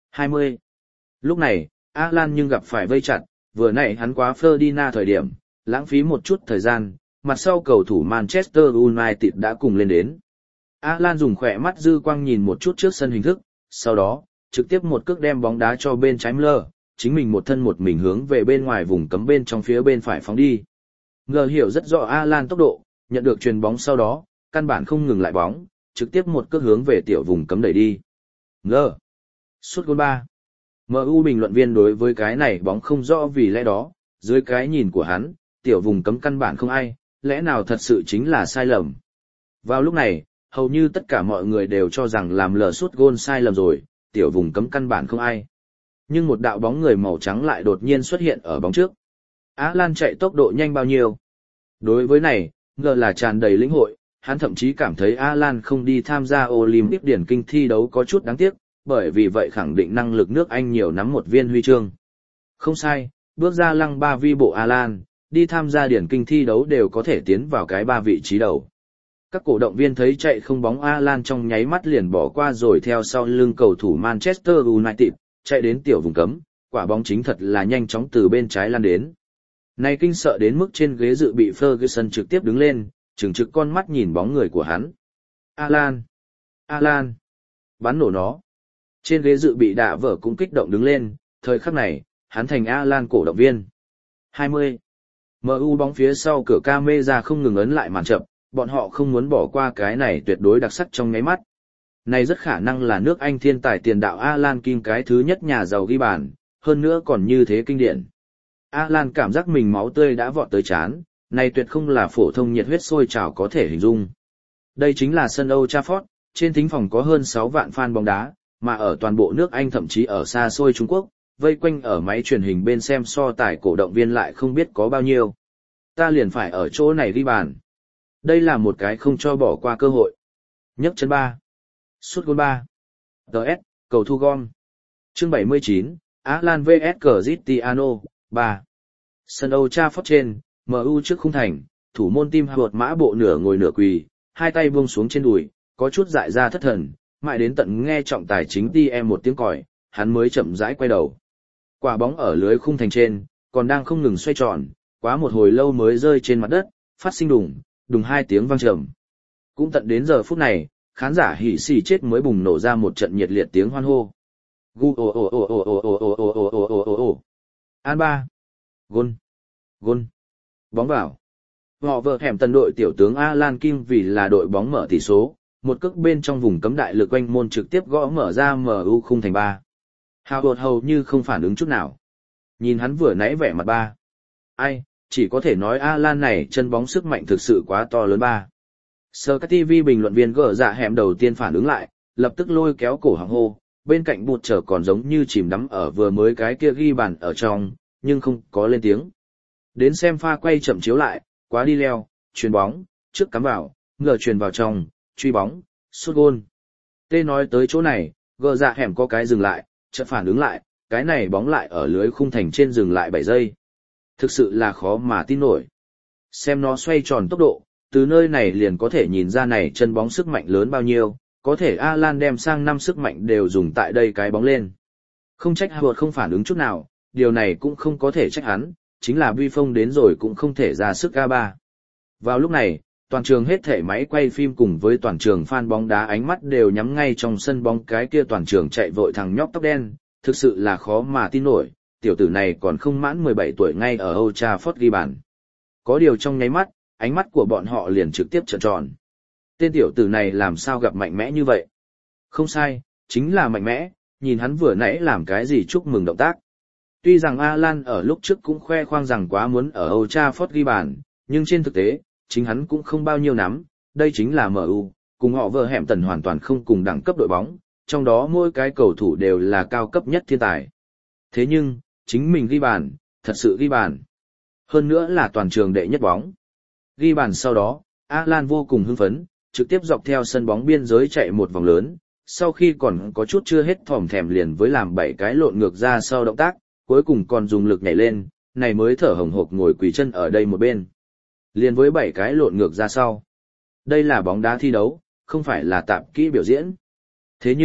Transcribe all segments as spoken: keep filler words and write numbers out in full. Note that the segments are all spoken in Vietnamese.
hai mươi. Lúc này, Alan nhưng gặp phải vây chặt, vừa nãy hắn quá Ferdinand thời điểm, lãng phí một chút thời gian, mặt sau cầu thủ Manchester United đã cùng lên đến. Alan dùng khỏe mắt dư quang nhìn một chút trước sân hình thức, sau đó, trực tiếp một cước đem bóng đá cho bên trái Müller, chính mình một thân một mình hướng về bên ngoài vùng cấm bên trong phía bên phải phóng đi. Ngờ hiểu rất rõ Alan tốc độ, nhận được chuyền bóng sau đó, căn bản không ngừng lại bóng, trực tiếp một cước hướng về tiểu vùng cấm đẩy đi. Ngờ. Sút gol ba. em u bình luận viên đối với cái này bóng không rõ vì lẽ đó, dưới cái nhìn của hắn, tiểu vùng cấm căn bản không ai, lẽ nào thật sự chính là sai lầm. Vào lúc này, hầu như tất cả mọi người đều cho rằng làm lờ sút gol sai lầm rồi, tiểu vùng cấm căn bản không ai. Nhưng một đạo bóng người màu trắng lại đột nhiên xuất hiện ở bóng trước. Alan chạy tốc độ nhanh bao nhiêu? Đối với này, ngờ là tràn đầy lĩnh hội, hắn thậm chí cảm thấy Alan không đi tham gia Olympic điển kinh thi đấu có chút đáng tiếc, bởi vì vậy khẳng định năng lực nước Anh nhiều nắm một viên huy chương. Không sai, bước ra lăng ba vi bộ Alan, đi tham gia điển kinh thi đấu đều có thể tiến vào cái ba vị trí đầu. Các cổ động viên thấy chạy không bóng Alan trong nháy mắt liền bỏ qua rồi theo sau lưng cầu thủ Manchester United, chạy đến tiểu vùng cấm, quả bóng chính thật là nhanh chóng từ bên trái lan đến. Này kinh sợ đến mức trên ghế dự bị Ferguson trực tiếp đứng lên, trừng trực con mắt nhìn bóng người của hắn. Alan! Alan! Bắn nổ nó! Trên ghế dự bị đạ vở cũng kích động đứng lên, thời khắc này, hắn thành Alan cổ động viên. hai mươi. em u bóng phía sau cửa camera không ngừng ấn lại màn chậm, bọn họ không muốn bỏ qua cái này tuyệt đối đặc sắc trong nháy mắt. Này rất khả năng là nước Anh thiên tài tiền đạo Alan King cái thứ nhất nhà giàu ghi bàn, hơn nữa còn như thế kinh điển. Alan cảm giác mình máu tươi đã vọt tới trán, này tuyệt không là phổ thông nhiệt huyết sôi trào có thể hình dung. Đây chính là sân Old Trafford, trên thính phòng có hơn sáu vạn fan bóng đá, mà ở toàn bộ nước Anh thậm chí ở xa xôi Trung Quốc, vây quanh ở máy truyền hình bên xem so tài cổ động viên lại không biết có bao nhiêu. Ta liền phải ở chỗ này ghi bàn. Đây là một cái không cho bỏ qua cơ hội. Nhấc chân ba. Sút gol ba. tê ét, cầu thu gom. Chương bảy mươi chín, Alan vs Cristiano, ba. Sân Old Trafford trên, em u trước khung thành, thủ môn Tim Howard mã bộ nửa ngồi nửa quỳ, hai tay buông xuống trên đùi, có chút dại ra thất thần, mãi đến tận nghe trọng tài chính ti em một tiếng còi, hắn mới chậm rãi quay đầu. Quả bóng ở lưới khung thành trên, còn đang không ngừng xoay tròn, quá một hồi lâu mới rơi trên mặt đất, phát sinh đùng, đùng hai tiếng vang trầm. Cũng tận đến giờ phút này, khán giả hỉ xì chết mới bùng nổ ra một trận nhiệt liệt tiếng hoan hô. Gu ồ ồ ồ ồ ồ ồ ồ ồ ồ ồ ồ ồ ồ. An ba. Gôn. Gôn. Bóng vào. Họ vợ hẻm tần đội tiểu tướng Alan Kim vì là đội bóng mở tỷ số, một cước bên trong vùng cấm đại lực quanh môn trực tiếp gõ mở ra em u khung thành ba. Howard hầu như không phản ứng chút nào. Nhìn hắn vừa nãy vẻ mặt ba. Ai, chỉ có thể nói Alan này chân bóng sức mạnh thực sự quá to lớn ba. Sky ti vi bình luận viên gỡ dạ hẻm đầu tiên phản ứng lại, lập tức lôi kéo cổ họng hô, bên cạnh bụt trở còn giống như chìm đắm ở vừa mới cái kia ghi bàn ở trong, nhưng không có lên tiếng. Đến xem pha quay chậm chiếu lại, quá đi leo, chuyền bóng, trước cắm vào, ngờ chuyền vào trong, truy bóng, sút gôn. Tê nói tới chỗ này, gỡ dạ hẻm có cái dừng lại, chợt phản ứng lại, cái này bóng lại ở lưới khung thành trên dừng lại bảy giây. Thực sự là khó mà tin nổi. Xem nó xoay tròn tốc độ, từ nơi này liền có thể nhìn ra này chân bóng sức mạnh lớn bao nhiêu, có thể Alan đem sang năm sức mạnh đều dùng tại đây cái bóng lên. Không trách Howard không phản ứng chút nào, điều này cũng không có thể trách hắn, chính là vi phong đến rồi cũng không thể ra sức a ba. Vào lúc này, toàn trường hết thể máy quay phim cùng với toàn trường fan bóng đá ánh mắt đều nhắm ngay trong sân bóng cái kia toàn trường chạy vội thằng nhóc tóc đen, thực sự là khó mà tin nổi, tiểu tử này còn không mãn mười bảy tuổi ngay ở Old Trafford ghi bàn. Có điều trong nháy mắt, ánh mắt của bọn họ liền trực tiếp trợn tròn. Tên tiểu tử này làm sao gặp mạnh mẽ như vậy? Không sai, chính là mạnh mẽ, nhìn hắn vừa nãy làm cái gì chúc mừng động tác. Tuy rằng Alan ở lúc trước cũng khoe khoang rằng quá muốn ở Old Trafford ghi bàn, nhưng trên thực tế, chính hắn cũng không bao nhiêu nắm, đây chính là em u, cùng họ vợ hẻm tần hoàn toàn không cùng đẳng cấp đội bóng, trong đó mỗi cái cầu thủ đều là cao cấp nhất thiên tài. Thế nhưng, chính mình ghi bàn, thật sự ghi bàn. Hơn nữa là toàn trường đệ nhất bóng. Ghi bàn sau đó, Alan vô cùng hưng phấn, trực tiếp dọc theo sân bóng biên giới chạy một vòng lớn, sau khi còn có chút chưa hết thòm thèm liền với làm bảy cái lộn ngược ra sau động tác, cuối cùng còn dùng lực nhảy lên, này mới thở hồng hộc ngồi quỳ chân ở đây một bên. Liền với bảy cái lộn ngược ra sau. Đây là bóng đá thi đấu, không phải là tạp kỹ biểu diễn. Thế nhưng,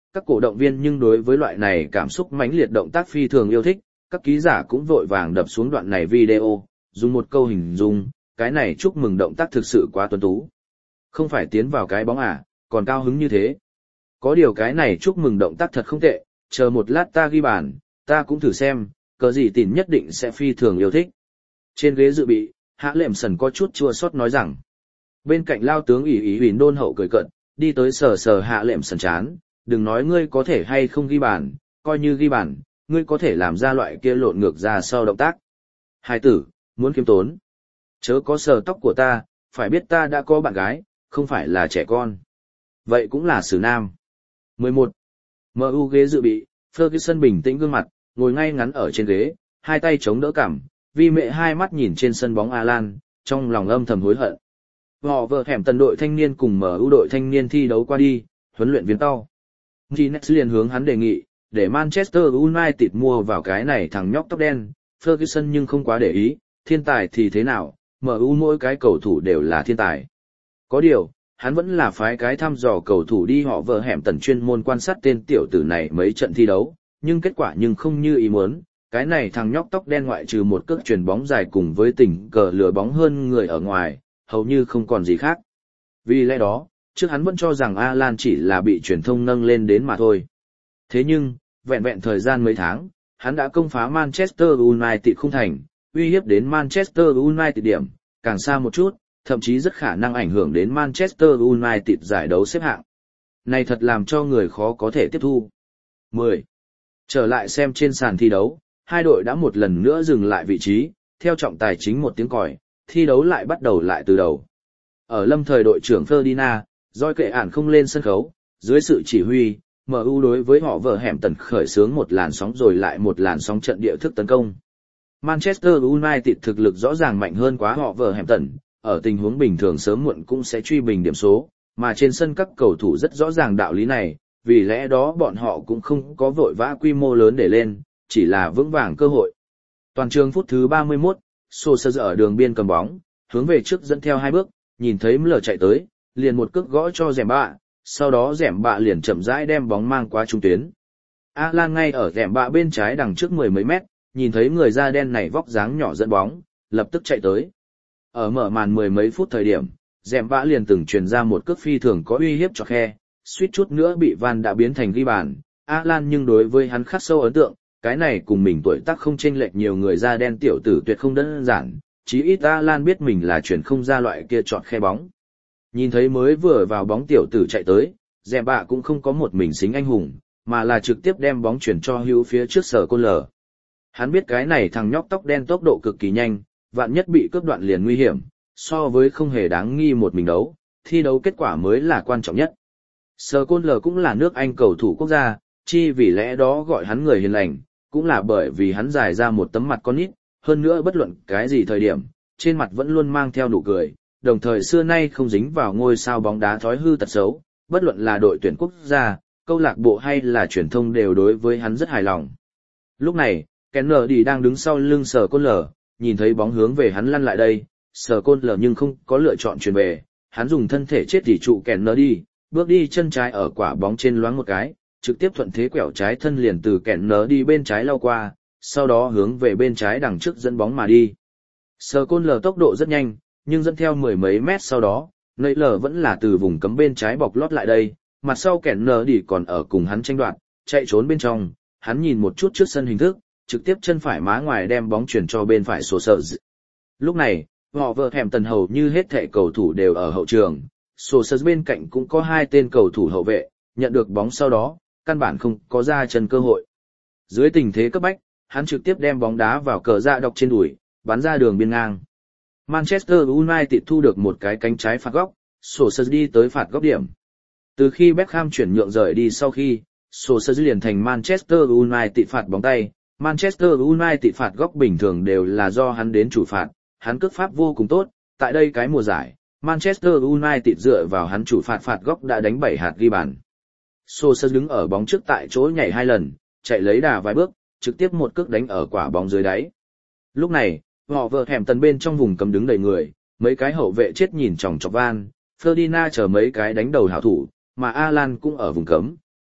các cổ động viên nhưng đối với loại này cảm xúc mãnh liệt động tác phi thường yêu thích, các ký giả cũng vội vàng đập xuống đoạn này video, dùng một câu hình dung, cái này chúc mừng động tác thực sự quá tuấn tú. Không phải tiến vào cái bóng à, còn cao hứng như thế. Có điều cái này chúc mừng động tác thật không tệ, chờ một lát ta ghi bàn, ta cũng thử xem, cờ gì tỉn nhất định sẽ phi thường yêu thích. Trên ghế dự bị, Hạ Lệm Sần có chút chua xót nói rằng. Bên cạnh lao tướng ủy ý ủy đôn hậu cười cận, đi tới sờ sờ Hạ Lệm Sần chán, đừng nói ngươi có thể hay không ghi bàn, coi như ghi bàn, ngươi có thể làm ra loại kia lộn ngược ra sau động tác. Hai tử, muốn khiêm tốn. Chớ có sờ tóc của ta, phải biết ta đã có bạn gái, không phải là trẻ con. Vậy cũng là xử nam. mười một. em u ghế dự bị, Ferguson bình tĩnh gương mặt, ngồi ngay ngắn ở trên ghế, hai tay chống đỡ cằm, vì mẹ hai mắt nhìn trên sân bóng Alan, trong lòng âm thầm hối hận. Họ vợ hẻm tần đội thanh niên cùng em u đội thanh niên thi đấu qua đi, huấn luyện viên tao. Guinness liền hướng hắn đề nghị, để Manchester United mua vào cái này thằng nhóc tóc đen, Ferguson nhưng không quá để ý, thiên tài thì thế nào, em u mỗi cái cầu thủ đều là thiên tài. Có điều, hắn vẫn là phái cái thăm dò cầu thủ đi họ vợ hẻm tần chuyên môn quan sát tên tiểu tử này mấy trận thi đấu, nhưng kết quả nhưng không như ý muốn, cái này thằng nhóc tóc đen ngoại trừ một cước chuyền bóng dài cùng với tình cờ lừa bóng hơn người ở ngoài, hầu như không còn gì khác. Vì lẽ đó, trước hắn vẫn cho rằng Alan chỉ là bị truyền thông nâng lên đến mà thôi. Thế nhưng, vẹn vẹn thời gian mấy tháng, hắn đã công phá Manchester United không thành, uy hiếp đến Manchester United điểm, càng xa một chút, thậm chí rất khả năng ảnh hưởng đến Manchester United giải đấu xếp hạng. Này thật làm cho người khó có thể tiếp thu. mười. Trở lại xem trên sàn thi đấu, hai đội đã một lần nữa dừng lại vị trí, theo trọng tài chính một tiếng còi, thi đấu lại bắt đầu lại từ đầu. Ở lâm thời đội trưởng Ferdinand, Doi kệ ản không lên sân khấu, dưới sự chỉ huy, em u đối với họ vợ hẻm tần khởi xướng một làn sóng rồi lại một làn sóng trận địa thức tấn công. Manchester United thực lực rõ ràng mạnh hơn quá họ vợ hẻm tần, ở tình huống bình thường sớm muộn cũng sẽ truy bình điểm số, mà trên sân các cầu thủ rất rõ ràng đạo lý này, vì lẽ đó bọn họ cũng không có vội vã quy mô lớn để lên, chỉ là vững vàng cơ hội. Toàn trường phút thứ ba mươi mốt, Solskjaer ở đường biên cầm bóng, hướng về trước dẫn theo hai bước, nhìn thấy Müller chạy tới, liền một cước gõ cho Dẻm Bạ, sau đó Dẻm Bạ liền chậm rãi đem bóng mang qua trung tuyến. Alan ngay ở Dẻm Bạ bên trái đằng trước mười mấy mét, nhìn thấy người da đen này vóc dáng nhỏ dẫn bóng, lập tức chạy tới. Ở mở màn mười mấy phút thời điểm, Dẻm Bạ liền từng truyền ra một cước phi thường có uy hiếp cho khe, suýt chút nữa bị Van đã biến thành ghi bàn. Alan nhưng đối với hắn khắc sâu ấn tượng, cái này cùng mình tuổi tác không chênh lệch nhiều người da đen tiểu tử tuyệt không đơn giản, chí ít Alan biết mình là chuyển không ra loại kia chọn khe bóng. Nhìn thấy mới vừa vào bóng tiểu tử chạy tới, Dẻm Bạ cũng không có một mình xính anh hùng, mà là trực tiếp đem bóng chuyển cho hữu phía trước Sở Côn Lờ. Hắn biết cái này thằng nhóc tóc đen tốc độ cực kỳ nhanh, vạn nhất bị cướp đoạn liền nguy hiểm, so với không hề đáng nghi một mình đấu, thi đấu kết quả mới là quan trọng nhất. Sở Côn Lờ cũng là nước Anh cầu thủ quốc gia, chi vì lẽ đó gọi hắn người hiền lành, cũng là bởi vì hắn dài ra một tấm mặt con nít, hơn nữa bất luận cái gì thời điểm, trên mặt vẫn luôn mang theo nụ cười, đồng thời xưa nay không dính vào ngôi sao bóng đá thói hư tật xấu, bất luận là đội tuyển quốc gia, câu lạc bộ hay là truyền thông đều đối với hắn rất hài lòng. Lúc này, Kennedy đang đứng sau lưng Sở Côn Lờ, nhìn thấy bóng hướng về hắn lăn lại đây, Sở Côn Lờ nhưng không có lựa chọn chuyền về, hắn dùng thân thể chết tỉ trụ Kennedy, bước đi chân trái ở quả bóng trên loáng một cái, trực tiếp thuận thế quẹo trái thân liền từ Kennedy bên trái lao qua, sau đó hướng về bên trái đằng trước dẫn bóng mà đi. Sở Côn Lờ tốc độ rất nhanh, nhưng dẫn theo mười mấy mét sau đó, Nấy lờ vẫn là từ vùng cấm bên trái bọc lót lại đây, mặt sau Kennedy còn ở cùng hắn tranh đoạt, chạy trốn bên trong, hắn nhìn một chút trước sân hình thức, trực tiếp chân phải má ngoài đem bóng chuyển cho bên phải Solskjaer. Lúc này, họ vợ hẻm tần hầu như hết thảy cầu thủ đều ở hậu trường, Solskjaer bên cạnh cũng có hai tên cầu thủ hậu vệ, nhận được bóng sau đó, căn bản không có ra chân cơ hội. Dưới tình thế cấp bách, hắn trực tiếp đem bóng đá vào cờ dạ đọc trên đùi, bắn ra đường biên ngang. Manchester United thu được một cái cánh trái phạt góc, Solskjaer đi tới phạt góc điểm. Từ khi Beckham chuyển nhượng rời đi sau khi, Solskjaer liền thành Manchester United phạt bóng tay. Manchester United phạt góc bình thường đều là do hắn đến chủ phạt, hắn cước pháp vô cùng tốt, tại đây cái mùa giải, Manchester United dựa vào hắn chủ phạt phạt góc đã đánh bảy hạt ghi bàn. Solskjaer đứng ở bóng trước tại chỗ nhảy hai lần, chạy lấy đà vài bước, trực tiếp một cước đánh ở quả bóng dưới đáy. Lúc này, họ vợ hẻm tần bên trong vùng cấm đứng đầy người, mấy cái hậu vệ chết nhìn chòng chọc Van, Ferdinand chờ mấy cái đánh đầu hảo thủ, mà Alan cũng ở vùng cấm,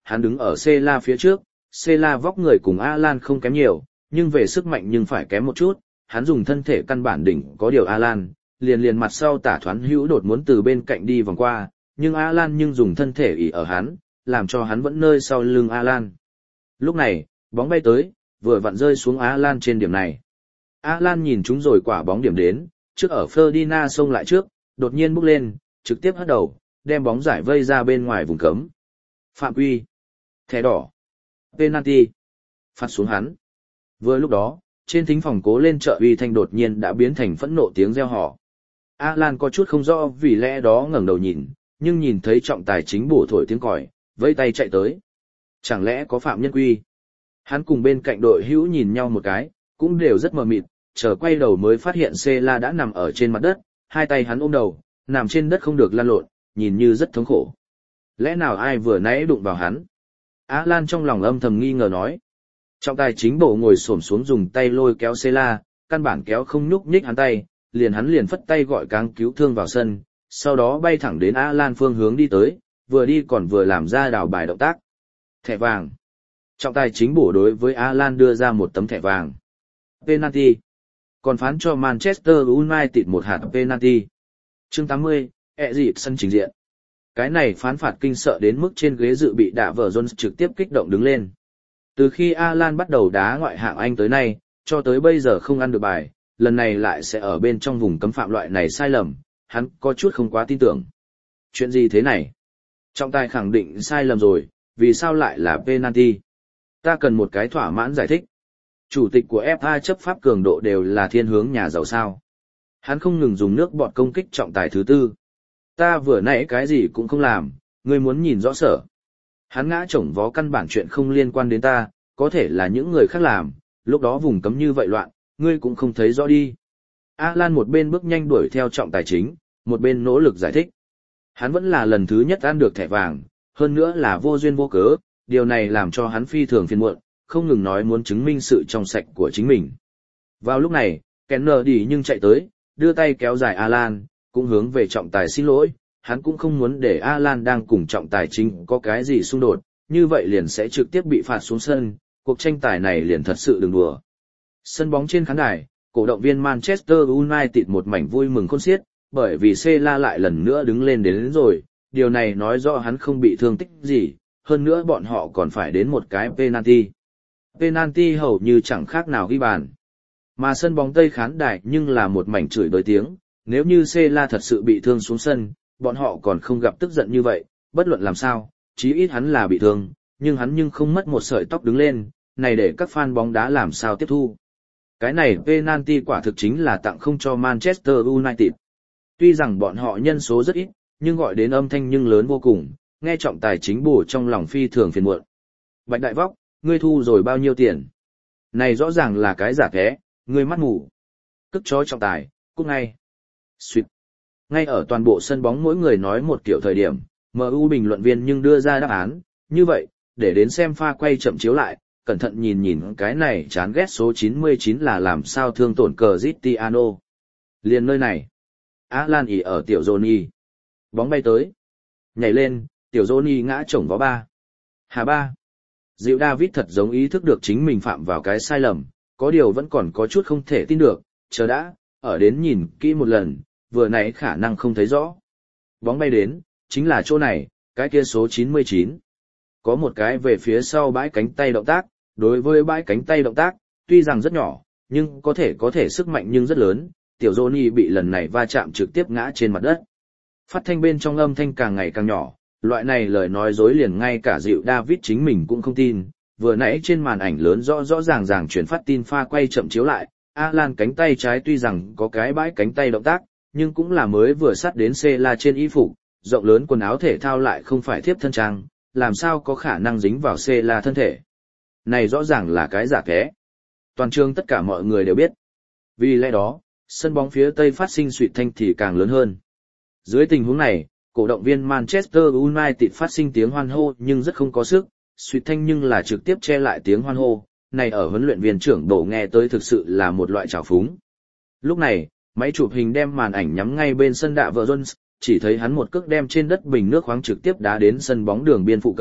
hắn đứng ở Cela phía trước, Cela vóc người cùng Alan không kém nhiều, nhưng về sức mạnh nhưng phải kém một chút, hắn dùng thân thể căn bản đỉnh có điều Alan, liền liền mặt sau tả thoán hữu đột muốn từ bên cạnh đi vòng qua, nhưng Alan nhưng dùng thân thể ỷ ở hắn, làm cho hắn vẫn nơi sau lưng Alan. Lúc này, bóng bay tới, vừa vặn rơi xuống Alan trên điểm này. Alan nhìn chúng rồi quả bóng điểm đến, trước ở Ferdinand xông lại trước, đột nhiên bước lên, trực tiếp hất đầu, đem bóng giải vây ra bên ngoài vùng cấm. Phạm quy. Thẻ đỏ. Penalty. Phạt xuống hắn. Vừa lúc đó, trên thính phòng cố lên trợ uy thanh đột nhiên đã biến thành phẫn nộ tiếng reo hò. Alan có chút không rõ vì lẽ đó ngẩng đầu nhìn, nhưng nhìn thấy trọng tài chính bổ thổi tiếng còi, vẫy tay chạy tới. Chẳng lẽ có phạm nhân quy? Hắn cùng bên cạnh đội hữu nhìn nhau một cái, cũng đều rất mờ mịt, chờ quay đầu mới phát hiện Cela đã nằm ở trên mặt đất, hai tay hắn ôm đầu, nằm trên đất không được lăn lộn, nhìn như rất thống khổ. Lẽ nào ai vừa nãy đụng vào hắn? Alan trong lòng âm thầm nghi ngờ nói. Trọng tài chính bộ ngồi xổm xuống dùng tay lôi kéo Cela, căn bản kéo không nhúc nhích hắn tay, liền hắn liền phất tay gọi cáng cứu thương vào sân, sau đó bay thẳng đến Alan phương hướng đi tới, vừa đi còn vừa làm ra đảo bài động tác. Thẻ vàng. Trọng tài chính bổ đối với Alan đưa ra một tấm thẻ vàng. Penalty. Còn phán cho Manchester United một hạt penalty. Chương tám mươi, ẹ dịp sân trình diện. Cái này phán phạt kinh sợ đến mức trên ghế dự bị đạ vợ Jones trực tiếp kích động đứng lên. Từ khi Alan bắt đầu đá ngoại hạng Anh tới nay, cho tới bây giờ không ăn được bài, lần này lại sẽ ở bên trong vùng cấm phạm loại này sai lầm, hắn có chút không quá tin tưởng. Chuyện gì thế này? Trọng tài khẳng định sai lầm rồi, vì sao lại là penalty? Ta cần một cái thỏa mãn giải thích. Chủ tịch của ép a chấp pháp cường độ đều là thiên hướng nhà giàu sao. Hắn không ngừng dùng nước bọt công kích trọng tài thứ tư. Ta vừa nãy cái gì cũng không làm, ngươi muốn nhìn rõ sở. Hắn ngã chổng vó căn bản chuyện không liên quan đến ta, có thể là những người khác làm, lúc đó vùng cấm như vậy loạn, ngươi cũng không thấy rõ đi. Alan một bên bước nhanh đuổi theo trọng tài chính, một bên nỗ lực giải thích. Hắn vẫn là lần thứ nhất ăn được thẻ vàng, hơn nữa là vô duyên vô cớ, điều này làm cho hắn phi thường phiền muộn, không ngừng nói muốn chứng minh sự trong sạch của chính mình. Vào lúc này, Kenner đi nhưng chạy tới, đưa tay kéo dài Alan, cũng hướng về trọng tài xin lỗi, hắn cũng không muốn để Alan đang cùng trọng tài chính có cái gì xung đột, như vậy liền sẽ trực tiếp bị phạt xuống sân, cuộc tranh tài này liền thật sự đừng đùa. Sân bóng trên khán đài, cổ động viên Manchester United một mảnh vui mừng khôn xiết, bởi vì Cela lại lần nữa đứng lên đến, đến rồi, điều này nói rõ hắn không bị thương tích gì, hơn nữa bọn họ còn phải đến một cái penalty. Penalty hầu như chẳng khác nào ghi bàn. Mà sân bóng Tây khán đài nhưng là một mảnh chửi bới tiếng, nếu như Cela thật sự bị thương xuống sân, bọn họ còn không gặp tức giận như vậy, bất luận làm sao, chí ít hắn là bị thương, nhưng hắn nhưng không mất một sợi tóc đứng lên, này để các fan bóng đá làm sao tiếp thu. Cái này penalty quả thực chính là tặng không cho Manchester United. Tuy rằng bọn họ nhân số rất ít, nhưng gọi đến âm thanh nhưng lớn vô cùng, nghe trọng tài chính bổ trong lòng phi thường phiền muộn. Bạch đại vóc, ngươi thu rồi bao nhiêu tiền? Này rõ ràng là cái giả thế, ngươi mắt mù. Cức chó trọng tài, cút ngay. Xuyệt. Ngay ở toàn bộ sân bóng mỗi người nói một kiểu thời điểm, em u bình luận viên nhưng đưa ra đáp án, như vậy, để đến xem pha quay chậm chiếu lại, cẩn thận nhìn nhìn cái này chán ghét số chín mươi chín là làm sao thương tổn Cristiano. Liền nơi này, Alan ỉ ở tiểu Johnny. Bóng bay tới. Nhảy lên, tiểu Johnny ngã chổng vó ba. Hà ba. Dịu David thật giống ý thức được chính mình phạm vào cái sai lầm, có điều vẫn còn có chút không thể tin được, chờ đã, ở đến nhìn kỹ một lần, vừa nãy khả năng không thấy rõ. Bóng bay đến, chính là chỗ này, cái kia số chín mươi chín. Có một cái về phía sau bãi cánh tay động tác, đối với bãi cánh tay động tác, tuy rằng rất nhỏ, nhưng có thể có thể sức mạnh nhưng rất lớn, tiểu Johnny bị lần này va chạm trực tiếp ngã trên mặt đất. Phát thanh bên trong âm thanh càng ngày càng nhỏ, loại này lời nói dối liền ngay cả dịu David chính mình cũng không tin, vừa nãy trên màn ảnh lớn rõ rõ ràng ràng chuyển phát tin pha quay chậm chiếu lại, Alan cánh tay trái tuy rằng có cái bãi cánh tay động tác, nhưng cũng là mới vừa sát đến Cela trên y phục, rộng lớn quần áo thể thao lại không phải thiếp thân trang, làm sao có khả năng dính vào Cela thân thể. Này rõ ràng là cái giả thế. Toàn trường tất cả mọi người đều biết. Vì lẽ đó, sân bóng phía Tây phát sinh suýt thanh thì càng lớn hơn. Dưới tình huống này, cổ động viên Manchester United phát sinh tiếng hoan hô nhưng rất không có sức, suýt thanh nhưng là trực tiếp che lại tiếng hoan hô, này ở huấn luyện viên trưởng Đỗ nghe tới thực sự là một loại trào phúng. Lúc này, máy chụp hình đem màn ảnh nhắm ngay bên sân đạ vợ Jones, chỉ thấy hắn một cước đem trên đất bình nước khoáng trực tiếp đá đến sân bóng đường biên phụ cận,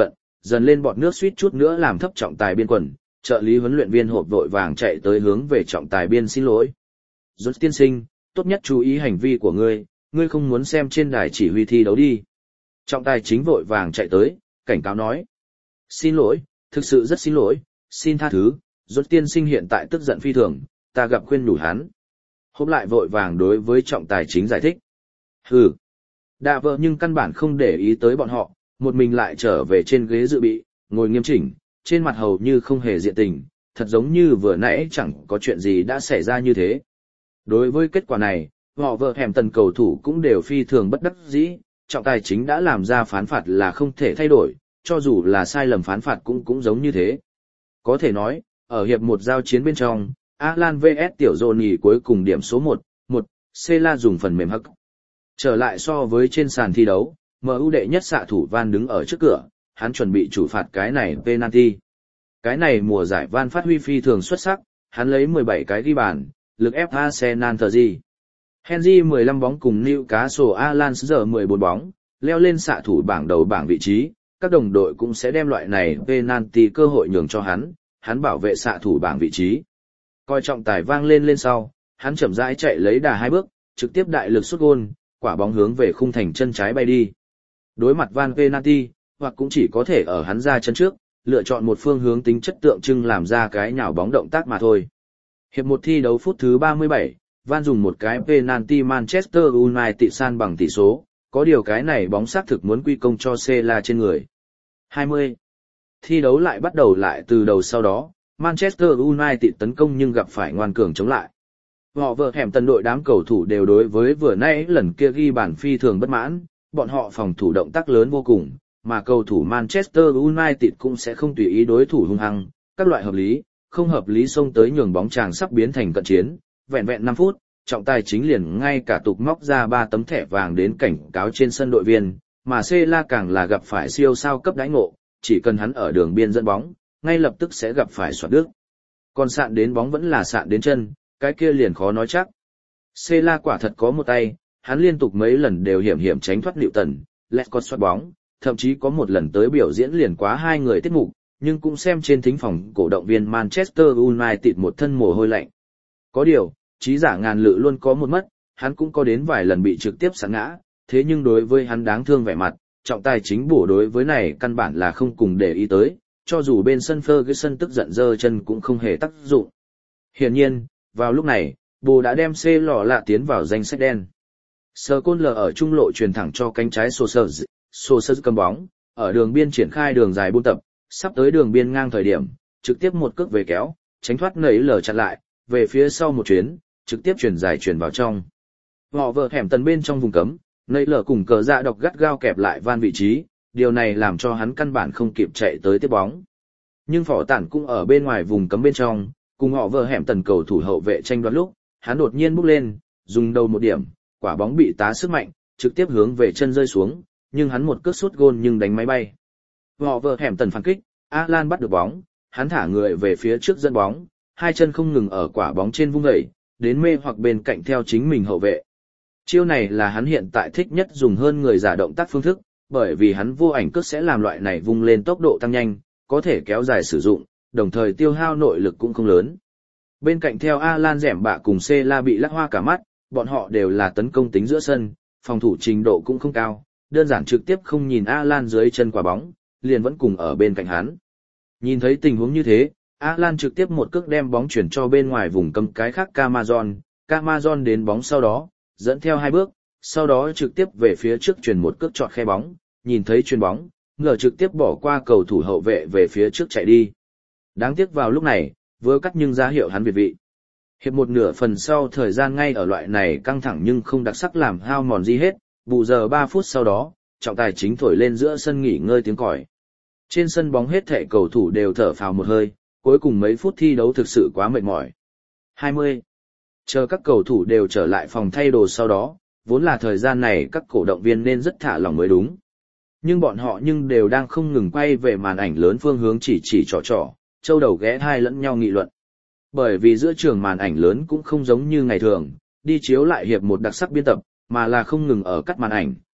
dần lên bọt nước suýt chút nữa làm thấp trọng tài biên quần, trợ lý huấn luyện viên hộp vội vàng chạy tới hướng về trọng tài biên xin lỗi. Rốt tiên sinh, tốt nhất chú ý hành vi của ngươi, ngươi không muốn xem trên đài chỉ huy thi đấu đi. Trọng tài chính vội vàng chạy tới, cảnh cáo nói. Xin lỗi, thực sự rất xin lỗi, xin tha thứ, rốt tiên sinh hiện tại tức giận phi thường, ta gặp khuyên nhủ hắn. Hộp lại vội vàng đối với trọng tài chính giải thích. Hừ. Đạ vợ nhưng căn bản không để ý tới bọn họ, một mình lại trở về trên ghế dự bị, ngồi nghiêm chỉnh, trên mặt hầu như không hề diện tình, thật giống như vừa nãy chẳng có chuyện gì đã xảy ra như thế. Đối với kết quả này, họ vợ hẻm tần cầu thủ cũng đều phi thường bất đắc dĩ, trọng tài chính đã làm ra phán phạt là không thể thay đổi, cho dù là sai lầm phán phạt cũng cũng giống như thế. Có thể nói, ở hiệp một giao chiến bên trong, Alan vs Tiểu Johnny cuối cùng điểm số một, một, Cela dùng phần mềm hắc. Trở lại so với trên sàn thi đấu, em u đệ nhất xạ thủ Van đứng ở trước cửa, hắn chuẩn bị chủ phạt cái này penalty. Cái này mùa giải Van phát huy phi thường xuất sắc, hắn lấy mười bảy cái ghi bàn, lực ép Arsenal thờ gì. Henry mười lăm bóng cùng Newcastle Alan giờ mười bốn bóng, leo lên xạ thủ bảng đầu bảng vị trí, các đồng đội cũng sẽ đem loại này penalty cơ hội nhường cho hắn, hắn bảo vệ xạ thủ bảng vị trí. Coi trọng tài vang lên lên sau, hắn chậm rãi chạy lấy đà hai bước, trực tiếp đại lực sút gôn, quả bóng hướng về khung thành chân trái bay đi. Đối mặt Van penalty, hoặc cũng chỉ có thể ở hắn ra chân trước, lựa chọn một phương hướng tính chất tượng trưng làm ra cái nhào bóng động tác mà thôi. Hiệp một thi đấu phút thứ ba mươi bảy, Van dùng một cái penalty Manchester United san bằng tỷ số, có điều cái này bóng xác thực muốn quy công cho Cela trên người. hai mươi. Thi đấu lại bắt đầu lại từ đầu sau đó, Manchester United tấn công nhưng gặp phải ngoan cường chống lại. Họ vợ hẻm tần đội đám cầu thủ đều đối với vừa nãy lần kia ghi bàn phi thường bất mãn, bọn họ phòng thủ động tác lớn vô cùng, mà cầu thủ Manchester United cũng sẽ không tùy ý đối thủ hung hăng, các loại hợp lý, không hợp lý xông tới nhường bóng chàng sắp biến thành cận chiến, vẹn vẹn năm phút, trọng tài chính liền ngay cả tục móc ra ba tấm thẻ vàng đến cảnh cáo trên sân đội viên, mà Cela càng là gặp phải siêu sao cấp đãi ngộ, chỉ cần hắn ở đường biên dẫn bóng, ngay lập tức sẽ gặp phải soạt đứt. Còn sạn đến bóng vẫn là sạn đến chân, cái kia liền khó nói chắc. Cela quả thật có một tay, hắn liên tục mấy lần đều hiểm hiểm tránh thoát liệu tần, Lescott soát bóng, thậm chí có một lần tới biểu diễn liền quá hai người tiết mục, nhưng cũng xem trên thính phòng cổ động viên Manchester United một thân mồ hôi lạnh. Có điều, trí giả ngàn lự luôn có một mất, hắn cũng có đến vài lần bị trực tiếp sẵn ngã, thế nhưng đối với hắn đáng thương vẻ mặt, trọng tài chính bổ đối với này căn bản là không cùng để ý tới, cho dù bên sân Ferguson tức giận giơ chân cũng không hề tác dụng. Hiển nhiên, vào lúc này, bồ đã đem C lò lạ tiến vào danh sách đen. Sờ côn lờ ở trung lộ truyền thẳng cho cánh trái Sosa, Sosa cầm bóng, ở đường biên triển khai đường dài buôn tập, sắp tới đường biên ngang thời điểm, trực tiếp một cước về kéo, tránh thoát nấy lờ chặn lại, về phía sau một chuyến, trực tiếp chuyển dài chuyển vào trong. Họ vợ hẻm tần bên trong vùng cấm, nấy lờ cùng cờ dạ độc gắt gao kẹp lại Van vị trí, điều này làm cho hắn căn bản không kịp chạy tới tiếp bóng. Nhưng phỏ tản cũng ở bên ngoài vùng cấm bên trong, cùng họ vợ hẻm tần cầu thủ hậu vệ tranh đoạt lúc, hắn đột nhiên bốc lên, dùng đầu một điểm, quả bóng bị tá sức mạnh, trực tiếp hướng về chân rơi xuống, nhưng hắn một cước sút gôn nhưng đánh máy bay. Họ vợ hẻm tần phản kích, Alan bắt được bóng, hắn thả người về phía trước dẫn bóng, hai chân không ngừng ở quả bóng trên vung đẩy, đến mê hoặc bên cạnh theo chính mình hậu vệ. Chiêu này là hắn hiện tại thích nhất dùng hơn người giả động tác phương thức, bởi vì hắn vô ảnh cước sẽ làm loại này vung lên tốc độ tăng nhanh, có thể kéo dài sử dụng, đồng thời tiêu hao nội lực cũng không lớn. Bên cạnh theo Alan dẻm bạ cùng Cela bị lắc hoa cả mắt, bọn họ đều là tấn công tính giữa sân, phòng thủ trình độ cũng không cao, đơn giản trực tiếp không nhìn Alan dưới chân quả bóng, liền vẫn cùng ở bên cạnh hắn. Nhìn thấy tình huống như thế, Alan trực tiếp một cước đem bóng chuyển cho bên ngoài vùng cấm cái khác Camazon, Camazon đến bóng sau đó, dẫn theo hai bước, sau đó trực tiếp về phía trước chuyển một cước chọt khe bóng, nhìn thấy chuyền bóng, ngờ trực tiếp bỏ qua cầu thủ hậu vệ về phía trước chạy đi. Đáng tiếc vào lúc này, vừa cắt nhưng ra hiệu hắn việt vị. Hiệp một nửa phần sau thời gian ngay ở loại này căng thẳng nhưng không đặc sắc làm hao mòn gì hết, bù giờ ba phút sau đó, trọng tài chính thổi lên giữa sân nghỉ ngơi tiếng còi. Trên sân bóng hết thảy cầu thủ đều thở phào một hơi, cuối cùng mấy phút thi đấu thực sự quá mệt mỏi. hai mươi. Chờ các cầu thủ đều trở lại phòng thay đồ sau đó, vốn là thời gian này các cổ động viên nên rất thả lỏng mới đúng. Nhưng bọn họ nhưng đều đang không ngừng quay về màn ảnh lớn phương hướng chỉ chỉ trò trò, châu đầu ghé thai lẫn nhau nghị luận. Bởi vì giữa trường màn ảnh lớn cũng không giống như ngày thường, đi chiếu lại hiệp một đặc sắc biên tập, mà là không ngừng ở cắt màn ảnh,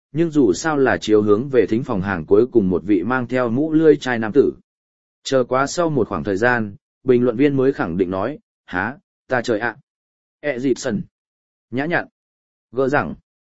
nhưng dù sao là chiếu hướng về thính phòng hàng cuối cùng một vị mang theo mũ lươi chai nam tử. Chờ quá sau một khoảng thời gian, bình luận viên mới khẳng định nói, há, ta trời ạ. E dịp sân. Nhã nhặn. Gỡ rằng.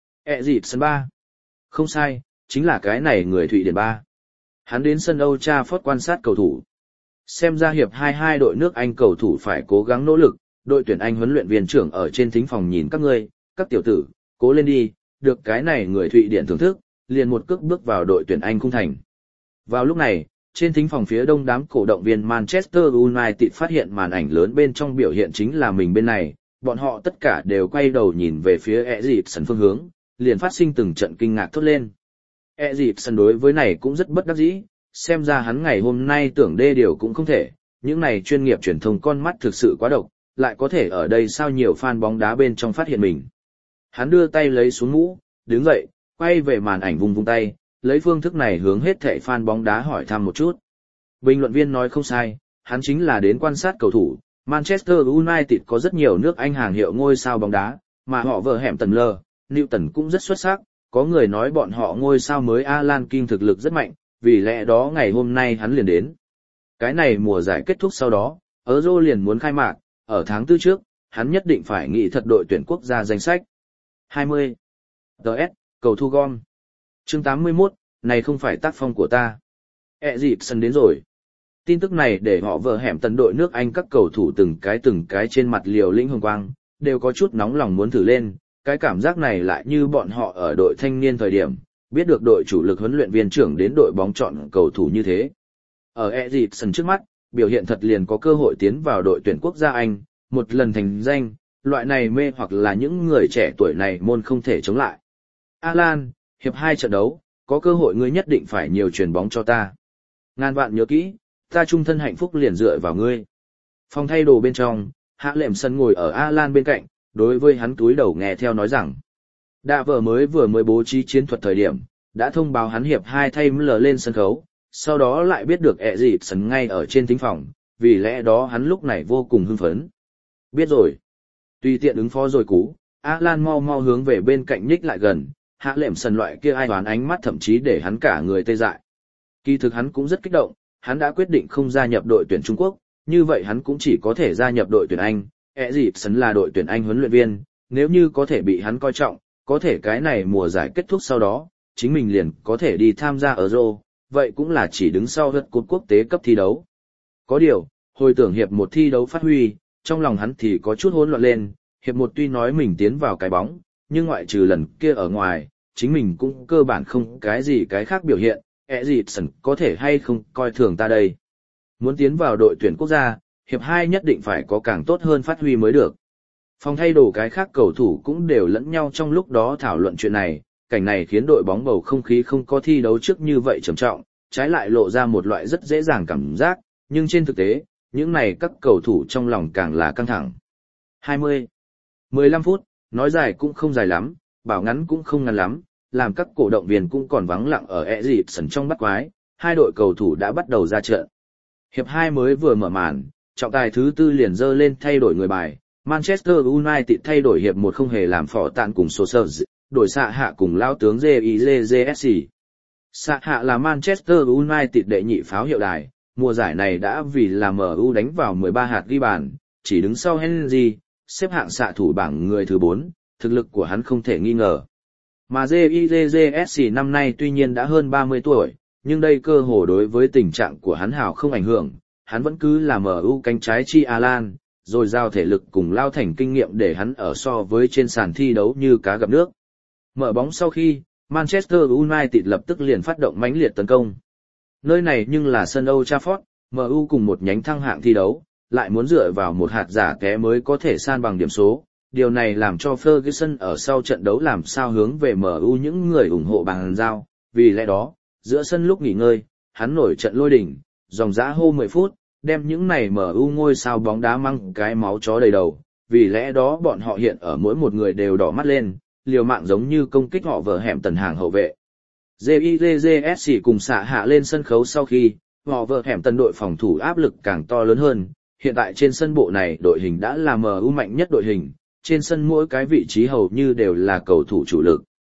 E dịp sân ba. Không sai, chính là cái này người Thụy Điển ba. Hắn đến sân Old Trafford quan sát cầu thủ. Xem ra hiệp hai hai đội nước Anh cầu thủ phải cố gắng nỗ lực, đội tuyển Anh huấn luyện viên trưởng ở trên thính phòng nhìn các ngươi, các tiểu tử, cố lên đi, được cái này người Thụy Điển thưởng thức, liền một cước bước vào đội tuyển Anh khung thành. Vào lúc này, trên thính phòng phía đông đám cổ động viên Manchester United phát hiện màn ảnh lớn bên trong biểu hiện chính là mình bên này, bọn họ tất cả đều quay đầu nhìn về phía Eriksen phương hướng, liền phát sinh từng trận kinh ngạc thốt lên. Eriksen đối với này cũng rất bất đắc dĩ, xem ra hắn ngày hôm nay tưởng đê điều cũng không thể, những này chuyên nghiệp truyền thông con mắt thực sự quá độc, lại có thể ở đây sao nhiều fan bóng đá bên trong phát hiện mình. Hắn đưa tay lấy xuống mũ, đứng dậy, quay về màn ảnh vung vung tay, lấy phương thức này hướng hết thảy fan bóng đá hỏi thăm một chút. Bình luận viên nói không sai, hắn chính là đến quan sát cầu thủ. Manchester United có rất nhiều nước Anh hàng hiệu ngôi sao bóng đá, mà họ vợ hẻm tần lờ, Newton cũng rất xuất sắc, có người nói bọn họ ngôi sao mới Alan King thực lực rất mạnh, vì lẽ đó ngày hôm nay hắn liền đến. Cái này mùa giải kết thúc sau đó, Euro liền muốn khai mạc, ở tháng tư trước, hắn nhất định phải nghĩ thật đội tuyển quốc gia danh sách. hai mươi. đê ét, cầu thu gom. Chương tám mươi mốt, này không phải tác phong của ta. E dịp sân đến rồi. Tin tức này để họ vợ hẻm tần đội nước Anh các cầu thủ từng cái từng cái trên mặt liều lĩnh hồng quang, đều có chút nóng lòng muốn thử lên, cái cảm giác này lại như bọn họ ở đội thanh niên thời điểm, biết được đội chủ lực huấn luyện viên trưởng đến đội bóng chọn cầu thủ như thế. Ở Eriksen trước mắt, biểu hiện thật liền có cơ hội tiến vào đội tuyển quốc gia Anh, một lần thành danh, loại này mê hoặc là những người trẻ tuổi này môn không thể chống lại. Alan, hiệp hai trận đấu, có cơ hội ngươi nhất định phải nhiều chuyền bóng cho ta. Ngàn vạn nhớ kỹ, ta trung thân hạnh phúc liền dựa vào ngươi. Phòng thay đồ bên trong, Hạ Lệm Sân ngồi ở Alan bên cạnh, đối với hắn túi đầu nghe theo nói rằng. Đạ vợ mới vừa mới bố trí chiến thuật thời điểm, đã thông báo hắn hiệp hai thay Müller lên sân khấu, sau đó lại biết được Eriksen ngay ở trên thính phòng, vì lẽ đó hắn lúc này vô cùng hưng phấn. Biết rồi. Tùy tiện ứng phó rồi cú, Alan mau mau hướng về bên cạnh nhích lại gần, Hạ Lệm Sân loại kia ai đoán ánh mắt thậm chí để hắn cả người tê dại. Kỳ thực hắn cũng rất kích động, hắn đã quyết định không gia nhập đội tuyển Trung Quốc, như vậy hắn cũng chỉ có thể gia nhập đội tuyển Anh. Eriksen là đội tuyển Anh huấn luyện viên, nếu như có thể bị hắn coi trọng, có thể cái này mùa giải kết thúc sau đó, chính mình liền có thể đi tham gia Euro, vậy cũng là chỉ đứng sau hất cột quốc tế cấp thi đấu. Có điều, hồi tưởng hiệp một thi đấu phát huy, trong lòng hắn thì có chút hỗn loạn lên, hiệp một tuy nói mình tiến vào cái bóng, nhưng ngoại trừ lần kia ở ngoài, chính mình cũng cơ bản không cái gì cái khác biểu hiện, Eriksen có thể hay không coi thường ta đây. Muốn tiến vào đội tuyển quốc gia, hiệp hai nhất định phải có càng tốt hơn phát huy mới được. Phòng thay đồ cái khác cầu thủ cũng đều lẫn nhau trong lúc đó thảo luận chuyện này, cảnh này khiến đội bóng bầu không khí không có thi đấu trước như vậy trầm trọng, trái lại lộ ra một loại rất dễ dàng cảm giác, nhưng trên thực tế, những này các cầu thủ trong lòng càng là căng thẳng. hai mươi. mười lăm phút, nói dài cũng không dài lắm, bảo ngắn cũng không ngắn lắm, làm các cổ động viên cũng còn vắng lặng ở Eriksen trong bắt quái, hai đội cầu thủ đã bắt đầu ra trận. Hiệp hai mới vừa mở màn, trọng tài thứ tư liền dơ lên thay đổi người bài, Manchester United thay đổi hiệp một không hề làm phỏ tạn cùng Solskjaer, đổi xạ hạ cùng lao tướng jê i giê giê ét xê. Xạ hạ là Manchester United đệ nhị pháo hiệu đài, mùa giải này đã vì là em u đánh vào mười ba hạt ghi bàn, chỉ đứng sau Henry, xếp hạng xạ thủ bảng người thứ bốn, thực lực của hắn không thể nghi ngờ. Mà jê i giê giê ét xê năm nay tuy nhiên đã hơn ba mươi tuổi, nhưng đây cơ hồ đối với tình trạng của hắn hào không ảnh hưởng, hắn vẫn cứ là em u cánh trái chi Alan, rồi giao thể lực cùng lao thành kinh nghiệm để hắn ở so với trên sàn thi đấu như cá gặp nước. Mở bóng sau khi, Manchester United lập tức liền phát động mãnh liệt tấn công. Nơi này nhưng là sân Old Trafford, em u cùng một nhánh thăng hạng thi đấu, lại muốn dựa vào một hạt giả té mới có thể san bằng điểm số. Điều này làm cho Ferguson ở sau trận đấu làm sao hướng về em u những người ủng hộ bằng giao, vì lẽ đó, giữa sân lúc nghỉ ngơi, hắn nổi trận lôi đỉnh, dòng dã hô mười phút, đem những này em u ngôi sao bóng đá mang cái máu chó đầy đầu, vì lẽ đó bọn họ hiện ở mỗi một người đều đỏ mắt lên, liều mạng giống như công kích họ vờ hẻm tần hàng hậu vệ. jê i giê giê ét xê cùng xạ hạ lên sân khấu sau khi, họ vờ hẻm tần đội phòng thủ áp lực càng to lớn hơn, hiện tại trên sân bộ này đội hình đã là em u mạnh nhất đội hình, trên sân mỗi cái vị trí hầu như đều là cầu thủ chủ lực.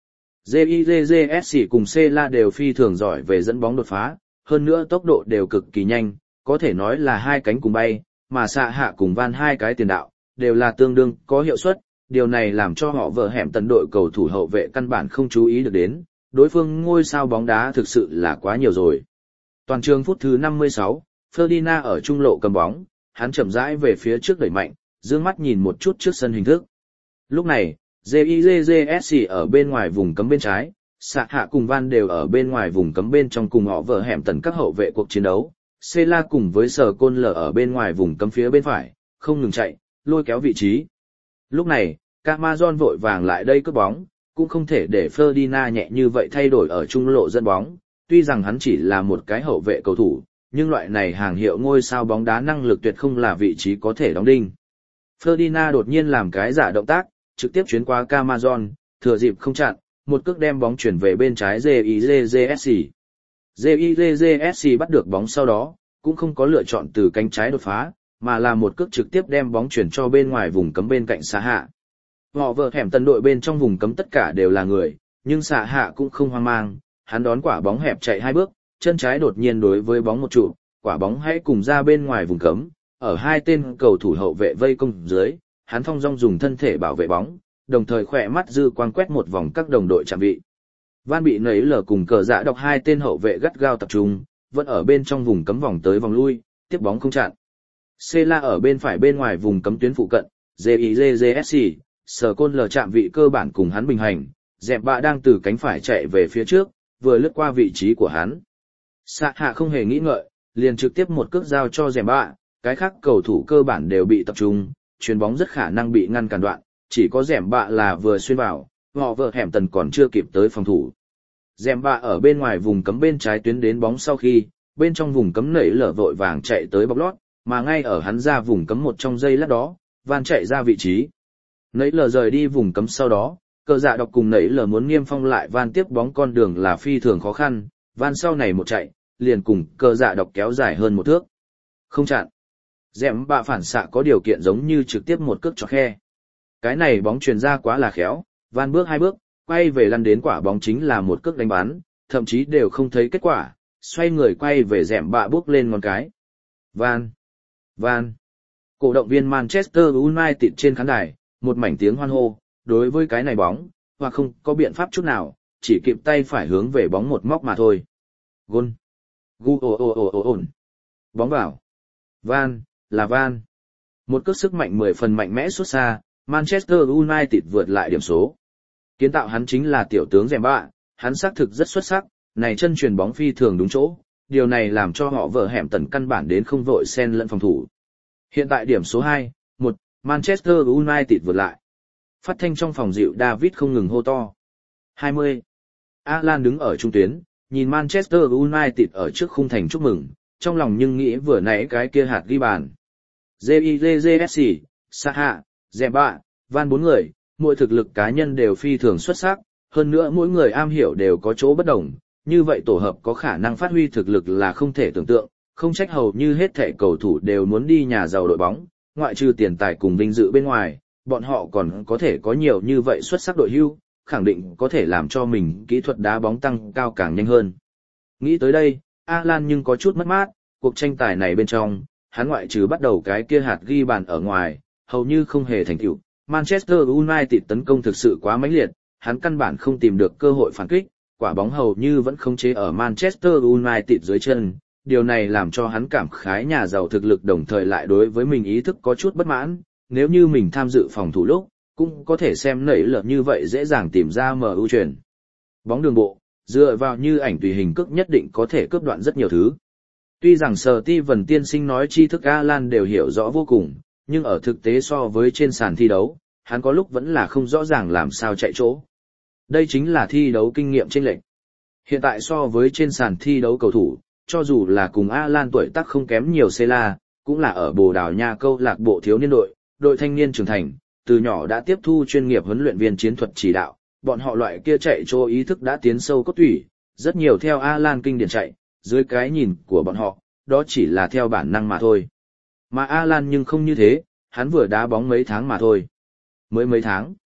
gi i gi gi ét xê cùng Cela đều phi thường giỏi về dẫn bóng đột phá, hơn nữa tốc độ đều cực kỳ nhanh, có thể nói là hai cánh cùng bay, mà xạ hạ cùng Van hai cái tiền đạo, đều là tương đương có hiệu suất, điều này làm cho họ vợ hẻm tần đội cầu thủ hậu vệ căn bản không chú ý được đến, đối phương ngôi sao bóng đá thực sự là quá nhiều rồi. Toàn trường phút thứ năm mươi sáu, Ferdinand ở trung lộ cầm bóng, hắn chậm rãi về phía trước đẩy mạnh, dương mắt nhìn một chút trước sân hình thức. Lúc này, gi i gi gi ét xê ở bên ngoài vùng cấm bên trái, xạ hạ cùng Van đều ở bên ngoài vùng cấm bên trong cùng họ vợ hẻm tần các hậu vệ cuộc chiến đấu. Cela cùng với Sở Côn Lở ở bên ngoài vùng cấm phía bên phải, không ngừng chạy, lôi kéo vị trí. Lúc này, Camazon vội vàng lại đây cướp bóng, cũng không thể để Ferdinand nhẹ như vậy thay đổi ở trung lộ dẫn bóng, tuy rằng hắn chỉ là một cái hậu vệ cầu thủ, nhưng loại này hàng hiệu ngôi sao bóng đá năng lực tuyệt không là vị trí có thể đóng đinh. Ferdinand đột nhiên làm cái giả động tác, trực tiếp chuyến qua Camazon, thừa dịp không chặn, một cước đem bóng chuyển về bên trái gi i gi gi ét xê. gi i gi gi ét xê bắt được bóng sau đó, cũng không có lựa chọn từ cánh trái đột phá, mà là một cước trực tiếp đem bóng chuyển cho bên ngoài vùng cấm bên cạnh xạ hạ. Họ vợ hẻm tần đội bên trong vùng cấm tất cả đều là người, nhưng xạ hạ cũng không hoang mang, hắn đón quả bóng hẹp chạy hai bước, chân trái đột nhiên đối với bóng một trụ, quả bóng hãy cùng ra bên ngoài vùng cấm, ở hai tên cầu thủ hậu vệ vây công dưới, hắn thong dong dùng thân thể bảo vệ bóng, đồng thời khỏe mắt dư quang quét một vòng các đồng đội chạm vị. Van bị nấy lờ cùng cờ dạ đọc hai tên hậu vệ gắt gao tập trung, vẫn ở bên trong vùng cấm vòng tới vòng lui, tiếp bóng không chặn. Cela ở bên phải bên ngoài vùng cấm tuyến phụ cận, gi i gi gi ét xê, Sở Côn Lở chạm vị cơ bản cùng hắn bình hành, dẹp bạ đang từ cánh phải chạy về phía trước, vừa lướt qua vị trí của hắn. Xạ hạ không hề nghĩ ngợi, liền trực tiếp một cước giao cho dẹp bạ, cái khác cầu thủ cơ bản đều bị tập trung, chuyền bóng rất khả năng bị ngăn cản đoạn, chỉ có dẹp bạ là vừa xuyên vào, họ vợ hẻm tần còn chưa kịp tới phòng thủ. Dẹp bạ ở bên ngoài vùng cấm bên trái tuyến đến bóng sau khi, bên trong vùng cấm nảy lở vội vàng chạy tới bọc lót, mà ngay ở hắn ra vùng cấm một trong giây lát đó, Van chạy ra vị trí. Nảy lở rời đi vùng cấm sau đó, cờ dạ đọc cùng nảy lở muốn niêm phong lại Van tiếp bóng con đường là phi thường khó khăn, Van sau này một chạy, liền cùng cờ dạ đọc kéo dài hơn một thước. Không chặn. Dẹm bạ phản xạ có điều kiện giống như trực tiếp một cước cho khe. Cái này bóng truyền ra quá là khéo, Van bước hai bước, quay về lăn đến quả bóng chính là một cước đánh bắn, thậm chí đều không thấy kết quả, xoay người quay về dẹm bạ bước lên ngón cái. Van! Van! Cổ động viên Manchester United trên khán đài, một mảnh tiếng hoan hô, đối với cái này bóng, hoặc không có biện pháp chút nào, chỉ kịp tay phải hướng về bóng một móc mà thôi. Gol! Gu ồ ồ ồ ồ ồn! Bóng vào! Van! Là Van! Một cước sức mạnh mười phần mạnh mẽ xuất xa, Manchester United vượt lại điểm số. Kiến tạo hắn chính là tiểu tướng Dèm Bạ, hắn xác thực rất xuất sắc, này chân chuyền bóng phi thường đúng chỗ, điều này làm cho họ vợ hẻm tần căn bản đến không vội xen lẫn phòng thủ. Hiện tại điểm số hai, một, Manchester United vượt lại. Phát thanh trong phòng dịu David không ngừng hô to. hai mươi. Alan đứng ở trung tuyến, nhìn Manchester United ở trước khung thành chúc mừng, trong lòng nhưng nghĩ vừa nãy cái kia hạt ghi bàn. gi i gi gi ét xê, Saha, Dèm Bạ, Van bốn người, mỗi thực lực cá nhân đều phi thường xuất sắc, hơn nữa mỗi người am hiểu đều có chỗ bất đồng, như vậy tổ hợp có khả năng phát huy thực lực là không thể tưởng tượng, không trách hầu như hết thảy cầu thủ đều muốn đi nhà giàu đội bóng, ngoại trừ tiền tài cùng vinh dự bên ngoài, bọn họ còn có thể có nhiều như vậy xuất sắc đội hưu, khẳng định có thể làm cho mình kỹ thuật đá bóng tăng cao càng nhanh hơn. Nghĩ tới đây, Alan nhưng có chút mất mát, cuộc tranh tài này bên trong, hắn ngoại trừ bắt đầu cái kia hạt ghi bàn ở ngoài, hầu như không hề thành tựu. Manchester United tấn công thực sự quá mãnh liệt, hắn căn bản không tìm được cơ hội phản kích, quả bóng hầu như vẫn khống chế ở Manchester United dưới chân, điều này làm cho hắn cảm khái nhà giàu thực lực đồng thời lại đối với mình ý thức có chút bất mãn, nếu như mình tham dự phòng thủ lúc, cũng có thể xem nảy lợn như vậy dễ dàng tìm ra mở ưu truyền. Bóng đường bộ, dựa vào như ảnh tùy hình cước nhất định có thể cướp đoạn rất nhiều thứ. Tuy rằng Sở Ti Vân tiên sinh nói tri thức Alan đều hiểu rõ vô cùng, nhưng ở thực tế so với trên sàn thi đấu, hắn có lúc vẫn là không rõ ràng làm sao chạy chỗ. Đây chính là thi đấu kinh nghiệm chênh lệch. Hiện tại so với trên sàn thi đấu cầu thủ, cho dù là cùng Alan tuổi tác không kém nhiều Cela, cũng là ở Bồ Đào Nha câu lạc bộ thiếu niên đội, đội thanh niên trưởng thành, từ nhỏ đã tiếp thu chuyên nghiệp huấn luyện viên chiến thuật chỉ đạo, bọn họ loại kia chạy chỗ ý thức đã tiến sâu cốt tủy, rất nhiều theo Alan kinh điển chạy, dưới cái nhìn của bọn họ, đó chỉ là theo bản năng mà thôi. Mà Alan nhưng không như thế, hắn vừa đá bóng mấy tháng mà thôi. Mới mấy tháng.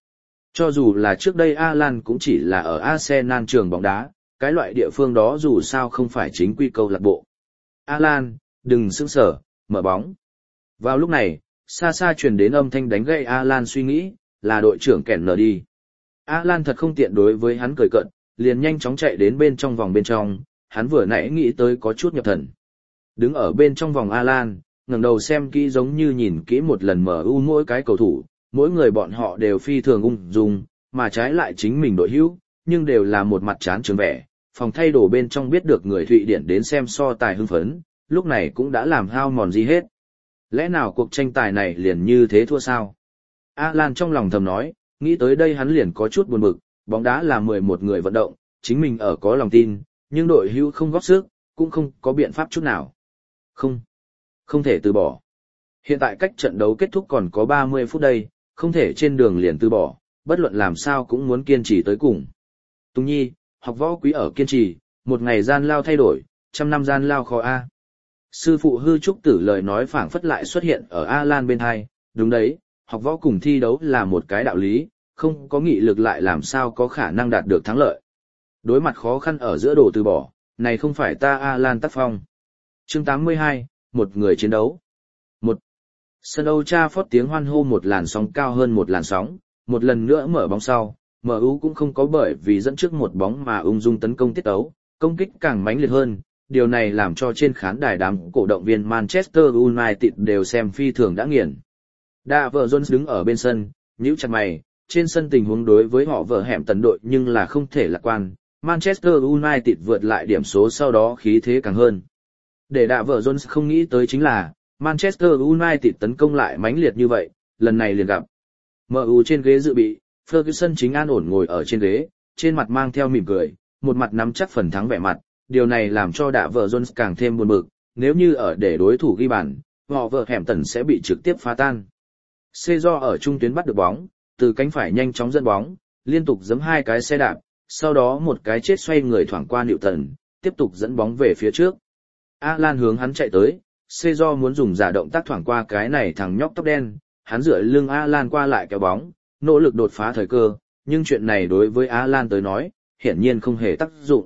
Cho dù là trước đây Alan cũng chỉ là ở Arsenal trường bóng đá, cái loại địa phương đó dù sao không phải chính quy câu lạc bộ. Alan, đừng sững sờ, mở bóng. Vào lúc này, xa xa truyền đến âm thanh đánh gậy Alan suy nghĩ, là đội trưởng kẻn nở đi. Alan thật không tiện đối với hắn cười cợt, liền nhanh chóng chạy đến bên trong vòng bên trong, hắn vừa nãy nghĩ tới có chút nhập thần. Đứng ở bên trong vòng Alan, ngẩng đầu xem kỹ giống như nhìn kỹ một lần em u mỗi cái cầu thủ, mỗi người bọn họ đều phi thường ung dung, mà trái lại chính mình đội hữu, nhưng đều là một mặt chán trường vẻ. Phòng thay đồ bên trong biết được người Thụy Điển đến xem so tài hưng phấn, lúc này cũng đã làm hao mòn gì hết. Lẽ nào cuộc tranh tài này liền như thế thua sao? Alan trong lòng thầm nói, nghĩ tới đây hắn liền có chút buồn bực, bóng đá là mười một người vận động, chính mình ở có lòng tin, nhưng đội hữu không góp sức, cũng không có biện pháp chút nào. Không, không thể từ bỏ. Hiện tại cách trận đấu kết thúc còn có ba mươi phút đây, không thể trên đường liền từ bỏ, bất luận làm sao cũng muốn kiên trì tới cùng. Tùng Nhi, học võ quý ở kiên trì, một ngày gian lao thay đổi, trăm năm gian lao khó a. Sư phụ hư trúc tử lời nói phảng phất lại xuất hiện ở Alan bên hai, đúng đấy, học võ cùng thi đấu là một cái đạo lý, không có nghị lực lại làm sao có khả năng đạt được thắng lợi. Đối mặt khó khăn ở giữa đồ từ bỏ, này không phải ta Alan tác phong. Chương tám mươi hai, một người chiến đấu. Một. Sân Old Trafford tiếng hoan hô một làn sóng cao hơn một làn sóng, một lần nữa mở bóng sau, em u cũng không có bởi vì dẫn trước một bóng mà ung dung tấn công tiết tấu, công kích càng mãnh liệt hơn, điều này làm cho trên khán đài đám cổ động viên Manchester United đều xem phi thường đã nghiền. David Jones đứng ở bên sân, nhíu chặt mày, trên sân tình huống đối với họ vợ hẻm tấn đội nhưng là không thể lạc quan, Manchester United vượt lại điểm số sau đó khí thế càng hơn. Để David Jones không nghĩ tới chính là, Manchester United tấn công lại mãnh liệt như vậy, lần này liền gặp. em u trên ghế dự bị, Ferguson chính an ổn ngồi ở trên ghế, trên mặt mang theo mỉm cười, một mặt nắm chắc phần thắng vẻ mặt, điều này làm cho David Jones càng thêm buồn bực, nếu như ở để đối thủ ghi bàn, họ vợ hẻm tần sẽ bị trực tiếp phá tan. Cezor ở trung tuyến bắt được bóng, từ cánh phải nhanh chóng dẫn bóng, liên tục giẫm hai cái xe đạp, sau đó một cái chết xoay người thoảng qua Newton, tiếp tục dẫn bóng về phía trước. Alan hướng hắn chạy tới, Cezor muốn dùng giả động tác thoảng qua cái này thằng nhóc tóc đen, hắn dựa lưng Alan qua lại kéo bóng, nỗ lực đột phá thời cơ, nhưng chuyện này đối với Alan tới nói, hiển nhiên không hề tác dụng.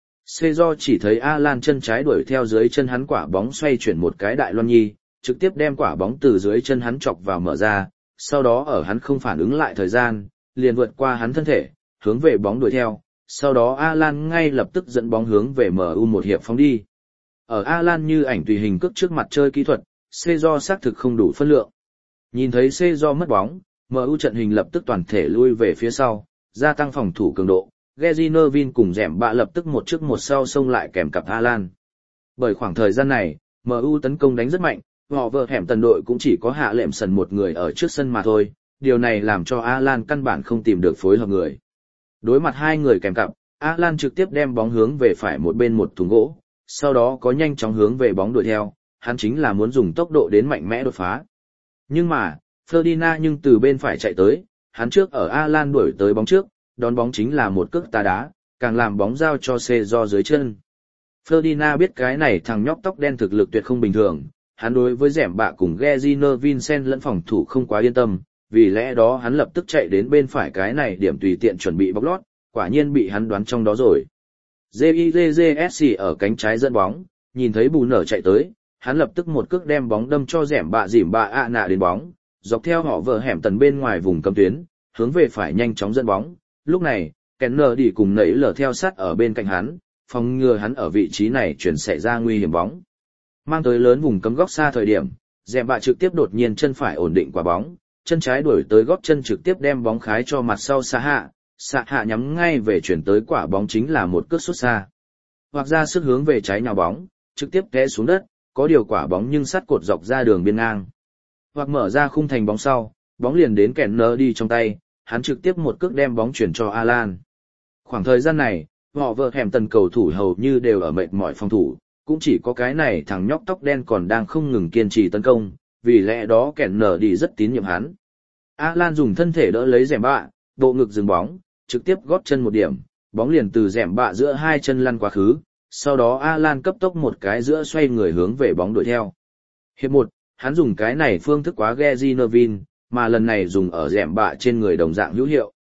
Cezor chỉ thấy Alan chân trái đuổi theo dưới chân hắn quả bóng xoay chuyển một cái đại loan nhi, trực tiếp đem quả bóng từ dưới chân hắn chọc vào mở ra, sau đó ở hắn không phản ứng lại thời gian, liền vượt qua hắn thân thể, hướng về bóng đuổi theo, sau đó Alan ngay lập tức dẫn bóng hướng về em u một hiệp phóng đi. Ở Alan như ảnh tùy hình cước trước mặt chơi kỹ thuật, Cezor xác thực không đủ phân lượng. Nhìn thấy Cezor mất bóng, em u trận hình lập tức toàn thể lui về phía sau, gia tăng phòng thủ cường độ. Gary Neville cùng dẻm bạ lập tức một trước một sau xông lại kèm cặp Alan. Bởi khoảng thời gian này, em u tấn công đánh rất mạnh, họ vợ hẻm tần đội cũng chỉ có hạ lệm sần một người ở trước sân mà thôi, điều này làm cho Alan căn bản không tìm được phối hợp người. Đối mặt hai người kèm cặp, Alan trực tiếp đem bóng hướng về phải một bên một thùng gỗ, sau đó có nhanh chóng hướng về bóng đuổi theo, hắn chính là muốn dùng tốc độ đến mạnh mẽ đột phá. Nhưng mà, Ferdinand nhưng từ bên phải chạy tới, hắn trước ở Alan đuổi tới bóng trước, đón bóng chính là một cước tà đá, càng làm bóng giao cho Cezor dưới chân. Ferdinand biết cái này thằng nhóc tóc đen thực lực tuyệt không bình thường, hắn đối với dẻm bạ cùng Geziner Vincent lẫn phòng thủ không quá yên tâm, vì lẽ đó hắn lập tức chạy đến bên phải cái này điểm tùy tiện chuẩn bị bóc lót, quả nhiên bị hắn đoán trong đó rồi. gi i giê giê ét xê ở cánh trái dẫn bóng, nhìn thấy bù nở chạy tới, hắn lập tức một cước đem bóng đâm cho dẻm bạ dỉm bạ ạ nạ đến bóng, dọc theo họ vợ hẻm tần bên ngoài vùng cấm tuyến, hướng về phải nhanh chóng dẫn bóng. Lúc này, Kenner đi cùng nảy lở theo sát ở bên cạnh hắn, phòng ngừa hắn ở vị trí này chuyển xảy ra nguy hiểm bóng. Mang tới lớn vùng cấm góc xa thời điểm, dẻm bạ trực tiếp đột nhiên chân phải ổn định quả bóng, chân trái đuổi tới góp chân trực tiếp đem bóng khái cho mặt sau xa hạ, xạ hạ nhắm ngay về chuyển tới quả bóng chính là một cước sút xa. Hoặc ra sức hướng về trái nhào bóng, trực tiếp té xuống đất, có điều quả bóng nhưng sắt cột dọc ra đường biên ngang. Hoặc mở ra khung thành bóng sau, bóng liền đến Kenner đi trong tay, hắn trực tiếp một cước đem bóng chuyển cho Alan. Khoảng thời gian này, họ vợ hẻm tần cầu thủ hầu như đều ở mệt mỏi phòng thủ, cũng chỉ có cái này thằng nhóc tóc đen còn đang không ngừng kiên trì tấn công, vì lẽ đó Kenner đi rất tín nhiệm hắn. Alan dùng thân thể đỡ lấy dẻm bạ, bộ ngực dừng bóng, trực tiếp gót chân một điểm, bóng liền từ dẻm bạ giữa hai chân lăn quá khứ, sau đó Alan cấp tốc một cái giữa xoay người hướng về bóng đuổi theo. Hiệp một, hắn dùng cái này phương thức quá Gary Neville, mà lần này dùng ở dẻm bạ trên người đồng dạng hữu hiệu.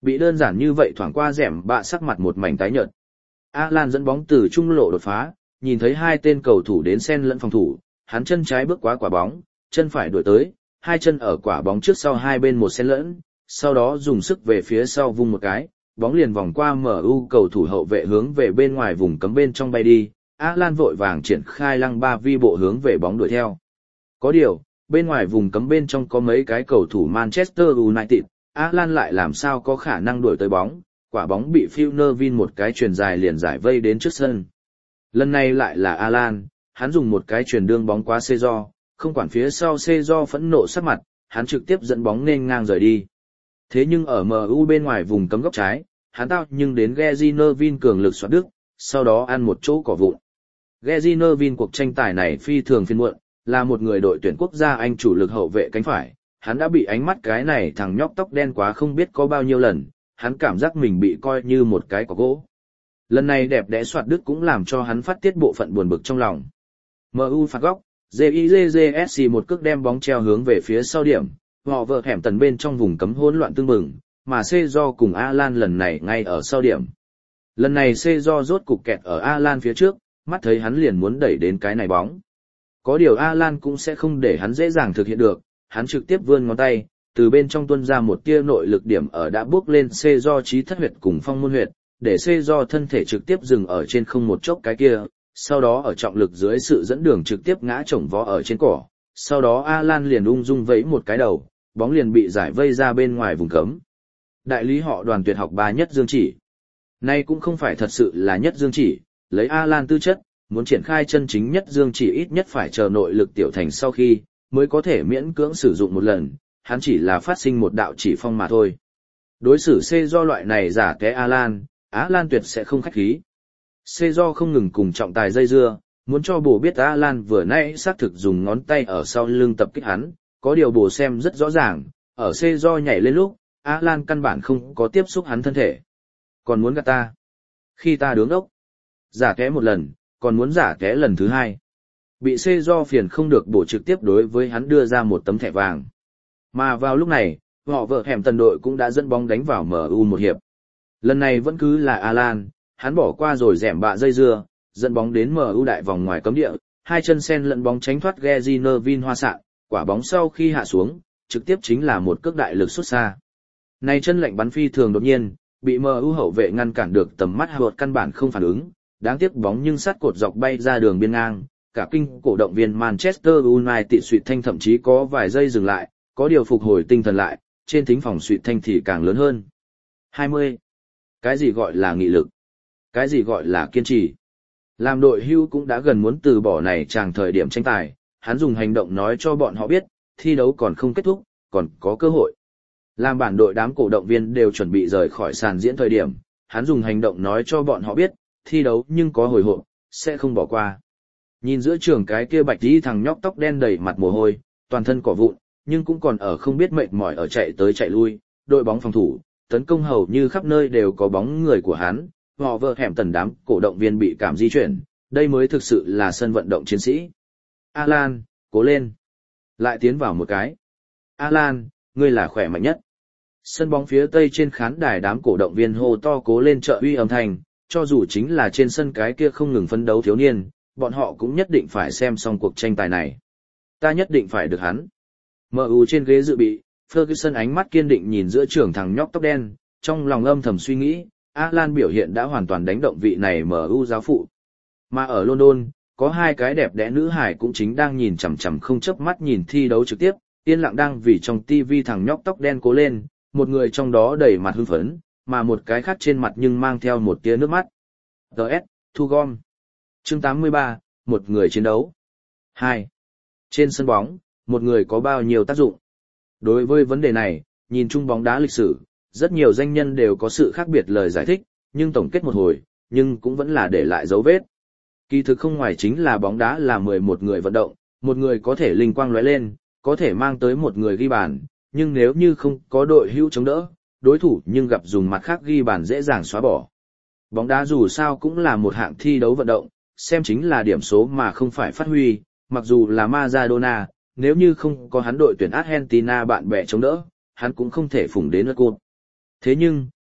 Bị đơn giản như vậy thoảng qua rẻm bạ sắc mặt một mảnh tái nhợt. Alan dẫn bóng từ trung lộ đột phá, nhìn thấy hai tên cầu thủ đến xen lẫn phòng thủ, hắn chân trái bước qua quả bóng, chân phải đuổi tới, hai chân ở quả bóng trước sau hai bên một xen lẫn, sau đó dùng sức về phía sau vung một cái, bóng liền vòng qua em u cầu thủ hậu vệ hướng về bên ngoài vùng cấm bên trong bay đi. Alan vội vàng triển khai lăng ba vi bộ hướng về bóng đuổi theo. Có điều, bên ngoài vùng cấm bên trong có mấy cái cầu thủ Manchester United, Alan lại làm sao có khả năng đuổi tới bóng, quả bóng bị Phil Neville một cái chuyền dài liền giải vây đến trước sân. Lần này lại là Alan, hắn dùng một cái chuyền đương bóng qua Cezor, không quản phía sau Cezor phẫn nộ sắc mặt, hắn trực tiếp dẫn bóng nên ngang rời đi. Thế nhưng ở em u bên ngoài vùng cấm góc trái, hắn tao nhưng đến Gary Neville cường lực xoát đứt, sau đó ăn một chỗ cỏ vụn. Gary Neville cuộc tranh tài này phi thường phiên muộn, là một người đội tuyển quốc gia Anh chủ lực hậu vệ cánh phải, hắn đã bị ánh mắt cái này thằng nhóc tóc đen quá không biết có bao nhiêu lần, hắn cảm giác mình bị coi như một cái cỏ gỗ. Lần này đẹp đẽ soạt đứt cũng làm cho hắn phát tiết bộ phận buồn bực trong lòng. em u phạt góc, gi gi gi ét xê một cước đem bóng treo hướng về phía sau điểm, họ vợ hẻm tần bên trong vùng cấm hỗn loạn tương mừng, mà Cezor cùng Alan lần này ngay ở sau điểm. Lần này Cezor rốt cục kẹt ở Alan phía trước, mắt thấy hắn liền muốn đẩy đến cái này bóng. Có điều Alan cũng sẽ không để hắn dễ dàng thực hiện được, hắn trực tiếp vươn ngón tay, từ bên trong tuôn ra một tia nội lực điểm ở đã bước lên Cezor trí thất huyệt cùng phong môn huyệt, để Cezor thân thể trực tiếp dừng ở trên không một chốc cái kia, sau đó ở trọng lực dưới sự dẫn đường trực tiếp ngã chồng vó ở trên cỏ, sau đó Alan liền ung dung vẫy một cái đầu, bóng liền bị giải vây ra bên ngoài vùng cấm. Đại lý họ Đoàn tuyệt học ba nhất dương chỉ. Nay cũng không phải thật sự là nhất dương chỉ, lấy Alan tư chất, muốn triển khai chân chính nhất dương chỉ ít nhất phải chờ nội lực tiểu thành sau khi, mới có thể miễn cưỡng sử dụng một lần, hắn chỉ là phát sinh một đạo chỉ phong mà thôi. Đối xử Cezor loại này giả té Alan, Alan tuyệt sẽ không khách khí. Cezor không ngừng cùng trọng tài dây dưa, muốn cho bồ biết Alan vừa nãy xác thực dùng ngón tay ở sau lưng tập kích hắn, có điều bồ xem rất rõ ràng, ở Cezor nhảy lên lúc, Alan căn bản không có tiếp xúc hắn thân thể. Còn muốn gạt ta? Khi ta đứng ốc, giả té một lần, còn muốn giả té lần thứ hai. Bị Cezor phiền không được bổ trực tiếp đối với hắn đưa ra một tấm thẻ vàng. Mà vào lúc này, họ vợ hẻm tần đội cũng đã dẫn bóng đánh vào em u một hiệp. Lần này vẫn cứ là Alan, hắn bỏ qua rồi rẻm bạ dây dưa, dẫn bóng đến em u đại vòng ngoài cấm địa, hai chân sen lẫn bóng tránh thoát Gary Neville hoa sạn, quả bóng sau khi hạ xuống, trực tiếp chính là một cước đại lực xuất xa. Này chân lệnh bắn phi thường đột nhiên, bị em u hậu vệ ngăn cản được tầm mắt Howard căn bản không phản ứng, đáng tiếc bóng nhưng sát cột dọc bay ra đường biên ngang, cả kinh cổ động viên Manchester United suýt thanh thậm chí có vài giây dừng lại, có điều phục hồi tinh thần lại, trên thính phòng suýt thanh thì càng lớn hơn. hai mươi. Cái gì gọi là nghị lực? Cái gì gọi là kiên trì? Làm đội hưu cũng đã gần muốn từ bỏ này chàng thời điểm tranh tài, hắn dùng hành động nói cho bọn họ biết, thi đấu còn không kết thúc, còn có cơ hội. Làm bản đội đám cổ động viên đều chuẩn bị rời khỏi sàn diễn thời điểm, hắn dùng hành động nói cho bọn họ biết, thi đấu nhưng có hồi hộp, sẽ không bỏ qua. Nhìn giữa trường cái kia bạch tí thằng nhóc tóc đen đầy mặt mồ hôi, toàn thân cỏ vụn, nhưng cũng còn ở không biết mệt mỏi ở chạy tới chạy lui, đội bóng phòng thủ, tấn công hầu như khắp nơi đều có bóng người của hắn, họ vợ hẻm tần đám cổ động viên bị cảm di chuyển, đây mới thực sự là sân vận động chiến sĩ. Alan, cố lên. Lại tiến vào một cái. Alan, ngươi là khỏe mạnh nhất. Sân bóng phía tây trên khán đài đám cổ động viên hô to cố lên trợ uy âm thanh, cho dù chính là trên sân cái kia không ngừng phấn đấu thiếu niên, bọn họ cũng nhất định phải xem xong cuộc tranh tài này. Ta nhất định phải được hắn. em u trên ghế dự bị, Ferguson ánh mắt kiên định nhìn giữa trường thằng nhóc tóc đen, trong lòng âm thầm suy nghĩ, Alan biểu hiện đã hoàn toàn đánh động vị này em u giáo phụ. Mà ở London, có hai cái đẹp đẽ nữ hải cũng chính đang nhìn chằm chằm không chớp mắt nhìn thi đấu trực tiếp, yên lặng đang vì trong tivi thằng nhóc tóc đen cố lên, một người trong đó đầy mặt hưng phấn, mà một cái khác trên mặt nhưng mang theo một tia nước mắt. đê ét, thu gom. Chương tám mươi ba, một người chiến đấu. hai. Trên sân bóng, một người có bao nhiêu tác dụng? Đối với vấn đề này, nhìn chung bóng đá lịch sử, rất nhiều danh nhân đều có sự khác biệt lời giải thích, nhưng tổng kết một hồi, nhưng cũng vẫn là để lại dấu vết. Kỳ thực không ngoài chính là bóng đá là mười một người vận động, một người có thể linh quang lóe lên, có thể mang tới một người ghi bàn, nhưng nếu như không có đội hữu chống đỡ, đối thủ nhưng gặp dùng mặt khác ghi bàn dễ dàng xóa bỏ. Bóng đá dù sao cũng là một hạng thi đấu vận động, xem chính là điểm số mà không phải phát huy, mặc dù là Maradona, nếu như không có hắn đội tuyển Argentina bạn bè chống đỡ, hắn cũng không thể phủng đến lượt cột. Thế nhưng,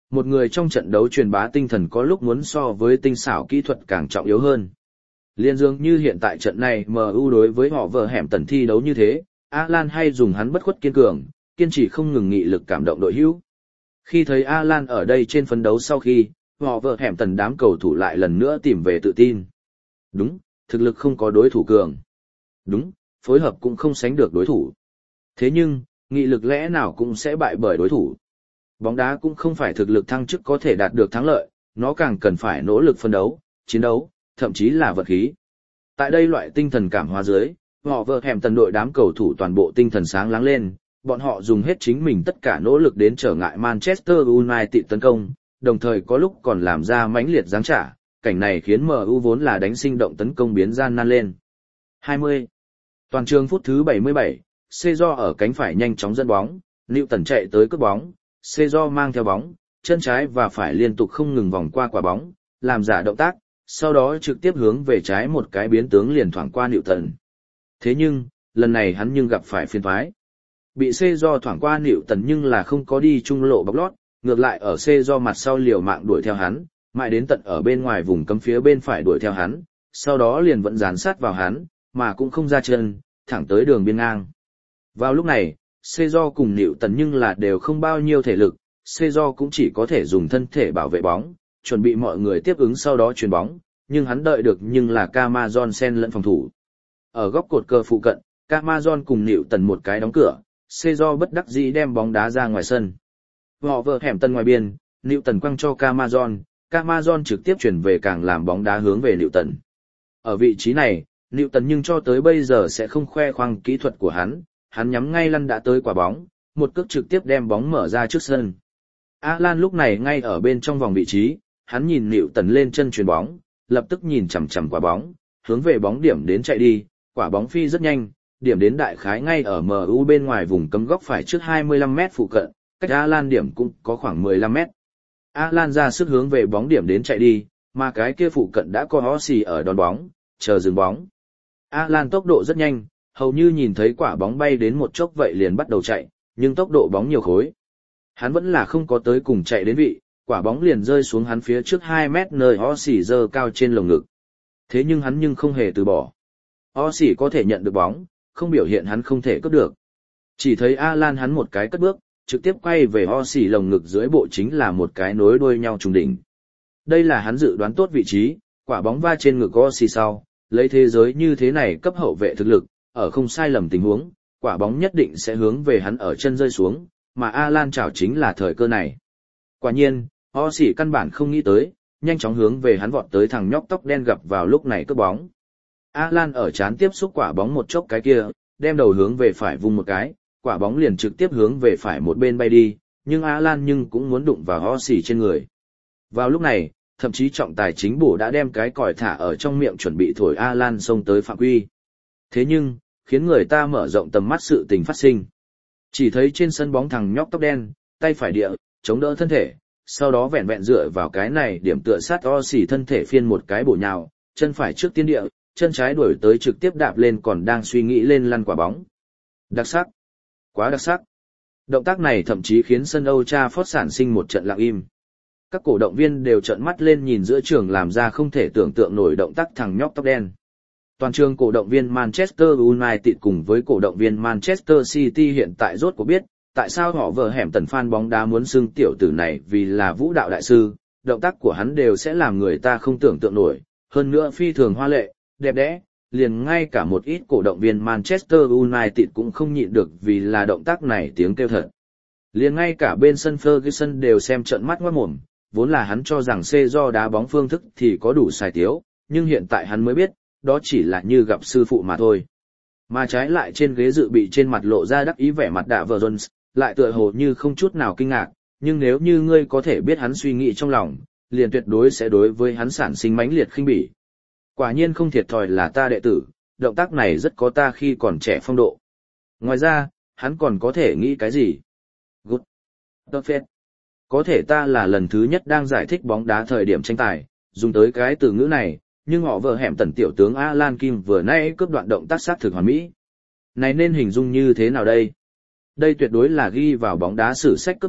một người trong trận đấu truyền bá tinh thần có lúc muốn so với tinh xảo kỹ thuật càng trọng yếu hơn. Liên dường như hiện tại trận này em u đối với họ vợ hẻm tần thi đấu như thế, Alan hay dùng hắn bất khuất kiên cường, kiên trì không ngừng nghị lực cảm động đội hữu. Khi thấy Alan ở đây trên phấn đấu sau khi, họ vợ hẻm tần đám cầu thủ lại lần nữa tìm về tự tin. Đúng, thực lực không có đối thủ cường. Đúng, phối hợp cũng không sánh được đối thủ. Thế nhưng, nghị lực lẽ nào cũng sẽ bại bởi đối thủ. Bóng đá cũng không phải thực lực thăng chức có thể đạt được thắng lợi, nó càng cần phải nỗ lực phân đấu, chiến đấu, thậm chí là vật khí. Tại đây loại tinh thần cảm hóa dưới, họ vợ hẻm tần đội đám cầu thủ toàn bộ tinh thần sáng láng lên, bọn họ dùng hết chính mình tất cả nỗ lực đến trở ngại Manchester United tấn công, đồng thời có lúc còn làm ra mãnh liệt giáng trả, cảnh này khiến em u vốn là đánh sinh động tấn công biến gian nan lên. hai mươi. Toàn trường phút thứ bảy mươi bảy, Cezor ở cánh phải nhanh chóng dẫn bóng, Newton chạy tới cướp bóng, Cezor mang theo bóng, chân trái và phải liên tục không ngừng vòng qua quả bóng, làm giả động tác, sau đó trực tiếp hướng về trái một cái biến tướng liền thoảng qua Newton. Thế nhưng, lần này hắn nhưng gặp phải phiền toái. Bị Cezor thoảng qua Newton nhưng là không có đi trung lộ bọc lót, ngược lại ở Cezor mặt sau liều mạng đuổi theo hắn, mãi đến tận ở bên ngoài vùng cấm phía bên phải đuổi theo hắn, sau đó liền vẫn dán sát vào hắn, mà cũng không ra chân, thẳng tới đường biên ngang. Vào lúc này, Cezor cùng Newton nhưng là đều không bao nhiêu thể lực, Cezor cũng chỉ có thể dùng thân thể bảo vệ bóng, chuẩn bị mọi người tiếp ứng sau đó chuyền bóng, nhưng hắn đợi được nhưng là Camazon xen lẫn phòng thủ. Ở góc cột cờ phụ cận, Camazon cùng Newton một cái đóng cửa, Cezor bất đắc dĩ đem bóng đá ra ngoài sân. Họ vợ hẻm tân ngoài biên, Newton quăng cho Camazon, Camazon trực tiếp chuyển về càng làm bóng đá hướng về Newton. Ở vị trí này, Newton nhưng cho tới bây giờ sẽ không khoe khoang kỹ thuật của hắn, hắn nhắm ngay lăn đã tới quả bóng, một cước trực tiếp đem bóng mở ra trước sân. Alan lúc này ngay ở bên trong vòng vị trí, hắn nhìn Newton lên chân chuyền bóng, lập tức nhìn chằm chằm quả bóng, hướng về bóng điểm đến chạy đi, quả bóng phi rất nhanh, điểm đến đại khái ngay ở em u bên ngoài vùng cấm góc phải trước hai mươi lăm mét phụ cận, cách Alan điểm cũng có khoảng mười lăm mét. Alan ra sức hướng về bóng điểm đến chạy đi, mà cái kia phụ cận đã có Ossi ở đón bóng, chờ dừng bóng. Alan tốc độ rất nhanh, hầu như nhìn thấy quả bóng bay đến một chốc vậy liền bắt đầu chạy, nhưng tốc độ bóng nhiều khối. Hắn vẫn là không có tới cùng chạy đến vị, quả bóng liền rơi xuống hắn phía trước hai mét nơi Ossi giơ cao trên lồng ngực. Thế nhưng hắn nhưng không hề từ bỏ. Ossi có thể nhận được bóng, không biểu hiện hắn không thể cướp được. Chỉ thấy Alan hắn một cái cất bước, trực tiếp quay về Ossi lồng ngực dưới bộ chính là một cái nối đuôi nhau trùng đỉnh. Đây là hắn dự đoán tốt vị trí, quả bóng va trên ngực Ossi sau, lấy thế giới như thế này cấp hậu vệ thực lực, ở không sai lầm tình huống, quả bóng nhất định sẽ hướng về hắn ở chân rơi xuống, mà Alan chảo chính là thời cơ này. Quả nhiên, Ossi căn bản không nghĩ tới, nhanh chóng hướng về hắn vọt tới thằng nhóc tóc đen gặp vào lúc này cướp bóng. Alan ở chán tiếp xúc quả bóng một chốc cái kia, đem đầu hướng về phải vung một cái, quả bóng liền trực tiếp hướng về phải một bên bay đi, nhưng Alan nhưng cũng muốn đụng vào Ossi trên người. Vào lúc này, thậm chí trọng tài chính bổ đã đem cái còi thả ở trong miệng chuẩn bị thổi Alan xông tới phạm quy. Thế nhưng, khiến người ta mở rộng tầm mắt sự tình phát sinh. Chỉ thấy trên sân bóng thằng nhóc tóc đen, tay phải địa, chống đỡ thân thể, sau đó vẹn vẹn dựa vào cái này điểm tựa sát Ossi thân thể phiên một cái bổ nhào, chân phải trước tiên địa, chân trái đuổi tới trực tiếp đạp lên còn đang suy nghĩ lên lăn quả bóng. Đặc sắc. Quá đặc sắc. Động tác này thậm chí khiến sân Old Trafford sản sinh một trận lặng im. Các cổ động viên đều trợn mắt lên nhìn giữa trường làm ra không thể tưởng tượng nổi động tác thằng nhóc tóc đen. Toàn trường cổ động viên Manchester United cùng với cổ động viên Manchester City hiện tại rốt cuộc biết, tại sao họ vờ hẻm tần fan bóng đá muốn xưng tiểu tử này vì là vũ đạo đại sư, động tác của hắn đều sẽ làm người ta không tưởng tượng nổi, hơn nữa phi thường hoa lệ, đẹp đẽ, liền ngay cả một ít cổ động viên Manchester United cũng không nhịn được vì là động tác này tiếng kêu thật. Liền ngay cả bên sân Ferguson đều xem trợn mắt ngoát mồm, vốn là hắn cho rằng Cezor đá bóng phương thức thì có đủ xài tiếu, nhưng hiện tại hắn mới biết, đó chỉ là như gặp sư phụ mà thôi. Mà trái lại trên ghế dự bị trên mặt lộ ra đắc ý vẻ mặt đạ vợ Jones, lại tựa hồ như không chút nào kinh ngạc, nhưng nếu như ngươi có thể biết hắn suy nghĩ trong lòng, liền tuyệt đối sẽ đối với hắn sản sinh mãnh liệt khinh bỉ. Quả nhiên không thiệt thòi là ta đệ tử, động tác này rất có ta khi còn trẻ phong độ. Ngoài ra, hắn còn có thể nghĩ cái gì? Good. Perfect. Có thể ta là lần thứ nhất đang giải thích bóng đá thời điểm tranh tài, dùng tới cái từ ngữ này, nhưng họ vợ hẻm tần tiểu tướng Alan Kim vừa nãy cướp đoạn động tác sát thực hoàn mỹ. Này nên hình dung như thế nào đây? Đây tuyệt đối là ghi vào bóng đá sử sách cướp đoạn,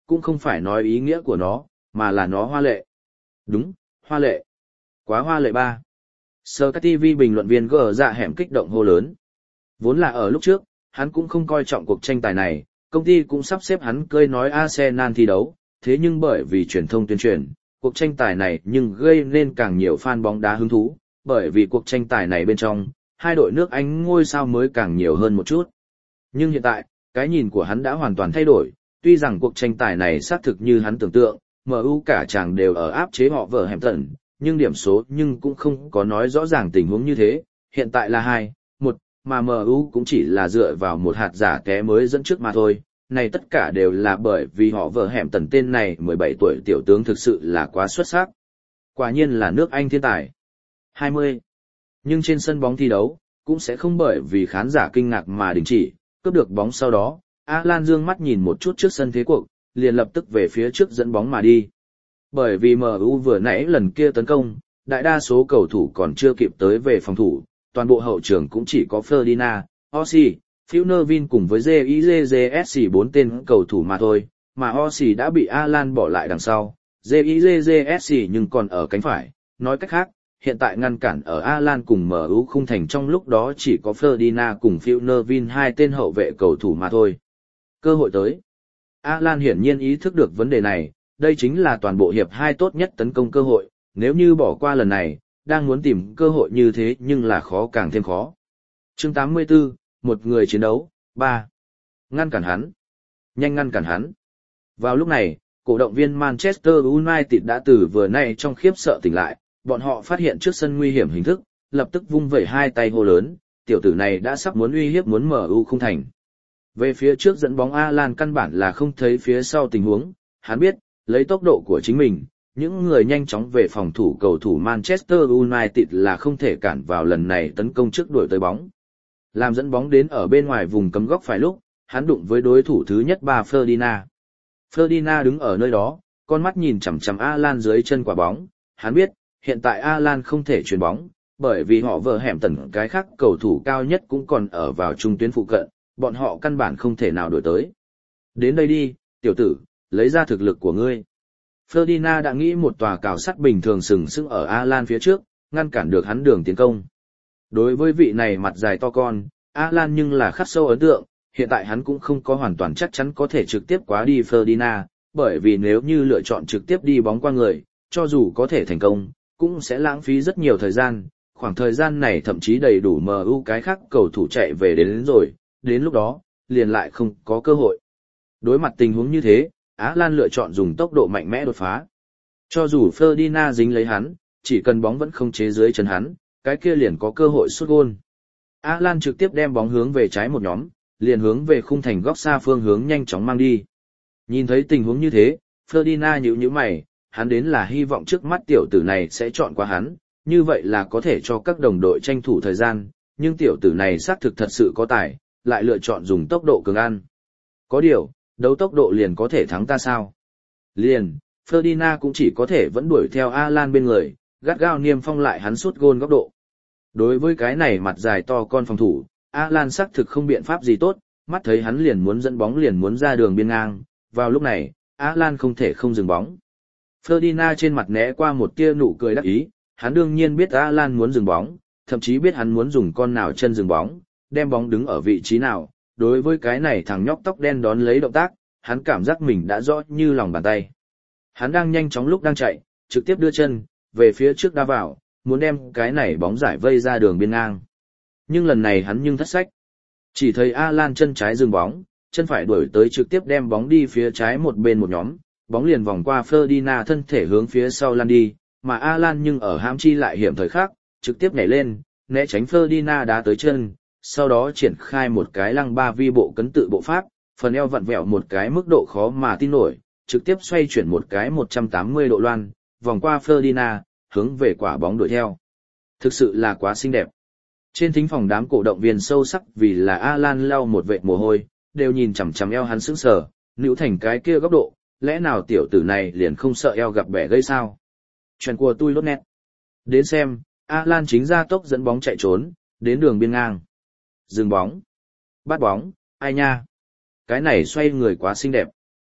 cũng không phải nói ý nghĩa của nó, mà là nó hoa lệ. Đúng, hoa lệ. Quá hoa lệ ba. Sky ti vi bình luận viên gờ dạ hẻm kích động hô lớn. Vốn là ở lúc trước, hắn cũng không coi trọng cuộc tranh tài này, công ty cũng sắp xếp hắn cơi nói Arsenal thi đấu, thế nhưng bởi vì truyền thông tuyên truyền, cuộc tranh tài này nhưng gây nên càng nhiều fan bóng đá hứng thú, bởi vì cuộc tranh tài này bên trong, hai đội nước Anh ngôi sao mới càng nhiều hơn một chút. Nhưng hiện tại, cái nhìn của hắn đã hoàn toàn thay đổi, tuy rằng cuộc tranh tài này xác thực như hắn tưởng tượng, em u cả chàng đều ở áp chế họ vở hẻm tận, nhưng điểm số nhưng cũng không có nói rõ ràng tình huống như thế, hiện tại là hai một, mà em u cũng chỉ là dựa vào một hạt giả té mới dẫn trước mà thôi. Này tất cả đều là bởi vì họ vợ hẻm tần tên này mười bảy tuổi tiểu tướng thực sự là quá xuất sắc. Quả nhiên là nước Anh thiên tài. hai mươi. Nhưng trên sân bóng thi đấu, cũng sẽ không bởi vì khán giả kinh ngạc mà đình chỉ, cướp được bóng sau đó, Alan dương mắt nhìn một chút trước sân thế cuộc, liền lập tức về phía trước dẫn bóng mà đi. Bởi vì em u vừa nãy lần kia tấn công, đại đa số cầu thủ còn chưa kịp tới về phòng thủ, toàn bộ hậu trường cũng chỉ có Ferdinand, Ossi, Phil Nevin cùng với gi i gi gi ét xê bốn tên cầu thủ mà thôi, mà Ossi đã bị Alan bỏ lại đằng sau, gi i gi gi ét xê nhưng còn ở cánh phải, nói cách khác, hiện tại ngăn cản ở Alan cùng em u khung thành trong lúc đó chỉ có Ferdinand cùng Phil Nevin hai tên hậu vệ cầu thủ mà thôi. Cơ hội tới. Alan hiển nhiên ý thức được vấn đề này, đây chính là toàn bộ hiệp hai tốt nhất tấn công cơ hội, nếu như bỏ qua lần này, đang muốn tìm cơ hội như thế nhưng là khó càng thêm khó. Chương tám mươi tư, một người chiến đấu, ba. Ngăn cản hắn. Nhanh ngăn cản hắn. Vào lúc này, cổ động viên Manchester United đã từ vừa nay trong khiếp sợ tỉnh lại, bọn họ phát hiện trước sân nguy hiểm hình thức, lập tức vung vẩy hai tay hô lớn, tiểu tử này đã sắp muốn uy hiếp muốn em u không thành. Về phía trước dẫn bóng Alan căn bản là không thấy phía sau tình huống, hắn biết, lấy tốc độ của chính mình, những người nhanh chóng về phòng thủ cầu thủ Manchester United là không thể cản vào lần này tấn công trước đuổi tới bóng. Làm dẫn bóng đến ở bên ngoài vùng cấm góc phải lúc, hắn đụng với đối thủ thứ nhất ba Ferdinand. Ferdinand đứng ở nơi đó, con mắt nhìn chằm chằm Alan dưới chân quả bóng, hắn biết, hiện tại Alan không thể chuyền bóng, bởi vì họ vợ hẻm tần cái khác cầu thủ cao nhất cũng còn ở vào trung tuyến phụ cận, bọn họ căn bản không thể nào đuổi tới. Đến đây đi, tiểu tử, lấy ra thực lực của ngươi. Ferdinand đã nghĩ một tòa cào sắt bình thường sừng sững ở Alan phía trước, ngăn cản được hắn đường tiến công. Đối với vị này mặt dài to con, Alan nhưng là khắc sâu ấn tượng, hiện tại hắn cũng không có hoàn toàn chắc chắn có thể trực tiếp quá đi Ferdinand, bởi vì nếu như lựa chọn trực tiếp đi bóng qua người, cho dù có thể thành công, cũng sẽ lãng phí rất nhiều thời gian, khoảng thời gian này thậm chí đầy đủ em u cái khác cầu thủ chạy về đến, đến rồi, đến lúc đó, liền lại không có cơ hội. Đối mặt tình huống như thế, Alan lựa chọn dùng tốc độ mạnh mẽ đột phá. Cho dù Ferdinand dính lấy hắn, chỉ cần bóng vẫn không chế dưới chân hắn, cái kia liền có cơ hội sút gôn. Alan trực tiếp đem bóng hướng về trái một nhóm, liền hướng về khung thành góc xa phương hướng nhanh chóng mang đi. Nhìn thấy tình huống như thế, Ferdinand nhíu nhíu mày, hắn đến là hy vọng trước mắt tiểu tử này sẽ chọn qua hắn, như vậy là có thể cho các đồng đội tranh thủ thời gian, nhưng tiểu tử này xác thực thật sự có tài, lại lựa chọn dùng tốc độ cường ăn. Có điều, đấu tốc độ liền có thể thắng ta sao? Liền, Ferdinand cũng chỉ có thể vẫn đuổi theo Alan bên người, gắt gao niêm phong lại hắn sút gôn góc độ. Đối với cái này mặt dài to con phòng thủ, Alan xác thực không biện pháp gì tốt, mắt thấy hắn liền muốn dẫn bóng liền muốn ra đường biên ngang, vào lúc này, Alan không thể không dừng bóng. Ferdinand trên mặt né qua một tia nụ cười đắc ý, hắn đương nhiên biết Alan muốn dừng bóng, thậm chí biết hắn muốn dùng con nào chân dừng bóng, đem bóng đứng ở vị trí nào. Đối với cái này thằng nhóc tóc đen đón lấy động tác, hắn cảm giác mình đã rõ như lòng bàn tay. Hắn đang nhanh chóng lúc đang chạy, trực tiếp đưa chân, về phía trước đá vào, muốn đem cái này bóng giải vây ra đường biên ngang. Nhưng lần này hắn nhưng thất sách. Chỉ thấy Alan chân trái dừng bóng, chân phải đuổi tới trực tiếp đem bóng đi phía trái một bên một nhóm, bóng liền vòng qua Ferdinand thân thể hướng phía sau lăn đi, mà Alan nhưng ở hãm chi lại hiểm thời khắc, trực tiếp nhảy lên, né tránh Ferdinand đá tới chân, sau đó triển khai một cái lăng ba vi bộ cấn tự bộ pháp, phần eo vặn vẹo một cái mức độ khó mà tin nổi, trực tiếp xoay chuyển một cái một trăm tám mươi độ loan, vòng qua Ferdinand, hướng về quả bóng đuổi theo. Thực sự là quá xinh đẹp. Trên thính phòng đám cổ động viên sâu sắc vì là Alan lau một vệt mồ hôi, đều nhìn chằm chằm eo hắn sững sờ, níu thành cái kia góc độ, lẽ nào tiểu tử này liền không sợ eo gặp bẻ gây sao? Chuyện của tôi lốt nét. Đến xem, Alan chính ra tốc dẫn bóng chạy trốn, đến đường biên ngang. Dừng bóng. Bắt bóng, ai nha? Cái này xoay người quá xinh đẹp.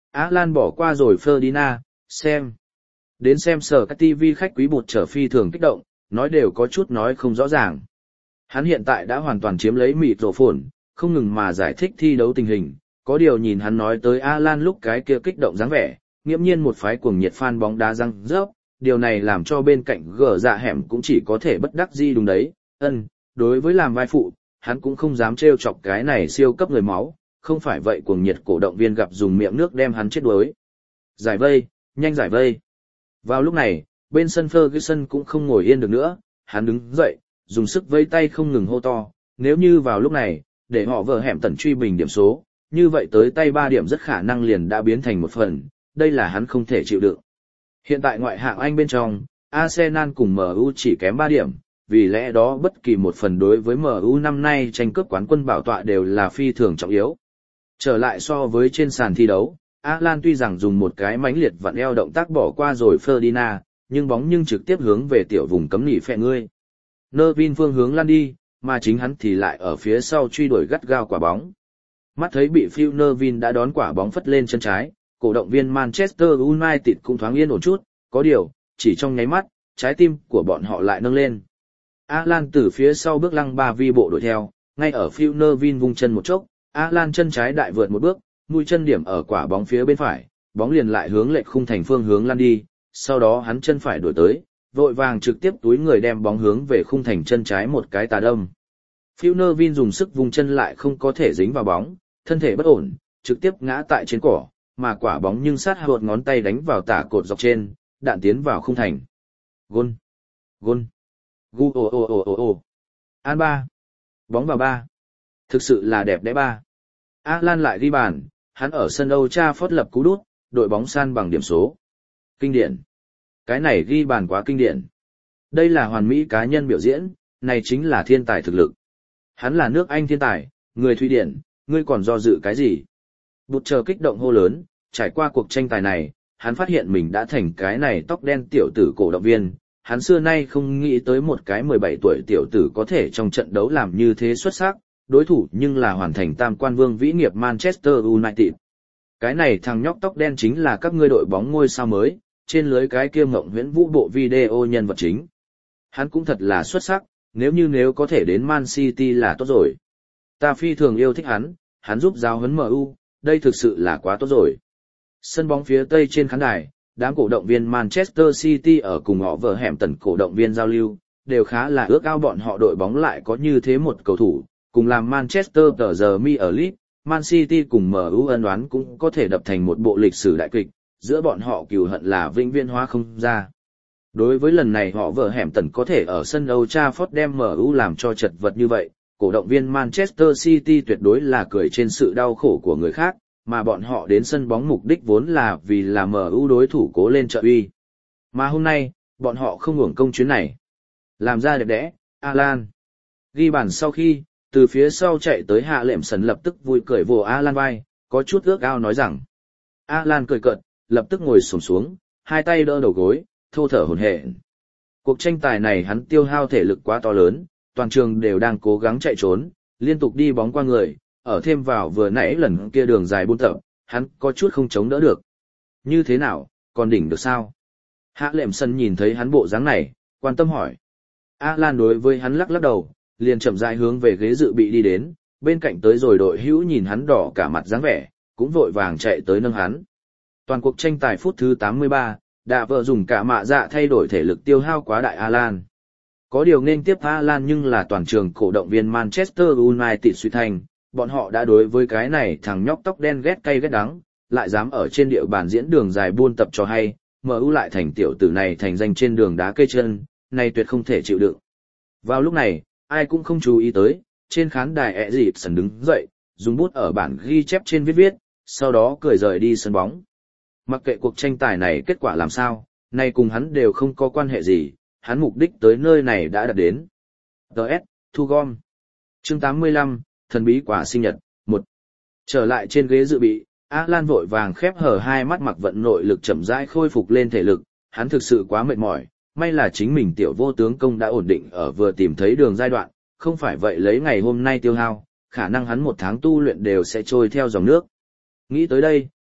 Alan bỏ qua rồi Ferdinand, xem. Đến xem sở các ti vi khách quý bụt trở phi thường kích động, nói đều có chút nói không rõ ràng. Hắn hiện tại đã hoàn toàn chiếm lấy mịt rổ phồn, không ngừng mà giải thích thi đấu tình hình, có điều nhìn hắn nói tới Alan lúc cái kia kích động dáng vẻ, nghiễm nhiên một phái cuồng nhiệt fan bóng đá răng rớp, điều này làm cho bên cạnh gở dạ hẻm cũng chỉ có thể bất đắc dĩ đúng đấy, ân, đối với làm vai phụ, hắn cũng không dám trêu chọc cái này siêu cấp người máu, không phải vậy cuồng nhiệt cổ động viên gặp dùng miệng nước đem hắn chết đuối. Giải vây, nhanh giải vây. Vào lúc này, bên sân Ferguson cũng không ngồi yên được nữa, hắn đứng dậy, dùng sức vây tay không ngừng hô to, nếu như vào lúc này, để họ vợ hẻm tần truy bình điểm số, như vậy tới tay ba điểm rất khả năng liền đã biến thành một phần, đây là hắn không thể chịu đựng. Hiện tại ngoại hạng Anh bên trong, Arsenal cùng em u chỉ kém ba điểm, vì lẽ đó bất kỳ một phần đối với em u năm nay tranh cướp quán quân bảo tọa đều là phi thường trọng yếu. Trở lại so với trên sàn thi đấu, Alan tuy rằng dùng một cái mãnh liệt vặn eo động tác bỏ qua rồi Ferdinand, nhưng bóng nhưng trực tiếp hướng về tiểu vùng cấm nỉ phẹ ngươi. Nervin phương hướng lăn đi, mà chính hắn thì lại ở phía sau truy đuổi gắt gao quả bóng. Mắt thấy bị Phil Nervin đã đón quả bóng phất lên chân trái, cổ động viên Manchester United cũng thoáng yên ổn chút, có điều, chỉ trong nháy mắt, trái tim của bọn họ lại nâng lên. Alan từ phía sau bước lăng ba vi bộ đuổi theo, ngay ở Phil Nervin vung chân một chốc, Alan chân trái đại vượt một bước, mũi chân điểm ở quả bóng phía bên phải, bóng liền lại hướng lệch khung thành phương hướng lăn đi, sau đó hắn chân phải đuổi tới, vội vàng trực tiếp túi người đem bóng hướng về khung thành chân trái một cái tà đâm. Phil Nervin dùng sức vung chân lại không có thể dính vào bóng, thân thể bất ổn, trực tiếp ngã tại trên cỏ, mà quả bóng nhưng sát hụt ngón tay đánh vào tả cột dọc trên, đạn tiến vào khung thành. Gol! Gol! Gu ồ ồ ồ ồ ồ! An ba! Bóng vào ba! Thực sự là đẹp đẽ ba! Alan lại ghi bàn, hắn ở sân Old Trafford lập cú đút, đội bóng san bằng điểm số. Kinh điển! Cái này ghi bàn quá kinh điển. Đây là hoàn mỹ cá nhân biểu diễn, này chính là thiên tài thực lực. Hắn là nước Anh thiên tài, người Thụy Điển, ngươi còn do dự cái gì? Bụt chờ kích động hô lớn, trải qua cuộc tranh tài này, hắn phát hiện mình đã thành cái này tóc đen tiểu tử cổ động viên. Hắn xưa nay không nghĩ tới một cái mười bảy tuổi tiểu tử có thể trong trận đấu làm như thế xuất sắc, đối thủ nhưng là hoàn thành tam quan vương vĩ nghiệp Manchester United. Cái này thằng nhóc tóc đen chính là các ngươi đội bóng ngôi sao mới, trên lưới cái kia mộng huyễn vũ bộ video nhân vật chính. Hắn cũng thật là xuất sắc, nếu như nếu có thể đến Man City là tốt rồi. Ta phi thường yêu thích hắn, hắn giúp giáo huấn em u, đây thực sự là quá tốt rồi. Sân bóng phía tây trên khán đài, đám cổ động viên Manchester City ở cùng họ vợ hẻm tần cổ động viên giao lưu, đều khá là ước ao bọn họ đội bóng lại có như thế một cầu thủ, cùng làm Manchester tờ giờ mi ở League, Man City cùng em u ân oán cũng có thể đập thành một bộ lịch sử đại kịch, giữa bọn họ cừu hận là vĩnh viễn hóa không ra. Đối với lần này họ vợ hẻm tần có thể ở sân Old Trafford đem em u làm cho chật vật như vậy, cổ động viên Manchester City tuyệt đối là cười trên sự đau khổ của người khác, mà bọn họ đến sân bóng mục đích vốn là vì làm em u đối thủ cố lên trợ uy. Mà hôm nay, bọn họ không hưởng công chuyến này. Làm ra đẹp đẽ, Alan. Ghi bàn sau khi, từ phía sau chạy tới hạ lệm sần lập tức vui cười vồ Alan vai, có chút ước ao nói rằng. Alan cười cợt, lập tức ngồi xổm xuống, hai tay đỡ đầu gối, thô thở hổn hển. Cuộc tranh tài này hắn tiêu hao thể lực quá to lớn, toàn trường đều đang cố gắng chạy trốn, liên tục đi bóng qua người, ở thêm vào vừa nãy lần kia đường dài buôn tập, hắn có chút không chống đỡ được. Như thế nào, còn đỉnh được sao? Hạ lệm sân nhìn thấy hắn bộ dáng này, quan tâm hỏi. Alan đối với hắn lắc lắc đầu, liền chậm rãi hướng về ghế dự bị đi đến, bên cạnh tới rồi đội hữu nhìn hắn đỏ cả mặt dáng vẻ, cũng vội vàng chạy tới nâng hắn. Toàn cuộc tranh tài phút thứ tám mươi ba, đã vợ dùng cả mạ dạ thay đổi thể lực tiêu hao quá đại Alan. Có điều nên tiếp Alan nhưng là toàn trường cổ động viên Manchester United suy thành, bọn họ đã đối với cái này thằng nhóc tóc đen ghét cay ghét đắng, lại dám ở trên địa bàn diễn đường dài buôn tập cho hay, em u lại thành tiểu tử này thành danh trên đường đá cây chân, này tuyệt không thể chịu đựng. Vào lúc này, ai cũng không chú ý tới, trên khán đài ẹ dịp sần đứng dậy, dùng bút ở bản ghi chép trên viết viết, sau đó cười rời đi sân bóng. Mặc kệ cuộc tranh tài này kết quả làm sao, nay cùng hắn đều không có quan hệ gì, hắn mục đích tới nơi này đã đạt đến. đê ét, thu gom. Chương tám mươi lăm, thần bí quả sinh nhật, một. Trở lại trên ghế dự bị, Alan vội vàng khép hở hai mắt mặc vận nội lực chậm rãi khôi phục lên thể lực, hắn thực sự quá mệt mỏi, may là chính mình tiểu vô tướng công đã ổn định ở vừa tìm thấy đường giai đoạn, không phải vậy lấy ngày hôm nay tiêu hao, khả năng hắn một tháng tu luyện đều sẽ trôi theo dòng nước. Nghĩ tới đây,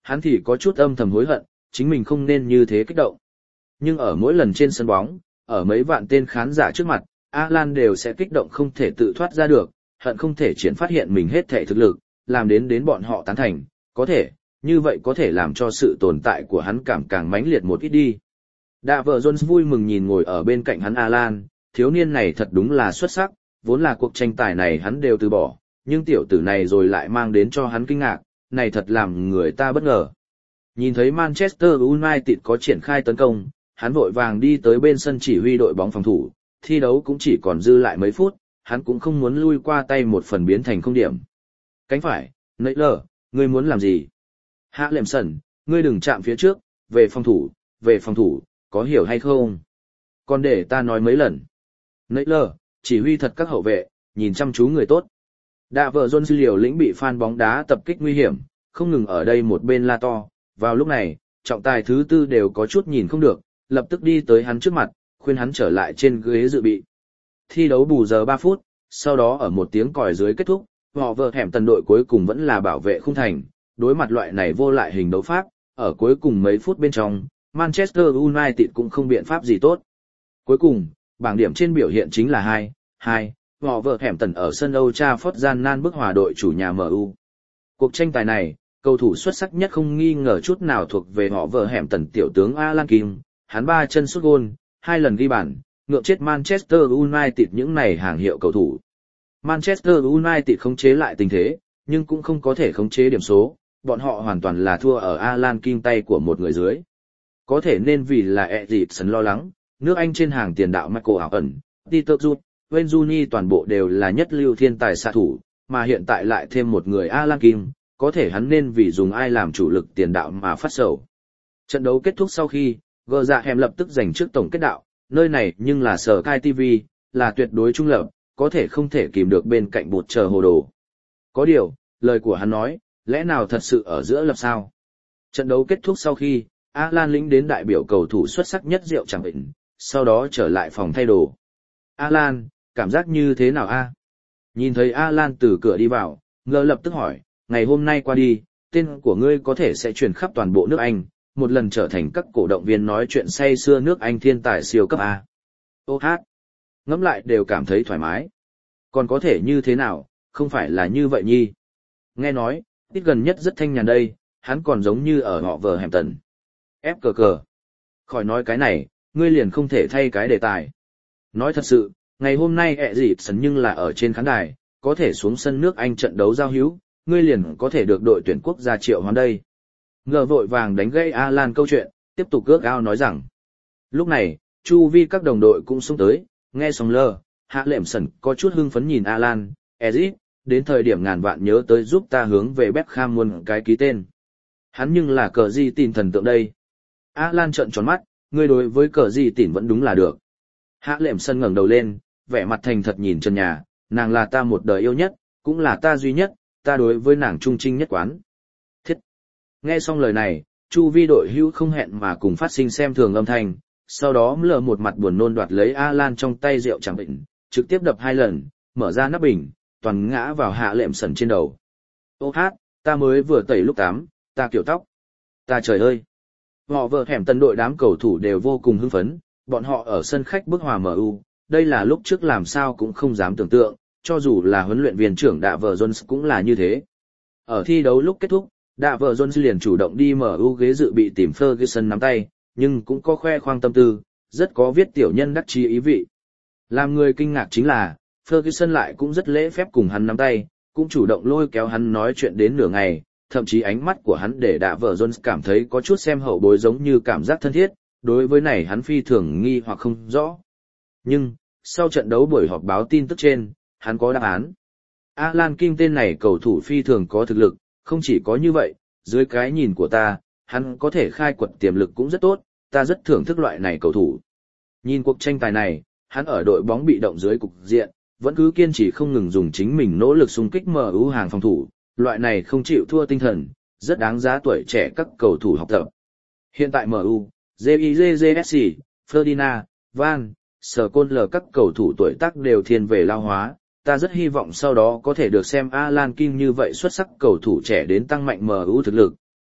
hắn thì có chút âm thầm hối hận, chính mình không nên như thế kích động. Nhưng ở mỗi lần trên sân bóng, ở mấy vạn tên khán giả trước mặt, Alan đều sẽ kích động không thể tự thoát ra được, hận không thể triển phát hiện mình hết thể thực lực, làm đến đến bọn họ tán thành, có thể, như vậy có thể làm cho sự tồn tại của hắn cảm càng mãnh liệt một ít đi. Đạ vợ Jones vui mừng nhìn ngồi ở bên cạnh hắn Alan, thiếu niên này thật đúng là xuất sắc, vốn là cuộc tranh tài này hắn đều từ bỏ, nhưng tiểu tử này rồi lại mang đến cho hắn kinh ngạc, này thật làm người ta bất ngờ. Nhìn thấy Manchester United có triển khai tấn công, hắn vội vàng đi tới bên sân chỉ huy đội bóng phòng thủ, thi đấu cũng chỉ còn dư lại mấy phút, hắn cũng không muốn lui qua tay một phần biến thành không điểm. Cánh phải, Naylor, ngươi muốn làm gì? Hạ Lệm Sẩn, ngươi đừng chạm phía trước, về phòng thủ, về phòng thủ, có hiểu hay không? Còn để ta nói mấy lần. Naylor, chỉ huy thật các hậu vệ, nhìn chăm chú người tốt. Đạ vợ Jones liều lĩnh bị fan bóng đá tập kích nguy hiểm, không ngừng ở đây một bên la to. Vào lúc này, trọng tài thứ tư đều có chút nhìn không được, lập tức đi tới hắn trước mặt, khuyên hắn trở lại trên ghế dự bị. Thi đấu bù giờ ba phút, sau đó ở một tiếng còi dưới kết thúc, họ vợ hẻm tần đội cuối cùng vẫn là bảo vệ khung thành, đối mặt loại này vô lại hình đấu pháp, ở cuối cùng mấy phút bên trong, Manchester United cũng không biện pháp gì tốt. Cuối cùng, bảng điểm trên biểu hiện chính là hai hai, họ vợ hẻm tần ở sân Old Trafford gian nan bức hòa đội chủ nhà em u. Cuộc tranh tài này, cầu thủ xuất sắc nhất không nghi ngờ chút nào thuộc về họ vợ hẻm tần tiểu tướng Alan Kim, hắn ba chân sút gôn, hai lần ghi bàn, ngượng chết Manchester United những này hàng hiệu cầu thủ. Manchester United khống chế lại tình thế, nhưng cũng không có thể khống chế điểm số, bọn họ hoàn toàn là thua ở Alan Kim tay của một người dưới. Có thể nên vì là Eriksen lo lắng, nước Anh trên hàng tiền đạo Michael Owen, Peter Rudd, Wayne Rooney toàn bộ đều là nhất lưu thiên tài xạ thủ, mà hiện tại lại thêm một người Alan Kim, có thể hắn nên vì dùng ai làm chủ lực tiền đạo mà phát sầu. Trận đấu kết thúc sau khi, Gờ Dạ Hẻm lập tức giành trước tổng kết đạo, nơi này nhưng là Sở Kai ti vi, là tuyệt đối trung lập, có thể không thể kìm được bên cạnh bột chờ hồ đồ. Có điều, lời của hắn nói, lẽ nào thật sự ở giữa lập sao? Trận đấu kết thúc sau khi, Alan lĩnh đến đại biểu cầu thủ xuất sắc nhất Diệu Chẳng Bệnh, sau đó trở lại phòng thay đồ. Alan, cảm giác như thế nào a? Nhìn thấy Alan từ cửa đi vào, Ngờ lập tức hỏi, ngày hôm nay qua đi, tên của ngươi có thể sẽ truyền khắp toàn bộ nước Anh, một lần trở thành các cổ động viên nói chuyện say xưa nước Anh thiên tài siêu cấp A. Ô hát, ngẫm lại đều cảm thấy thoải mái. Còn có thể như thế nào, không phải là như vậy nhi. Nghe nói, ít gần nhất rất thanh nhàn đây, hắn còn giống như ở họ vờ hẻm tần. Ép cờ cờ. Khỏi nói cái này, ngươi liền không thể thay cái đề tài. Nói thật sự, ngày hôm nay ẹ dịp sân nhưng là ở trên khán đài, có thể xuống sân nước Anh trận đấu giao hữu, ngươi liền có thể được đội tuyển quốc gia triệu hoán đây. Ngờ vội vàng đánh gãy Alan câu chuyện, tiếp tục ước ao nói rằng. Lúc này, chu vi các đồng đội cũng xông tới, nghe xong lơ, Hạ Lệm Sẩn có chút hưng phấn nhìn Alan, Ezit, đến thời điểm ngàn vạn nhớ tới giúp ta hướng về Beckham muôn cái ký tên. Hắn nhưng là cờ gì tìm thần tượng đây. Alan trợn tròn mắt, ngươi đối với cờ gì tìm vẫn đúng là được. Hạ Lệm Sẩn ngẩng đầu lên, vẻ mặt thành thật nhìn trần nhà, nàng là ta một đời yêu nhất, cũng là ta duy nhất, ta đối với nàng trung trinh nhất quán. Thiết. Nghe xong lời này, chu vi đội hữu không hẹn mà cùng phát sinh xem thường âm thanh, sau đó lờ một mặt buồn nôn đoạt lấy Alan trong tay rượu Chẳng Bệnh, trực tiếp đập hai lần, mở ra nắp bình, toàn ngã vào Hạ Lệm Sẩn trên đầu. Ô hát, ta mới vừa tẩy lúc tắm, ta kiểu tóc. Ta trời ơi. Họ vợ hẻm tần đội đám cầu thủ đều vô cùng hưng phấn, bọn họ ở sân khách bức hòa em u, đây là lúc trước làm sao cũng không dám tưởng tượng, cho dù là huấn luyện viên trưởng Đạ vợ Jones cũng là như thế. Ở thi đấu lúc kết thúc, Đạ vợ Jones liền chủ động đi em u ghế dự bị tìm Ferguson nắm tay, nhưng cũng có khoe khoang tâm tư, rất có viết tiểu nhân đắc chí ý vị. Làm người kinh ngạc chính là, Ferguson lại cũng rất lễ phép cùng hắn nắm tay, cũng chủ động lôi kéo hắn nói chuyện đến nửa ngày, thậm chí ánh mắt của hắn để Đạ vợ Jones cảm thấy có chút xem hậu bối giống như cảm giác thân thiết, đối với này hắn phi thường nghi hoặc không rõ. Nhưng, sau trận đấu buổi họp báo tin tức trên, hắn có đáp án. Alan Kim tên này cầu thủ phi thường có thực lực, không chỉ có như vậy, dưới cái nhìn của ta, hắn có thể khai quật tiềm lực cũng rất tốt, ta rất thưởng thức loại này cầu thủ. Nhìn cuộc tranh tài này, hắn ở đội bóng bị động dưới cục diện, vẫn cứ kiên trì không ngừng dùng chính mình nỗ lực xung kích em u hàng phòng thủ, loại này không chịu thua tinh thần, rất đáng giá tuổi trẻ các cầu thủ học tập. Hiện tại em u, gi gi gi ét xê, Ferdinand, Van, Scholes các cầu thủ tuổi tác đều thiên về lao hóa, ta rất hy vọng sau đó có thể được xem Alan Kim như vậy xuất sắc cầu thủ trẻ đến tăng mạnh em u thực lực,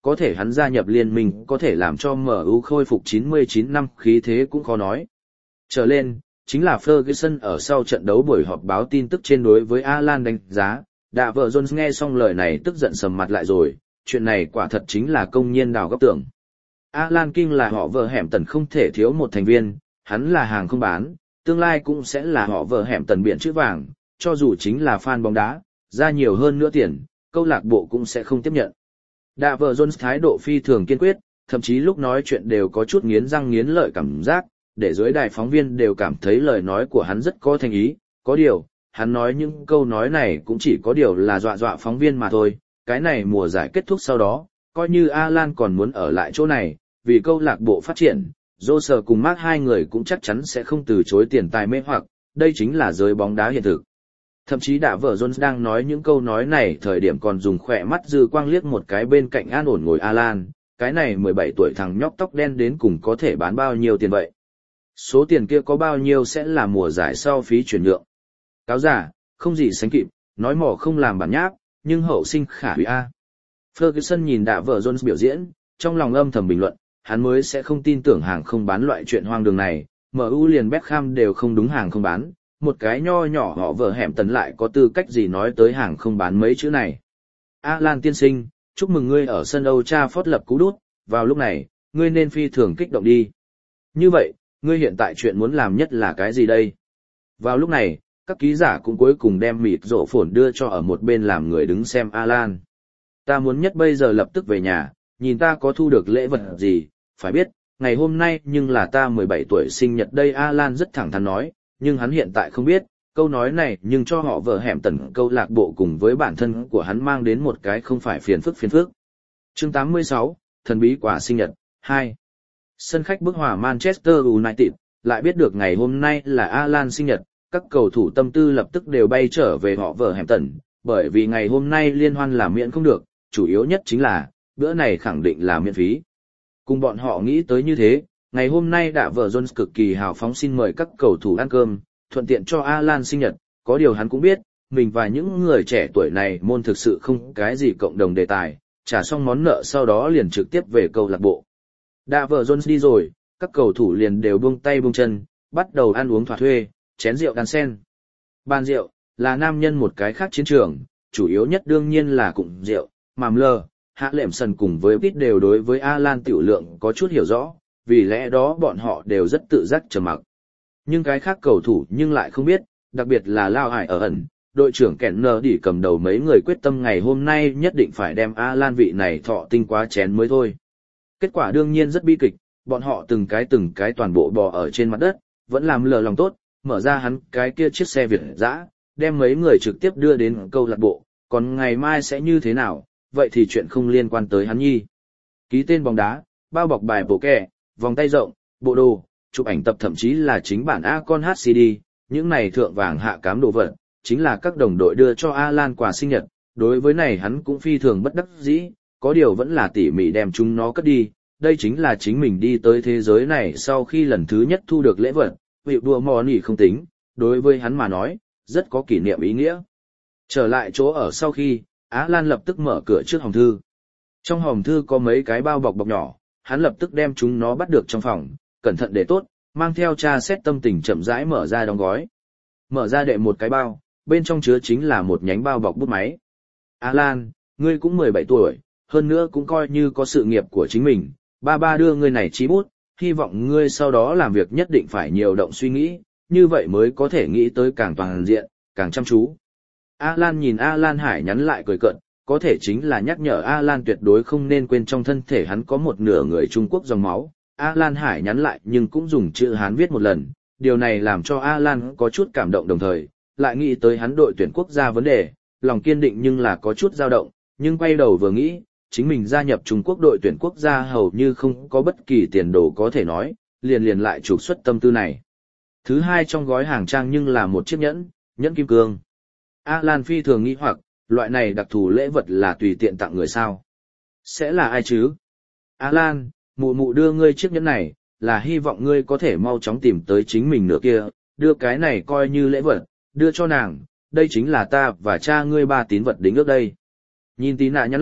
có thể hắn gia nhập liên minh có thể làm cho em u khôi phục chín mươi chín năm khí thế cũng khó nói. Trở lên, chính là Ferguson ở sau trận đấu buổi họp báo tin tức trên đối với Alan đánh giá, Đạ vợ Jones nghe xong lời này tức giận sầm mặt lại rồi, chuyện này quả thật chính là công nhiên đào góc tường. Alan King là họ vợ hẻm tần không thể thiếu một thành viên, hắn là hàng không bán, tương lai cũng sẽ là họ vợ hẻm tần biển chữ vàng, cho dù chính là fan bóng đá, ra nhiều hơn nữa tiền, câu lạc bộ cũng sẽ không tiếp nhận. Đạ vợ Jones thái độ phi thường kiên quyết, thậm chí lúc nói chuyện đều có chút nghiến răng nghiến lợi cảm giác, để dưới đài phóng viên đều cảm thấy lời nói của hắn rất có thành ý, có điều, hắn nói những câu nói này cũng chỉ có điều là dọa dọa phóng viên mà thôi, cái này mùa giải kết thúc sau đó, coi như Alan còn muốn ở lại chỗ này, vì câu lạc bộ phát triển, Jose cùng Mark hai người cũng chắc chắn sẽ không từ chối tiền tài mê hoặc, đây chính là giới bóng đá hiện thực. Thậm chí Đạ vợ Jones đang nói những câu nói này thời điểm còn dùng khỏe mắt dư quang liếc một cái bên cạnh an ổn ngồi Alan, cái này mười bảy tuổi thằng nhóc tóc đen đến cùng có thể bán bao nhiêu tiền vậy? Số tiền kia có bao nhiêu sẽ là mùa giải sau phí chuyển nhượng? Cáo giả, không gì sánh kịp, nói mỏ không làm bản nháp, nhưng hậu sinh khả hủy A. Ferguson nhìn Đạ vợ Jones biểu diễn, trong lòng âm thầm bình luận, hắn mới sẽ không tin tưởng hàng không bán loại chuyện hoang đường này, em u liền Beckham đều không đúng hàng không bán, một cái nho nhỏ họ vợ hẻm tần lại có tư cách gì nói tới hàng không bán mấy chữ này. Alan tiên sinh, chúc mừng ngươi ở sân Old Trafford lập cú đút, vào lúc này, ngươi nên phi thường kích động đi. Như vậy, ngươi hiện tại chuyện muốn làm nhất là cái gì đây? Vào lúc này, các ký giả cũng cuối cùng đem mịt rộ phồn đưa cho ở một bên làm người đứng xem Alan. Ta muốn nhất bây giờ lập tức về nhà, nhìn ta có thu được lễ vật gì, phải biết, ngày hôm nay nhưng là ta mười bảy tuổi sinh nhật đây Alan rất thẳng thắn nói, nhưng hắn hiện tại không biết, câu nói này nhưng cho họ vợ hẻm tần câu lạc bộ cùng với bản thân của hắn mang đến một cái không phải phiền phức phiền phức. Chương tám mươi sáu, thần bí quả sinh nhật, hai. Sân khách bức hòa Manchester United, lại biết được ngày hôm nay là Alan sinh nhật, các cầu thủ tâm tư lập tức đều bay trở về họ vợ hẻm tần, bởi vì ngày hôm nay liên hoan là miễn không được, chủ yếu nhất chính là, bữa này khẳng định là miễn phí. Cùng bọn họ nghĩ tới như thế, ngày hôm nay Đạ vợ Jones cực kỳ hào phóng xin mời các cầu thủ ăn cơm, thuận tiện cho Alan sinh nhật, có điều hắn cũng biết, mình và những người trẻ tuổi này môn thực sự không cái gì cộng đồng đề tài, trả xong món nợ sau đó liền trực tiếp về câu lạc bộ. Đạ vợ Jones đi rồi, các cầu thủ liền đều buông tay buông chân, bắt đầu ăn uống thỏa thuê, chén rượu đan sen. Bàn rượu, là nam nhân một cái khác chiến trường, chủ yếu nhất đương nhiên là cụm rượu, màm lờ, hạ lệm sần cùng với Pít đều đối với Alan tiểu lượng có chút hiểu rõ, vì lẽ đó bọn họ đều rất tự giác trầm mặc. Nhưng cái khác cầu thủ nhưng lại không biết, đặc biệt là Lao Hải ở ẩn, đội trưởng kẻn nờ đỉ cầm đầu mấy người quyết tâm ngày hôm nay nhất định phải đem Alan vị này thọ tinh quá chén mới thôi. Kết quả đương nhiên rất bi kịch, bọn họ từng cái từng cái toàn bộ bò ở trên mặt đất, vẫn làm lờ lòng tốt, mở ra hắn cái kia chiếc xe Việt dã, đem mấy người trực tiếp đưa đến câu lạc bộ, còn ngày mai sẽ như thế nào, vậy thì chuyện không liên quan tới hắn nhi. Ký tên bóng đá, bao bọc bài bổ kẹ, vòng tay rộng, bộ đồ, chụp ảnh tập thậm chí là chính bản Acon hát xê đê, những này thượng vàng hạ cám đồ vật, chính là các đồng đội đưa cho Alan quà sinh nhật, đối với này hắn cũng phi thường bất đắc dĩ, có điều vẫn là tỉ mỉ đem chúng nó cất đi, đây chính là chính mình đi tới thế giới này sau khi lần thứ nhất thu được lễ vật, hiệu đùa mò nỉ không tính, đối với hắn mà nói, rất có kỷ niệm ý nghĩa. Trở lại chỗ ở sau khi, Alan lập tức mở cửa trước hòm thư. Trong hòm thư có mấy cái bao bọc bọc nhỏ, hắn lập tức đem chúng nó bắt được trong phòng, cẩn thận để tốt, mang theo tra xét tâm tình chậm rãi mở ra đóng gói. Mở ra đệ một cái bao, bên trong chứa chính là một nhánh bao bọc bút máy. Alan, ngươi cũng mười bảy tuổi, hơn nữa cũng coi như có sự nghiệp của chính mình, ba ba đưa ngươi này chí bút, hy vọng ngươi sau đó làm việc nhất định phải nhiều động suy nghĩ, như vậy mới có thể nghĩ tới càng toàn diện, càng chăm chú. Alan nhìn Alan Hải nhắn lại cười cợt, có thể chính là nhắc nhở Alan tuyệt đối không nên quên trong thân thể hắn có một nửa người Trung Quốc dòng máu. Alan Hải nhắn lại nhưng cũng dùng chữ Hán viết một lần, điều này làm cho Alan có chút cảm động đồng thời, lại nghĩ tới hắn đội tuyển quốc gia vấn đề, lòng kiên định nhưng là có chút dao động, nhưng quay đầu vừa nghĩ, chính mình gia nhập Trung Quốc đội tuyển quốc gia hầu như không có bất kỳ tiền đồ có thể nói, liền liền lại trục xuất tâm tư này. Thứ hai trong gói hàng trang nhưng là một chiếc nhẫn, nhẫn kim cương. Alan phi thường nghĩ hoặc, loại này đặc thù lễ vật là tùy tiện tặng người sao? Sẽ là ai chứ? Alan, mụ mụ đưa ngươi chiếc nhẫn này, là hy vọng ngươi có thể mau chóng tìm tới chính mình nữa kia, đưa cái này coi như lễ vật, đưa cho nàng, đây chính là ta và cha ngươi ba tín vật đính ước đây. Nhìn tí nạ nhắn lại,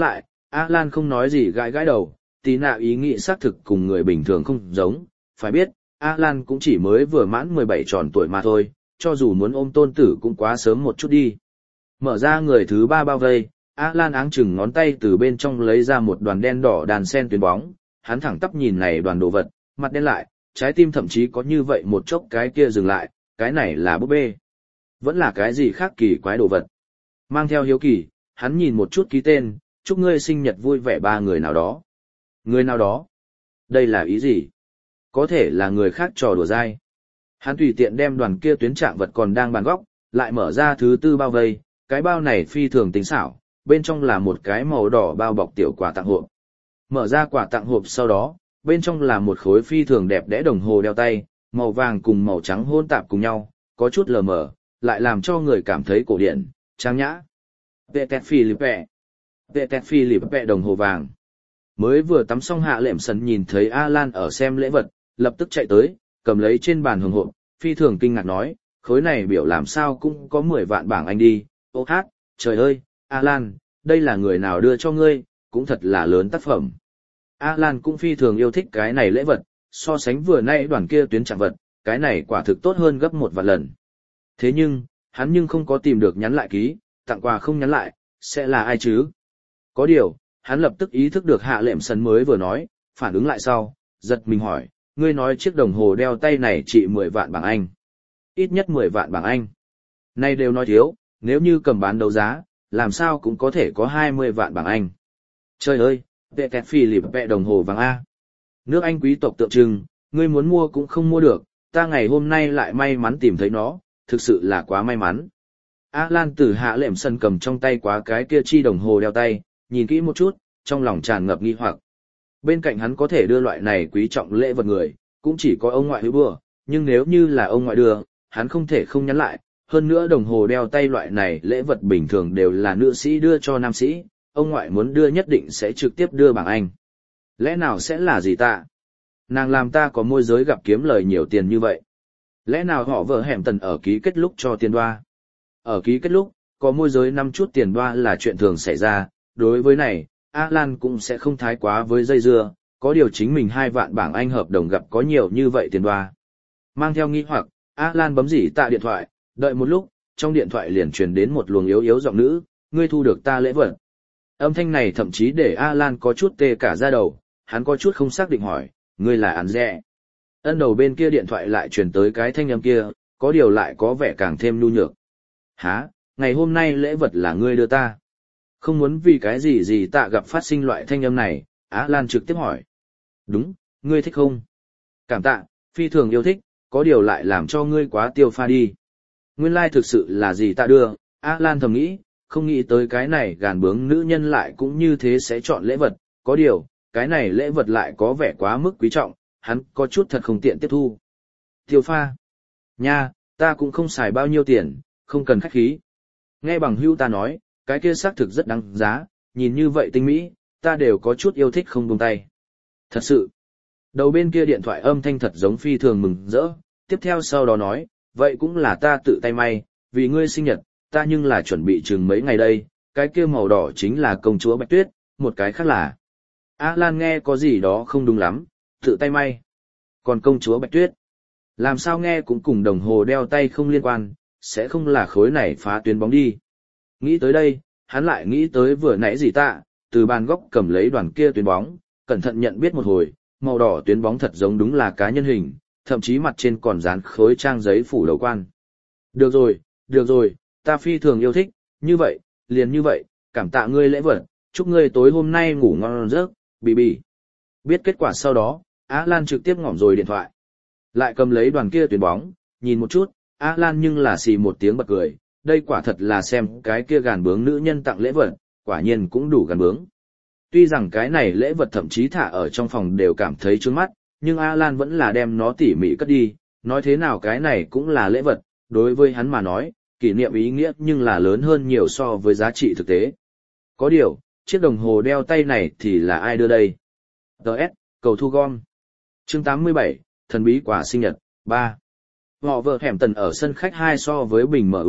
Alan không nói gì gãi gãi đầu, tí nạ ý nghĩ xác thực cùng người bình thường không giống, phải biết, Alan cũng chỉ mới vừa mãn mười bảy tròn tuổi mà thôi, cho dù muốn ôm tôn tử cũng quá sớm một chút đi. Mở ra người thứ ba bao vây, Alan áng chừng ngón tay từ bên trong lấy ra một đoàn đen đỏ đàn sen tuyến bóng, hắn thẳng tắp nhìn này đoàn đồ vật, mặt đen lại, trái tim thậm chí có như vậy một chốc cái kia dừng lại, cái này là búp bê. Vẫn là cái gì khác kỳ quái đồ vật. Mang theo hiếu kỳ, hắn nhìn một chút ký tên, chúc ngươi sinh nhật vui vẻ ba người nào đó. Người nào đó? Đây là ý gì? Có thể là người khác trò đùa dai. Hắn tùy tiện đem đoàn kia tuyến trạng vật còn đang bàn góc, lại mở ra thứ tư bao vây, cái bao này phi thường tính xảo, bên trong là một cái màu đỏ bao bọc tiểu quà tặng hộp. Mở ra quà tặng hộp sau đó, bên trong là một khối phi thường đẹp đẽ đồng hồ đeo tay, màu vàng cùng màu trắng hôn tạp cùng nhau, có chút lờ mờ, lại làm cho người cảm thấy cổ điển, trang nhã. Patek Philippe. Patek Philippe đồng hồ vàng. Mới vừa tắm xong Hạ Lệm Sần nhìn thấy Alan ở xem lễ vật, lập tức chạy tới, cầm lấy trên bàn hồng hộp, phi thường kinh ngạc nói, khối này biểu làm sao cũng có mười vạn bảng Anh đi. Ô hát, trời ơi, Alan, đây là người nào đưa cho ngươi, cũng thật là lớn tác phẩm. Alan cũng phi thường yêu thích cái này lễ vật, so sánh vừa nay đoàn kia tuyến trạng vật, cái này quả thực tốt hơn gấp một vạn lần. Thế nhưng, hắn nhưng không có tìm được nhắn lại ký, tặng quà không nhắn lại, sẽ là ai chứ? Có điều, hắn lập tức ý thức được Hạ Lệm Sần mới vừa nói, phản ứng lại sau, giật mình hỏi, ngươi nói chiếc đồng hồ đeo tay này trị mười vạn bảng Anh. Ít nhất mười vạn bảng Anh. Nay đều nói thiếu, nếu như cầm bán đấu giá, làm sao cũng có thể có hai mươi vạn bảng Anh. Trời ơi, Patek Philippe đồng hồ vàng A. Nước Anh quý tộc tượng trưng, ngươi muốn mua cũng không mua được, ta ngày hôm nay lại may mắn tìm thấy nó, thực sự là quá may mắn. Alan từ Hạ Lệm Sần cầm trong tay quá cái kia chi đồng hồ đeo tay, nhìn kỹ một chút, trong lòng tràn ngập nghi hoặc. Bên cạnh hắn có thể đưa loại này quý trọng lễ vật người, cũng chỉ có ông ngoại hữu bừa, nhưng nếu như là ông ngoại đưa, hắn không thể không nhắn lại. Hơn nữa đồng hồ đeo tay loại này lễ vật bình thường đều là nữ sĩ đưa cho nam sĩ, ông ngoại muốn đưa nhất định sẽ trực tiếp đưa bảng Anh. Lẽ nào sẽ là gì ta? Nàng làm ta có môi giới gặp kiếm lời nhiều tiền như vậy. Lẽ nào họ vợ hẻm tần ở ký kết lúc cho tiền đoa? Ở ký kết lúc, có môi giới năm chút tiền đoa là chuyện thường xảy ra, đối với này, Alan cũng sẽ không thái quá với dây dưa, có điều chính mình hai vạn bảng Anh hợp đồng gặp có nhiều như vậy tiền đoa. Mang theo nghi hoặc, Alan bấm dỉ tạ điện thoại, đợi một lúc, trong điện thoại liền truyền đến một luồng yếu yếu giọng nữ, ngươi thu được ta lễ vật. Âm thanh này thậm chí để Alan có chút tê cả da đầu, hắn có chút không xác định hỏi, ngươi là Án Rẽ. Ân đầu bên kia điện thoại lại truyền tới cái thanh âm kia, có điều lại có vẻ càng thêm nhu nhược. Hả, ngày hôm nay lễ vật là ngươi đưa ta. Không muốn vì cái gì gì tạ gặp phát sinh loại thanh âm này, Alan trực tiếp hỏi. Đúng, ngươi thích không? Cảm tạ, phi thường yêu thích, có điều lại làm cho ngươi quá tiêu pha đi. Nguyên lai like thực sự là gì tạ đưa, Alan thầm nghĩ, không nghĩ tới cái này gàn bướng nữ nhân lại cũng như thế sẽ chọn lễ vật, có điều, cái này lễ vật lại có vẻ quá mức quý trọng, hắn có chút thật không tiện tiếp thu. Tiêu pha. Nha, ta cũng không xài bao nhiêu tiền, không cần khách khí. Nghe bằng hữu ta nói, cái kia xác thực rất đáng giá, nhìn như vậy tinh mỹ, ta đều có chút yêu thích không buông tay. Thật sự. Đầu bên kia điện thoại âm thanh thật giống phi thường mừng rỡ, tiếp theo sau đó nói, vậy cũng là ta tự tay may, vì ngươi sinh nhật, ta nhưng là chuẩn bị chừng mấy ngày đây, cái kia màu đỏ chính là công chúa Bạch Tuyết, một cái khác là. Alan nghe có gì đó không đúng lắm, tự tay may. Còn công chúa Bạch Tuyết, làm sao nghe cũng cùng đồng hồ đeo tay không liên quan, sẽ không là khối này phá tuyến bóng đi. Nghĩ tới đây, hắn lại nghĩ tới vừa nãy gì tạ, từ bàn góc cầm lấy đoàn kia tuyến bóng, cẩn thận nhận biết một hồi, màu đỏ tuyến bóng thật giống đúng là cá nhân hình, thậm chí mặt trên còn dán khối trang giấy phủ đầu quan. Được rồi, được rồi, ta phi thường yêu thích, như vậy, liền như vậy, cảm tạ ngươi lễ vật, chúc ngươi tối hôm nay ngủ ngon giấc, bì bì. Biết kết quả sau đó, Alan trực tiếp ngỏm rồi điện thoại. Lại cầm lấy đoàn kia tuyến bóng, nhìn một chút, Alan nhưng là xì một tiếng bật cười, đây quả thật là xem cái kia gàn bướng nữ nhân tặng lễ vật, quả nhiên cũng đủ gàn bướng. Tuy rằng cái này lễ vật thậm chí thả ở trong phòng đều cảm thấy trướng mắt, nhưng Alan vẫn là đem nó tỉ mỉ cất đi, nói thế nào cái này cũng là lễ vật, đối với hắn mà nói, kỷ niệm ý nghĩa nhưng là lớn hơn nhiều so với giá trị thực tế. Có điều, chiếc đồng hồ đeo tay này thì là ai đưa đây? đê ét, cầu thu gom. Chương tám mươi bảy, thần bí quà sinh nhật, ba. Họ vợ hẻm tần ở sân khách hai so với bình em u,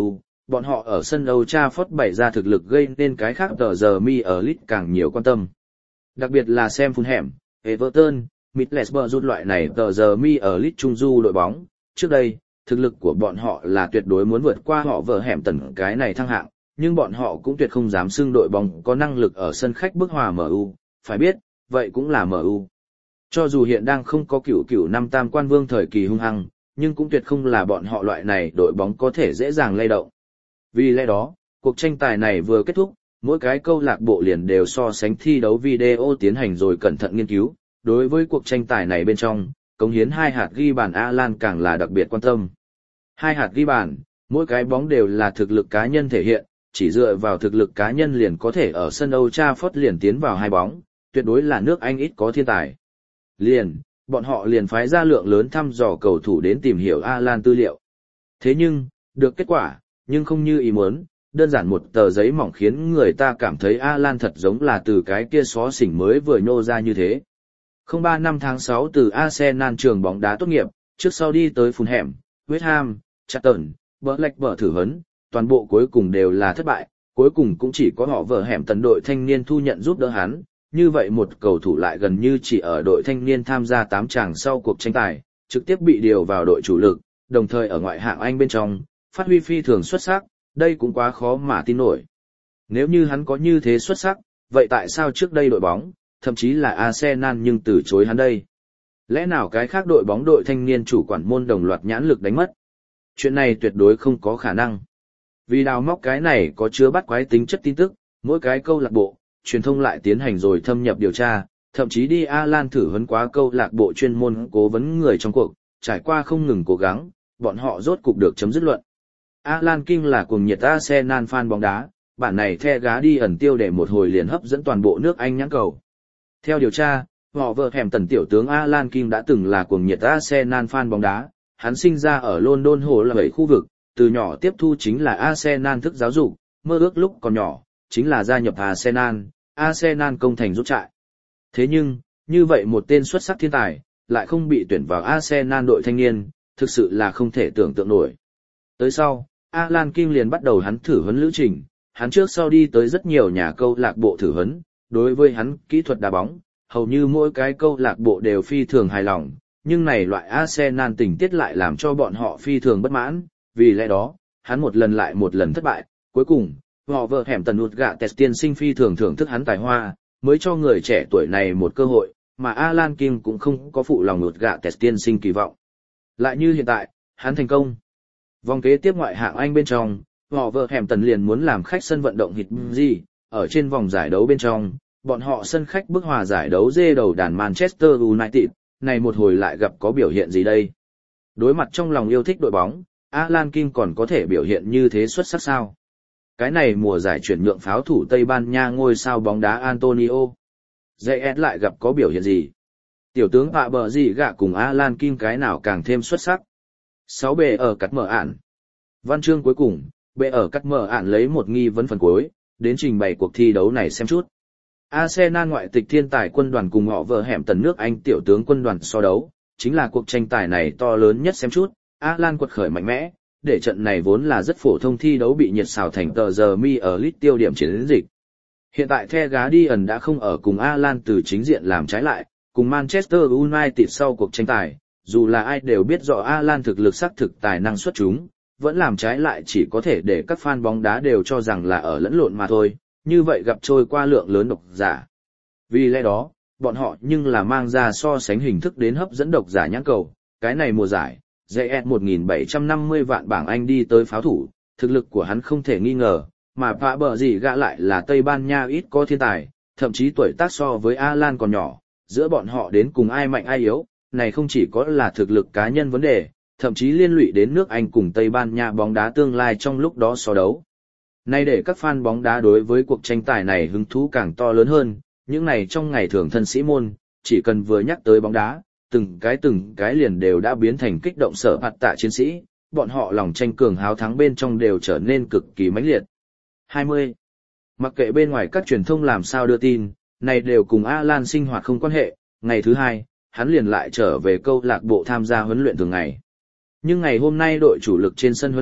bọn họ ở sân Old Trafford bày ra thực lực gây nên cái khác tờ giờ mi ở Leeds càng nhiều quan tâm. Đặc biệt là xem Fulham, Everton, Middlesbrough loại này tờ giờ mi ở Leeds trung du đội bóng, trước đây, thực lực của bọn họ là tuyệt đối muốn vượt qua họ vợ hẻm tần cái này thăng hạng, nhưng bọn họ cũng tuyệt không dám xưng đội bóng có năng lực ở sân khách bức hòa em u, phải biết, vậy cũng là em u. Cho dù hiện đang không có cửu cửu năm tam quan vương thời kỳ hung hăng, nhưng cũng tuyệt không là bọn họ loại này đội bóng có thể dễ dàng lay động. Vì lẽ đó, cuộc tranh tài này vừa kết thúc, mỗi cái câu lạc bộ liền đều so sánh thi đấu video tiến hành rồi cẩn thận nghiên cứu. Đối với cuộc tranh tài này bên trong, cống hiến hai hạt ghi bàn Alan càng là đặc biệt quan tâm. Hai hạt ghi bàn, mỗi cái bóng đều là thực lực cá nhân thể hiện, chỉ dựa vào thực lực cá nhân liền có thể ở sân Old Trafford liền tiến vào hai bóng, tuyệt đối là nước Anh ít có thiên tài. Liền, bọn họ liền phái ra lượng lớn thăm dò cầu thủ đến tìm hiểu Alan tư liệu. Thế nhưng, được kết quả, nhưng không như ý muốn, đơn giản một tờ giấy mỏng khiến người ta cảm thấy Alan thật giống là từ cái kia xó xỉnh mới vừa nhô ra như thế. không ba năm tháng sáu từ Arsenal trường bóng đá tốt nghiệp, trước sau đi tới Fulham, West Ham, Charlton, Blackburn thử vấn, toàn bộ cuối cùng đều là thất bại, cuối cùng cũng chỉ có họ vợ hẻm tần đội thanh niên thu nhận giúp đỡ hắn, như vậy một cầu thủ lại gần như chỉ ở đội thanh niên tham gia tám tràng sau cuộc tranh tài, trực tiếp bị điều vào đội chủ lực, đồng thời ở ngoại hạng Anh bên trong, phát huy phi thường xuất sắc, đây cũng quá khó mà tin nổi. Nếu như hắn có như thế xuất sắc, vậy tại sao trước đây đội bóng, thậm chí là Arsenal nhưng từ chối hắn đây? Lẽ nào cái khác đội bóng đội thanh niên chủ quản môn đồng loạt nhãn lực đánh mất? Chuyện này tuyệt đối không có khả năng. Vì đào móc cái này có chứa bắt quái tính chất tin tức, mỗi cái câu lạc bộ, truyền thông lại tiến hành rồi thâm nhập điều tra, thậm chí đi Alan thử huấn quá câu lạc bộ chuyên môn cố vấn người trong cuộc, trải qua không ngừng cố gắng, bọn họ rốt cục được chấm dứt luận. Alan King là cuồng nhiệt Arsenal fan bóng đá, bản này The Guardian tiêu đề một hồi liền hấp dẫn toàn bộ nước Anh nhãn cầu. Theo điều tra, họ vợ hẻm tần tiểu tướng Alan King đã từng là cuồng nhiệt Arsenal fan bóng đá, hắn sinh ra ở London Hồ là bảy khu vực, từ nhỏ tiếp thu chính là Arsenal thức giáo dục, mơ ước lúc còn nhỏ, chính là gia nhập Arsenal, Arsenal công thành rút trại. Thế nhưng, như vậy một tên xuất sắc thiên tài, lại không bị tuyển vào Arsenal đội thanh niên, thực sự là không thể tưởng tượng nổi. Tới sau, Alan King liền bắt đầu hắn thử huấn lữ trình, hắn trước sau đi tới rất nhiều nhà câu lạc bộ thử huấn, đối với hắn kỹ thuật đá bóng, hầu như mỗi cái câu lạc bộ đều phi thường hài lòng, nhưng này loại Arsenal tình tiết lại làm cho bọn họ phi thường bất mãn, vì lẽ đó, hắn một lần lại một lần thất bại, cuối cùng, họ vợ hẻm tần ụt gạ test tiên sinh phi thường thưởng thức hắn tài hoa, mới cho người trẻ tuổi này một cơ hội, mà Alan King cũng không có phụ lòng ụt gạ test tiên sinh kỳ vọng. Lại như hiện tại, hắn thành công. Vòng kế tiếp ngoại hạng Anh bên trong, họ vợ hẻm tần liền muốn làm khách sân vận động hít gì, ở trên vòng giải đấu bên trong, bọn họ sân khách bức hòa giải đấu dê đầu đàn Manchester United, này một hồi lại gặp có biểu hiện gì đây? Đối mặt trong lòng yêu thích đội bóng, Alan King còn có thể biểu hiện như thế xuất sắc sao? Cái này mùa giải chuyển nhượng pháo thủ Tây Ban Nha ngôi sao bóng đá Antonio Reyes lại gặp có biểu hiện gì? Tiểu tướng Pạ Bờ Gì Gạ cùng Alan King cái nào càng thêm xuất sắc? sáu bề ở cắt mở ản. Văn chương cuối cùng, bệ ở cắt mở ản lấy một nghi vấn phần cuối, đến trình bày cuộc thi đấu này xem chút. Arsenal ngoại tịch thiên tài quân đoàn cùng họ vợ hẻm tần nước Anh tiểu tướng quân đoàn so đấu, chính là cuộc tranh tài này to lớn nhất xem chút. Alan quật khởi mạnh mẽ, để trận này vốn là rất phổ thông thi đấu bị nhiệt xào thành tờ giờ mi ở Leeds tiêu điểm chiến dịch. Hiện tại The Guardian đã không ở cùng Alan từ chính diện làm trái lại, cùng Manchester United sau cuộc tranh tài, dù là ai đều biết rõ Alan thực lực xác thực tài năng xuất chúng, vẫn làm trái lại chỉ có thể để các fan bóng đá đều cho rằng là ở lẫn lộn mà thôi, như vậy gặp trôi qua lượng lớn độc giả. Vì lẽ đó, bọn họ nhưng là mang ra so sánh hình thức đến hấp dẫn độc giả nhãn cầu, cái này mùa giải, Reyes một nghìn bảy trăm năm mươi vạn bảng Anh đi tới pháo thủ, thực lực của hắn không thể nghi ngờ, mà Pạ Bờ Gì Gạ lại là Tây Ban Nha ít có thiên tài, thậm chí tuổi tác so với Alan còn nhỏ, giữa bọn họ đến cùng ai mạnh ai yếu, này không chỉ có là thực lực cá nhân vấn đề, thậm chí liên lụy đến nước Anh cùng Tây Ban Nha bóng đá tương lai trong lúc đó so đấu. Nay để các fan bóng đá đối với cuộc tranh tài này hứng thú càng to lớn hơn, những này trong ngày thường thân sĩ môn, chỉ cần vừa nhắc tới bóng đá, từng cái từng cái liền đều đã biến thành kích động sở hạt tạ chiến sĩ, bọn họ lòng tranh cường háo thắng bên trong đều trở nên cực kỳ mãnh liệt. hai mươi. Mặc kệ bên ngoài các truyền thông làm sao đưa tin, này đều cùng Alan sinh hoạt không quan hệ, ngày thứ hai, hắn liền lại trở về câu lạc bộ tham gia huấn luyện thường ngày. Nhưng ngày hôm nay đội chủ lực trên sân huấn luyện,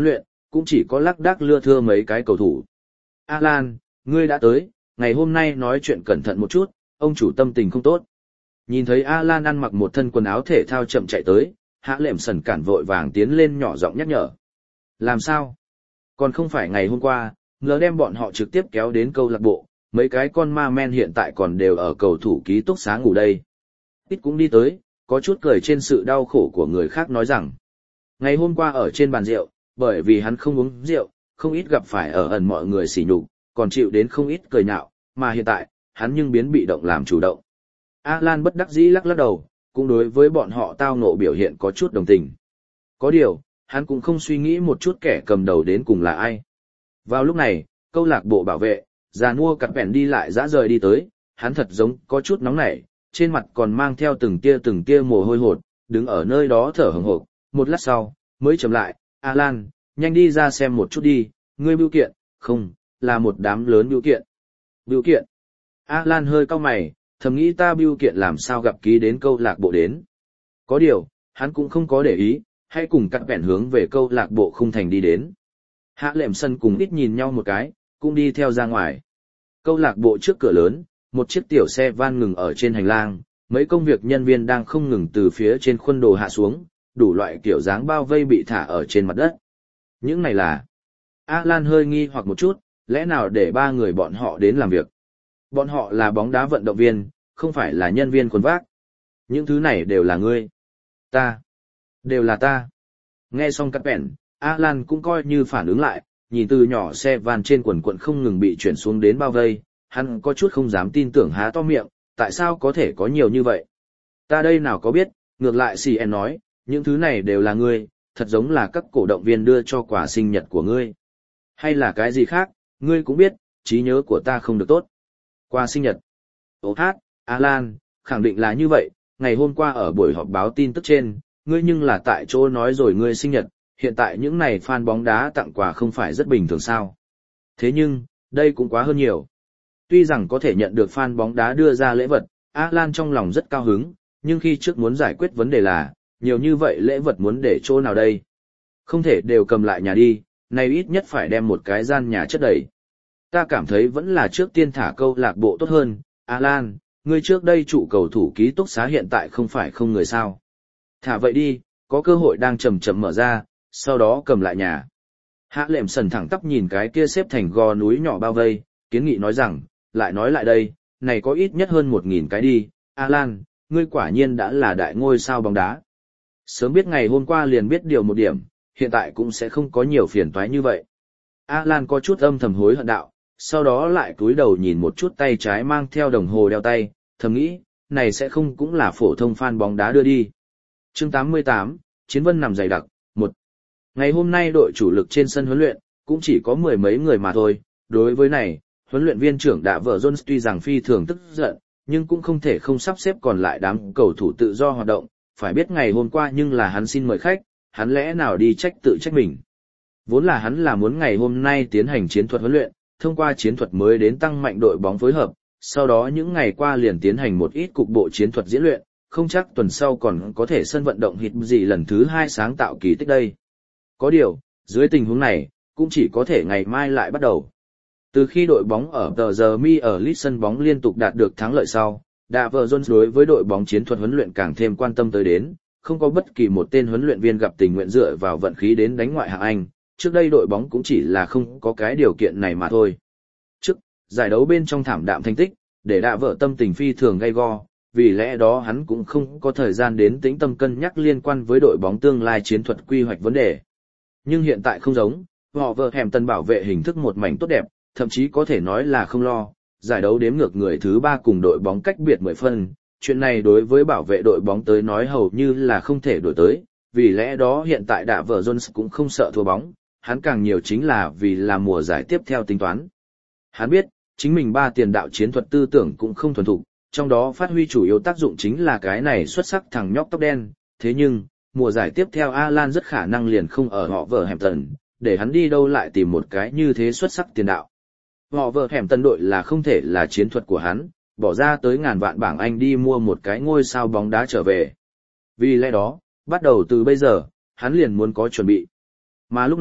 cũng chỉ có lác đác lưa thưa mấy cái cầu thủ. Alan, ngươi đã tới, ngày hôm nay nói chuyện cẩn thận một chút, ông chủ tâm tình không tốt. Nhìn thấy Alan ăn mặc một thân quần áo thể thao chậm chạy tới, Hạ Lệm Sần cản vội vàng tiến lên nhỏ giọng nhắc nhở. Làm sao? Còn không phải ngày hôm qua, ngờ đem bọn họ trực tiếp kéo đến câu lạc bộ, mấy cái con ma men hiện tại còn đều ở cầu thủ ký túc xá ngủ đây. Ít cũng đi tới, có chút cười trên sự đau khổ của người khác nói rằng. Ngày hôm qua ở trên bàn rượu, bởi vì hắn không uống rượu, không ít gặp phải ở ẩn mọi người sỉ nhục, còn chịu đến không ít cười nhạo, mà hiện tại, hắn nhưng biến bị động làm chủ động. Alan bất đắc dĩ lắc lắc đầu, cũng đối với bọn họ tao ngộ biểu hiện có chút đồng tình. Có điều, hắn cũng không suy nghĩ một chút kẻ cầm đầu đến cùng là ai. Vào lúc này, câu lạc bộ bảo vệ, già nua cặp bèn đi lại dã rời đi tới, hắn thật giống có chút nóng nảy, trên mặt còn mang theo từng tia từng tia mồ hôi hột, đứng ở nơi đó thở hổn hộc, một lát sau, mới chậm lại, Alan, nhanh đi ra xem một chút đi, ngươi bưu kiện, không, là một đám lớn bưu kiện. Bưu kiện. Alan hơi cau mày, thầm nghĩ ta bưu kiện làm sao gặp ký đến câu lạc bộ đến. Có điều, hắn cũng không có để ý, hãy cùng cắt bèn hướng về câu lạc bộ khung thành đi đến. Hạ Lệm Sân cùng ít nhìn nhau một cái, cũng đi theo ra ngoài. Câu lạc bộ trước cửa lớn, một chiếc tiểu xe van ngừng ở trên hành lang, mấy công việc nhân viên đang không ngừng từ phía trên khuôn đồ hạ xuống, đủ loại kiểu dáng bao vây bị thả ở trên mặt đất. Những này là... Alan hơi nghi hoặc một chút, lẽ nào để ba người bọn họ đến làm việc? Bọn họ là bóng đá vận động viên, không phải là nhân viên quần vác. Những thứ này đều là ngươi. Ta. Đều là ta. Nghe xong cắt bèn, Alan cũng coi như phản ứng lại, nhìn từ nhỏ xe van trên quần quận không ngừng bị chuyển xuống đến bao vây, hắn có chút không dám tin tưởng há to miệng, tại sao có thể có nhiều như vậy? Ta đây nào có biết, ngược lại xì en nói, những thứ này đều là ngươi, thật giống là các cổ động viên đưa cho quà sinh nhật của ngươi. Hay là cái gì khác, ngươi cũng biết, trí nhớ của ta không được tốt. Quà sinh nhật. Ô hát, Alan, khẳng định là như vậy, ngày hôm qua ở buổi họp báo tin tức trên, ngươi nhưng là tại chỗ nói rồi ngươi sinh nhật, hiện tại những này fan bóng đá tặng quà không phải rất bình thường sao. Thế nhưng, đây cũng quá hơn nhiều. Tuy rằng có thể nhận được fan bóng đá đưa ra lễ vật, Alan trong lòng rất cao hứng, nhưng khi trước muốn giải quyết vấn đề là, nhiều như vậy lễ vật muốn để chỗ nào đây? Không thể đều cầm lại nhà đi, này ít nhất phải đem một cái gian nhà chất đầy. Ta cảm thấy vẫn là trước tiên thả câu lạc bộ tốt hơn, Alan, ngươi trước đây trụ cầu thủ ký túc xá hiện tại không phải không người sao. Thả vậy đi, có cơ hội đang chậm chậm mở ra, sau đó cầm lại nhà. Hạ Lệm Sần thẳng tắp nhìn cái kia xếp thành gò núi nhỏ bao vây, kiến nghị nói rằng, lại nói lại đây, này có ít nhất hơn một nghìn cái đi, Alan, ngươi quả nhiên đã là đại ngôi sao bóng đá. Sớm biết ngày hôm qua liền biết điều một điểm, hiện tại cũng sẽ không có nhiều phiền toái như vậy. Alan có chút âm thầm hối hận đạo, sau đó lại cúi đầu nhìn một chút tay trái mang theo đồng hồ đeo tay, thầm nghĩ, này sẽ không cũng là phổ thông fan bóng đá đưa đi. Chương tám mươi tám, Chiến vân nằm dày đặc, một. Ngày hôm nay đội chủ lực trên sân huấn luyện, cũng chỉ có mười mấy người mà thôi, đối với này, huấn luyện viên trưởng Đạ Vợ Jones tuy rằng phi thường tức giận, nhưng cũng không thể không sắp xếp còn lại đám cầu thủ tự do hoạt động, phải biết ngày hôm qua nhưng là hắn xin mời khách, hắn lẽ nào đi trách tự trách mình. Vốn là hắn là muốn ngày hôm nay tiến hành chiến thuật huấn luyện, thông qua chiến thuật mới đến tăng mạnh đội bóng phối hợp, sau đó những ngày qua liền tiến hành một ít cục bộ chiến thuật diễn luyện, không chắc tuần sau còn có thể sân vận động hít gì lần thứ hai sáng tạo kỳ tích đây. Có điều, dưới tình huống này, cũng chỉ có thể ngày mai lại bắt đầu. Từ khi đội bóng ở tờ giờ mi ở Leeds sân bóng liên tục đạt được thắng lợi sau, Đạ Vợ Jones đối với đội bóng chiến thuật huấn luyện càng thêm quan tâm tới đến, không có bất kỳ một tên huấn luyện viên gặp tình nguyện dựa vào vận khí đến đánh ngoại hạng Anh, trước đây đội bóng cũng chỉ là không có cái điều kiện này mà thôi. Trước, giải đấu bên trong thảm đạm thành tích, để Đạ Vợ tâm tình phi thường gay go, vì lẽ đó hắn cũng không có thời gian đến tĩnh tâm cân nhắc liên quan với đội bóng tương lai chiến thuật quy hoạch vấn đề. Nhưng hiện tại không giống, họ vợ hẻm tân bảo vệ hình thức một mảnh tốt đẹp, thậm chí có thể nói là không lo, giải đấu đếm ngược người thứ ba cùng đội bóng cách biệt mười phân, chuyện này đối với bảo vệ đội bóng tới nói hầu như là không thể đổi tới, vì lẽ đó hiện tại Đạ Vợ Jones cũng không sợ thua bóng, hắn càng nhiều chính là vì là mùa giải tiếp theo tính toán. Hắn biết, chính mình ba tiền đạo chiến thuật tư tưởng cũng không thuần thục, trong đó phát huy chủ yếu tác dụng chính là cái này xuất sắc thằng nhóc tóc đen, thế nhưng, mùa giải tiếp theo Alan rất khả năng liền không ở họ vợ hẻm tần, để hắn đi đâu lại tìm một cái như thế xuất sắc tiền đạo. Họ vợ hẻm tần đội là không thể là chiến thuật của hắn, bỏ ra tới ngàn vạn bảng Anh đi mua một cái ngôi sao bóng đá trở về. Vì lẽ đó, bắt đầu từ bây giờ, hắn liền muốn có chuẩn bị. Mà lúc này,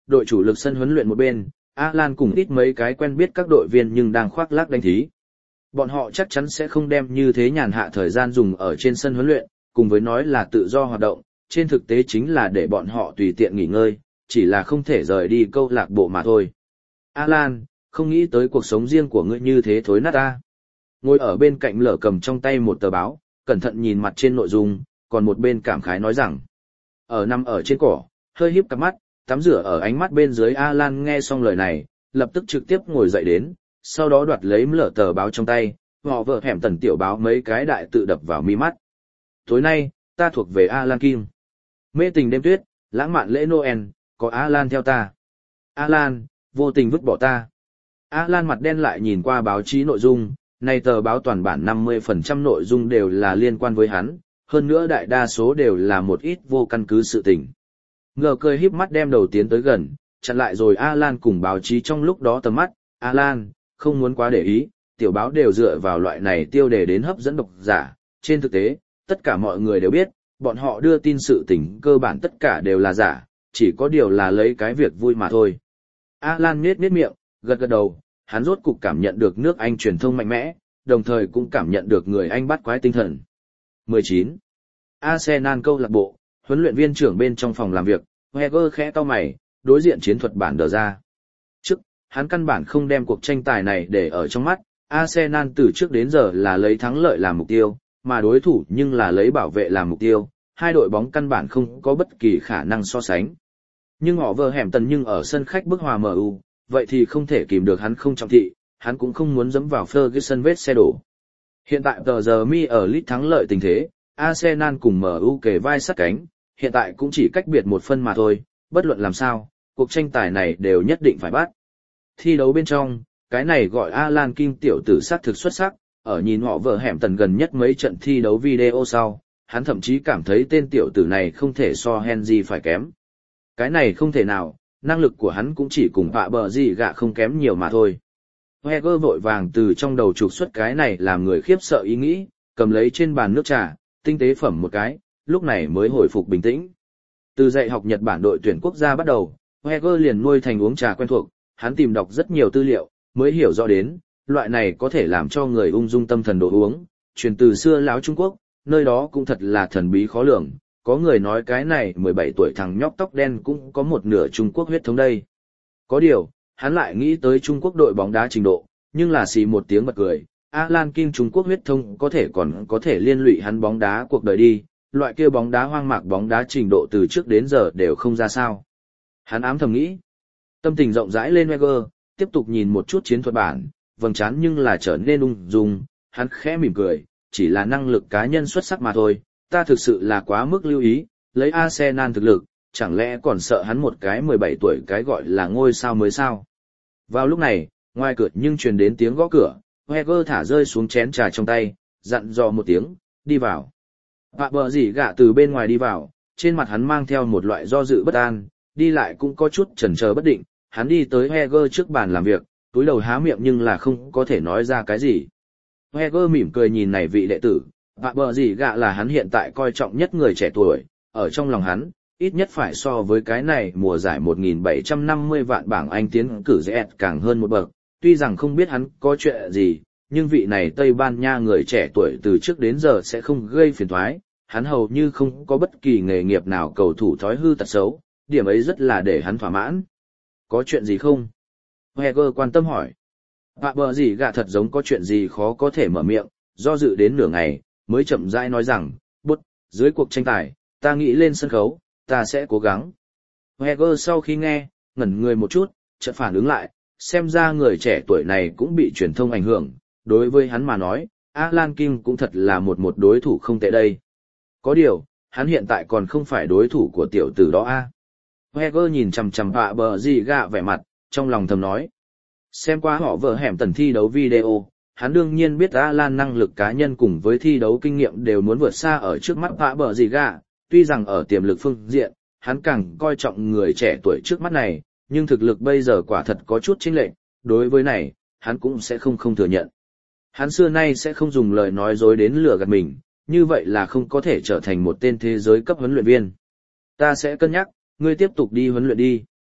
đội chủ lực sân huấn luyện một bên, Alan cùng ít mấy cái quen biết các đội viên nhưng đang khoác lác đánh thí. Bọn họ chắc chắn sẽ không đem như thế nhàn hạ thời gian dùng ở trên sân huấn luyện, cùng với nói là tự do hoạt động, trên thực tế chính là để bọn họ tùy tiện nghỉ ngơi, chỉ là không thể rời đi câu lạc bộ mà thôi. Alan, không nghĩ tới cuộc sống riêng của ngươi như thế thối nát ta. Ngồi ở bên cạnh lở cầm trong tay một tờ báo, cẩn thận nhìn mặt trên nội dung, còn một bên cảm khái nói rằng. Ở nằm ở trên cỏ, hơi híp cặp mắt, tắm rửa ở ánh mắt bên dưới Alan nghe xong lời này, lập tức trực tiếp ngồi dậy đến, sau đó đoạt lấy lở tờ báo trong tay, họ vợ hẻm tần tiểu báo mấy cái đại tự đập vào mi mắt. Tối nay, ta thuộc về Alan Kim. Mê tình đêm tuyết, lãng mạn lễ Noel, có Alan theo ta. Alan, vô tình vứt bỏ ta. Alan mặt đen lại nhìn qua báo chí nội dung, này tờ báo toàn bản năm mươi phần trăm nội dung đều là liên quan với hắn, hơn nữa đại đa số đều là một ít vô căn cứ sự tình. Ngờ cười híp mắt đem đầu tiến tới gần, chặn lại rồi Alan cùng báo chí trong lúc đó tầm mắt. Alan, không muốn quá để ý, tiểu báo đều dựa vào loại này tiêu đề đến hấp dẫn độc giả. Trên thực tế, tất cả mọi người đều biết, bọn họ đưa tin sự tình cơ bản tất cả đều là giả, chỉ có điều là lấy cái việc vui mà thôi. Alan nhếch nhếch miệng, gật gật đầu, hắn rốt cục cảm nhận được nước Anh truyền thông mạnh mẽ, đồng thời cũng cảm nhận được người Anh bắt quái tinh thần. mười chín. Arsenal câu lạc bộ, huấn luyện viên trưởng bên trong phòng làm việc, Wenger khẽ cau mày, đối diện chiến thuật bản đờ ra. Trước, hắn căn bản không đem cuộc tranh tài này để ở trong mắt, Arsenal từ trước đến giờ là lấy thắng lợi làm mục tiêu, mà đối thủ nhưng là lấy bảo vệ làm mục tiêu, hai đội bóng căn bản không có bất kỳ khả năng so sánh. Nhưng họ vờ hẻm tần nhưng ở sân khách bức hòa em u, vậy thì không thể kìm được hắn không trọng thị, hắn cũng không muốn dẫm vào Ferguson vết xe đổ. Hiện tại tờ giờ mi ở Leeds thắng lợi tình thế, Arsenal cùng em u kề vai sát cánh, hiện tại cũng chỉ cách biệt một phân mà thôi, bất luận làm sao, cuộc tranh tài này đều nhất định phải bắt. Thi đấu bên trong, cái này gọi Alan Kim tiểu tử sát thực xuất sắc, ở nhìn họ vợ hẻm tần gần nhất mấy trận thi đấu video sau, hắn thậm chí cảm thấy tên tiểu tử này không thể so Henry phải kém. Cái này không thể nào, năng lực của hắn cũng chỉ cùng bạ bờ gì gạ không kém nhiều mà thôi. Wenger vội vàng từ trong đầu trục xuất cái này làm người khiếp sợ ý nghĩ, cầm lấy trên bàn nước trà, tinh tế phẩm một cái, lúc này mới hồi phục bình tĩnh. Từ dạy học Nhật Bản đội tuyển quốc gia bắt đầu, Wenger liền nuôi thành uống trà quen thuộc, hắn tìm đọc rất nhiều tư liệu, mới hiểu rõ đến, loại này có thể làm cho người ung dung tâm thần đồ uống, truyền từ xưa láo Trung Quốc, nơi đó cũng thật là thần bí khó lường, có người nói cái này mười bảy tuổi thằng nhóc tóc đen cũng có một nửa Trung Quốc huyết thống đây. Có điều, hắn lại nghĩ tới Trung Quốc đội bóng đá trình độ, nhưng là xì một tiếng bật cười, Alan Kim Trung Quốc huyết thống có thể còn có thể liên lụy hắn bóng đá cuộc đời đi, loại kia bóng đá hoang mạc bóng đá trình độ từ trước đến giờ đều không ra sao. Hắn ám thầm nghĩ, tâm tình rộng rãi lên Wenger, tiếp tục nhìn một chút chiến thuật bản, vầng trán nhưng là trở nên ung dung, hắn khẽ mỉm cười, chỉ là năng lực cá nhân xuất sắc mà thôi, ta thực sự là quá mức lưu ý, lấy Arsenal thực lực, chẳng lẽ còn sợ hắn một cái mười bảy tuổi cái gọi là ngôi sao mới sao. Vào lúc này, ngoài cửa nhưng truyền đến tiếng gõ cửa, Wenger thả rơi xuống chén trà trong tay, dặn dò một tiếng, đi vào. Bạ bờ gì gạ từ bên ngoài đi vào, trên mặt hắn mang theo một loại do dự bất an, đi lại cũng có chút chần chờ bất định, hắn đi tới Wenger trước bàn làm việc, túi đầu há miệng nhưng là không có thể nói ra cái gì. Wenger mỉm cười nhìn này vị đệ tử, bạ bờ gì gạ là hắn hiện tại coi trọng nhất người trẻ tuổi, ở trong lòng hắn, ít nhất phải so với cái này mùa giải một nghìn bảy trăm năm mươi vạn bảng Anh tiến cử dễ càng hơn một bậc, tuy rằng không biết hắn có chuyện gì, nhưng vị này Tây Ban Nha người trẻ tuổi từ trước đến giờ sẽ không gây phiền toái, hắn hầu như không có bất kỳ nghề nghiệp nào cầu thủ thói hư tật xấu, điểm ấy rất là để hắn thỏa mãn. Có chuyện gì không? Wenger quan tâm hỏi. Bạ bờ gì gạ thật giống có chuyện gì khó có thể mở miệng, do dự đến nửa ngày, mới chậm rãi nói rằng, bút, dưới cuộc tranh tài, ta nghĩ lên sân khấu, ta sẽ cố gắng. Wenger sau khi nghe, ngẩn người một chút, chợt phản ứng lại, xem ra người trẻ tuổi này cũng bị truyền thông ảnh hưởng, đối với hắn mà nói, Alan Kim cũng thật là một một đối thủ không tệ đây. Có điều, hắn hiện tại còn không phải đối thủ của tiểu tử đó a. Wenger nhìn chằm chằm bạ bờ gì gạ vẻ mặt, trong lòng thầm nói. Xem qua họ vợ hẻm tần thi đấu video, hắn đương nhiên biết Alan năng lực cá nhân cùng với thi đấu kinh nghiệm đều muốn vượt xa ở trước mắt bạ bờ gì gạ, tuy rằng ở tiềm lực phương diện, hắn càng coi trọng người trẻ tuổi trước mắt này, nhưng thực lực bây giờ quả thật có chút chênh lệch, đối với này, hắn cũng sẽ không không thừa nhận. Hắn xưa nay sẽ không dùng lời nói dối đến lừa gạt mình, như vậy là không có thể trở thành một tên thế giới cấp huấn luyện viên. Ta sẽ cân nhắc, ngươi tiếp tục đi huấn luyện đi.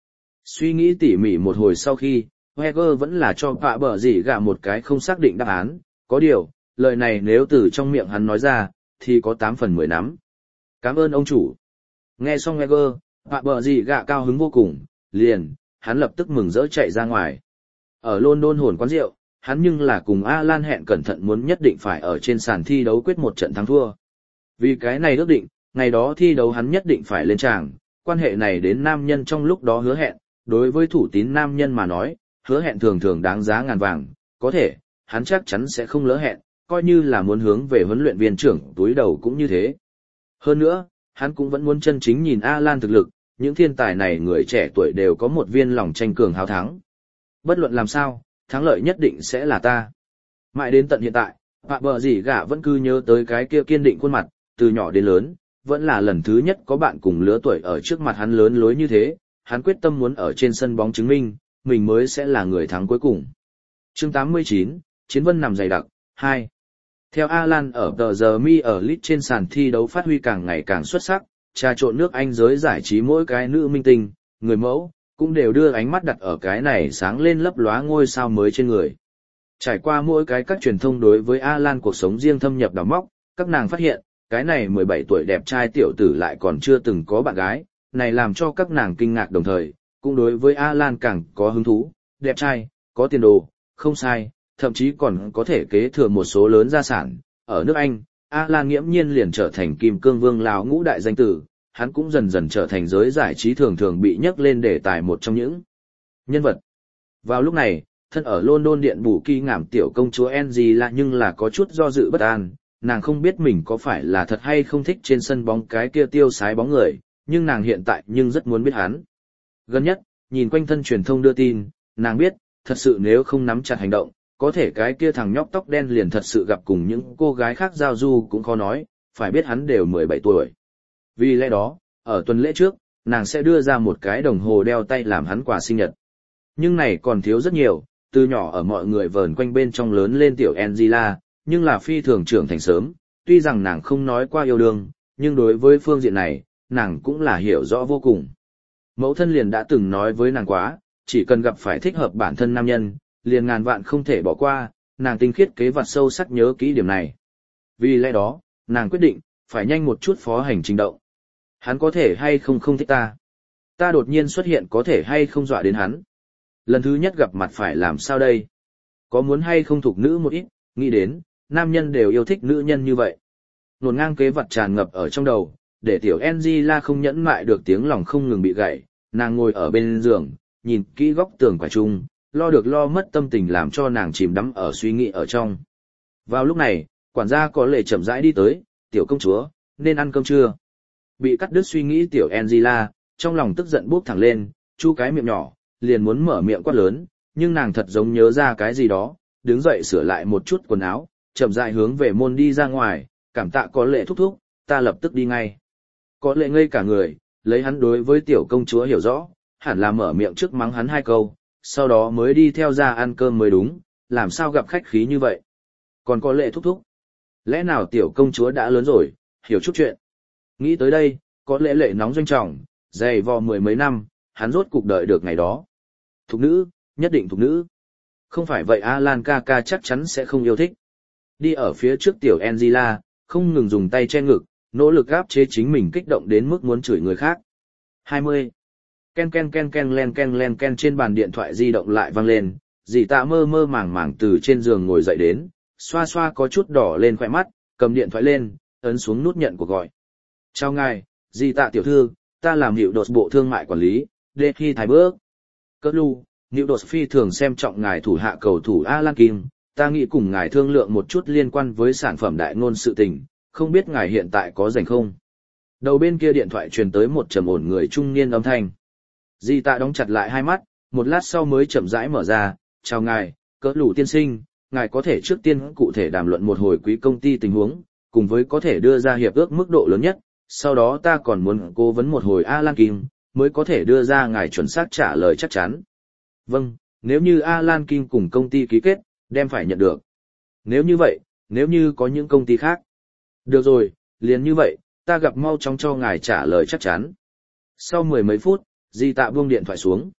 Suy nghĩ tỉ mỉ một hồi sau khi, Weger vẫn là cho vạ bờ gì gạ một cái không xác định đáp án, có điều, lời này nếu từ trong miệng hắn nói ra, thì có tám phần mười nắm. Cảm ơn ông chủ. Nghe xong Weger, vạ bờ gì gạ cao hứng vô cùng, liền, hắn lập tức mừng rỡ chạy ra ngoài. Ở London hồn quán rượu, hắn nhưng là cùng Alan hẹn cẩn thận muốn nhất định phải ở trên sàn thi đấu quyết một trận thắng thua. Vì cái này ước định, ngày đó thi đấu hắn nhất định phải lên tràng, quan hệ này đến nam nhân trong lúc đó hứa hẹn, đối với thủ tín nam nhân mà nói, hứa hẹn thường thường đáng giá ngàn vàng, có thể, hắn chắc chắn sẽ không lỡ hẹn, coi như là muốn hướng về huấn luyện viên trưởng túi đầu cũng như thế. Hơn nữa, hắn cũng vẫn muốn chân chính nhìn Alan thực lực, những thiên tài này người trẻ tuổi đều có một viên lòng tranh cường hào thắng. Bất luận làm sao, thắng lợi nhất định sẽ là ta. Mãi đến tận hiện tại, Phạm Bờ Dĩ Gạ vẫn cứ nhớ tới cái kia kiên định khuôn mặt, từ nhỏ đến lớn, vẫn là lần thứ nhất có bạn cùng lứa tuổi ở trước mặt hắn lớn lối như thế, hắn quyết tâm muốn ở trên sân bóng chứng minh, mình mới sẽ là người thắng cuối cùng. Chương tám mươi chín, Chiến Vân nằm dày đặc, hai. Theo Alan ở tờ giờ mi ở Leeds trên sàn thi đấu phát huy càng ngày càng xuất sắc, trà trộn nước Anh giới giải trí mỗi cái nữ minh tinh, người mẫu, cũng đều đưa ánh mắt đặt ở cái này sáng lên lấp lóa ngôi sao mới trên người. Trải qua mỗi cái các truyền thông đối với Alan cuộc sống riêng thâm nhập đào móc, các nàng phát hiện, cái này mười bảy tuổi đẹp trai tiểu tử lại còn chưa từng có bạn gái, này làm cho các nàng kinh ngạc đồng thời, cũng đối với Alan càng có hứng thú, đẹp trai, có tiền đồ, không sai, thậm chí còn có thể kế thừa một số lớn gia sản. Ở nước Anh, Alan nghiễm nhiên liền trở thành kim cương vương lão ngũ đại danh tử, hắn cũng dần dần trở thành giới giải trí thường thường bị nhắc lên đề tài một trong những nhân vật. Vào lúc này, thân ở London điện bù kỳ ngảm tiểu công chúa Angela nhưng là có chút do dự bất an, nàng không biết mình có phải là thật hay không thích trên sân bóng cái kia tiêu sái bóng người, nhưng nàng hiện tại nhưng rất muốn biết hắn. Gần nhất, nhìn quanh thân truyền thông đưa tin, nàng biết, thật sự nếu không nắm chặt hành động, có thể cái kia thằng nhóc tóc đen liền thật sự gặp cùng những cô gái khác giao du cũng khó nói, phải biết hắn đều mười bảy tuổi. Vì lẽ đó, ở tuần lễ trước, nàng sẽ đưa ra một cái đồng hồ đeo tay làm hắn quà sinh nhật. Nhưng này còn thiếu rất nhiều, từ nhỏ ở mọi người vờn quanh bên trong lớn lên tiểu Angela, nhưng là phi thường trưởng thành sớm, tuy rằng nàng không nói qua yêu đương, nhưng đối với phương diện này, nàng cũng là hiểu rõ vô cùng. Mẫu thân liền đã từng nói với nàng quá, chỉ cần gặp phải thích hợp bản thân nam nhân, liền ngàn vạn không thể bỏ qua, nàng tinh khiết kế vật sâu sắc nhớ kỹ điểm này. Vì lẽ đó, nàng quyết định, phải nhanh một chút phó hành trình động. Hắn có thể hay không không thích ta? Ta đột nhiên xuất hiện có thể hay không dọa đến hắn? Lần thứ nhất gặp mặt phải làm sao đây? Có muốn hay không thục nữ một ít, nghĩ đến, nam nhân đều yêu thích nữ nhân như vậy. Nổn ngang kế vật tràn ngập ở trong đầu, để tiểu Angela không nhẫn mại được tiếng lòng không ngừng bị gãy, nàng ngồi ở bên giường, nhìn kỹ góc tường quả chung, lo được lo mất tâm tình làm cho nàng chìm đắm ở suy nghĩ ở trong. Vào lúc này, quản gia có lệ chậm rãi đi tới, tiểu công chúa, nên ăn cơm chưa? Bị cắt đứt suy nghĩ tiểu Angela, trong lòng tức giận bốc thẳng lên, chu cái miệng nhỏ, liền muốn mở miệng quát lớn, nhưng nàng thật giống nhớ ra cái gì đó, đứng dậy sửa lại một chút quần áo, chậm rãi hướng về môn đi ra ngoài, cảm tạ có lệ thúc thúc, ta lập tức đi ngay. Có lệ ngây cả người, lấy hắn đối với tiểu công chúa hiểu rõ, hẳn là mở miệng trước mắng hắn hai câu, sau đó mới đi theo ra ăn cơm mới đúng, làm sao gặp khách khí như vậy. Còn có lệ thúc thúc, lẽ nào tiểu công chúa đã lớn rồi, hiểu chút chuyện. Nghĩ tới đây, có lẽ lệ nóng doanh trọng, dày vò mười mấy năm, hắn rốt cuộc đợi được ngày đó. Thục nữ, nhất định thục nữ. Không phải vậy Alan ca ca chắc chắn sẽ không yêu thích. Đi ở phía trước tiểu Angela, không ngừng dùng tay che ngực, nỗ lực áp chế chính mình kích động đến mức muốn chửi người khác. hai mươi. Ken ken ken ken len ken len ken trên bàn điện thoại di động lại vang lên, dì tạ mơ mơ màng màng từ trên giường ngồi dậy đến, xoa xoa có chút đỏ lên khỏe mắt, cầm điện thoại lên, ấn xuống nút nhận cuộc gọi. Chào ngài, dì tạ tiểu thư, ta làm hiệu đột bộ thương mại quản lý, đề khi thái bước. Cất lưu, hiệu đột phi thường xem trọng ngài thủ hạ cầu thủ Alan Kim, ta nghĩ cùng ngài thương lượng một chút liên quan với sản phẩm đại ngôn sự tình, không biết ngài hiện tại có rảnh không? Đầu bên kia điện thoại truyền tới một trầm ổn người trung niên âm thanh. Di tạ đóng chặt lại hai mắt, một lát sau mới chậm rãi mở ra, chào ngài, cỡ lũ tiên sinh, ngài có thể trước tiên cụ thể đàm luận một hồi quý công ty tình huống, cùng với có thể đưa ra hiệp ước mức độ lớn nhất, sau đó ta còn muốn cố vấn một hồi Alan Kim, mới có thể đưa ra ngài chuẩn xác trả lời chắc chắn. Vâng, nếu như Alan Kim cùng công ty ký kết, đem phải nhận được. Nếu như vậy, nếu như có những công ty khác. Được rồi, liền như vậy, ta gặp mau chóng cho ngài trả lời chắc chắn. Sau mười mấy phút, Di tạ buông điện thoại xuống.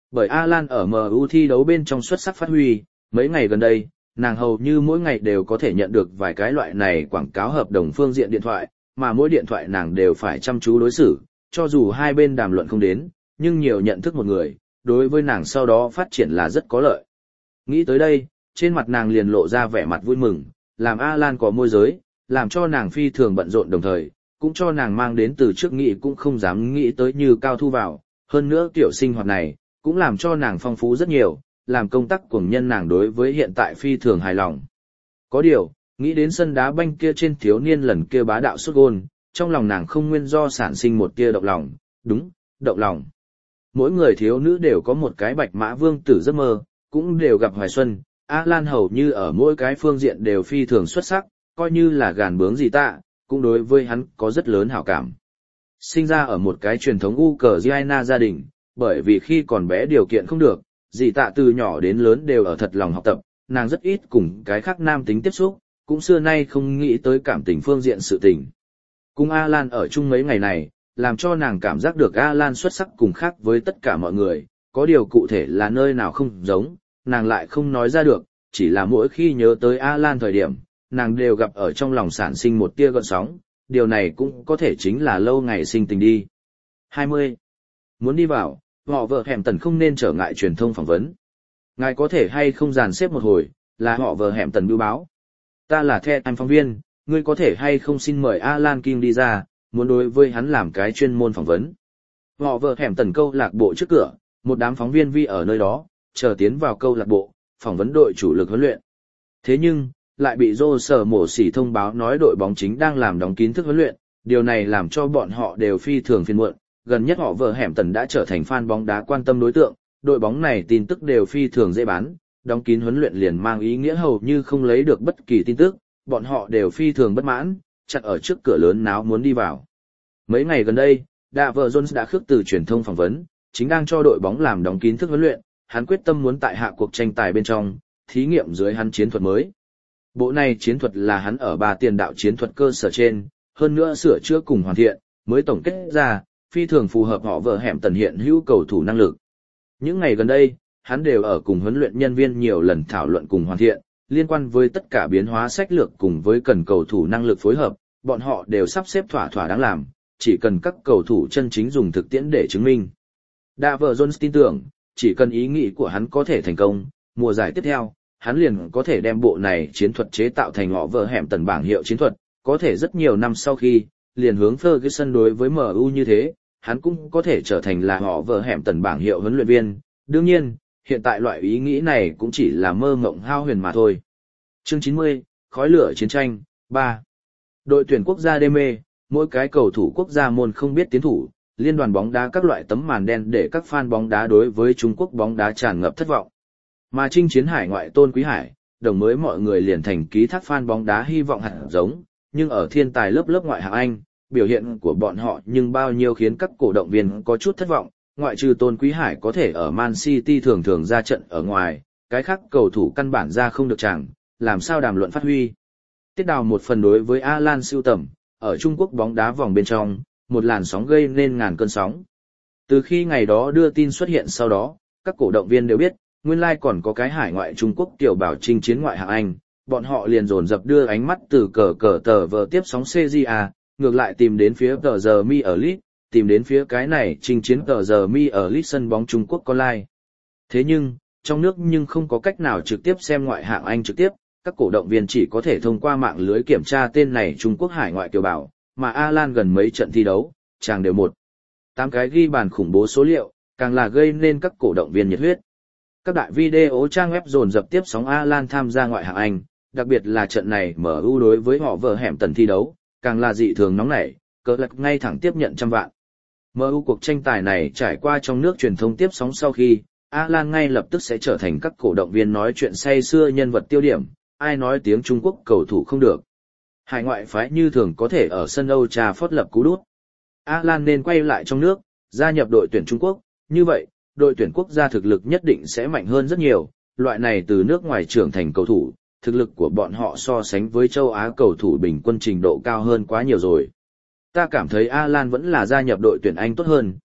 Bởi Alan ở em u thi đấu bên trong xuất sắc phát huy, mấy ngày gần đây, nàng hầu như mỗi ngày đều có thể nhận được vài cái loại này quảng cáo hợp đồng phương diện điện thoại, mà mỗi điện thoại nàng đều phải chăm chú đối xử, cho dù hai bên đàm luận không đến, nhưng nhiều nhận thức một người, đối với nàng sau đó phát triển là rất có lợi. Nghĩ tới đây, trên mặt nàng liền lộ ra vẻ mặt vui mừng, làm Alan có môi giới, làm cho nàng phi thường bận rộn đồng thời, cũng cho nàng mang đến từ trước nghĩ cũng không dám nghĩ tới như cao thu vào, hơn nữa kiểu sinh hoạt này, cũng làm cho nàng phong phú rất nhiều, làm công tác cuồng nhân nàng đối với hiện tại phi thường hài lòng. Có điều, nghĩ đến sân đá banh kia trên thiếu niên lần kia bá đạo sút gôn, trong lòng nàng không nguyên do sản sinh một tia động lòng, đúng, động lòng. Mỗi người thiếu nữ đều có một cái bạch mã vương tử giấc mơ, cũng đều gặp hoài xuân, Alan hầu như ở mỗi cái phương diện đều phi thường xuất sắc, coi như là gàn bướng gì tạ, cũng đối với hắn có rất lớn hảo cảm. Sinh ra ở một cái truyền thống Ukraine gia đình, bởi vì khi còn bé điều kiện không được, dì tạ từ nhỏ đến lớn đều ở thật lòng học tập, nàng rất ít cùng cái khác nam tính tiếp xúc, cũng xưa nay không nghĩ tới cảm tình phương diện sự tình. Cùng Alan ở chung mấy ngày này, làm cho nàng cảm giác được Alan xuất sắc cùng khác với tất cả mọi người, có điều cụ thể là nơi nào không giống, nàng lại không nói ra được, chỉ là mỗi khi nhớ tới Alan thời điểm, nàng đều gặp ở trong lòng sản sinh một tia gợn sóng, điều này cũng có thể chính là lâu ngày sinh tình đi. hai mươi. Muốn đi vào, họ vợ hẻm tần không nên trở ngại truyền thông phỏng vấn. Ngài có thể hay không dàn xếp một hồi, là họ vợ hẻm tần bưu báo. Ta là The Time phóng viên, ngươi có thể hay không xin mời Alan King đi ra, muốn đối với hắn làm cái chuyên môn phỏng vấn. Họ vợ hẻm tần câu lạc bộ trước cửa, một đám phóng viên vi ở nơi đó, chờ tiến vào câu lạc bộ, phỏng vấn đội chủ lực huấn luyện. Thế nhưng, lại bị Rô Sở Mổ Xỉ thông báo nói đội bóng chính đang làm đóng kín thức huấn luyện, điều này làm cho bọn họ đều phi thường phiền muộn. Gần nhất họ vợ hẻm tần đã trở thành fan bóng đá quan tâm đối tượng, đội bóng này tin tức đều phi thường dễ bán, đóng kín huấn luyện liền mang ý nghĩa hầu như không lấy được bất kỳ tin tức, bọn họ đều phi thường bất mãn, chặt ở trước cửa lớn náo muốn đi vào. Mấy ngày gần đây, Daver Jones đã khước từ truyền thông phỏng vấn, chính đang cho đội bóng làm đóng kín thức huấn luyện, hắn quyết tâm muốn tại hạ cuộc tranh tài bên trong, thí nghiệm dưới hắn chiến thuật mới. Bộ này chiến thuật là hắn ở ba tiền đạo chiến thuật cơ sở trên, hơn nữa sửa chữa cùng hoàn thiện, mới tổng kết ra, phi thường phù hợp họ vợ hẻm tần hiện hữu cầu thủ năng lực. Những ngày gần đây, hắn đều ở cùng huấn luyện nhân viên nhiều lần thảo luận cùng hoàn thiện, liên quan với tất cả biến hóa sách lược cùng với cần cầu thủ năng lực phối hợp, bọn họ đều sắp xếp thỏa thỏa đáng làm, chỉ cần các cầu thủ chân chính dùng thực tiễn để chứng minh. Daver Jones tin tưởng, chỉ cần ý nghĩ của hắn có thể thành công, mùa giải tiếp theo, hắn liền có thể đem bộ này chiến thuật chế tạo thành họ vợ hẻm tần bảng hiệu chiến thuật, có thể rất nhiều năm sau khi, liền hướng Ferguson đối với em u như thế, hắn cũng có thể trở thành là họ vợ hẻm tần bảng hiệu huấn luyện viên. Đương nhiên, hiện tại loại ý nghĩ này cũng chỉ là mơ mộng hao huyền mà thôi. Chương chín mươi, khói lửa chiến tranh, ba. Đội tuyển quốc gia đê mê, mỗi cái cầu thủ quốc gia môn không biết tiến thủ, liên đoàn bóng đá các loại tấm màn đen để các fan bóng đá đối với Trung Quốc bóng đá tràn ngập thất vọng. Mà chinh chiến hải ngoại Tôn Quý Hải, đồng mới mọi người liền thành ký thác fan bóng đá hy vọng hạt giống, nhưng ở thiên tài lớp lớp ngoại hạng Anh, biểu hiện của bọn họ nhưng bao nhiêu khiến các cổ động viên có chút thất vọng, ngoại trừ Tôn Quý Hải có thể ở Man City thường thường ra trận ở ngoài, cái khác cầu thủ căn bản ra không được chẳng, làm sao đàm luận phát huy. Tiết Đào một phần đối với Alan sưu tầm, ở Trung Quốc bóng đá vòng bên trong, một làn sóng gây nên ngàn cơn sóng. Từ khi ngày đó đưa tin xuất hiện sau đó, các cổ động viên đều biết, nguyên lai còn có cái hải ngoại Trung Quốc tiểu bảo chinh chiến ngoại hạng Anh, bọn họ liền dồn dập đưa ánh mắt từ cờ cờ tờ vờ tiếp sóng xê giê a, ngược lại tìm đến phía tờ giờ mi ở League, tìm đến phía cái này chinh chiến tờ giờ mi ở League sân bóng Trung Quốc online. Thế nhưng, trong nước nhưng không có cách nào trực tiếp xem ngoại hạng Anh trực tiếp, các cổ động viên chỉ có thể thông qua mạng lưới kiểm tra tên này Trung Quốc hải ngoại kiều bảo, mà Alan gần mấy trận thi đấu, chàng đều một. Tám cái ghi bàn khủng bố số liệu, càng là gây nên các cổ động viên nhiệt huyết. Các đại video trang web dồn dập tiếp sóng Alan tham gia ngoại hạng Anh, đặc biệt là trận này em u đối với họ vợ hẻm tần thi đấu, càng là dị thường nóng nảy, cờ lạc ngay thẳng tiếp nhận trăm vạn. em u cuộc tranh tài này trải qua trong nước truyền thông tiếp sóng sau khi, Alan ngay lập tức sẽ trở thành các cổ động viên nói chuyện say xưa nhân vật tiêu điểm, ai nói tiếng Trung Quốc cầu thủ không được. Hải ngoại phái như thường có thể ở sân Old Trafford lập cú đút. Alan nên quay lại trong nước, gia nhập đội tuyển Trung Quốc, như vậy, đội tuyển quốc gia thực lực nhất định sẽ mạnh hơn rất nhiều, loại này từ nước ngoài trưởng thành cầu thủ, thực lực của bọn họ so sánh với châu Á cầu thủ bình quân trình độ cao hơn quá nhiều rồi. Ta cảm thấy Alan vẫn là gia nhập đội tuyển Anh tốt hơn,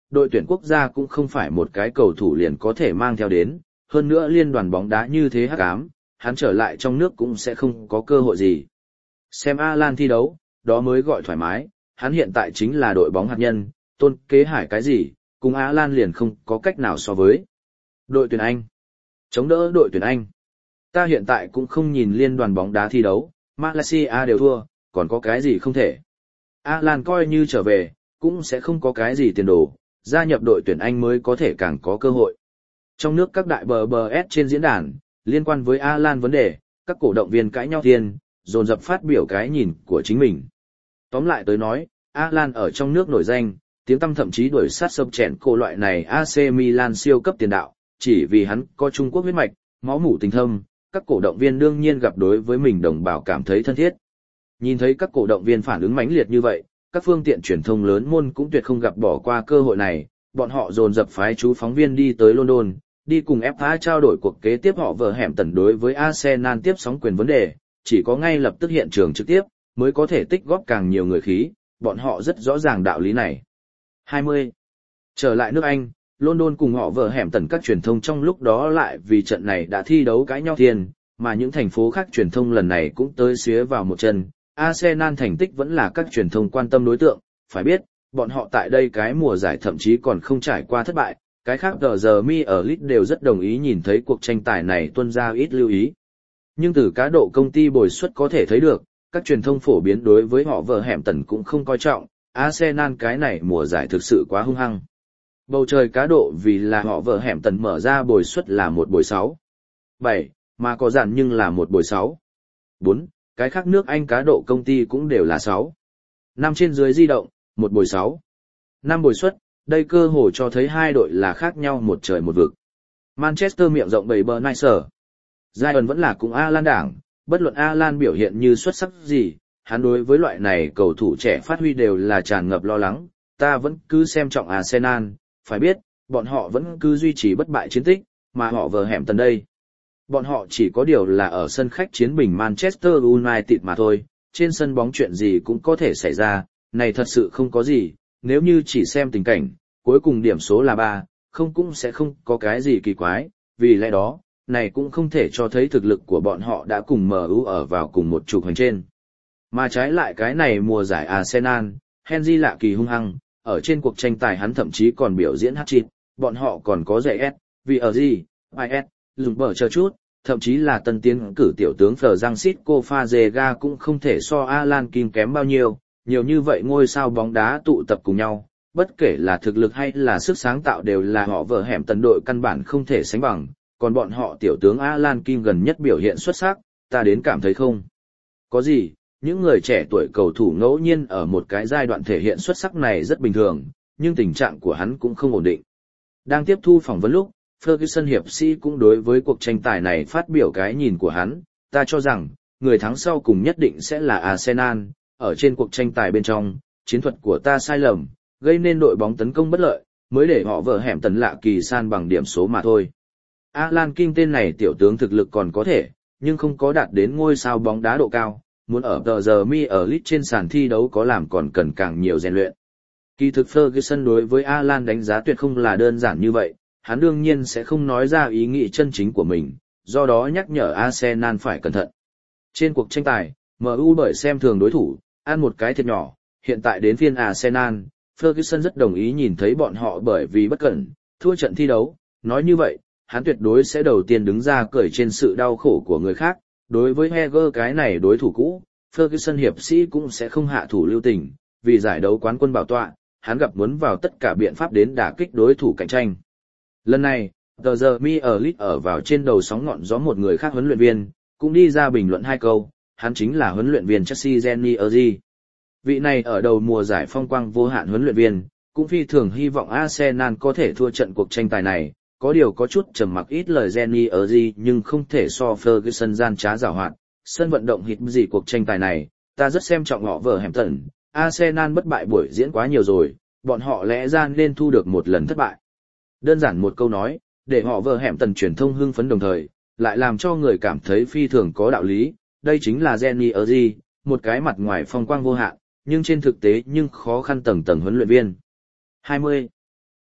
đội tuyển quốc gia cũng không phải một cái cầu thủ liền có thể mang theo đến, hơn nữa liên đoàn bóng đá như thế hắc ám, hắn trở lại trong nước cũng sẽ không có cơ hội gì. Xem Alan thi đấu, đó mới gọi thoải mái, hắn hiện tại chính là đội bóng hạt nhân, Tôn Kế Hải cái gì, cùng Alan liền không có cách nào so với. Đội tuyển Anh. Chống đỡ đội tuyển Anh. Ta hiện tại cũng không nhìn liên đoàn bóng đá thi đấu, Malaysia đều thua, còn có cái gì không thể. Alan coi như trở về, cũng sẽ không có cái gì tiền đồ, gia nhập đội tuyển Anh mới có thể càng có cơ hội. Trong nước các đại bờ bờ S trên diễn đàn, liên quan với Alan vấn đề, các cổ động viên cãi nhau thiên, dồn dập phát biểu cái nhìn của chính mình. Tóm lại tới nói, Alan ở trong nước nổi danh, tiếng tăm thậm chí đuổi sát sập chèn cổ loại này a xê Milan siêu cấp tiền đạo, chỉ vì hắn có Trung Quốc huyết mạch, máu mủ tình thâm, các cổ động viên đương nhiên gặp đối với mình đồng bào cảm thấy thân thiết. Nhìn thấy các cổ động viên phản ứng mãnh liệt như vậy, các phương tiện truyền thông lớn môn cũng tuyệt không gặp bỏ qua cơ hội này, bọn họ dồn dập phái chú phóng viên đi tới London, đi cùng ép a trao đổi cuộc kế tiếp họ vợ hẻm tần đối với Arsenal tiếp sóng quyền vấn đề, chỉ có ngay lập tức hiện trường trực tiếp, mới có thể tích góp càng nhiều người khí, bọn họ rất rõ ràng đạo lý này. hai mươi. Trở lại nước Anh, London cùng họ vợ hẻm tần các truyền thông trong lúc đó lại vì trận này đã thi đấu cãi nhau thiên, mà những thành phố khác truyền thông lần này cũng tới xía vào một chân. Arsenal thành tích vẫn là các truyền thông quan tâm đối tượng, phải biết, bọn họ tại đây cái mùa giải thậm chí còn không trải qua thất bại, cái khác tờ giờ mi ở Leeds đều rất đồng ý nhìn thấy cuộc tranh tài này tuân ra ít lưu ý. Nhưng từ cá độ công ty bồi suất có thể thấy được, các truyền thông phổ biến đối với họ vợ hẻm tần cũng không coi trọng, Arsenal cái này mùa giải thực sự quá hung hăng. Bầu trời cá độ vì là họ vợ hẻm tần mở ra bồi suất là một bồi sáu. bảy, mà có dàn nhưng là một bồi sáu. bốn, cái khác nước Anh cá độ công ty cũng đều là sáu. năm trên dưới di động, một bồi sáu. năm bồi suất, đây cơ hồ cho thấy hai đội là khác nhau một trời một vực. Manchester miệng rộng bầy bờ Nicer. Giant vẫn là cùng Alan đảng, bất luận Alan biểu hiện như xuất sắc gì, hắn đối với loại này cầu thủ trẻ phát huy đều là tràn ngập lo lắng, ta vẫn cứ xem trọng Arsenal, phải biết, bọn họ vẫn cứ duy trì bất bại chiến tích, mà họ vờ hẻm tần đây. Bọn họ chỉ có điều là ở sân khách chiến bình Manchester United mà thôi, trên sân bóng chuyện gì cũng có thể xảy ra, này thật sự không có gì, nếu như chỉ xem tình cảnh, cuối cùng điểm số là ba, không cũng sẽ không có cái gì kỳ quái, vì lẽ đó, này cũng không thể cho thấy thực lực của bọn họ đã cùng em u ở vào cùng một trục hành trên. Mà trái lại cái này mùa giải Arsenal, Henry lạ kỳ hung hăng, ở trên cuộc tranh tài hắn thậm chí còn biểu diễn hat-trick, bọn họ còn có giải S, vì ở gì, i ét, dùng bờ chờ chút, thậm chí là tân tiến cử tiểu tướng Francisco Fazega cũng không thể so Alan Kim kém bao nhiêu, nhiều như vậy ngôi sao bóng đá tụ tập cùng nhau, bất kể là thực lực hay là sức sáng tạo đều là họ vợ hẻm tần đội căn bản không thể sánh bằng, còn bọn họ tiểu tướng Alan Kim gần nhất biểu hiện xuất sắc, ta đến cảm thấy không có gì, những người trẻ tuổi cầu thủ ngẫu nhiên ở một cái giai đoạn thể hiện xuất sắc này rất bình thường, nhưng tình trạng của hắn cũng không ổn định. Đang tiếp thu phỏng vấn lúc, Ferguson hiệp sĩ cũng đối với cuộc tranh tài này phát biểu cái nhìn của hắn, ta cho rằng, người thắng sau cùng nhất định sẽ là Arsenal, ở trên cuộc tranh tài bên trong, chiến thuật của ta sai lầm, gây nên đội bóng tấn công bất lợi, mới để họ vợ hẻm tần lạ kỳ san bằng điểm số mà thôi. Alan King tên này tiểu tướng thực lực còn có thể, nhưng không có đạt đến ngôi sao bóng đá độ cao, muốn ở tờ giờ mi ở Leeds trên sàn thi đấu có làm còn cần càng nhiều rèn luyện. Kỳ thực Ferguson đối với Alan đánh giá tuyệt không là đơn giản như vậy, hắn đương nhiên sẽ không nói ra ý nghĩ chân chính của mình, do đó nhắc nhở Arsenal phải cẩn thận. Trên cuộc tranh tài, em u bởi xem thường đối thủ, ăn một cái thiệt nhỏ, hiện tại đến phiên Arsenal, Ferguson rất đồng ý nhìn thấy bọn họ bởi vì bất cẩn, thua trận thi đấu, nói như vậy, hắn tuyệt đối sẽ đầu tiên đứng ra cười trên sự đau khổ của người khác, đối với Heger cái này đối thủ cũ, Ferguson hiệp sĩ cũng sẽ không hạ thủ lưu tình, vì giải đấu quán quân bảo tọa, hắn gặp muốn vào tất cả biện pháp đến đả kích đối thủ cạnh tranh. Lần này, tờ giờ mi ở Leeds ở vào trên đầu sóng ngọn gió một người khác huấn luyện viên, cũng đi ra bình luận hai câu, hắn chính là huấn luyện viên Chelsea Jenny Erzi. Vị này ở đầu mùa giải phong quang vô hạn huấn luyện viên, cũng phi thường hy vọng Arsenal có thể thua trận cuộc tranh tài này, có điều có chút trầm mặc ít lời Jenny Erzi nhưng không thể so Ferguson gian trá giảo hoạt. Sân vận động hít gì cuộc tranh tài này, ta rất xem trọng họ vợ hẻm tần, Arsenal bất bại buổi diễn quá nhiều rồi, bọn họ lẽ ra nên thu được một lần thất bại. Đơn giản một câu nói, để họ vợ hẻm tần truyền thông hưng phấn đồng thời, lại làm cho người cảm thấy phi thường có đạo lý, đây chính là Jenny Erzi, một cái mặt ngoài phong quang vô hạn, nhưng trên thực tế nhưng khó khăn tầng tầng huấn luyện viên. hai mươi.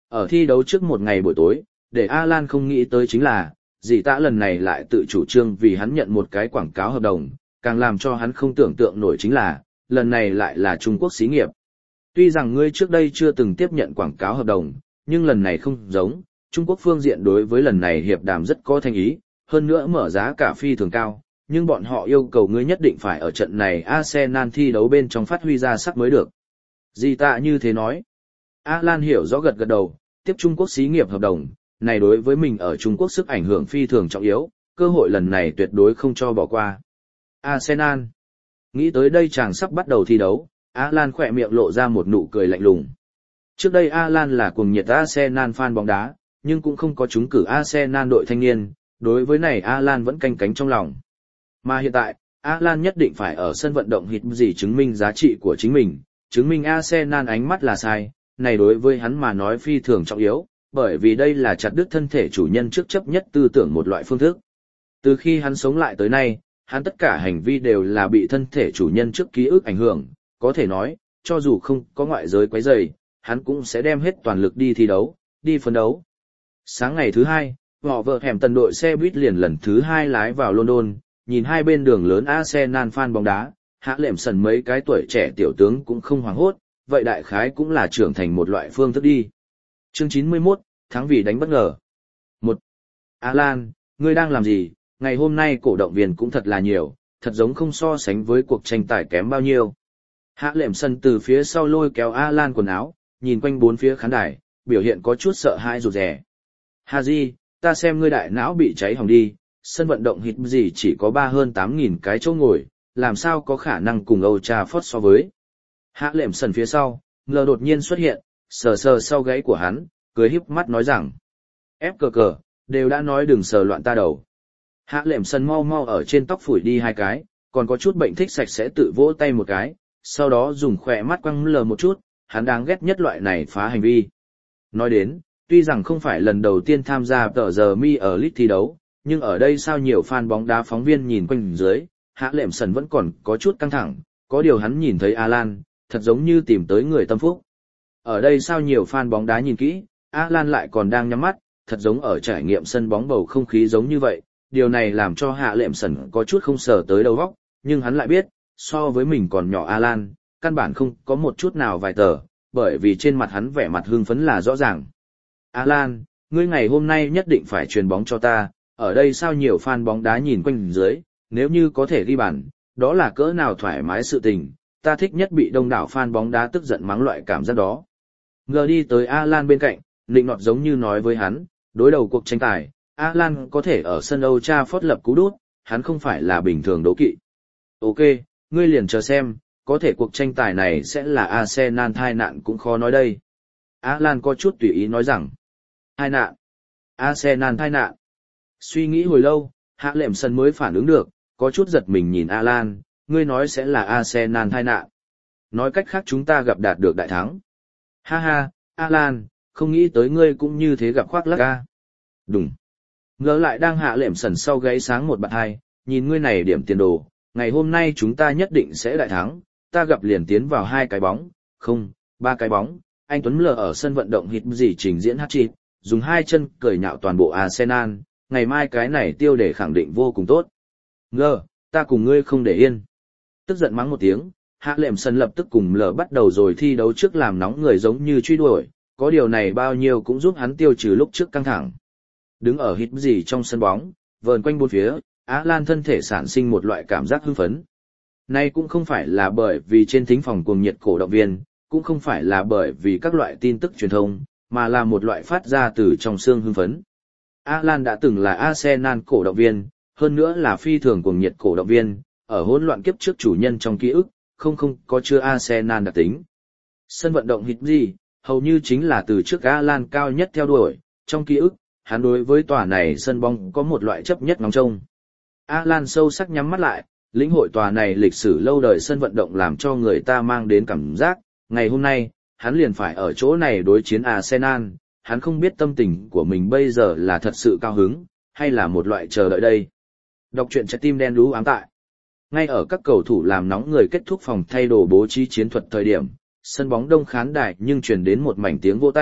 Ở thi đấu trước một ngày buổi tối, để Alan không nghĩ tới chính là, dì tạ lần này lại tự chủ trương vì hắn nhận một cái quảng cáo hợp đồng, càng làm cho hắn không tưởng tượng nổi chính là, lần này lại là Trung Quốc xí nghiệp. Tuy rằng ngươi trước đây chưa từng tiếp nhận quảng cáo hợp đồng, nhưng lần này không giống, Trung Quốc phương diện đối với lần này hiệp đàm rất có thành ý, hơn nữa mở giá cả phi thường cao, nhưng bọn họ yêu cầu ngươi nhất định phải ở trận này Arsenal thi đấu bên trong phát huy ra sắc mới được. Dì tạ như thế nói. Alan hiểu rõ gật gật đầu, tiếp Trung Quốc xí nghiệp hợp đồng, này đối với mình ở Trung Quốc sức ảnh hưởng phi thường trọng yếu, cơ hội lần này tuyệt đối không cho bỏ qua. Arsenal. Nghĩ tới đây chàng sắp bắt đầu thi đấu, Alan khỏe miệng lộ ra một nụ cười lạnh lùng. Trước đây Alan là cuồng nhiệt Arsenal fan bóng đá, nhưng cũng không có trúng cử Arsenal đội thanh niên, đối với này Alan vẫn canh cánh trong lòng. Mà hiện tại, Alan nhất định phải ở sân vận động hít gì chứng minh giá trị của chính mình, chứng minh Arsenal ánh mắt là sai, này đối với hắn mà nói phi thường trọng yếu, bởi vì đây là chặt đứt thân thể chủ nhân trước chấp nhất tư tưởng một loại phương thức. Từ khi hắn sống lại tới nay, hắn tất cả hành vi đều là bị thân thể chủ nhân trước ký ức ảnh hưởng, có thể nói, cho dù không có ngoại giới quấy rầy, hắn cũng sẽ đem hết toàn lực đi thi đấu, đi phấn đấu. Sáng ngày thứ hai, họ vợ hẻm tần đội xe buýt liền lần thứ hai lái vào London, nhìn hai bên đường lớn Arsenal fan bóng đá, hạ lệm sần mấy cái tuổi trẻ tiểu tướng cũng không hoảng hốt, vậy đại khái cũng là trưởng thành một loại phương thức đi. Chương chín mươi mốt, thắng vì đánh bất ngờ. một. Alan, ngươi đang làm gì? Ngày hôm nay cổ động viên cũng thật là nhiều, thật giống không so sánh với cuộc tranh tài kém bao nhiêu. Hạ lệm sân từ phía sau lôi kéo Alan quần áo, nhìn quanh bốn phía khán đài, biểu hiện có chút sợ hãi rụt rè. Haji, ta xem ngươi đại não bị cháy hỏng đi, sân vận động hít gì chỉ có ba hơn tám nghìn cái chỗ ngồi, làm sao có khả năng cùng Old Trafford so với. Hạ lệm sân phía sau, ngờ đột nhiên xuất hiện, sờ sờ sau gáy của hắn, cười híp mắt nói rằng. Ép cờ cờ, đều đã nói đừng sờ loạn ta đầu. Hạ lệm sân mau mau ở trên tóc phủi đi hai cái, còn có chút bệnh thích sạch sẽ tự vỗ tay một cái, sau đó dùng khỏe mắt quăng lờ một chút, hắn đáng ghét nhất loại này phá hành vi. Nói đến, tuy rằng không phải lần đầu tiên tham gia tờ giờ mi ở League thi đấu, nhưng ở đây sao nhiều fan bóng đá phóng viên nhìn quanh dưới, Hạ lệm sân vẫn còn có chút căng thẳng, có điều hắn nhìn thấy Alan, thật giống như tìm tới người tâm phúc. Ở đây sao nhiều fan bóng đá nhìn kỹ, Alan lại còn đang nhắm mắt, thật giống ở trải nghiệm sân bóng bầu không khí giống như vậy, điều này làm cho Hạ lệm sân có chút không sờ tới đầu óc, nhưng hắn lại biết, so với mình còn nhỏ Alan, căn bản không có một chút nào vài tờ, bởi vì trên mặt hắn vẻ mặt hưng phấn là rõ ràng. Alan, ngươi ngày hôm nay nhất định phải truyền bóng cho ta, ở đây sao nhiều fan bóng đá nhìn quanh dưới, nếu như có thể ghi bàn, đó là cỡ nào thoải mái sự tình, ta thích nhất bị đông đảo fan bóng đá tức giận mắng loại cảm giác đó. Ngờ đi tới Alan bên cạnh, nịnh nọt giống như nói với hắn, đối đầu cuộc tranh tài, Alan có thể ở sân Old Trafford lập cú đút, hắn không phải là bình thường đấu kỵ. Ok, ngươi liền chờ xem, có thể cuộc tranh tài này sẽ là Arsenal thai nạn cũng khó nói đây. Alan có chút tùy ý nói rằng, thai nạn, Arsenal thai nạn. Suy nghĩ hồi lâu, Hạ lệm sân mới phản ứng được, có chút giật mình nhìn Alan, ngươi nói sẽ là Arsenal thai nạn. Nói cách khác chúng ta gặp đạt được đại thắng. Ha ha, Alan, không nghĩ tới ngươi cũng như thế gặp khoác lác ca. Đúng. Ngờ lại đang Hạ lệm sần sau gáy sáng một bạn hai, nhìn ngươi này điểm tiền đồ, ngày hôm nay chúng ta nhất định sẽ đại thắng, ta gặp liền tiến vào hai cái bóng, không, ba cái bóng, anh Tuấn Lờ ở sân vận động hít gì trình diễn hat-trick, dùng hai chân cười nhạo toàn bộ Arsenal, ngày mai cái này tiêu để khẳng định vô cùng tốt. Ngờ, ta cùng ngươi không để yên. Tức giận mắng một tiếng, Hạ lệm sân lập tức cùng Lờ bắt đầu rồi thi đấu trước làm nóng người giống như truy đuổi, có điều này bao nhiêu cũng giúp hắn tiêu trừ lúc trước căng thẳng. Đứng ở hít gì trong sân bóng, vờn quanh bốn phía, Alan thân thể sản sinh một loại cảm giác hưng phấn. Nay cũng không phải là bởi vì trên thính phòng cuồng nhiệt cổ động viên, cũng không phải là bởi vì các loại tin tức truyền thông, mà là một loại phát ra từ trong xương hưng phấn. Alan đã từng là Arsenal cổ động viên, hơn nữa là phi thường cuồng nhiệt cổ động viên, ở hỗn loạn kiếp trước chủ nhân trong ký ức, không không có chưa Arsenal đặc tính. Sân vận động hít gì, hầu như chính là từ trước Alan cao nhất theo đuổi, trong ký ức, hắn đối với tòa này sân bóng có một loại chấp nhất ngóng trông. Alan sâu sắc nhắm mắt lại, lĩnh hội tòa này lịch sử lâu đời sân vận động làm cho người ta mang đến cảm giác, ngày hôm nay, hắn liền phải ở chỗ này đối chiến Arsenal, hắn không biết tâm tình của mình bây giờ là thật sự cao hứng, hay là một loại chờ đợi đây. Đọc truyện trái tim đen đú ám tại. Ngay ở các cầu thủ làm nóng người kết thúc phòng thay đồ bố trí chiến thuật thời điểm, sân bóng đông khán đài nhưng truyền đến một mảnh tiếng vỗ tay,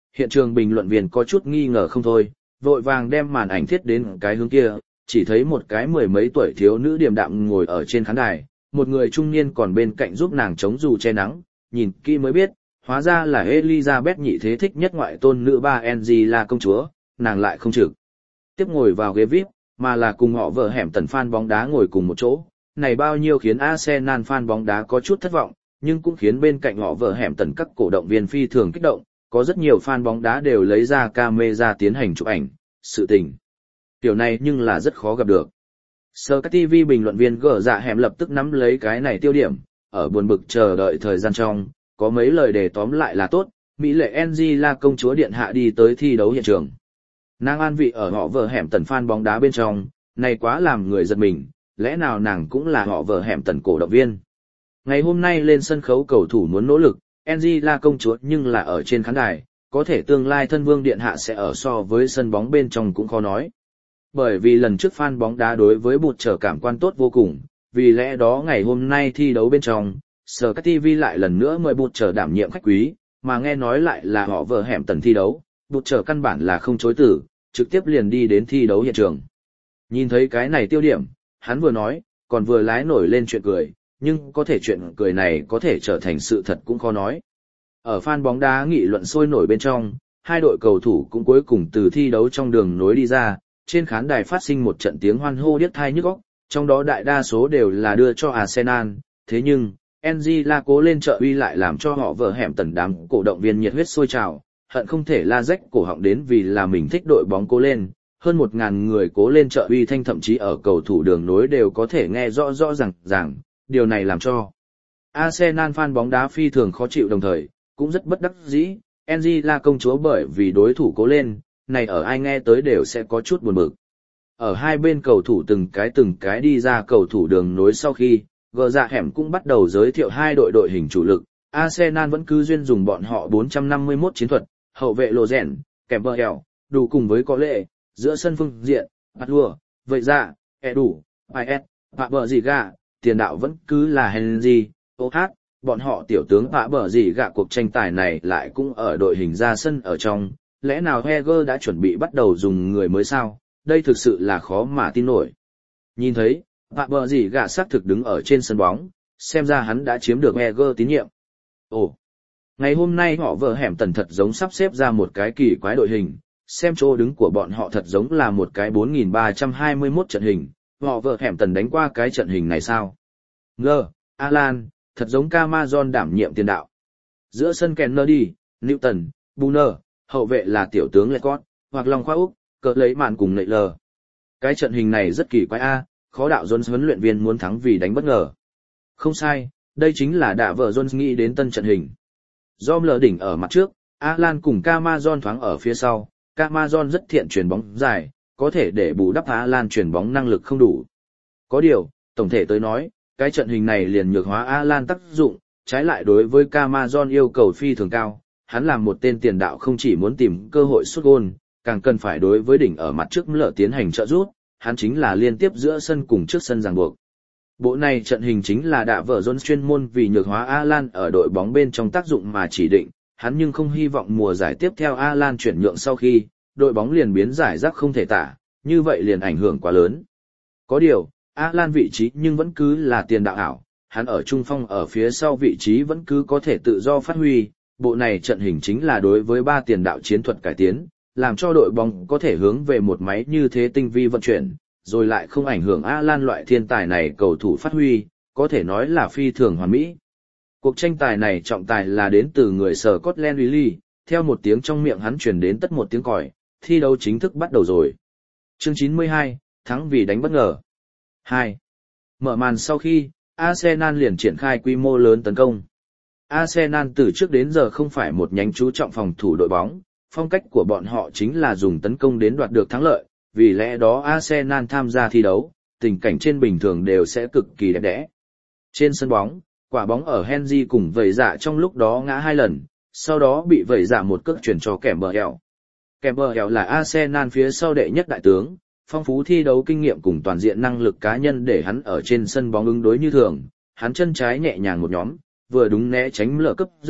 hiện trường bình luận viên có chút nghi ngờ không thôi, vội vàng đem màn ảnh thiết đến cái hướng kia, chỉ thấy một cái mười mấy tuổi thiếu nữ điềm đạm ngồi ở trên khán đài, một người trung niên còn bên cạnh giúp nàng chống dù che nắng, nhìn kỹ mới biết, hóa ra là Elizabeth nhị thế thích nhất ngoại tôn nữ ba Angela công chúa, nàng lại không trực tiếp ngồi vào ghế vi ai pi, mà là cùng họ vợ hẻm tần fan bóng đá ngồi cùng một chỗ, này bao nhiêu khiến Arsenal fan bóng đá có chút thất vọng, nhưng cũng khiến bên cạnh họ vợ hẻm tần các cổ động viên phi thường kích động, có rất nhiều fan bóng đá đều lấy ra camera tiến hành chụp ảnh, sự tình. Điều này nhưng là rất khó gặp được. Sky ti vi bình luận viên gở dạ hẻm lập tức nắm lấy cái này tiêu điểm, ở buồn bực chờ đợi thời gian trong, có mấy lời để tóm lại là tốt, Mỹ lệ Angela công chúa điện hạ đi tới thi đấu hiện trường. Nàng an vị ở họ vợ hẻm tần fan bóng đá bên trong, này quá làm người giật mình, lẽ nào nàng cũng là họ vợ hẻm tần cổ động viên. Ngày hôm nay lên sân khấu cầu thủ muốn nỗ lực, Angela công chúa nhưng là ở trên khán đài, có thể tương lai thân vương điện hạ sẽ ở so với sân bóng bên trong cũng khó nói. Bởi vì lần trước fan bóng đá đối với bụt trở cảm quan tốt vô cùng, vì lẽ đó ngày hôm nay thi đấu bên trong, Sky ti vi lại lần nữa mời bụt trở đảm nhiệm khách quý, mà nghe nói lại là họ vợ hẻm tần thi đấu, bụt trở căn bản là không chối từ, trực tiếp liền đi đến thi đấu hiện trường. Nhìn thấy cái này tiêu điểm, hắn vừa nói, còn vừa lái nổi lên chuyện cười, nhưng có thể chuyện cười này có thể trở thành sự thật cũng khó nói. Ở fan bóng đá nghị luận sôi nổi bên trong, hai đội cầu thủ cũng cuối cùng từ thi đấu trong đường nối đi ra, trên khán đài phát sinh một trận tiếng hoan hô điếc tai nhức óc, trong đó đại đa số đều là đưa cho Arsenal, thế nhưng, Angela cố lên trợ uy lại làm cho họ vợ hẻm tần đám cổ động viên nhiệt huyết sôi trào, hận không thể la rách cổ họng đến vì là mình thích đội bóng cố lên, hơn một ngàn người cố lên trợ uy thanh thậm chí ở cầu thủ đường nối đều có thể nghe rõ rõ ràng ràng, điều này làm cho Arsenal fan bóng đá phi thường khó chịu đồng thời, cũng rất bất đắc dĩ, Angela công chúa bởi vì đối thủ cố lên, này ở ai nghe tới đều sẽ có chút buồn bực. Ở hai bên cầu thủ từng cái từng cái đi ra cầu thủ đường nối sau khi, gờ dạ hẻm cũng bắt đầu giới thiệu hai đội đội hình chủ lực, Arsenal vẫn cứ duyên dùng bọn họ bốn trăm năm mươi mốt chiến thuật, hậu vệ lộ rèn, kèm bờ hẻo, đủ cùng với có lệ, giữa sân phương diện, bắt lùa, vậy ra, e đủ, ai ét, bạ bờ gì gà, tiền đạo vẫn cứ là Henry, ô hát, bọn họ tiểu tướng bạ bờ gì gà cuộc tranh tài này lại cũng ở đội hình ra sân ở trong, lẽ nào Heger đã chuẩn bị bắt đầu dùng người mới sao, đây thực sự là khó mà tin nổi. Nhìn thấy, bạ bờ gì gà xác thực đứng ở trên sân bóng, xem ra hắn đã chiếm được Heger tín nhiệm. Ồ, ngày hôm nay họ vợ hẻm tần thật giống sắp xếp ra một cái kỳ quái đội hình, xem chỗ đứng của bọn họ thật giống là một cái bốn nghìn ba trăm hai mươi mốt trận hình, họ vợ hẻm tần đánh qua cái trận hình này sao? Ngờ, Alan, thật giống Camazon đảm nhiệm tiền đạo. Giữa sân Kennedy, Newton, Buner, hậu vệ là tiểu tướng Lecott, hoặc Long Khoa Úc, cờ lấy màn cùng nệ lờ. Cái trận hình này rất kỳ quái a, khó đạo Jones huấn luyện viên muốn thắng vì đánh bất ngờ. Không sai, đây chính là đạ vợ Jones nghĩ đến tân trận hình. Dom lờ đỉnh ở mặt trước, Alan cùng Camazon thoáng ở phía sau, Camazon rất thiện chuyền bóng dài, có thể để bù đắp Alan chuyền bóng năng lực không đủ. Có điều, tổng thể tới nói, cái trận hình này liền nhược hóa Alan tác dụng, trái lại đối với Camazon yêu cầu phi thường cao, hắn làm một tên tiền đạo không chỉ muốn tìm cơ hội sút gôn, càng cần phải đối với đỉnh ở mặt trước lỡ tiến hành trợ giúp, hắn chính là liên tiếp giữa sân cùng trước sân ràng buộc. Bộ này trận hình chính là đạ vợ Jones chuyên môn vì nhược hóa Alan ở đội bóng bên trong tác dụng mà chỉ định, hắn nhưng không hy vọng mùa giải tiếp theo Alan chuyển nhượng sau khi, đội bóng liền biến giải rác không thể tả, như vậy liền ảnh hưởng quá lớn. Có điều, Alan vị trí nhưng vẫn cứ là tiền đạo ảo, hắn ở trung phong ở phía sau vị trí vẫn cứ có thể tự do phát huy, bộ này trận hình chính là đối với ba tiền đạo chiến thuật cải tiến, làm cho đội bóng có thể hướng về một máy như thế tinh vi vận chuyển, rồi lại không ảnh hưởng Alan loại thiên tài này cầu thủ phát huy, có thể nói là phi thường hoàn mỹ. Cuộc tranh tài này trọng tài là đến từ người sở Scotland Willie, theo một tiếng trong miệng hắn truyền đến tất một tiếng còi, thi đấu chính thức bắt đầu rồi. Chương chín mươi hai, thắng vì đánh bất ngờ. hai. Mở màn sau khi, Arsenal liền triển khai quy mô lớn tấn công. Arsenal từ trước đến giờ không phải một nhánh chú trọng phòng thủ đội bóng, phong cách của bọn họ chính là dùng tấn công đến đoạt được thắng lợi, vì lẽ đó Arsenal tham gia thi đấu, tình cảnh trên bình thường đều sẽ cực kỳ đẹp đẽ. Trên sân bóng, quả bóng ở Henry cùng vẩy dạ trong lúc đó ngã hai lần, sau đó bị vẩy dạ một cước chuyển cho kèm bờ hẻo. Kèm bờ hẻo là Arsenal phía sau đệ nhất đại tướng, phong phú thi đấu kinh nghiệm cùng toàn diện năng lực cá nhân để hắn ở trên sân bóng ứng đối như thường, hắn chân trái nhẹ nhàng một nhóm, vừa đúng né tránh lỡ cấp giật,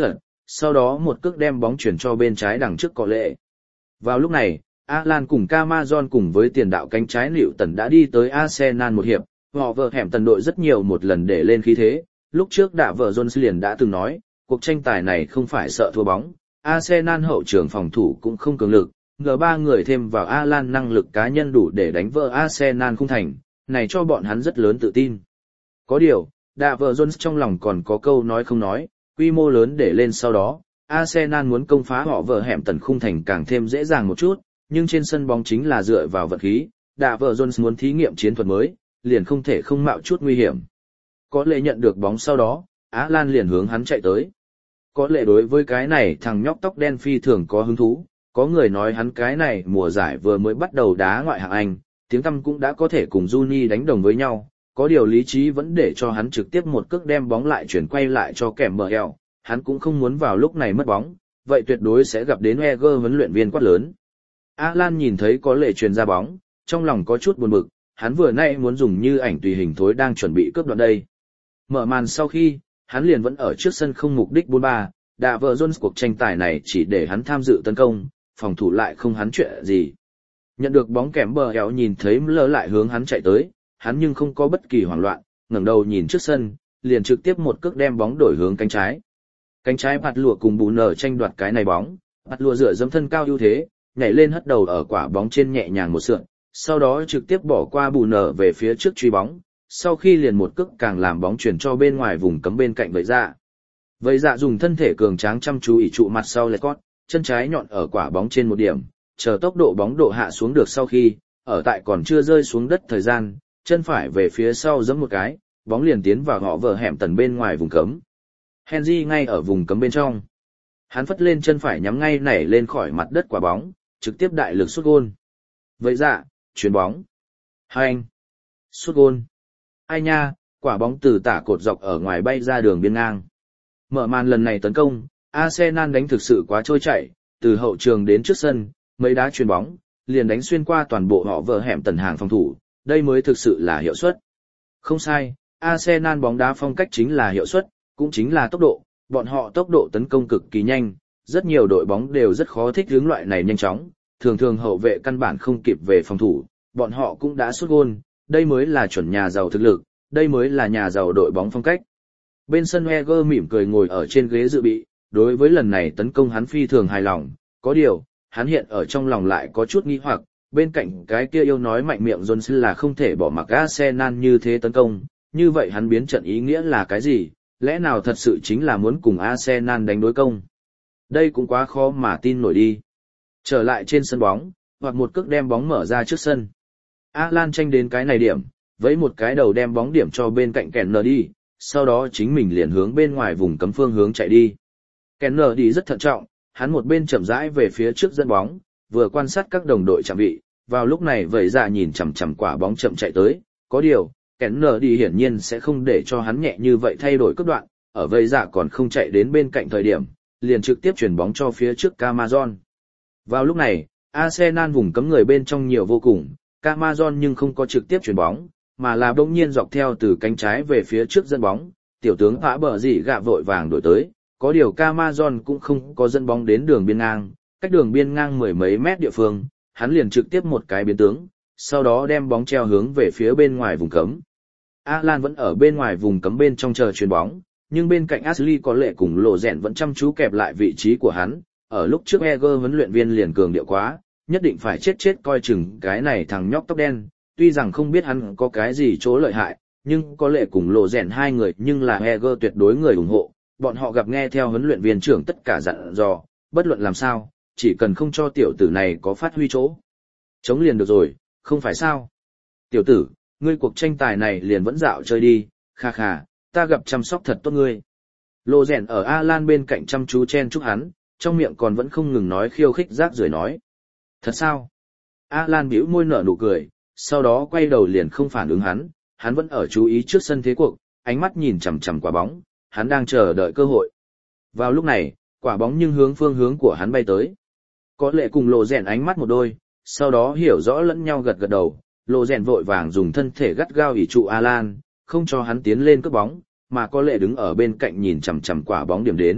sau đó một cước đem bóng chuyển cho bên trái đằng trước có lệ. Vào lúc này, Alan cùng Camazon cùng với tiền đạo cánh trái Liệu Tần đã đi tới Arsenal một hiệp, họ vợ hẻm tần đội rất nhiều một lần để lên khí thế. Lúc trước Đạ vợ Jones liền đã từng nói, cuộc tranh tài này không phải sợ thua bóng, Arsenal hậu trường phòng thủ cũng không cường lực, ngờ ba người thêm vào Alan năng lực cá nhân đủ để đánh vỡ Arsenal không thành, này cho bọn hắn rất lớn tự tin. Có điều, Đạ vợ Jones trong lòng còn có câu nói không nói, quy mô lớn để lên sau đó, Arsenal muốn công phá họ vợ hẻm tần khung thành càng thêm dễ dàng một chút, nhưng trên sân bóng chính là dựa vào vận khí, Đạ vợ Jones muốn thí nghiệm chiến thuật mới, liền không thể không mạo chút nguy hiểm. Có lẽ nhận được bóng sau đó, Alan liền hướng hắn chạy tới. Có lẽ đối với cái này thằng nhóc tóc đen phi thường có hứng thú, có người nói hắn cái này mùa giải vừa mới bắt đầu đá ngoại hạng Anh, tiếng tăm cũng đã có thể cùng Juni đánh đồng với nhau, có điều lý trí vẫn để cho hắn trực tiếp một cước đem bóng lại chuyển quay lại cho kèm mở eo, hắn cũng không muốn vào lúc này mất bóng, vậy tuyệt đối sẽ gặp đến Wenger huấn luyện viên quát lớn. Alan nhìn thấy có lệ truyền ra bóng, trong lòng có chút buồn bực, hắn vừa nãy muốn dùng như ảnh tùy hình thối đang chuẩn bị cướp đoạn đây. Mở màn sau khi, hắn liền vẫn ở trước sân không mục đích bốn ba, Đạ vợ Jones cuộc tranh tài này chỉ để hắn tham dự tấn công, phòng thủ lại không hắn chuyện gì. Nhận được bóng kèm bờ eo nhìn thấy lơ lại hướng hắn chạy tới, hắn nhưng không có bất kỳ hoảng loạn, ngẩng đầu nhìn trước sân, liền trực tiếp một cước đem bóng đổi hướng cánh trái. Cánh trái bạt lụa cùng bù nở tranh đoạt cái này bóng, bạt lụa dựa dẫm thân cao ưu thế, nhảy lên hất đầu ở quả bóng trên nhẹ nhàng một sượn, sau đó trực tiếp bỏ qua bù nở về phía trước truy bóng, sau khi liền một cước càng làm bóng chuyển cho bên ngoài vùng cấm bên cạnh vậy dạ. Vậy dạ dùng thân thể cường tráng chăm chú ỷ trụ mặt sau Lescott, chân trái nhọn ở quả bóng trên một điểm, chờ tốc độ bóng độ hạ xuống được sau khi, ở tại còn chưa rơi xuống đất thời gian, chân phải về phía sau giẫm một cái, bóng liền tiến vào họ vợ hẻm tần bên ngoài vùng cấm. Henry ngay ở vùng cấm bên trong. Hắn phất lên chân phải nhắm ngay nảy lên khỏi mặt đất quả bóng, trực tiếp đại lực sút gôn. Vậy dạ, chuyền bóng. Hành. Sút gôn. Ai nha, quả bóng từ tả cột dọc ở ngoài bay ra đường biên ngang. Mở màn lần này tấn công, Arsenal đánh thực sự quá trôi chảy, từ hậu trường đến trước sân, mấy đá chuyền bóng, liền đánh xuyên qua toàn bộ họ vợ hẻm tần hàng phòng thủ, đây mới thực sự là hiệu suất. Không sai, Arsenal bóng đá phong cách chính là hiệu suất, cũng chính là tốc độ, bọn họ tốc độ tấn công cực kỳ nhanh, rất nhiều đội bóng đều rất khó thích hướng loại này nhanh chóng, thường thường hậu vệ căn bản không kịp về phòng thủ, bọn họ cũng đã sút gôn, đây mới là chuẩn nhà giàu thực lực, đây mới là nhà giàu đội bóng phong cách. Bên sân Wenger mỉm cười ngồi ở trên ghế dự bị, đối với lần này tấn công hắn phi thường hài lòng, có điều, hắn hiện ở trong lòng lại có chút nghi hoặc, bên cạnh cái kia yêu nói mạnh miệng Jones là không thể bỏ mặc Arsenal như thế tấn công, như vậy hắn biến trận ý nghĩa là cái gì, lẽ nào thật sự chính là muốn cùng Arsenal đánh đối công. Đây cũng quá khó mà tin nổi đi. Trở lại trên sân bóng, hoặc một cước đem bóng mở ra trước sân. Alan tranh đến cái này điểm, với một cái đầu đem bóng điểm cho bên cạnh Kenner đi, sau đó chính mình liền hướng bên ngoài vùng cấm phương hướng chạy đi. Kenner đi rất thận trọng, hắn một bên chậm rãi về phía trước dẫn bóng, vừa quan sát các đồng đội chạm vị, vào lúc này vậy ra nhìn chằm chằm quả bóng chậm chạy tới, có điều, Kenner đi hiển nhiên sẽ không để cho hắn nhẹ như vậy thay đổi cấp đoạn, ở vậy dạ còn không chạy đến bên cạnh thời điểm, liền trực tiếp chuyển bóng cho phía trước Camazon. Vào lúc này, Arsenal vùng cấm người bên trong nhiều vô cùng, Camazon nhưng không có trực tiếp chuyển bóng, mà là bỗng nhiên dọc theo từ cánh trái về phía trước dẫn bóng, tiểu tướng Phá Bờ Dị Gạ vội vàng đổi tới, có điều Camazon cũng không có dẫn bóng đến đường biên ngang, cách đường biên ngang mười mấy mét địa phương, hắn liền trực tiếp một cái biến tướng, sau đó đem bóng treo hướng về phía bên ngoài vùng cấm. Alan vẫn ở bên ngoài vùng cấm bên trong chờ chuyền bóng, nhưng bên cạnh Ashley có lệ cùng Lộ Rèn vẫn chăm chú kẹp lại vị trí của hắn, ở lúc trước Wenger huấn luyện viên liền cường điệu quá, nhất định phải chết chết coi chừng cái này thằng nhóc tóc đen, tuy rằng không biết hắn có cái gì chỗ lợi hại, nhưng có lệ cùng Lộ Rèn hai người nhưng là Wenger tuyệt đối người ủng hộ, bọn họ gặp nghe theo huấn luyện viên trưởng tất cả dặn dò, bất luận làm sao, chỉ cần không cho tiểu tử này có phát huy chỗ. Chống liền được rồi, không phải sao? Tiểu tử, ngươi cuộc tranh tài này liền vẫn dạo chơi đi, kha kha, ta gặp chăm sóc thật tốt ngươi. Lộ Rèn ở Alan bên cạnh chăm chú chen chúc hắn, trong miệng còn vẫn không ngừng nói khiêu khích rác rưởi nói. Thật sao? Alan bĩu môi nở nụ cười, sau đó quay đầu liền không phản ứng hắn, hắn vẫn ở chú ý trước sân thế cuộc, ánh mắt nhìn chằm chằm quả bóng, hắn đang chờ đợi cơ hội. Vào lúc này, quả bóng nhưng hướng phương hướng của hắn bay tới. Có lệ cùng Lộ Rèn ánh mắt một đôi, sau đó hiểu rõ lẫn nhau gật gật đầu, Lộ Rèn vội vàng dùng thân thể gắt gao ỷ trụ Alan, không cho hắn tiến lên cướp bóng, mà có lệ đứng ở bên cạnh nhìn chằm chằm quả bóng điểm đến,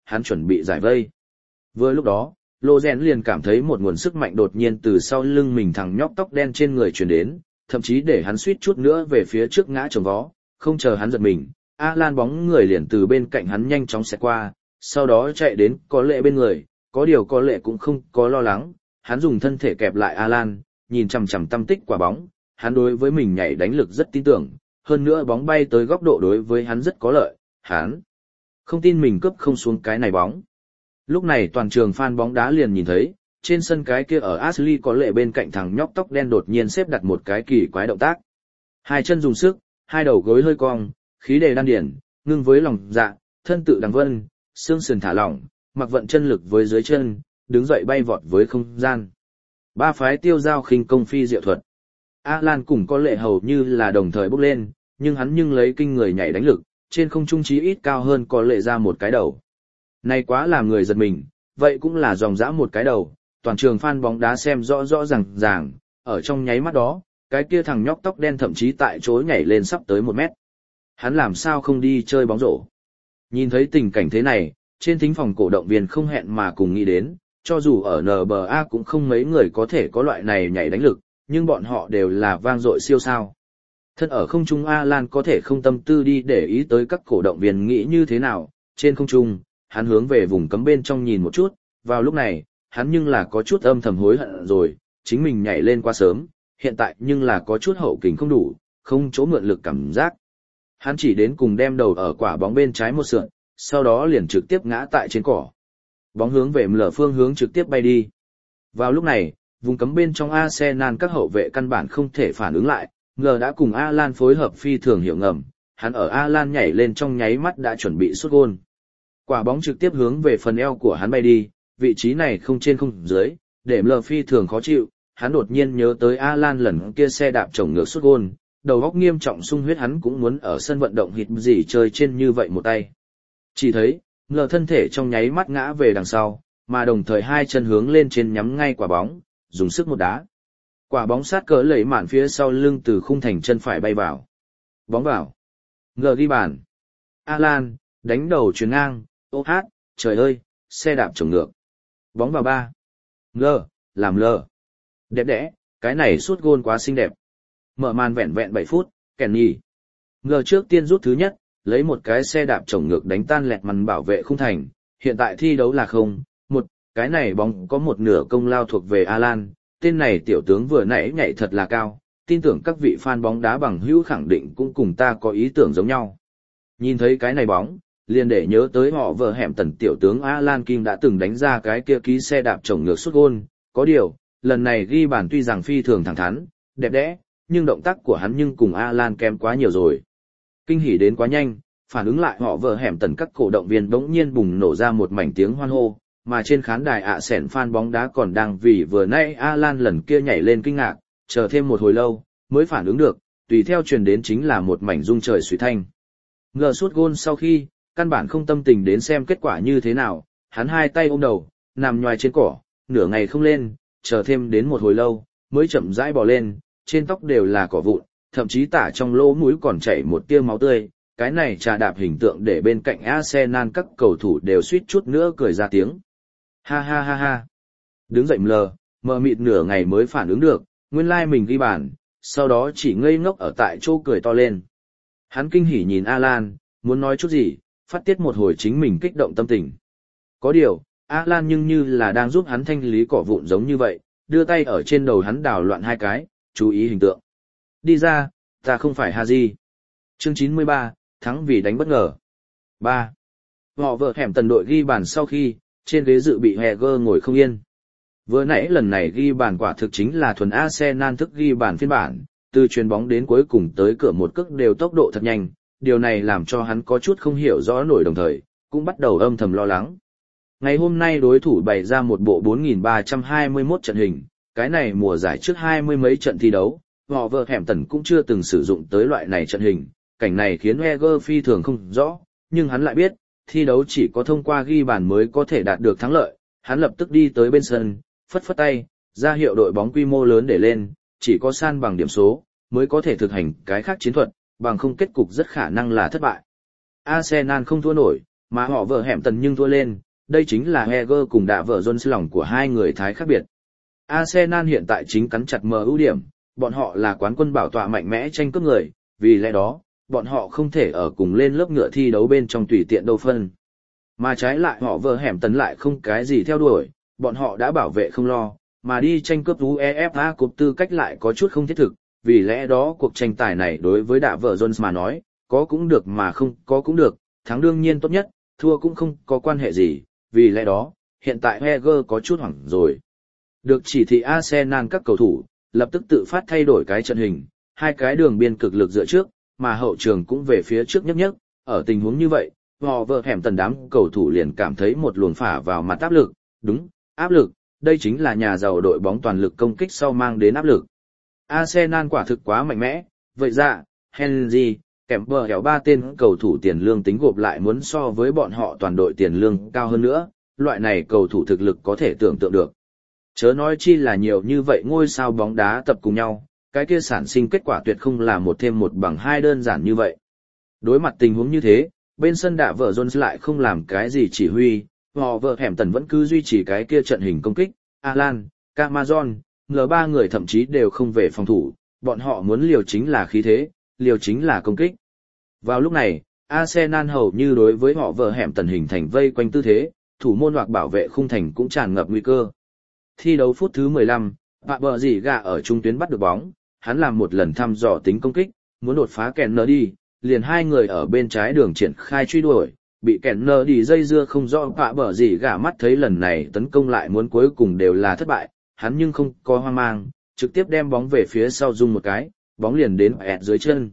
hắn chuẩn bị giải vây. Vừa lúc đó, Lô Rèn liền cảm thấy một nguồn sức mạnh đột nhiên từ sau lưng mình thằng nhóc tóc đen trên người truyền đến, thậm chí để hắn suýt chút nữa về phía trước ngã chồng vó, không chờ hắn giật mình, Alan bóng người liền từ bên cạnh hắn nhanh chóng xẹt qua, sau đó chạy đến có lệ bên người, có điều có lệ cũng không có lo lắng, hắn dùng thân thể kẹp lại Alan, nhìn chằm chằm tâm tích quả bóng, hắn đối với mình nhảy đánh lực rất tin tưởng, hơn nữa bóng bay tới góc độ đối với hắn rất có lợi, hắn không tin mình cướp không xuống cái này bóng. Lúc này toàn trường fan bóng đá liền nhìn thấy, trên sân cái kia ở Ashley có lệ bên cạnh thằng nhóc tóc đen đột nhiên xếp đặt một cái kỳ quái động tác. Hai chân dùng sức, hai đầu gối hơi cong, khí đề đan điển, ngưng với lòng dạ, thân tự đằng vân, xương sườn thả lỏng, mặc vận chân lực với dưới chân, đứng dậy bay vọt với không gian. Ba phái tiêu giao khinh công phi diệu thuật. Alan cùng có lệ hầu như là đồng thời bốc lên, nhưng hắn nhưng lấy kinh người nhảy đánh lực, trên không trung chí ít cao hơn có lệ ra một cái đầu. Này quá làm người giật mình, vậy cũng là dòng dã một cái đầu, toàn trường fan bóng đá xem rõ rõ ràng ràng, ở trong nháy mắt đó, cái kia thằng nhóc tóc đen thậm chí tại chỗ nhảy lên sắp tới một mét. Hắn làm sao không đi chơi bóng rổ? Nhìn thấy tình cảnh thế này, trên thính phòng cổ động viên không hẹn mà cùng nghĩ đến, cho dù ở en bê a cũng không mấy người có thể có loại này nhảy đánh lực, nhưng bọn họ đều là vang dội siêu sao. Thân ở không trung Alan có thể không tâm tư đi để ý tới các cổ động viên nghĩ như thế nào, trên không trung, hắn hướng về vùng cấm bên trong nhìn một chút, vào lúc này, hắn nhưng là có chút âm thầm hối hận rồi, chính mình nhảy lên quá sớm, hiện tại nhưng là có chút hậu kình không đủ, không chỗ mượn lực cảm giác. Hắn chỉ đến cùng đem đầu ở quả bóng bên trái một sượn, sau đó liền trực tiếp ngã tại trên cỏ. Bóng hướng về lở phương hướng trực tiếp bay đi. Vào lúc này, vùng cấm bên trong Arsenal các hậu vệ căn bản không thể phản ứng lại, ngờ đã cùng Alan phối hợp phi thường hiểu ngầm, hắn ở Alan nhảy lên trong nháy mắt đã chuẩn bị sút gôn. Quả bóng trực tiếp hướng về phần eo của hắn bay đi, vị trí này không trên không dưới, để lở phi thường khó chịu, hắn đột nhiên nhớ tới Alan lần kia xe đạp chồng ngược sút gôn, đầu óc nghiêm trọng sung huyết, hắn cũng muốn ở sân vận động hít gì chơi trên như vậy một tay. Chỉ thấy, lở thân thể trong nháy mắt ngã về đằng sau, mà đồng thời hai chân hướng lên trên nhắm ngay quả bóng, dùng sức một đá. Quả bóng sát cỡ lẩy mạn phía sau lưng từ khung thành chân phải bay vào. Bóng vào. Ngờ ghi bàn. Alan, đánh đầu chuyền ngang, ô hát, trời ơi, xe đạp chồng ngược. Bóng vào ba. Ngờ, làm lờ. Đẹp đẽ, cái này sút gôn quá xinh đẹp. Mở màn vẹn vẹn bảy phút, Kenny. Ngờ trước tiên rút thứ nhất, lấy một cái xe đạp chồng ngược đánh tan lẹt màn bảo vệ khung thành. Hiện tại thi đấu là không, một, cái này bóng có một nửa công lao thuộc về Alan. Tên này tiểu tướng vừa nãy nhảy thật là cao, tin tưởng các vị fan bóng đá bằng hữu khẳng định cũng cùng ta có ý tưởng giống nhau. Nhìn thấy cái này bóng, liền để nhớ tới họ vợ hẻm tần tiểu tướng Alan Kim đã từng đánh ra cái kia ký xe đạp chồng ngược sút gôn, có điều, lần này ghi bàn tuy rằng phi thường thẳng thắn, đẹp đẽ, nhưng động tác của hắn nhưng cùng Alan kém quá nhiều rồi. Kinh hỉ đến quá nhanh, phản ứng lại họ vợ hẻm tần các cổ động viên bỗng nhiên bùng nổ ra một mảnh tiếng hoan hô, mà trên khán đài ạ sẻn fan bóng đá còn đang vì vừa nãy Alan lần kia nhảy lên kinh ngạc, chờ thêm một hồi lâu, mới phản ứng được, tùy theo truyền đến chính là một mảnh rung trời suy thanh. Ngờ sút gôn sau khi, căn bản không tâm tình đến xem kết quả như thế nào, hắn hai tay ôm đầu, nằm nhoài trên cỏ, nửa ngày không lên, chờ thêm đến một hồi lâu, mới chậm rãi bò lên, trên tóc đều là cỏ vụn, thậm chí tả trong lỗ mũi còn chảy một tia máu tươi, cái này trà đạp hình tượng để bên cạnh Arsenal các cầu thủ đều suýt chút nữa cười ra tiếng. Ha ha ha ha. Đứng dậy lờ, mờ mịt nửa ngày mới phản ứng được, nguyên lai mình ghi bàn, sau đó chỉ ngây ngốc ở tại chỗ cười to lên. Hắn kinh hỉ nhìn Alan, muốn nói chút gì, phát tiết một hồi chính mình kích động tâm tình. Có điều, Alan nhưng như là đang giúp hắn thanh lý cỏ vụn giống như vậy, đưa tay ở trên đầu hắn đào loạn hai cái, chú ý hình tượng. Đi ra, ta không phải Haji. Chương chín mươi ba, thắng vì đánh bất ngờ. ba. Họ vợ hẻm tần đội ghi bàn sau khi, trên ghế dự bị Heger ngồi không yên. Vừa nãy lần này ghi bàn quả thực chính là thuần Arsenal thức ghi bàn phiên bản, từ chuyền bóng đến cuối cùng tới cửa một cước đều tốc độ thật nhanh, điều này làm cho hắn có chút không hiểu rõ nổi, đồng thời cũng bắt đầu âm thầm lo lắng. Ngày hôm nay đối thủ bày ra một bộ bốn nghìn ba trăm hai mươi mốt trận hình, cái này mùa giải trước hai mươi mấy trận thi đấu, họ vợ hẻm tần cũng chưa từng sử dụng tới loại này trận hình, cảnh này khiến Heger phi thường không rõ, nhưng hắn lại biết, thi đấu chỉ có thông qua ghi bàn mới có thể đạt được thắng lợi, hắn lập tức đi tới bên sân, phất phất tay, ra hiệu đội bóng quy mô lớn để lên, chỉ có san bằng điểm số, mới có thể thực hành cái khác chiến thuật, bằng không kết cục rất khả năng là thất bại. Arsenal không thua nổi, mà họ vợ hẻm tần nhưng thua lên, đây chính là Heger cùng đạ vợ Jones lòng của hai người thái khác biệt. Arsenal hiện tại chính cắn chặt mờ ưu điểm, bọn họ là quán quân bảo tọa mạnh mẽ tranh cướp người, vì lẽ đó, bọn họ không thể ở cùng lên lớp ngựa thi đấu bên trong tùy tiện đâu phân. Mà trái lại họ vợ hẻm tần lại không cái gì theo đuổi, bọn họ đã bảo vệ không lo, mà đi tranh cướp UEFA Cup tư cách lại có chút không thiết thực, vì lẽ đó cuộc tranh tài này đối với đạ vợ Jones mà nói, có cũng được mà không có cũng được, thắng đương nhiên tốt nhất, thua cũng không có quan hệ gì, vì lẽ đó, hiện tại Heger có chút hoảng rồi. Được chỉ thị Arsenal các cầu thủ, lập tức tự phát thay đổi cái trận hình, hai cái đường biên cực lực dựa trước, mà hậu trường cũng về phía trước nhất nhất, ở tình huống như vậy, họ vợ hẻm tần đám cầu thủ liền cảm thấy một luồng phả vào mặt áp lực, đúng, áp lực, đây chính là nhà giàu đội bóng toàn lực công kích sau mang đến áp lực. Arsenal quả thực quá mạnh mẽ, vậy ra, Henry, kèm bờ hẻo ba tên cầu thủ tiền lương tính gộp lại muốn so với bọn họ toàn đội tiền lương cao hơn nữa, loại này cầu thủ thực lực có thể tưởng tượng được. Chớ nói chi là nhiều như vậy ngôi sao bóng đá tập cùng nhau, cái kia sản sinh kết quả tuyệt không là một thêm một bằng hai đơn giản như vậy. Đối mặt tình huống như thế, bên sân đạ vợ Jones lại không làm cái gì chỉ huy, họ vợ hẻm tần vẫn cứ duy trì cái kia trận hình công kích, Alan, Camazon, L ba người thậm chí đều không về phòng thủ, bọn họ muốn liều chính là khí thế, liều chính là công kích. Vào lúc này, Arsenal hầu như đối với họ vợ hẻm tần hình thành vây quanh tư thế, thủ môn hoặc bảo vệ khung thành cũng tràn ngập nguy cơ. Thi đấu phút thứ mười lăm, Bạ bờ dì gà ở trung tuyến bắt được bóng, hắn làm một lần thăm dò tính công kích, muốn đột phá kèn nơ đi, liền hai người ở bên trái đường triển khai truy đuổi, bị kèn nơ đi dây dưa không rõ. Bạ bờ dì gà mắt thấy lần này tấn công lại muốn cuối cùng đều là thất bại, hắn nhưng không có hoang mang, trực tiếp đem bóng về phía sau dung một cái, bóng liền đến ẹt dưới chân.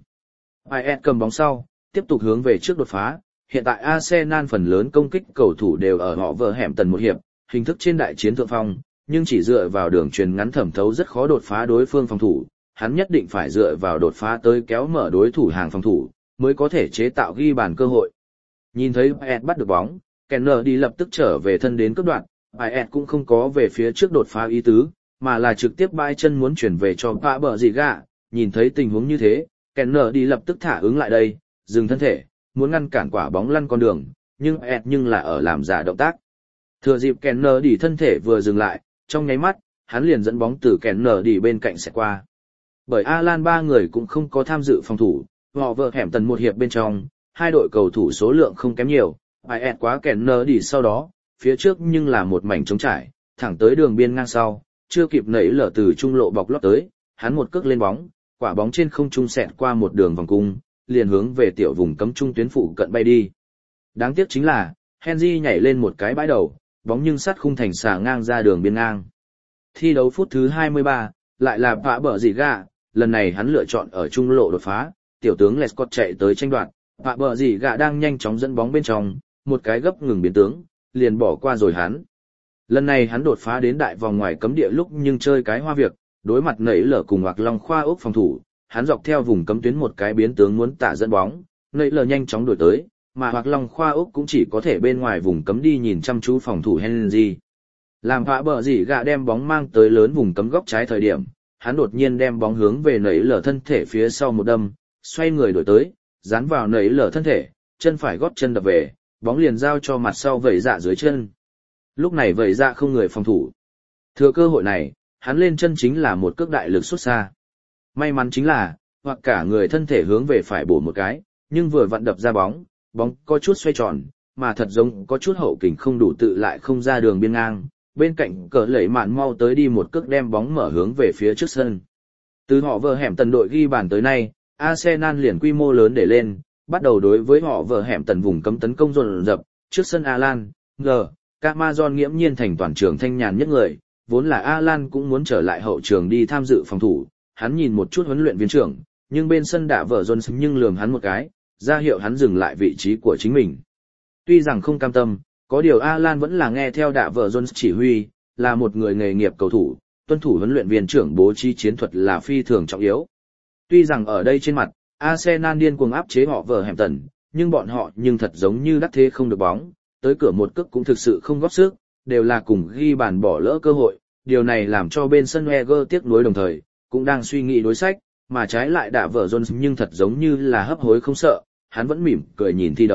Ẹt cầm bóng sau, tiếp tục hướng về trước đột phá, hiện tại Arsenal phần lớn công kích cầu thủ đều ở họ vợ hẻm tần một hiệp, hình thức trên đại chiến thượng phong, nhưng chỉ dựa vào đường truyền ngắn thẩm thấu rất khó đột phá đối phương phòng thủ, hắn nhất định phải dựa vào đột phá tới kéo mở đối thủ hàng phòng thủ, mới có thể chế tạo ghi bàn cơ hội. Nhìn thấy Payet bắt được bóng, Kenner đi lập tức trở về thân đến cướp đoạt, Payet cũng không có về phía trước đột phá ý tứ, mà là trực tiếp bãi chân muốn chuyển về cho Pạ bờ gì gạ, nhìn thấy tình huống như thế, Kenner đi lập tức thả ứng lại đây, dừng thân thể, muốn ngăn cản quả bóng lăn con đường, nhưng Payet nhưng là ở làm giả động tác. Thừa dịp Kenner đi thân thể vừa dừng lại, trong nháy mắt, hắn liền dẫn bóng từ Kenner đi bên cạnh sẽ qua. Bởi Alan ba người cũng không có tham dự phòng thủ, họ vợ hẻm tần một hiệp bên trong, hai đội cầu thủ số lượng không kém nhiều, Payet quá Kenner đi sau đó, phía trước nhưng là một mảnh trống trải, thẳng tới đường biên ngang sau, chưa kịp nảy lở từ trung lộ bọc lót tới, hắn một cước lên bóng, quả bóng trên không trung xẹt qua một đường vòng cung, liền hướng về tiểu vùng cấm trung tuyến phụ cận bay đi. Đáng tiếc chính là, Henry nhảy lên một cái bãi đầu, bóng nhưng sát khung thành xà ngang ra đường biên ngang. Thi đấu phút thứ hai mươi ba, lại là Pạ bờ gì gạ, lần này hắn lựa chọn ở trung lộ đột phá, tiểu tướng Lescott chạy tới tranh đoạt, Pạ bờ gì gạ đang nhanh chóng dẫn bóng bên trong, một cái gấp ngừng biến tướng, liền bỏ qua rồi hắn. Lần này hắn đột phá đến đại vòng ngoài cấm địa lúc nhưng chơi cái hoa việc, đối mặt nảy lở cùng Hoặc Long Khoa Úc phòng thủ, hắn dọc theo vùng cấm tuyến một cái biến tướng muốn tả dẫn bóng, nảy lở nhanh chóng đuổi tới, mà Hoặc Long Khoa Úc cũng chỉ có thể bên ngoài vùng cấm đi nhìn chăm chú phòng thủ Henry. Làm Pạ bờ gì gạ đem bóng mang tới lớn vùng cấm góc trái thời điểm, hắn đột nhiên đem bóng hướng về nảy lở thân thể phía sau một đâm, xoay người đổi tới, dán vào nảy lở thân thể, chân phải gót chân đập về, bóng liền giao cho mặt sau vẩy dạ dưới chân. Lúc này vẩy dạ không người phòng thủ. Thừa cơ hội này, hắn lên chân chính là một cước đại lực xuất xa. May mắn chính là, hoặc cả người thân thể hướng về phải bổ một cái, nhưng vừa vặn đập ra bóng, bóng có chút xoay tròn, mà thật giống có chút hậu kình không đủ tự lại không ra đường biên ngang. Bên cạnh cờ lẩy mạn mau tới đi một cước đem bóng mở hướng về phía trước sân. Từ họ vợ hẻm tần đội ghi bàn tới nay, Arsenal liền quy mô lớn để lên, bắt đầu đối với họ vợ hẻm tần vùng cấm tấn công dồn dập, trước sân Alan, G, Camazon nghiễm nhiên thành toàn trường thanh nhàn nhất người, vốn là Alan cũng muốn trở lại hậu trường đi tham dự phòng thủ, hắn nhìn một chút huấn luyện viên trưởng, nhưng bên sân đạ vợ Jones nhưng lườm hắn một cái, ra hiệu hắn dừng lại vị trí của chính mình. Tuy rằng không cam tâm, có điều Alan vẫn là nghe theo đạ vợ Jones chỉ huy, là một người nghề nghiệp cầu thủ, tuân thủ huấn luyện viên trưởng bố trí chiến thuật là phi thường trọng yếu. Tuy rằng ở đây trên mặt, Arsenal điên cuồng áp chế họ vợ hẻm tần, nhưng bọn họ nhưng thật giống như đắc thế không được bóng, tới cửa một cước cũng thực sự không góp sức, đều là cùng ghi bàn bỏ lỡ cơ hội, điều này làm cho bên sân Wenger tiếc nuối đồng thời, cũng đang suy nghĩ đối sách, mà trái lại đạ vợ Jones nhưng thật giống như là hấp hối không sợ, hắn vẫn mỉm cười nhìn thi đấu,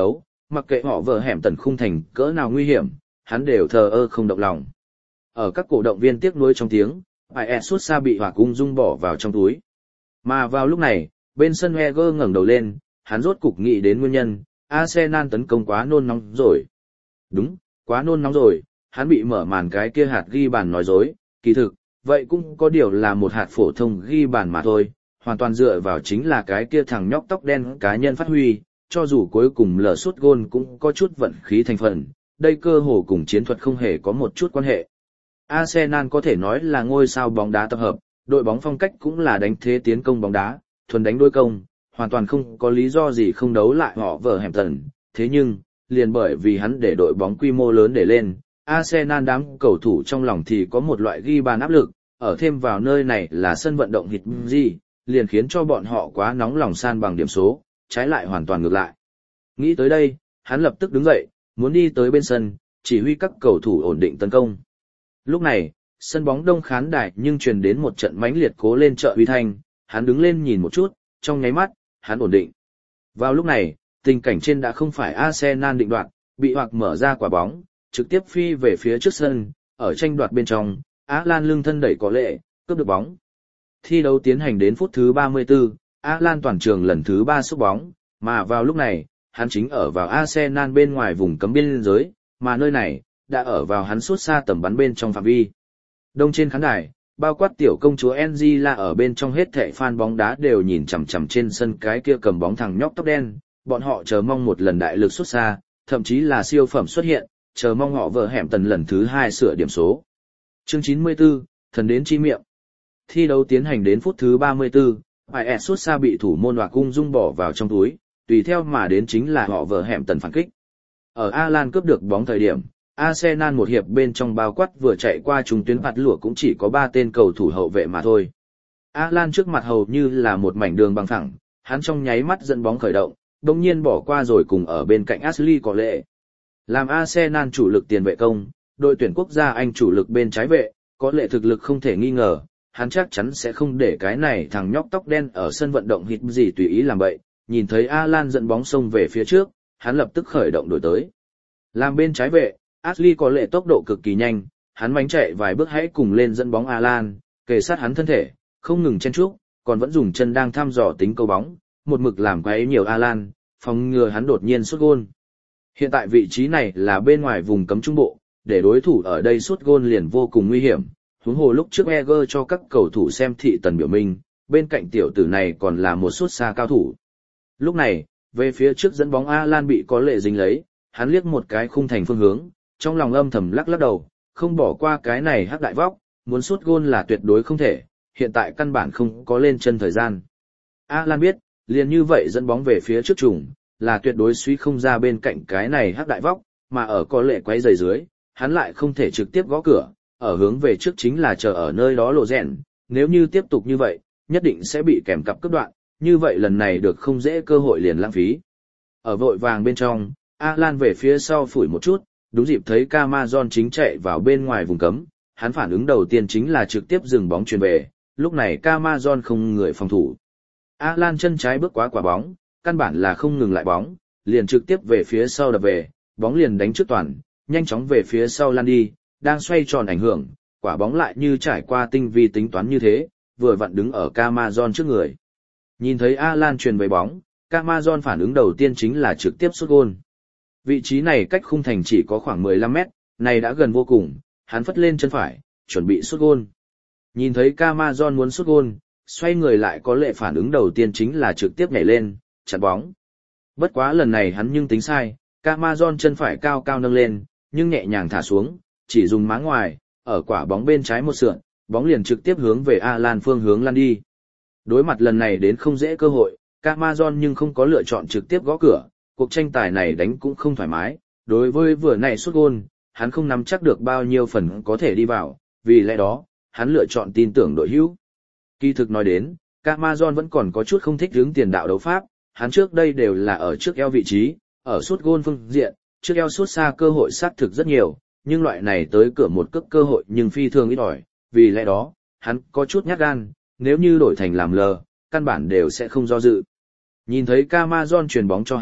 mặc kệ họ vợ hẻm tần khung thành cỡ nào nguy hiểm, hắn đều thờ ơ không động lòng. Ở các cổ động viên tiếc nuối trong tiếng, ai ét suốt xa bị hỏa cung dung bỏ vào trong túi. Mà vào lúc này, bên sân Wenger ngẩng đầu lên, hắn rốt cục nghĩ đến nguyên nhân, Arsenal tấn công quá nôn nóng rồi. Đúng, quá nôn nóng rồi, hắn bị mở màn cái kia hạt ghi bàn nói dối, kỳ thực, vậy cũng có điều là một hạt phổ thông ghi bàn mà thôi, hoàn toàn dựa vào chính là cái kia thằng nhóc tóc đen cá nhân phát huy, cho dù cuối cùng lờ sút gôn cũng có chút vận khí thành phần, đây cơ hồ cùng chiến thuật không hề có một chút quan hệ. Arsenal có thể nói là ngôi sao bóng đá tập hợp, đội bóng phong cách cũng là đánh thế tiến công bóng đá, thuần đánh đối công, hoàn toàn không có lý do gì không đấu lại họ vợ hẻm tần. Thế nhưng, liền bởi vì hắn để đội bóng quy mô lớn để lên, Arsenal đám cầu thủ trong lòng thì có một loại ghi bàn áp lực, ở thêm vào nơi này là sân vận động hít gì, liền khiến cho bọn họ quá nóng lòng san bằng điểm số, trái lại hoàn toàn ngược lại. Nghĩ tới đây, hắn lập tức đứng dậy, muốn đi tới bên sân, chỉ huy các cầu thủ ổn định tấn công. Lúc này, sân bóng đông khán đài nhưng truyền đến một trận mãnh liệt cố lên trợ uy thanh, hắn đứng lên nhìn một chút, trong nháy mắt, hắn ổn định. Vào lúc này, tình cảnh trên đã không phải Arsenal định đoạt, bị hoặc mở ra quả bóng, trực tiếp phi về phía trước sân, ở tranh đoạt bên trong, Alan lưng thân đẩy có lệ, cướp được bóng. Thi đấu tiến hành đến phút thứ ba mươi tư, Alan toàn trường lần thứ ba xúc bóng, mà vào lúc này, hắn chính ở vào Arsenal bên ngoài vùng cấm biên giới, mà nơi này, đã ở vào hắn suốt xa tầm bắn bên trong phạm vi. Đông trên khán đài, bao quát tiểu công chúa Angela ở bên trong hết thảy fan bóng đá đều nhìn chằm chằm trên sân cái kia cầm bóng thằng nhóc tóc đen, bọn họ chờ mong một lần đại lực xuất xa, thậm chí là siêu phẩm xuất hiện, chờ mong họ vợ hẻm tần lần thứ hai sửa điểm số. Chương chín mươi tư, thần đến chi miệng. Thi đấu tiến hành đến phút thứ ba mươi tư, ai ét xuất xa bị thủ môn Hòa Cung dung bỏ vào trong túi, tùy theo mà đến chính là họ vợ hẻm tần phản kích. Ở Alan cướp được bóng thời điểm, Arsenal một hiệp bên trong bao quát vừa chạy qua trung tuyến phạt lụa cũng chỉ có ba tên cầu thủ hậu vệ mà thôi. Alan trước mặt hầu như là một mảnh đường bằng phẳng, hắn trong nháy mắt dẫn bóng khởi động, đồng nhiên bỏ qua rồi cùng ở bên cạnh Ashley có lệ. Làm Arsenal chủ lực tiền vệ công, đội tuyển quốc gia Anh chủ lực bên trái vệ, có lệ thực lực không thể nghi ngờ, hắn chắc chắn sẽ không để cái này thằng nhóc tóc đen ở sân vận động hít gì tùy ý làm bậy. Nhìn thấy Alan dẫn bóng xông về phía trước, hắn lập tức khởi động đổi tới. Làm bên trái vệ, Ashley có lệ tốc độ cực kỳ nhanh, hắn bánh chạy vài bước hãy cùng lên dẫn bóng Alan, kề sát hắn thân thể, không ngừng chen chúc, còn vẫn dùng chân đang thăm dò tính câu bóng, một mực làm quấy nhiều Alan, phòng ngừa hắn đột nhiên sút gôn. Hiện tại vị trí này là bên ngoài vùng cấm trung bộ, để đối thủ ở đây sút gôn liền vô cùng nguy hiểm. Huống hồ lúc trước Eger cho các cầu thủ xem thị tần biểu minh, bên cạnh tiểu tử này còn là một sút xa cao thủ. Lúc này, về phía trước dẫn bóng Alan bị có lệ dính lấy, hắn liếc một cái khung thành phương hướng, trong lòng âm thầm lắc lắc đầu, không bỏ qua cái này hắc đại vóc, muốn sút gôn là tuyệt đối không thể, hiện tại căn bản không có lên chân thời gian. Alan biết, liền như vậy dẫn bóng về phía trước trùng, là tuyệt đối suy không ra bên cạnh cái này hắc đại vóc, mà ở có lệ quấy giày dưới, hắn lại không thể trực tiếp gõ cửa, ở hướng về trước chính là chờ ở nơi đó lộ rèn, nếu như tiếp tục như vậy, nhất định sẽ bị kèm cặp cướp đoạn, như vậy lần này được không dễ cơ hội liền lãng phí. Ở vội vàng bên trong, Alan về phía sau phủi một chút, đúng dịp thấy Camazon chính chạy vào bên ngoài vùng cấm, hắn phản ứng đầu tiên chính là trực tiếp dừng bóng chuyền về, lúc này Camazon không người phòng thủ. Alan chân trái bước qua quả bóng, căn bản là không ngừng lại bóng, liền trực tiếp về phía sau đập về, bóng liền đánh trước toàn, nhanh chóng về phía sau lăn đi, đang xoay tròn ảnh hưởng, quả bóng lại như trải qua tinh vi tính toán như thế, vừa vặn đứng ở Camazon trước người. Nhìn thấy Alan truyền về bóng, Camazon phản ứng đầu tiên chính là trực tiếp sút gôn. Vị trí này cách khung thành chỉ có khoảng mười lăm mét, này đã gần vô cùng, hắn phất lên chân phải, chuẩn bị sút gôn. Nhìn thấy Camazon muốn sút gôn, xoay người lại có lệ phản ứng đầu tiên chính là trực tiếp nhảy lên, chặn bóng. Bất quá lần này hắn nhưng tính sai, Camazon chân phải cao cao nâng lên, nhưng nhẹ nhàng thả xuống, chỉ dùng má ngoài, ở quả bóng bên trái một sượn, bóng liền trực tiếp hướng về Alan phương hướng lăn đi. Đối mặt lần này đến không dễ cơ hội, Camazon nhưng không có lựa chọn trực tiếp gõ cửa, cuộc tranh tài này đánh cũng không thoải mái, đối với vừa này sút gôn, hắn không nắm chắc được bao nhiêu phần có thể đi vào, vì lẽ đó, hắn lựa chọn tin tưởng đội hữu. Kỳ thực nói đến, Camazon vẫn còn có chút không thích hướng tiền đạo đấu pháp, hắn trước đây đều là ở trước eo vị trí, ở sút gôn phương diện, trước eo sút xa cơ hội sát thực rất nhiều, nhưng loại này tới cửa một cước cơ hội nhưng phi thường ít ỏi, vì lẽ đó, hắn có chút nhát gan, nếu như đổi thành làm lờ, căn bản đều sẽ không do dự. Nhìn thấy Camazon truyền bóng cho hắn,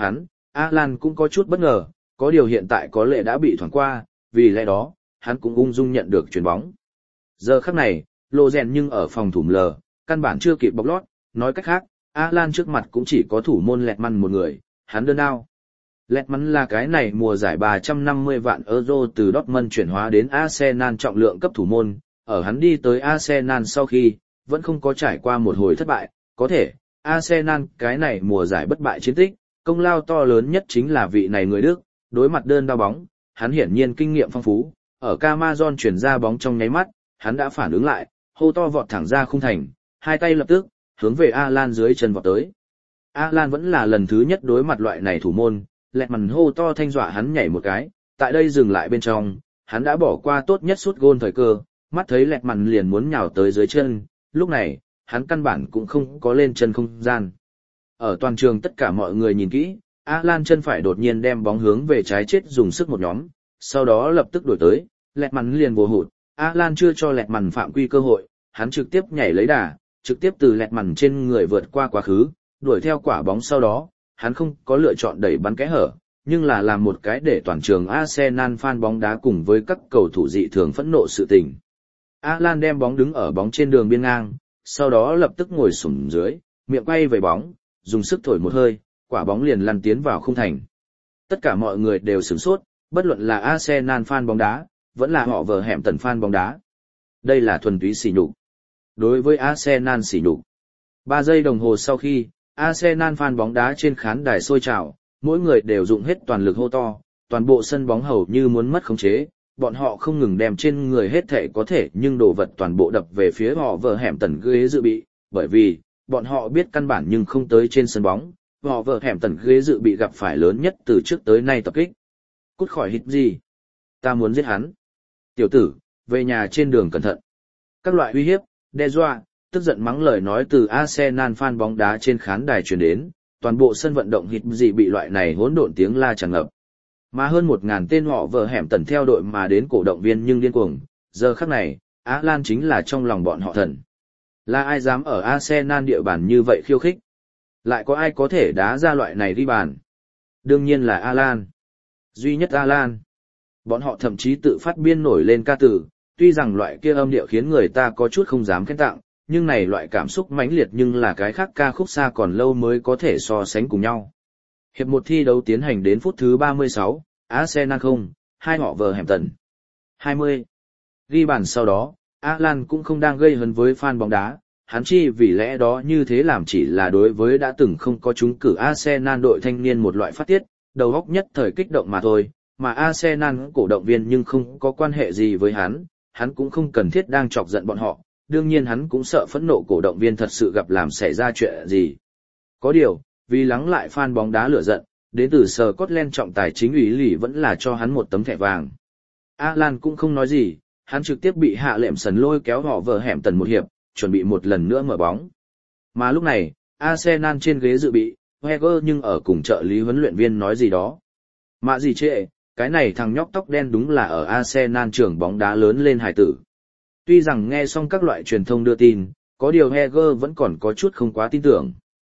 Alan cũng có chút bất ngờ, có điều hiện tại có lẽ đã bị thoảng qua, vì lẽ đó, hắn cũng ung dung nhận được chuyền bóng. Giờ khắc này, Lô Rèn nhưng ở phòng thủ lờ, căn bản chưa kịp bọc lót, nói cách khác, Alan trước mặt cũng chỉ có thủ môn Lẹt Măn một người, hắn đơn đao. Lẹt Măn là cái này mùa giải ba trăm năm mươi vạn euro từ Dortmund chuyển hóa đến Arsenal trọng lượng cấp thủ môn, ở hắn đi tới Arsenal sau khi, vẫn không có trải qua một hồi thất bại, có thể, Arsenal cái này mùa giải bất bại chiến tích, công lao to lớn nhất chính là vị này người Đức, đối mặt đơn đao bóng, hắn hiển nhiên kinh nghiệm phong phú, ở Camazon chuyển ra bóng trong nháy mắt, hắn đã phản ứng lại, hô to vọt thẳng ra khung thành, hai tay lập tức, hướng về Alan dưới chân vọt tới. Alan vẫn là lần thứ nhất đối mặt loại này thủ môn, Lẹt Măn hô to thanh dọa hắn nhảy một cái, tại đây dừng lại bên trong, hắn đã bỏ qua tốt nhất sút gôn thời cơ, mắt thấy Lẹt Măn liền muốn nhào tới dưới chân, lúc này, hắn căn bản cũng không có lên chân không gian. Ở toàn trường tất cả mọi người nhìn kỹ, Alan chân phải đột nhiên đem bóng hướng về trái chết dùng sức một nhóm, sau đó lập tức đổi tới, Lẹt Măn liền vô hụt, Alan chưa cho Lẹt Măn phạm quy cơ hội, hắn trực tiếp nhảy lấy đà, trực tiếp từ Lẹt Măn trên người vượt qua quá khứ, đuổi theo quả bóng sau đó, hắn không có lựa chọn đẩy bắn kẽ hở, nhưng là làm một cái để toàn trường Arsenal fan bóng đá cùng với các cầu thủ dị thường phẫn nộ sự tình. Alan đem bóng đứng ở bóng trên đường biên ngang, sau đó lập tức ngồi xổm dưới, miệng quay về bóng, dùng sức thổi một hơi, quả bóng liền lăn tiến vào khung thành. Tất cả mọi người đều sửng sốt, bất luận là Arsenal fan bóng đá, vẫn là họ vờ hẻm tần fan bóng đá. Đây là thuần túy sỉ nhục. Đối với Arsenal sỉ nhục. ba giây đồng hồ sau khi, Arsenal fan bóng đá trên khán đài sôi trào, mỗi người đều dụng hết toàn lực hô to, toàn bộ sân bóng hầu như muốn mất khống chế, bọn họ không ngừng đem trên người hết thể có thể nhưng đồ vật toàn bộ đập về phía họ vờ hẻm tần ghế dự bị, bởi vì, bọn họ biết căn bản nhưng không tới trên sân bóng, họ vờ hẻm tần ghế dự bị gặp phải lớn nhất từ trước tới nay tập kích. Cút khỏi hít gì? Ta muốn giết hắn. Tiểu tử, về nhà trên đường cẩn thận. Các loại uy hiếp, đe dọa, tức giận mắng lời nói từ Arsenal fan bóng đá trên khán đài truyền đến, toàn bộ sân vận động hít gì bị loại này hỗn độn tiếng la tràn ngập. Mà hơn một ngàn tên họ vờ hẻm tần theo đội mà đến cổ động viên nhưng điên cuồng, giờ khắc này, Alan chính là trong lòng bọn họ thần. Là ai dám ở Arsenal địa bàn như vậy khiêu khích? Lại có ai có thể đá ra loại này đi bàn? Đương nhiên là Alan. Duy nhất Alan. Bọn họ thậm chí tự phát biên nổi lên ca từ, tuy rằng loại kia âm điệu khiến người ta có chút không dám khen tặng, nhưng này loại cảm xúc mãnh liệt nhưng là cái khác ca khúc xa còn lâu mới có thể so sánh cùng nhau. Hiệp một thi đấu tiến hành đến phút thứ ba mươi sáu, Arsenal không, hai họ vờ hẻm tần. hai mươi. Ghi bàn sau đó, Alan cũng không đang gây hấn với fan bóng đá, hắn chi vì lẽ đó như thế làm chỉ là đối với đã từng không có trúng cử Arsenal đội thanh niên một loại phát tiết, đầu óc nhất thời kích động mà thôi, mà Arsenal cổ động viên nhưng không có quan hệ gì với hắn, hắn cũng không cần thiết đang chọc giận bọn họ, đương nhiên hắn cũng sợ phẫn nộ cổ động viên thật sự gặp làm xảy ra chuyện gì. Có điều, vì lắng lại fan bóng đá lửa giận, đến từ Scotland trọng tài chính ủy lì vẫn là cho hắn một tấm thẻ vàng. Alan cũng không nói gì, hắn trực tiếp bị hạ lệm sần lôi kéo họ vờ hẻm tần một hiệp, chuẩn bị một lần nữa mở bóng. Mà lúc này, Arsenal trên ghế dự bị, Wenger nhưng ở cùng trợ lý huấn luyện viên nói gì đó. Mạ gì trệ, cái này thằng nhóc tóc đen đúng là ở Arsenal trường bóng đá lớn lên hài tử. Tuy rằng nghe xong các loại truyền thông đưa tin, có điều Wenger vẫn còn có chút không quá tin tưởng.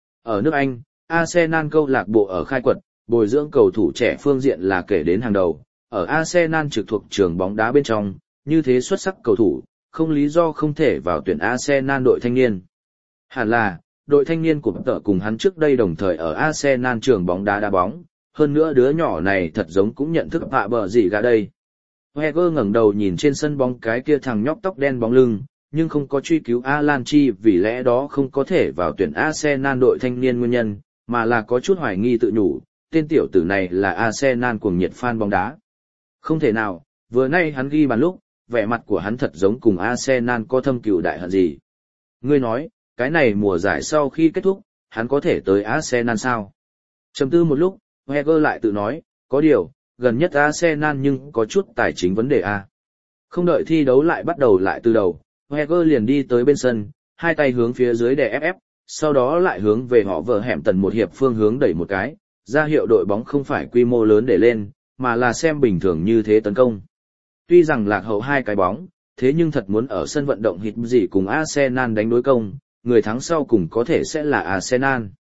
Ở nước Anh, Arsenal câu lạc bộ ở khai quật, bồi dưỡng cầu thủ trẻ phương diện là kể đến hàng đầu. Ở Arsenal trực thuộc trường bóng đá bên trong, như thế xuất sắc cầu thủ, không lý do không thể vào tuyển Arsenal đội thanh niên. Hẳn là, đội thanh niên của tợ cùng hắn trước đây đồng thời ở Arsenal trường bóng đá đá bóng, hơn nữa đứa nhỏ này thật giống cũng nhận thức hạ bờ gì gà đây. Wenger ngẩng đầu nhìn trên sân bóng cái kia thằng nhóc tóc đen bóng lưng, nhưng không có truy cứu Alan chi vì lẽ đó không có thể vào tuyển Arsenal đội thanh niên nguyên nhân, mà là có chút hoài nghi tự nhủ, tên tiểu tử này là Arsenal cuồng nhiệt fan bóng đá. Không thể nào, vừa nay hắn ghi bàn lúc, vẻ mặt của hắn thật giống cùng Arsenal có thâm cừu đại hận gì. Ngươi nói, cái này mùa giải sau khi kết thúc, hắn có thể tới Arsenal sao? Trầm tư một lúc, Wenger lại tự nói, có điều, gần nhất Arsenal nhưng có chút tài chính vấn đề a. Không đợi thi đấu lại bắt đầu lại từ đầu, Wenger liền đi tới bên sân, hai tay hướng phía dưới đè ép ép, sau đó lại hướng về họ vờ hẻm tần một hiệp phương hướng đẩy một cái, ra hiệu đội bóng không phải quy mô lớn để lên, mà là xem bình thường như thế tấn công. Tuy rằng lạc hậu hai cái bóng, thế nhưng thật muốn ở sân vận động hít gì cùng Arsenal đánh đối công, người thắng sau cùng có thể sẽ là Arsenal.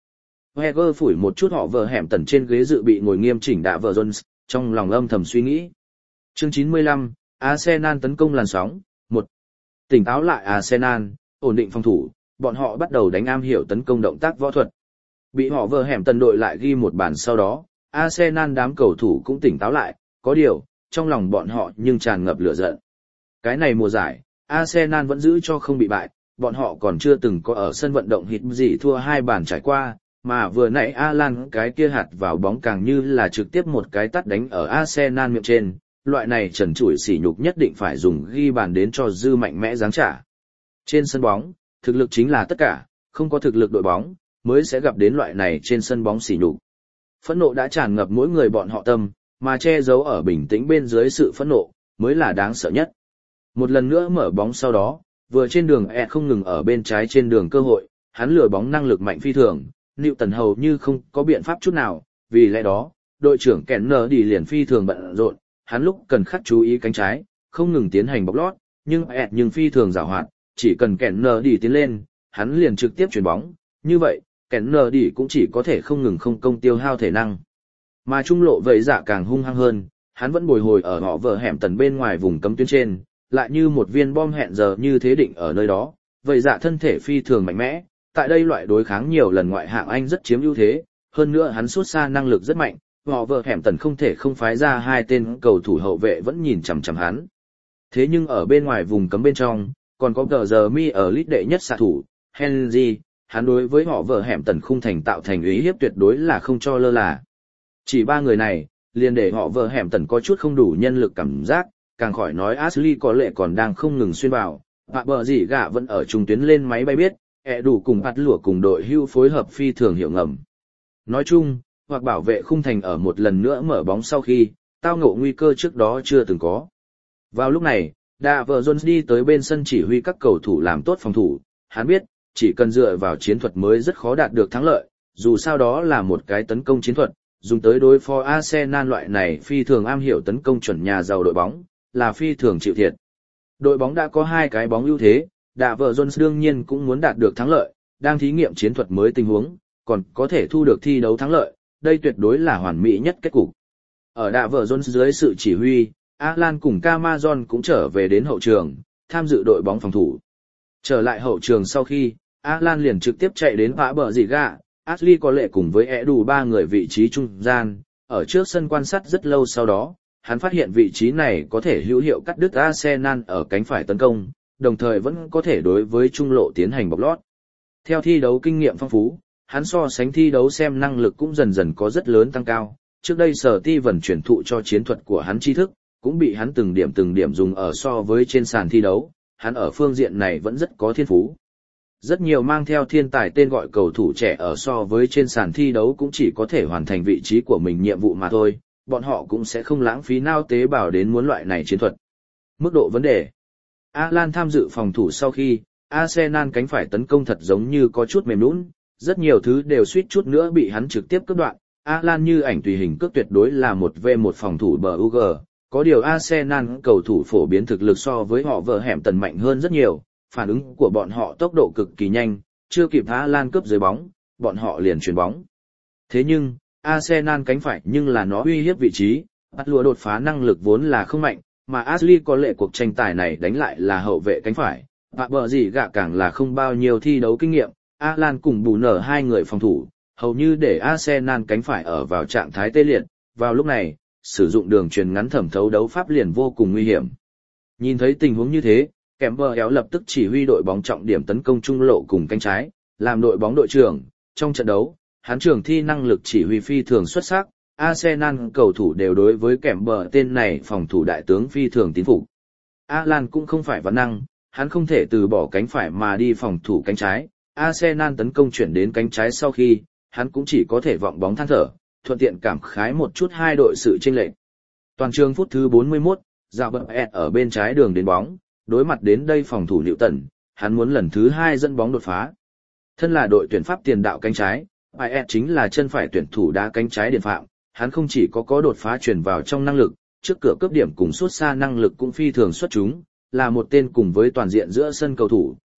Wenger phủi một chút họ vợ hẻm tần trên ghế dự bị ngồi nghiêm chỉnh đạ vợ Jones, trong lòng âm thầm suy nghĩ. Chương chín mươi lăm, Arsenal tấn công làn sóng, một. Tỉnh táo lại Arsenal, ổn định phòng thủ, bọn họ bắt đầu đánh am hiểu tấn công động tác võ thuật. Bị họ vợ hẻm tần đội lại ghi một bàn sau đó, Arsenal đám cầu thủ cũng tỉnh táo lại, có điều, trong lòng bọn họ nhưng tràn ngập lửa giận. Cái này mùa giải, Arsenal vẫn giữ cho không bị bại, bọn họ còn chưa từng có ở sân vận động hít gì thua hai bàn trải qua, mà vừa nãy Alan cái kia hạt vào bóng càng như là trực tiếp một cái tát đánh ở Arsenal miệng trên, loại này trần trụi sỉ nhục nhất định phải dùng ghi bàn đến cho dư mạnh mẽ giáng trả. Trên sân bóng, thực lực chính là tất cả, không có thực lực đội bóng, mới sẽ gặp đến loại này trên sân bóng sỉ nhục. Phẫn nộ đã tràn ngập mỗi người bọn họ tâm, mà che giấu ở bình tĩnh bên dưới sự phẫn nộ, mới là đáng sợ nhất. Một lần nữa mở bóng sau đó, vừa trên đường E không ngừng ở bên trái trên đường cơ hội, hắn lừa bóng năng lực mạnh phi thường, Newton hầu như không có biện pháp chút nào, vì lẽ đó, đội trưởng Kenner đi liền phi thường bận rộn, hắn lúc cần khắc chú ý cánh trái, không ngừng tiến hành bóc lót, nhưng E nhưng phi thường giàu hoạt, chỉ cần Kenner đi tiến lên, hắn liền trực tiếp chuyển bóng, như vậy, Kenner đi cũng chỉ có thể không ngừng không công tiêu hao thể năng. Mà trung lộ vậy dạ càng hung hăng hơn, hắn vẫn bồi hồi ở họ vợ hẻm tần bên ngoài vùng cấm tuyến trên, lại như một viên bom hẹn giờ như thế định ở nơi đó, vậy dạ thân thể phi thường mạnh mẽ, tại đây loại đối kháng nhiều lần ngoại hạng Anh rất chiếm ưu thế, hơn nữa hắn sút xa năng lực rất mạnh, họ vợ hẻm tần không thể không phái ra hai tên cầu thủ hậu vệ vẫn nhìn chằm chằm hắn. Thế nhưng ở bên ngoài vùng cấm bên trong, còn có tờ giờ mi ở lít đệ nhất xạ thủ, Henry, hắn đối với họ vợ hẻm tần khung thành tạo thành uy hiếp tuyệt đối là không cho lơ là. Chỉ ba người này, liền để họ vợ hẻm tần có chút không đủ nhân lực cảm giác, càng khỏi nói Ashley có lệ còn đang không ngừng xuyên vào, và bờ gì gạ vẫn ở trung tuyến lên máy bay biết, ẹ đủ cùng bắt lửa cùng đội hưu phối hợp phi thường hiệu ngầm. Nói chung, hoặc bảo vệ khung thành ở một lần nữa mở bóng sau khi, tao ngộ nguy cơ trước đó chưa từng có. Vào lúc này, Đạ vợ Jones đi tới bên sân chỉ huy các cầu thủ làm tốt phòng thủ, hắn biết, chỉ cần dựa vào chiến thuật mới rất khó đạt được thắng lợi, dù sao đó là một cái tấn công chiến thuật, dùng tới đối phó Arsenal loại này phi thường am hiểu tấn công chuẩn nhà giàu đội bóng, là phi thường chịu thiệt. Đội bóng đã có hai cái bóng ưu thế, Đạ vợ Jones đương nhiên cũng muốn đạt được thắng lợi, đang thí nghiệm chiến thuật mới tình huống, còn có thể thu được thi đấu thắng lợi, đây tuyệt đối là hoàn mỹ nhất kết cục. Ở Đạ vợ Jones dưới sự chỉ huy, Alan cùng Camazon cũng trở về đến hậu trường, tham dự đội bóng phòng thủ. Trở lại hậu trường sau khi, Alan liền trực tiếp chạy đến phá bờ dì gạ, Ashley có lệ cùng với ẹ đủ ba người vị trí trung gian, ở trước sân quan sát rất lâu sau đó, hắn phát hiện vị trí này có thể hữu hiệu cắt đứt Arsenal ở cánh phải tấn công, đồng thời vẫn có thể đối với trung lộ tiến hành bọc lót. Theo thi đấu kinh nghiệm phong phú, hắn so sánh thi đấu xem năng lực cũng dần dần có rất lớn tăng cao, trước đây Sở Ti Vân truyền thụ cho chiến thuật của hắn tri thức, cũng bị hắn từng điểm từng điểm dùng ở so với trên sàn thi đấu, hắn ở phương diện này vẫn rất có thiên phú. Rất nhiều mang theo thiên tài tên gọi cầu thủ trẻ ở so với trên sàn thi đấu cũng chỉ có thể hoàn thành vị trí của mình nhiệm vụ mà thôi, bọn họ cũng sẽ không lãng phí nao tế bào đến muốn loại này chiến thuật. Mức độ vấn đề. Alan tham dự phòng thủ sau khi, Arsenal cánh phải tấn công thật giống như có chút mềm nhũn, rất nhiều thứ đều suýt chút nữa bị hắn trực tiếp cướp đoạn. Alan như ảnh tùy hình cướp tuyệt đối là một v một phòng thủ bờ u giê, có điều Arsenal cầu thủ phổ biến thực lực so với họ vợ hẻm tần mạnh hơn rất nhiều, phản ứng của bọn họ tốc độ cực kỳ nhanh, chưa kịp Alan cướp dưới bóng, bọn họ liền chuyền bóng. Thế nhưng, Arsenal cánh phải nhưng là nó uy hiếp vị trí, bắt lùa đột phá năng lực vốn là không mạnh, mà Ashley có lệ cuộc tranh tài này đánh lại là hậu vệ cánh phải, và bờ gì gạ càng là không bao nhiêu thi đấu kinh nghiệm, Alan cùng bù nở hai người phòng thủ, hầu như để Arsenal cánh phải ở vào trạng thái tê liệt, vào lúc này, sử dụng đường truyền ngắn thẩm thấu đấu pháp liền vô cùng nguy hiểm. Nhìn thấy tình huống như thế, Kemper éo lập tức chỉ huy đội bóng trọng điểm tấn công trung lộ cùng cánh trái, làm đội bóng đội trưởng, trong trận đấu, hắn trường thi năng lực chỉ huy phi thường xuất sắc, Arsenal cầu thủ đều đối với Kemper tên này phòng thủ đại tướng phi thường tín phục. Alan cũng không phải văn năng, hắn không thể từ bỏ cánh phải mà đi phòng thủ cánh trái, Arsenal tấn công chuyển đến cánh trái sau khi, hắn cũng chỉ có thể vọng bóng than thở, thuận tiện cảm khái một chút hai đội sự chênh lệch. Toàn trường phút thứ bốn mươi mốt, Dạo Bật ẹt ở bên trái đường đến bóng, đối mặt đến đây phòng thủ Newton, hắn muốn lần thứ hai dẫn bóng đột phá. Thân là đội tuyển Pháp tiền đạo cánh trái, ẹt chính là chân phải tuyển thủ đá cánh trái điển phạm, hắn không chỉ có có đột phá chuyển vào trong năng lực, trước cửa cướp điểm cùng sút xa năng lực cũng phi thường xuất chúng, là một tên cùng với toàn diện giữa sân cầu thủ,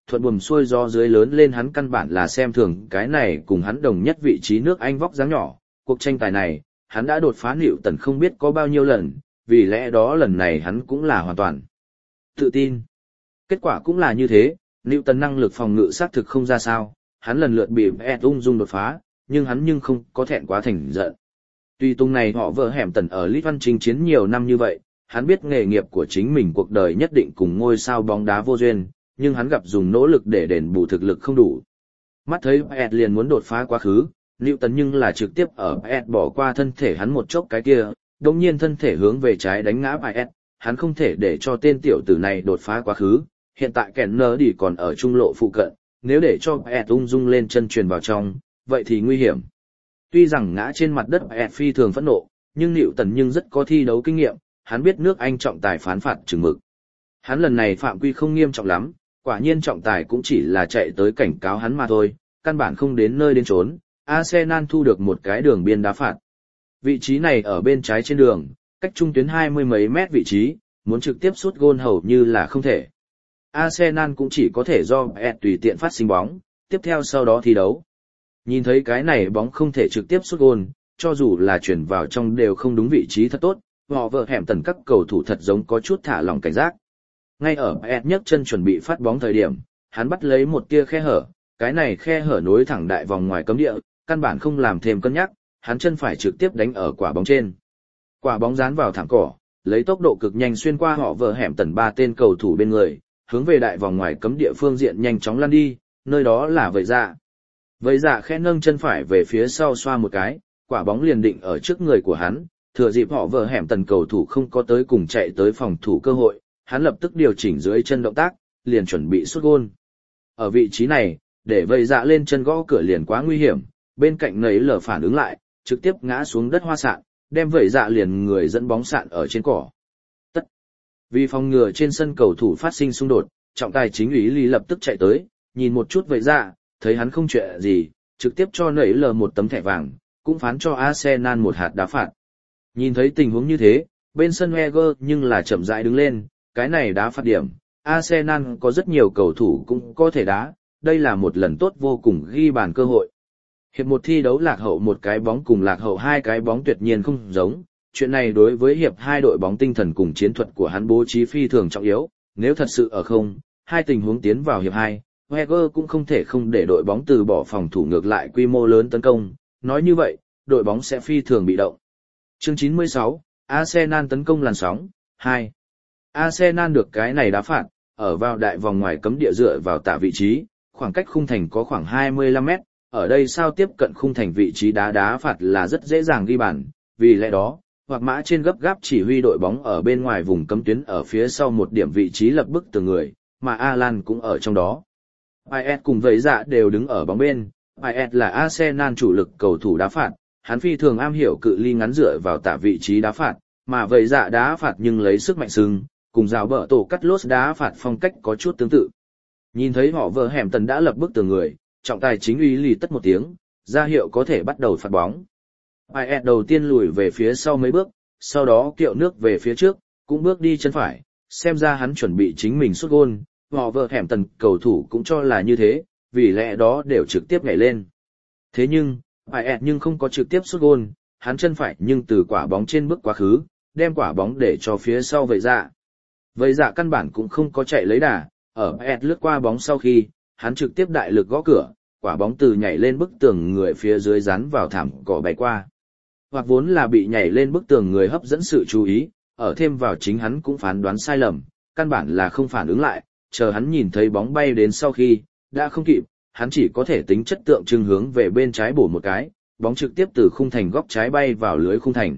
thuận buồm xuôi do dưới lớn lên hắn căn bản là xem thường cái này cùng hắn đồng nhất vị trí nước Anh vóc dáng nhỏ, cuộc tranh tài này, hắn đã đột phá Nịu Tần không biết có bao nhiêu lần, vì lẽ đó lần này hắn cũng là hoàn toàn tự tin. Kết quả cũng là như thế, Nịu Tần năng lực phòng ngự xác thực không ra sao, hắn lần lượt bị Ed ung dung đột phá, nhưng hắn nhưng không có thẹn quá thành giận. Tuy tung này họ vợ hẻm tần ở Lit Văn chinh chiến nhiều năm như vậy, hắn biết nghề nghiệp của chính mình cuộc đời nhất định cùng ngôi sao bóng đá vô duyên, nhưng hắn gặp dùng nỗ lực để đền bù thực lực không đủ. Mắt thấy Ed liền muốn đột phá quá khứ, Nịu Tần nhưng là trực tiếp ở Ed bỏ qua thân thể hắn một chốc cái kia, đồng nhiên thân thể hướng về trái đánh ngã Ed, hắn không thể để cho tên tiểu tử này đột phá quá khứ, hiện tại kẻn nơ đi còn ở trung lộ phụ cận, nếu để cho Ed ung dung lên chân truyền vào trong, vậy thì nguy hiểm. Tuy rằng ngã trên mặt đất Ed phi thường phẫn nộ, nhưng Nịu Tần nhưng rất có thi đấu kinh nghiệm, hắn biết nước Anh trọng tài phán phạt chừng mực. Hắn lần này phạm quy không nghiêm trọng lắm, quả nhiên trọng tài cũng chỉ là chạy tới cảnh cáo hắn mà thôi, căn bản không đến nơi đến chốn. Arsenal thu được một cái đường biên đá phạt. Vị trí này ở bên trái trên đường, cách trung tuyến hai mươi mấy mét vị trí, muốn trực tiếp sút gôn hầu như là không thể. Arsenal cũng chỉ có thể do Ed tùy tiện phát sinh bóng, tiếp theo sau đó thi đấu. Nhìn thấy cái này bóng không thể trực tiếp sút gôn, cho dù là chuyển vào trong đều không đúng vị trí thật tốt, họ vợ hẻm tần các cầu thủ thật giống có chút thả lỏng cảnh giác. Ngay ở Ed nhấc chân chuẩn bị phát bóng thời điểm, hắn bắt lấy một tia khe hở, cái này khe hở nối thẳng đại vòng ngoài cấm địa, căn bản không làm thêm cân nhắc, hắn chân phải trực tiếp đánh ở quả bóng trên. Quả bóng dán vào thảm cỏ, lấy tốc độ cực nhanh xuyên qua họ vợ hẻm tần ba tên cầu thủ bên người, hướng về đại vòng ngoài cấm địa phương diện nhanh chóng lăn đi, nơi đó là Vậy Dạ. Vậy Dạ khẽ nâng chân phải về phía sau xoa một cái, quả bóng liền định ở trước người của hắn, thừa dịp họ vợ hẻm tần cầu thủ không có tới cùng chạy tới phòng thủ cơ hội, hắn lập tức điều chỉnh dưới chân động tác, liền chuẩn bị sút gôn. Ở vị trí này, để Vậy Dạ lên chân gõ cửa liền quá nguy hiểm, bên cạnh nấy lờ phản ứng lại, trực tiếp ngã xuống đất hoa sạn, đem Vậy Dạ liền người dẫn bóng sạn ở trên cỏ. Tất. Vì phòng ngừa trên sân cầu thủ phát sinh xung đột, trọng tài chính ủy lý lập tức chạy tới, nhìn một chút Vậy Dạ, thấy hắn không chuyện gì, trực tiếp cho nấy lờ một tấm thẻ vàng, cũng phán cho Arsenal một hạt đá phạt. Nhìn thấy tình huống như thế, bên sân Wenger nhưng là chậm rãi đứng lên, cái này đá phạt điểm, Arsenal có rất nhiều cầu thủ cũng có thể đá, đây là một lần tốt vô cùng ghi bàn cơ hội. Hiệp một thi đấu lạc hậu một cái bóng cùng lạc hậu hai cái bóng tuyệt nhiên không giống, chuyện này đối với hiệp hai đội bóng tinh thần cùng chiến thuật của hắn bố trí phi thường trọng yếu, nếu thật sự ở không, hai tình huống tiến vào hiệp hai, Wenger cũng không thể không để đội bóng từ bỏ phòng thủ ngược lại quy mô lớn tấn công, nói như vậy, đội bóng sẽ phi thường bị động. Chương chín mươi sáu, Arsenal tấn công làn sóng, hai. Arsenal được cái này đá phạt, ở vào đại vòng ngoài cấm địa dựa vào tả vị trí, khoảng cách khung thành có khoảng hai mươi lăm mét, ở đây sao tiếp cận khung thành vị trí đá đá phạt là rất dễ dàng ghi bàn, vì lẽ đó, hoặc mã trên gấp gáp chỉ huy đội bóng ở bên ngoài vùng cấm tuyến ở phía sau một điểm vị trí lập bức tường người, mà Alan cũng ở trong đó. i ét cùng Vậy Dạ đều đứng ở bóng bên, i ét là Arsenal chủ lực cầu thủ đá phạt, hắn phi thường am hiểu cự ly ngắn dựa vào tả vị trí đá phạt, mà Vậy Dạ đá phạt nhưng lấy sức mạnh sưng, cùng rào bờ tổ cắt lốt đá phạt phong cách có chút tương tự. Nhìn thấy họ vợ hẻm tần đã lập bức tường người, trọng tài chính uy lì tất một tiếng, ra hiệu có thể bắt đầu phạt bóng. i ét đầu tiên lùi về phía sau mấy bước, sau đó kiệu nước về phía trước, cũng bước đi chân phải, xem ra hắn chuẩn bị chính mình sút gôn, họ vợ hẻm tần cầu thủ cũng cho là như thế, vì lẽ đó đều trực tiếp nhảy lên. Thế nhưng, i ét nhưng không có trực tiếp sút gôn, hắn chân phải nhưng từ quả bóng trên bước quá khứ, đem quả bóng để cho phía sau Vậy Dạ. Vậy Dạ căn bản cũng không có chạy lấy đà, ở i ét lướt qua bóng sau khi, hắn trực tiếp đại lực gõ cửa, quả bóng từ nhảy lên bức tường người phía dưới dán vào thảm cỏ bay qua. Hoặc vốn là bị nhảy lên bức tường người hấp dẫn sự chú ý, ở thêm vào chính hắn cũng phán đoán sai lầm, căn bản là không phản ứng lại, chờ hắn nhìn thấy bóng bay đến sau khi, đã không kịp, hắn chỉ có thể tính chất tượng trưng hướng về bên trái bổ một cái, bóng trực tiếp từ khung thành góc trái bay vào lưới khung thành.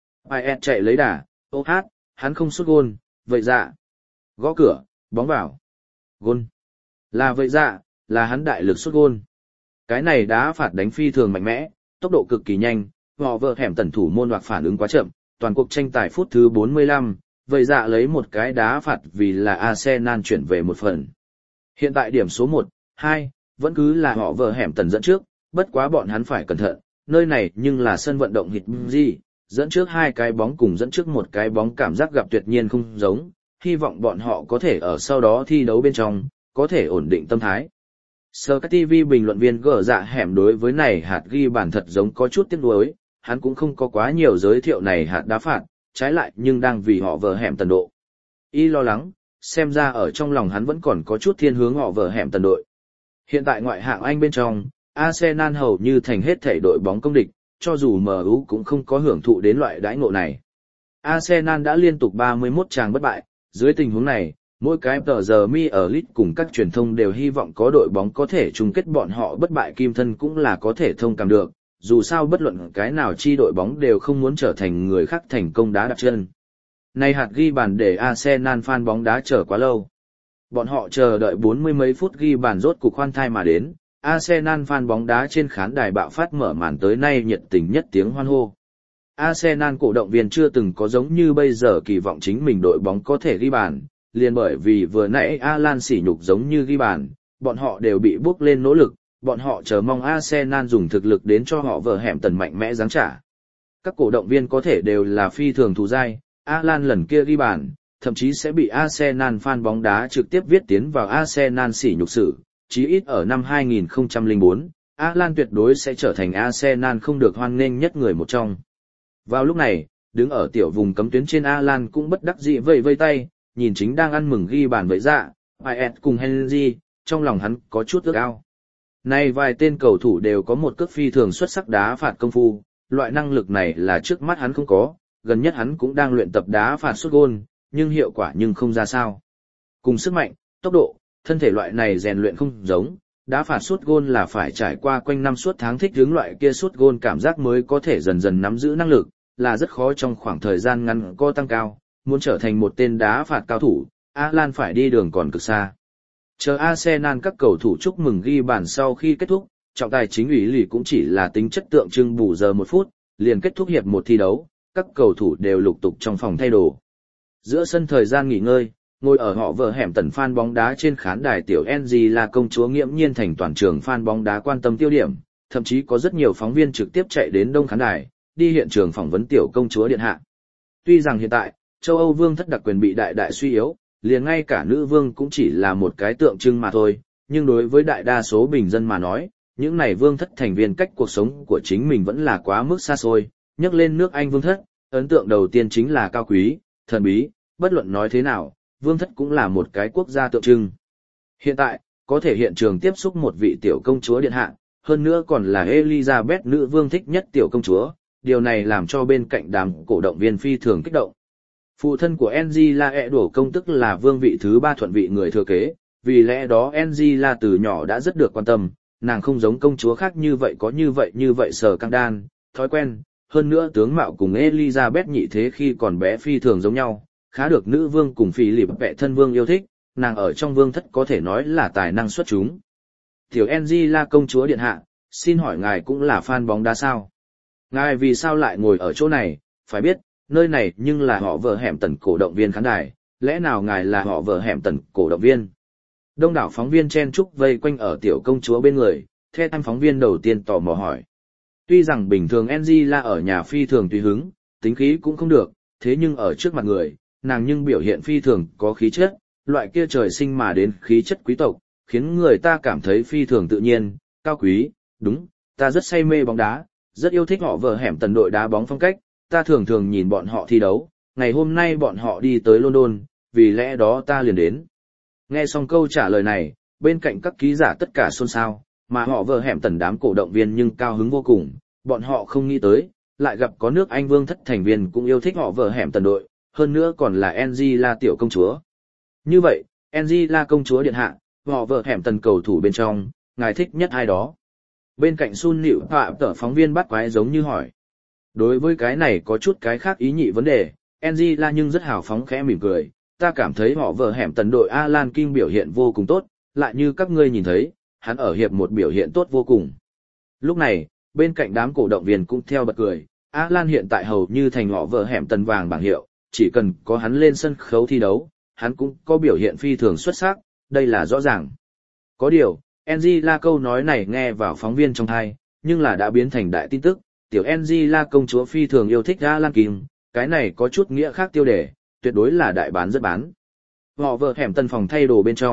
i ét chạy lấy đà, ô hát, hắn không sút gôn, Vậy Dạ. Gõ cửa, bóng vào. Gôn. Là Vậy Dạ, là hắn đại lực sút gôn. Cái này đá phạt đánh phi thường mạnh mẽ, tốc độ cực kỳ nhanh, họ vợ hẻm tần thủ môn hoặc phản ứng quá chậm, toàn cuộc tranh tài phút thứ bốn mươi lăm, Vậy Dạ lấy một cái đá phạt vì là Arsenal chuyển về một phần. Hiện tại điểm số một, hai, vẫn cứ là họ vợ hẻm tần dẫn trước, bất quá bọn hắn phải cẩn thận, nơi này nhưng là sân vận động hít gì, dẫn trước hai cái bóng cùng dẫn trước một cái bóng cảm giác gặp tuyệt nhiên không giống, hy vọng bọn họ có thể ở sau đó thi đấu bên trong, có thể ổn định tâm thái. Sky ti vi bình luận viên gỡ dạ hẻm đối với này hạt ghi bàn thật giống có chút tiếc nuối, hắn cũng không có quá nhiều giới thiệu này hạt đá phạt, trái lại nhưng đang vì họ vờ hẻm tần độ. Y lo lắng, xem ra ở trong lòng hắn vẫn còn có chút thiên hướng họ vờ hẻm tần đội. Hiện tại ngoại hạng Anh bên trong, Arsenal hầu như thành hết thể đội bóng công địch, cho dù em u cũng không có hưởng thụ đến loại đãi ngộ này. Arsenal đã liên tục ba mươi mốt tràng bất bại, dưới tình huống này, mỗi cái tờ giờ mi ở Leeds cùng các truyền thông đều hy vọng có đội bóng có thể chung kết bọn họ bất bại kim thân cũng là có thể thông cảm được, dù sao bất luận cái nào chi đội bóng đều không muốn trở thành người khác thành công đá đặt chân. Này hạt ghi bàn để Arsenal fan bóng đá chờ quá lâu. Bọn họ chờ đợi bốn mươi mấy phút ghi bàn rốt cục khoan thai mà đến, Arsenal fan bóng đá trên khán đài bạo phát mở màn tới nay nhiệt tình nhất tiếng hoan hô. Arsenal cổ động viên chưa từng có giống như bây giờ kỳ vọng chính mình đội bóng có thể ghi bàn, liền bởi vì vừa nãy Alan sỉ nhục giống như ghi bàn, bọn họ đều bị bước lên nỗ lực, bọn họ chờ mong Arsenal dùng thực lực đến cho họ vờ hẻm tần mạnh mẽ giáng trả. Các cổ động viên có thể đều là phi thường thù dai, Alan lần kia ghi bàn, thậm chí sẽ bị Arsenal fan bóng đá trực tiếp viết tiến vào Arsenal sỉ nhục sử, chí ít ở năm hai nghìn không trăm lẻ bốn, Alan tuyệt đối sẽ trở thành Arsenal không được hoan nghênh nhất người một trong. Vào lúc này, đứng ở tiểu vùng cấm tuyến trên Alan cũng bất đắc dĩ vây vây tay, nhìn chính đang ăn mừng ghi bàn với dạ, Payet cùng Henry, trong lòng hắn có chút ước ao. Này vài tên cầu thủ đều có một cước phi thường xuất sắc đá phạt công phu, loại năng lực này là trước mắt hắn không có, gần nhất hắn cũng đang luyện tập đá phạt sút gôn, nhưng hiệu quả nhưng không ra sao. Cùng sức mạnh, tốc độ, thân thể loại này rèn luyện không giống, đá phạt sút gôn là phải trải qua quanh năm suốt tháng thích ứng loại kia sút gôn cảm giác mới có thể dần dần nắm giữ năng lực, là rất khó trong khoảng thời gian ngắn có tăng cao, muốn trở thành một tên đá phạt cao thủ, Alan phải đi đường còn cực xa. Chờ Arsenal các cầu thủ chúc mừng ghi bàn sau khi kết thúc, trọng tài chính ủy lì cũng chỉ là tính chất tượng trưng bù giờ một phút, liền kết thúc hiệp một thi đấu, các cầu thủ đều lục tục trong phòng thay đồ. Giữa sân thời gian nghỉ ngơi, ngồi ở họ vợ hẻm tần fan bóng đá trên khán đài tiểu en giê là công chúa nghiễm nhiên thành toàn trường fan bóng đá quan tâm tiêu điểm, thậm chí có rất nhiều phóng viên trực tiếp chạy đến đông khán đài, đi hiện trường phỏng vấn tiểu công chúa điện hạ. Tuy rằng hiện tại, châu Âu vương thất đặc quyền bị đại đại suy yếu, liền ngay cả nữ vương cũng chỉ là một cái tượng trưng mà thôi, nhưng đối với đại đa số bình dân mà nói, những này vương thất thành viên cách cuộc sống của chính mình vẫn là quá mức xa xôi, nhắc lên nước Anh vương thất, ấn tượng đầu tiên chính là cao quý, thần bí, bất luận nói thế nào, vương thất cũng là một cái quốc gia tượng trưng. Hiện tại, có thể hiện trường tiếp xúc một vị tiểu công chúa điện hạ, hơn nữa còn là Elizabeth nữ vương thích nhất tiểu công chúa, điều này làm cho bên cạnh đám cổ động viên phi thường kích động. Phụ thân của Angela e đổ công tức là vương vị thứ ba thuận vị người thừa kế, vì lẽ đó Angela từ nhỏ đã rất được quan tâm, nàng không giống công chúa khác như vậy có như vậy như vậy sờ căng đan, thói quen, hơn nữa tướng mạo cùng Elizabeth nhị thế khi còn bé phi thường giống nhau, khá được nữ vương cùng Philip vệ thân vương yêu thích, nàng ở trong vương thất có thể nói là tài năng xuất chúng. Tiểu Angela công chúa điện hạ, xin hỏi ngài cũng là fan bóng đá sao? Ngài vì sao lại ngồi ở chỗ này, phải biết, nơi này nhưng là họ vợ hẻm tần cổ động viên khán đài, lẽ nào ngài là họ vợ hẻm tần cổ động viên? Đông đảo phóng viên chen chúc vây quanh ở tiểu công chúa bên người, theo tham phóng viên đầu tiên tò mò hỏi. Tuy rằng bình thường Angela ở nhà phi thường tùy hứng, tính khí cũng không được, thế nhưng ở trước mặt người, nàng nhưng biểu hiện phi thường có khí chất, loại kia trời sinh mà đến khí chất quý tộc, khiến người ta cảm thấy phi thường tự nhiên, cao quý, đúng, ta rất say mê bóng đá, rất yêu thích họ vợ hẻm tần đội đá bóng phong cách, ta thường thường nhìn bọn họ thi đấu, ngày hôm nay bọn họ đi tới London, vì lẽ đó ta liền đến. Nghe xong câu trả lời này, bên cạnh các ký giả tất cả xôn xao, mà họ vợ hẻm tần đám cổ động viên nhưng cao hứng vô cùng, bọn họ không nghĩ tới, lại gặp có nước Anh vương thất thành viên cũng yêu thích họ vợ hẻm tần đội, hơn nữa còn là Angela tiểu công chúa. Như vậy, Angela công chúa điện hạ, họ vợ hẻm tần cầu thủ bên trong, ngài thích nhất ai đó? Bên cạnh Sun Nịu Phạm tờ phóng viên bắt quái giống như hỏi. Đối với cái này có chút cái khác ý nhị vấn đề, Angela nhưng rất hào phóng khẽ mỉm cười, ta cảm thấy họ vợ hẻm tần đội Alan King biểu hiện vô cùng tốt, lại như các ngươi nhìn thấy, hắn ở hiệp một biểu hiện tốt vô cùng. Lúc này, bên cạnh đám cổ động viên cũng theo bật cười, Alan hiện tại hầu như thành họ vợ hẻm tần vàng bảng hiệu, chỉ cần có hắn lên sân khấu thi đấu, hắn cũng có biểu hiện phi thường xuất sắc, đây là rõ ràng. Có điều, Angela câu nói này nghe vào phóng viên trong tai, nhưng là đã biến thành đại tin tức, tiểu Angela công chúa phi thường yêu thích Alan King, cái này có chút nghĩa khác tiêu đề, tuyệt đối là đại bán rất bán. Họ vợ hẻm tần phòng thay đồ bên trong,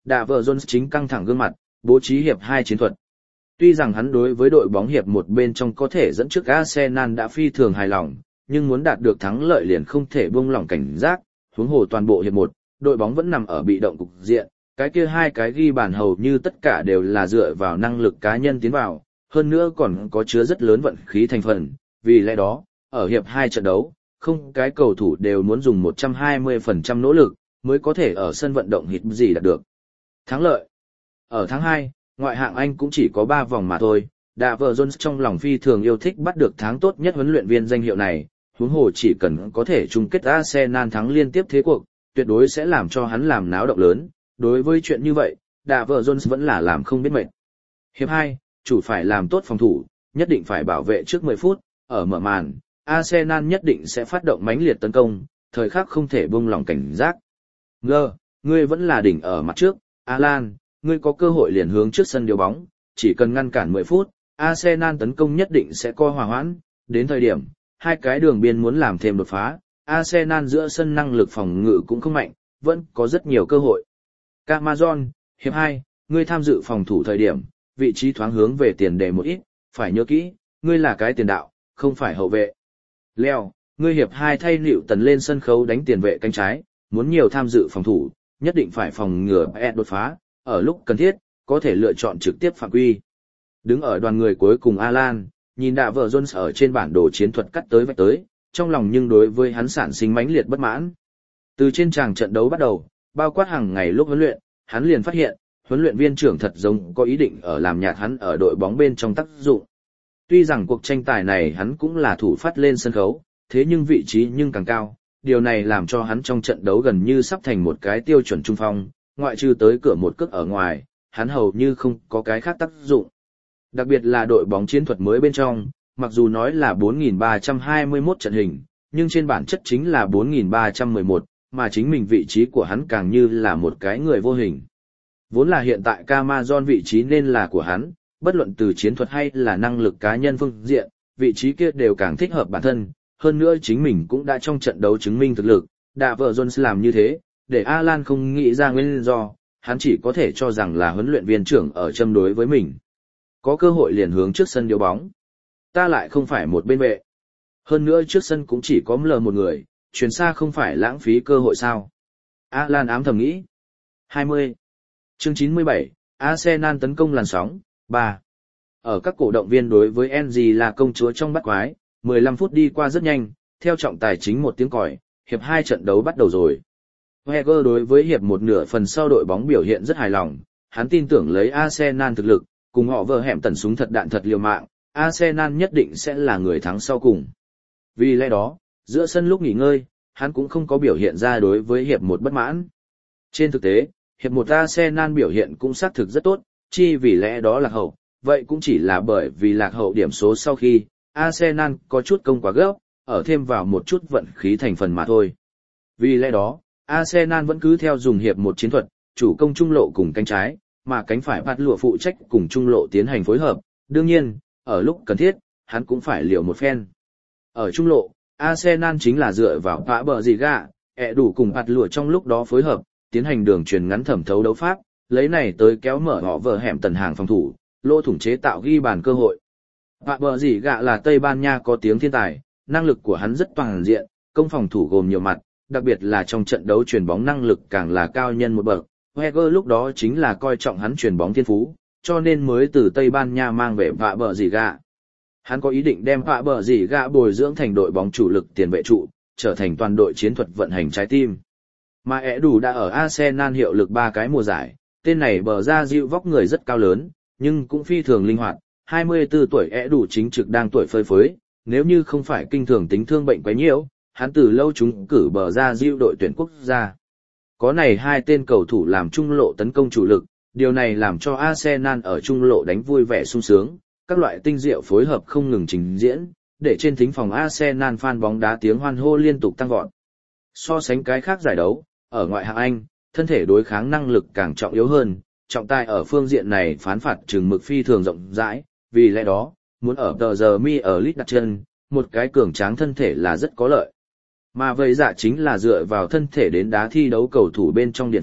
Đạ vợ Jones chính căng thẳng gương mặt, bố trí hiệp hai chiến thuật. Tuy rằng hắn đối với đội bóng hiệp một bên trong có thể dẫn trước Arsenal đã phi thường hài lòng, nhưng muốn đạt được thắng lợi liền không thể buông lỏng cảnh giác, huống hồ toàn bộ hiệp một, đội bóng vẫn nằm ở bị động cục diện, cái kia hai cái ghi bàn hầu như tất cả đều là dựa vào năng lực cá nhân tiến vào, hơn nữa còn có chứa rất lớn vận khí thành phần, vì lẽ đó, ở hiệp hai trận đấu, không cái cầu thủ đều muốn dùng một trăm hai mươi phần trăm nỗ lực, mới có thể ở sân vận động hít gì đạt được thắng lợi. Ở tháng hai, ngoại hạng Anh cũng chỉ có ba vòng mà thôi, Đạ vợ Jones trong lòng phi thường yêu thích bắt được tháng tốt nhất huấn luyện viên danh hiệu này, huống hồ chỉ cần có thể chung kết Arsenal thắng liên tiếp thế cuộc, tuyệt đối sẽ làm cho hắn làm náo động lớn. Đối với chuyện như vậy, Đạ vợ Jones vẫn là làm không biết mệt. Hiệp hai, chủ phải làm tốt phòng thủ, nhất định phải bảo vệ trước mười phút, ở mở màn, Arsenal nhất định sẽ phát động mãnh liệt tấn công, thời khắc không thể buông lỏng cảnh giác. Ngơ, ngươi vẫn là đỉnh ở mặt trước, Alan, ngươi có cơ hội liền hướng trước sân điều bóng, chỉ cần ngăn cản mười phút, Arsenal tấn công nhất định sẽ co hòa hoãn, đến thời điểm, hai cái đường biên muốn làm thêm đột phá, Arsenal giữa sân năng lực phòng ngự cũng không mạnh, vẫn có rất nhiều cơ hội. Camazon, hiệp hai, ngươi tham dự phòng thủ thời điểm, vị trí thoáng hướng về tiền đề một ít, phải nhớ kỹ, ngươi là cái tiền đạo, không phải hậu vệ. Leo, ngươi hiệp hai thay Liệu Tần lên sân khấu đánh tiền vệ cánh trái, muốn nhiều tham dự phòng thủ, nhất định phải phòng ngừa ép đột phá, ở lúc cần thiết, có thể lựa chọn trực tiếp phạm quy. Đứng ở đoàn người cuối cùng Alan, nhìn Đạ vợ Jones ở trên bản đồ chiến thuật cắt tới vạch tới, trong lòng nhưng đối với hắn sản sinh mãnh liệt bất mãn. Từ trên tràng trận đấu bắt đầu, bao quát hàng ngày lúc huấn luyện, hắn liền phát hiện, huấn luyện viên trưởng thật giống có ý định ở làm nhạt hắn ở đội bóng bên trong tác dụng. Tuy rằng cuộc tranh tài này hắn cũng là thủ phát lên sân khấu, thế nhưng vị trí nhưng càng cao, điều này làm cho hắn trong trận đấu gần như sắp thành một cái tiêu chuẩn trung phong, ngoại trừ tới cửa một cước ở ngoài, hắn hầu như không có cái khác tác dụng. Đặc biệt là đội bóng chiến thuật mới bên trong, mặc dù nói là bốn nghìn ba trăm hai mươi mốt trận hình, nhưng trên bản chất chính là bốn nghìn ba trăm mười một, mà chính mình vị trí của hắn càng như là một cái người vô hình. Vốn là hiện tại Camazon vị trí nên là của hắn, bất luận từ chiến thuật hay là năng lực cá nhân phương diện, vị trí kia đều càng thích hợp bản thân, hơn nữa chính mình cũng đã trong trận đấu chứng minh thực lực, Đạ vợ Jones làm như thế, để Alan không nghĩ ra nguyên do, hắn chỉ có thể cho rằng là huấn luyện viên trưởng ở châm đối với mình. Có cơ hội liền hướng trước sân điều bóng. Ta lại không phải một bên vệ. Hơn nữa trước sân cũng chỉ có lờ một người, chuyển xa không phải lãng phí cơ hội sao. Alan ám thầm nghĩ. hai mươi. Chương chín mươi bảy, Arsenal tấn công làn sóng, ba. Ở các cổ động viên đối với en giê là công chúa trong bắt quái, mười lăm phút đi qua rất nhanh, theo trọng tài chính một tiếng còi, hiệp hai trận đấu bắt đầu rồi. Wenger đối với hiệp một nửa phần sau đội bóng biểu hiện rất hài lòng, hắn tin tưởng lấy Arsenal thực lực, cùng họ vờ hẻm tần súng thật đạn thật liều mạng, Arsenal nhất định sẽ là người thắng sau cùng. Vì lẽ đó, giữa sân lúc nghỉ ngơi, hắn cũng không có biểu hiện ra đối với hiệp một bất mãn. Trên thực tế, hiệp một Arsenal biểu hiện cũng xác thực rất tốt, chi vì lẽ đó lạc hậu, vậy cũng chỉ là bởi vì lạc hậu điểm số sau khi, Arsenal có chút công quá gấp, ở thêm vào một chút vận khí thành phần mà thôi. Vì lẽ đó, Arsenal vẫn cứ theo dùng hiệp một chiến thuật, chủ công trung lộ cùng cánh trái, mà cánh phải bắt lụa phụ trách cùng trung lộ tiến hành phối hợp, đương nhiên, ở lúc cần thiết, hắn cũng phải liều một phen. Ở trung lộ, Arsenal chính là dựa vào vã bờ gì gạ, ẹ đủ cùng bắt lụa trong lúc đó phối hợp, tiến hành đường truyền ngắn thẩm thấu đấu pháp, lấy này tới kéo mở họ vờ hẻm tần hàng phòng thủ, lỗ thủng chế tạo ghi bàn cơ hội. Vạ bờ gì gạ là Tây Ban Nha có tiếng thiên tài, năng lực của hắn rất toàn diện, công phòng thủ gồm nhiều mặt, đặc biệt là trong trận đấu chuyền bóng năng lực càng là cao nhân một bậc. Wenger lúc đó chính là coi trọng hắn chuyền bóng thiên phú, cho nên mới từ Tây Ban Nha mang về vạ bờ gì gạ. Hắn có ý định đem vạ bờ gì gạ bồi dưỡng thành đội bóng chủ lực tiền vệ trụ, trở thành toàn đội chiến thuật vận hành trái tim. Mà ẻ đủ đã ở Arsenal hiệu lực ba cái mùa giải, tên này bờ ra dịu vóc người rất cao lớn, nhưng cũng phi thường linh hoạt, hai mươi tư tuổi ẻ đủ chính trực đang tuổi phơi phới, nếu như không phải kinh thường tính thương bệnh quấy nhiễu, hắn từ lâu trúng cử bờ ra dịu đội tuyển quốc gia. Có này hai tên cầu thủ làm trung lộ tấn công chủ lực, điều này làm cho Arsenal ở trung lộ đánh vui vẻ sung sướng, các loại tinh diệu phối hợp không ngừng trình diễn, để trên thính phòng Arsenal fan bóng đá tiếng hoan hô liên tục tăng vọt. So sánh cái khác giải đấu, ở ngoại hạng Anh, thân thể đối kháng năng lực càng trọng yếu hơn, trọng tài ở phương diện này phán phạt chừng mực phi thường rộng rãi, vì lẽ đó, muốn ở tờ giờ mi ở Leeds đặt chân, một cái cường tráng thân thể là rất có lợi. Mà vậy dạ chính là dựa vào thân thể đến đá thi đấu cầu thủ bên trong điện phạm,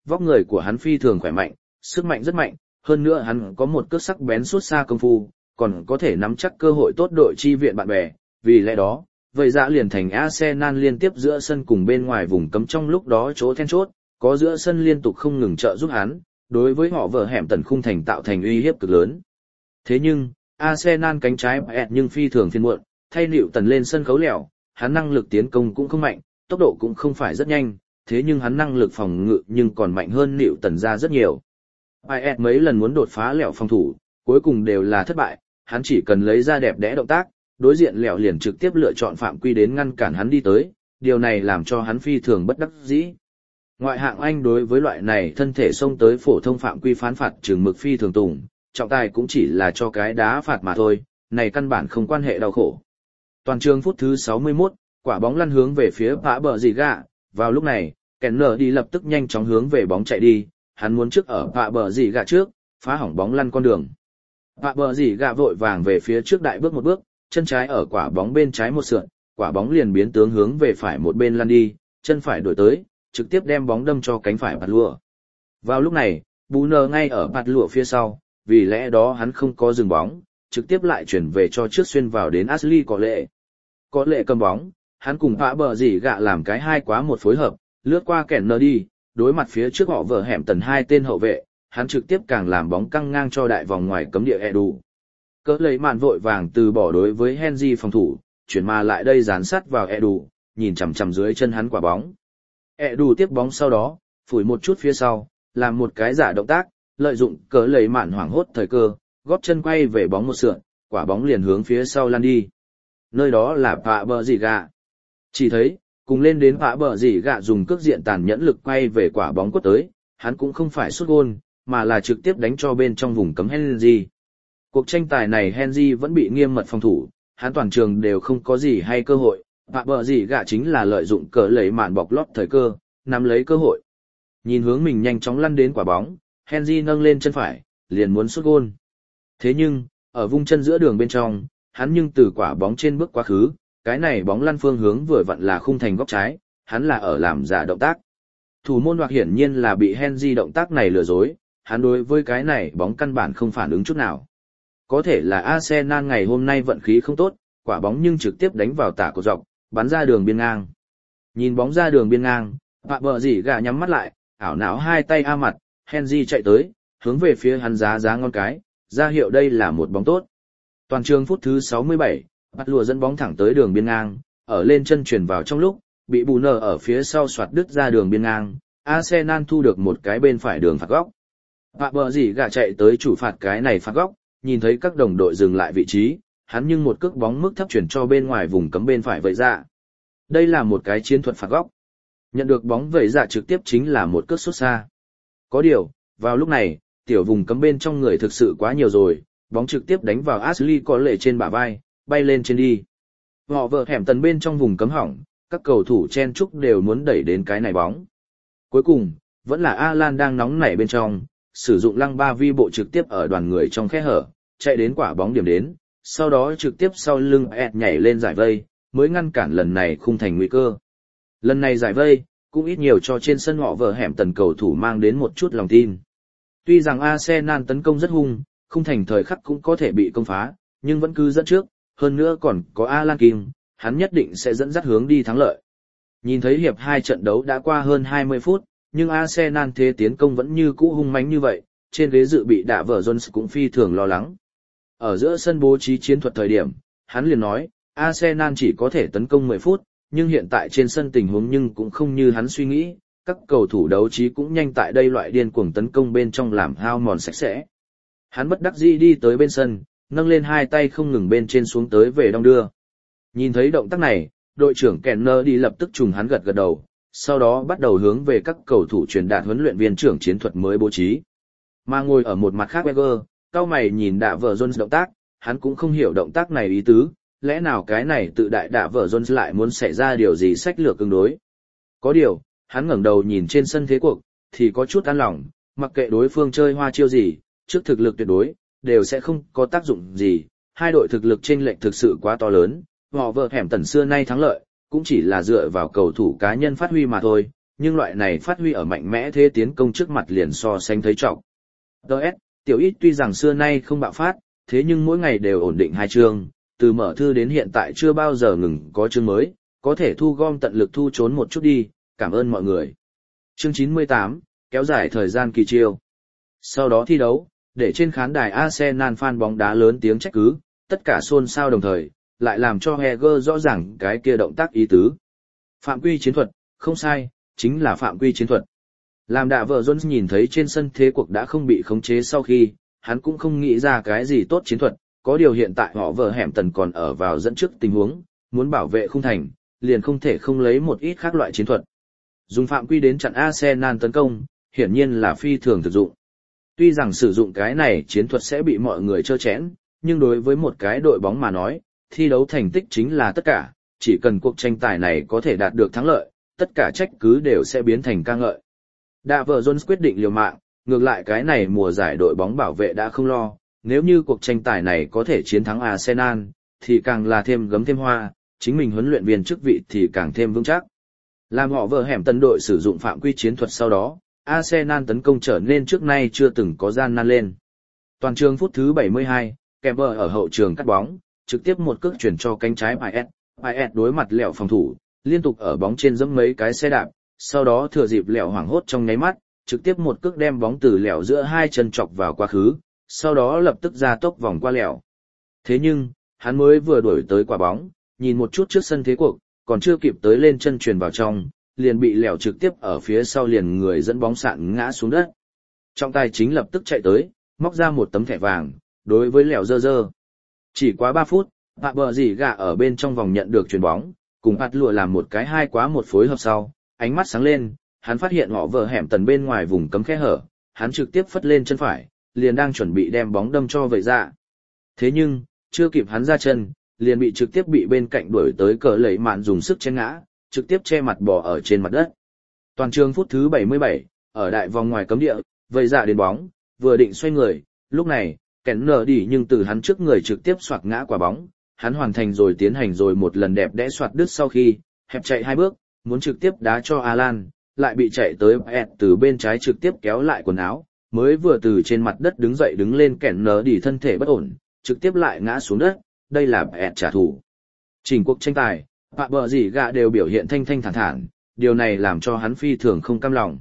vóc người của hắn phi thường khỏe mạnh, sức mạnh rất mạnh, hơn nữa hắn có một cước sắc bén suốt xa công phu, còn có thể nắm chắc cơ hội tốt đội chi viện bạn bè, vì lẽ đó, vậy dạ liền thành Arsenal liên tiếp giữa sân cùng bên ngoài vùng cấm trong lúc đó chỗ then chốt, có giữa sân liên tục không ngừng trợ giúp hắn, đối với họ vợ hẻm tần khung thành tạo thành uy hiếp cực lớn. Thế nhưng, Arsenal cánh trái bẹt nhưng phi thường phiền muộn, thay Nịu Tần lên sân khấu lẻo, hắn năng lực tiến công cũng không mạnh, tốc độ cũng không phải rất nhanh, thế nhưng hắn năng lực phòng ngự nhưng còn mạnh hơn Nịu Tần ra rất nhiều. Bẹt mấy lần muốn đột phá lẻo phòng thủ, cuối cùng đều là thất bại, hắn chỉ cần lấy ra đẹp đẽ động tác, đối diện lẻo liền trực tiếp lựa chọn phạm quy đến ngăn cản hắn đi tới, điều này làm cho hắn phi thường bất đắc dĩ. Ngoại hạng Anh đối với loại này thân thể xông tới phổ thông phạm quy phán phạt trừng mực phi thường tùng, trọng tài cũng chỉ là cho cái đá phạt mà thôi, này căn bản không quan hệ đau khổ. Toàn trường phút thứ sáu mươi mốt, quả bóng lăn hướng về phía Pạ Bờ Dì Gạ, vào lúc này, Kenner đi lập tức nhanh chóng hướng về bóng chạy đi, hắn muốn trước ở Pạ Bờ Dì Gạ trước, phá hỏng bóng lăn con đường. Pạ Bờ Dì Gạ vội vàng về phía trước đại bước một bước, chân trái ở quả bóng bên trái một sượn, quả bóng liền biến tướng hướng về phải một bên lăn đi, chân phải đổi tới, trực tiếp đem bóng đâm cho cánh phải bạt lụa. Vào lúc này, Bú Nơ ngay ở bạt lụa phía sau, vì lẽ đó hắn không có dừng bóng, trực tiếp lại chuyển về cho trước xuyên vào đến Ashley có lệ. Có lệ cầm bóng, hắn cùng Pạ Bờ Dì Gạ làm cái hai quá một phối hợp, lướt qua kẻn nơ đi, đối mặt phía trước họ vợ hẻm tần hai tên hậu vệ, hắn trực tiếp càng làm bóng căng ngang cho đại vòng ngoài cấm địa Edu. Cỡ lấy màn vội vàng từ bỏ đối với Henry phòng thủ, chuyển mà lại đây dán sát vào Edu, nhìn chằm chằm dưới chân hắn quả bóng. Edu tiếp bóng sau đó, phủi một chút phía sau, làm một cái giả động tác, lợi dụng cỡ lấy màn hoảng hốt thời cơ, góp chân quay về bóng một sượn, quả bóng liền hướng phía sau lăn đi. Nơi đó là Pạ Bờ Dì Gạ. Chỉ thấy, cùng lên đến Pạ Bờ Dì Gạ dùng cước diện tàn nhẫn lực quay về quả bóng quất tới, hắn cũng không phải sút gôn, mà là trực tiếp đánh cho bên trong vùng cấm Henry. Cuộc tranh tài này Henry vẫn bị nghiêm mật phòng thủ, hắn toàn trường đều không có gì hay cơ hội, Pạ Bờ Dì Gạ chính là lợi dụng cỡ lấy màn bọc lót thời cơ, nắm lấy cơ hội. Nhìn hướng mình nhanh chóng lăn đến quả bóng, Henry nâng lên chân phải, liền muốn sút gôn. Thế nhưng, ở vung chân giữa đường bên trong, hắn nhưng từ quả bóng trên bước quá khứ, cái này bóng lăn phương hướng vừa vặn là khung thành góc trái, hắn là ở làm giả động tác. Thủ môn hoặc hiển nhiên là bị Henry động tác này lừa dối, hắn đối với cái này bóng căn bản không phản ứng chút nào. Có thể là Arsenal ngày hôm nay vận khí không tốt, quả bóng nhưng trực tiếp đánh vào tả cột dọc, bắn ra đường biên ngang. Nhìn bóng ra đường biên ngang, Pạ Bờ Dì Gạ nhắm mắt lại, ảo não hai tay a mặt, Henry chạy tới, hướng về phía hắn giá giá ngon cái, ra hiệu đây là một bóng tốt. Toàn trường phút thứ sáu mươi bảy, bắt lùa dẫn bóng thẳng tới đường biên ngang, ở lên chân chuyển vào trong lúc, bị bù nở ở phía sau soạt đứt ra đường biên ngang, Arsenal thu được một cái bên phải đường phạt góc. Pạ Bờ Dì Gạ chạy tới chủ phạt cái này phạt góc, nhìn thấy các đồng đội dừng lại vị trí, hắn nhưng một cước bóng mức thấp chuyển cho bên ngoài vùng cấm bên phải vậy ra. Đây là một cái chiến thuật phạt góc. Nhận được bóng vẩy dạ trực tiếp chính là một cước sút xa. Có điều, vào lúc này, tiểu vùng cấm bên trong người thực sự quá nhiều rồi, bóng trực tiếp đánh vào Ashley có lệ trên bả vai, bay lên trên đi. Họ vợ hẻm tần bên trong vùng cấm hỏng, các cầu thủ chen chúc đều muốn đẩy đến cái này bóng. Cuối cùng, vẫn là Alan đang nóng nảy bên trong, sử dụng lăng ba vi bộ trực tiếp ở đoàn người trong khe hở, chạy đến quả bóng điểm đến, sau đó trực tiếp sau lưng ẹt nhảy lên giải vây, mới ngăn cản lần này khung thành nguy cơ. Lần này giải vây, cũng ít nhiều cho trên sân họ vợ hẻm tần cầu thủ mang đến một chút lòng tin. Tuy rằng Arsenal tấn công rất hung, khung thành thời khắc cũng có thể bị công phá, nhưng vẫn cứ dẫn trước, hơn nữa còn có Alan Kim, hắn nhất định sẽ dẫn dắt hướng đi thắng lợi. Nhìn thấy hiệp hai trận đấu đã qua hơn hai mươi phút, nhưng Arsenal thế tiến công vẫn như cũ hung mãnh như vậy, trên ghế dự bị đạ vợ Jones cũng phi thường lo lắng. Ở giữa sân bố trí chiến thuật thời điểm, hắn liền nói, Arsenal chỉ có thể tấn công mười phút, nhưng hiện tại trên sân tình huống nhưng cũng không như hắn suy nghĩ, các cầu thủ đấu trí cũng nhanh tại đây loại điên cuồng tấn công bên trong làm hao mòn sạch sẽ. Hắn bất đắc dĩ đi tới bên sân, nâng lên hai tay không ngừng bên trên xuống tới về đong đưa. Nhìn thấy động tác này, đội trưởng Kenner đi lập tức trùng hắn gật gật đầu, sau đó bắt đầu hướng về các cầu thủ truyền đạt huấn luyện viên trưởng chiến thuật mới bố trí. Mà ngồi ở một mặt khác Wenger, cao mày nhìn đạ vợ Jones động tác, hắn cũng không hiểu động tác này ý tứ, lẽ nào cái này tự đại đạ vợ Jones lại muốn xảy ra điều gì sách lược tương đối. Có điều, hắn ngẩng đầu nhìn trên sân thế cuộc, thì có chút an lòng, mặc kệ đối phương chơi hoa chiêu gì, trước thực lực tuyệt đối, đều sẽ không có tác dụng gì, hai đội thực lực chênh lệch thực sự quá to lớn, họ vợ hẻm tần xưa nay thắng lợi, cũng chỉ là dựa vào cầu thủ cá nhân phát huy mà thôi, nhưng loại này phát huy ở mạnh mẽ thế tiến công trước mặt liền so sánh thấy trọng. đê ét, tiểu ít tuy rằng xưa nay không bạo phát, thế nhưng mỗi ngày đều ổn định hai chương, từ mở thư đến hiện tại chưa bao giờ ngừng có chương mới, có thể thu gom tận lực thu trốn một chút đi, cảm ơn mọi người. Chương chín mươi tám, kéo dài thời gian kỳ chiêu. Sau đó thi đấu, để trên khán đài Arsenal fan bóng đá lớn tiếng trách cứ, tất cả xôn xao đồng thời, lại làm cho Heger rõ ràng cái kia động tác ý tứ. Phạm quy chiến thuật, không sai, chính là phạm quy chiến thuật. Làm đạ vợ Jones nhìn thấy trên sân thế cuộc đã không bị khống chế sau khi, hắn cũng không nghĩ ra cái gì tốt chiến thuật, có điều hiện tại họ vợ hẻm tần còn ở vào dẫn trước tình huống, muốn bảo vệ khung thành, liền không thể không lấy một ít khác loại chiến thuật. Dùng phạm quy đến chặn Arsenal tấn công, hiển nhiên là phi thường thực dụng. Tuy rằng sử dụng cái này chiến thuật sẽ bị mọi người trơ chẽn, nhưng đối với một cái đội bóng mà nói, thi đấu thành tích chính là tất cả, chỉ cần cuộc tranh tài này có thể đạt được thắng lợi, tất cả trách cứ đều sẽ biến thành ca ngợi. Đạ vợ Jones quyết định liều mạng, ngược lại cái này mùa giải đội bóng bảo vệ đã không lo, nếu như cuộc tranh tài này có thể chiến thắng Arsenal, thì càng là thêm gấm thêm hoa, chính mình huấn luyện viên chức vị thì càng thêm vững chắc. Làm họ vợ hẻm tân đội sử dụng phạm quy chiến thuật sau đó, Arsenal tấn công trở nên trước nay chưa từng có gian nan lên. Toàn trường phút thứ bảy mươi hai, Kemper ở hậu trường cắt bóng, trực tiếp một cước chuyển cho cánh trái Paes, Paes đối mặt lẹo phòng thủ, liên tục ở bóng trên giẫm mấy cái xe đạp, sau đó thừa dịp lẹo hoảng hốt trong nháy mắt, trực tiếp một cước đem bóng từ lẹo giữa hai chân chọc vào quá khứ, sau đó lập tức ra tốc vòng qua lẹo. Thế nhưng, hắn mới vừa đuổi tới quả bóng, nhìn một chút trước sân thế cuộc, còn chưa kịp tới lên chân truyền vào trong, liền bị lẹo trực tiếp ở phía sau liền người dẫn bóng sạn ngã xuống đất. Trọng tài chính lập tức chạy tới, móc ra một tấm thẻ vàng, đối với lẹo dơ dơ. Chỉ quá ba phút, Bạ bờ gì gà ở bên trong vòng nhận được chuyền bóng, cùng Bạt lùa làm một cái hai quá một phối hợp sau, ánh mắt sáng lên, hắn phát hiện họ vợ hẻm tần bên ngoài vùng cấm khe hở, hắn trực tiếp phất lên chân phải, liền đang chuẩn bị đem bóng đâm cho vậy ra. Thế nhưng, chưa kịp hắn ra chân, liền bị trực tiếp bị bên cạnh đuổi tới cờ lẩy mạn dùng sức chen ngã, trực tiếp che mặt bò ở trên mặt đất. Toàn trường phút thứ bảy mươi bảy, ở đại vòng ngoài cấm địa, vậy ra đến bóng, vừa định xoay người, lúc này, kẻn nở đi nhưng từ hắn trước người trực tiếp xoạc ngã quả bóng, hắn hoàn thành rồi tiến hành rồi một lần đẹp đẽ xoạc đứt sau khi, hẹp chạy hai bước, muốn trực tiếp đá cho Alan, lại bị chạy tới Paes từ bên trái trực tiếp kéo lại quần áo, mới vừa từ trên mặt đất đứng dậy đứng lên kẻn nở đi thân thể bất ổn, trực tiếp lại ngã xuống đất, đây là Paes trả thù. Trình cuộc tranh tài, Bạ bờ gì gạ đều biểu hiện thanh thanh thản thản, điều này làm cho hắn phi thường không cam lòng.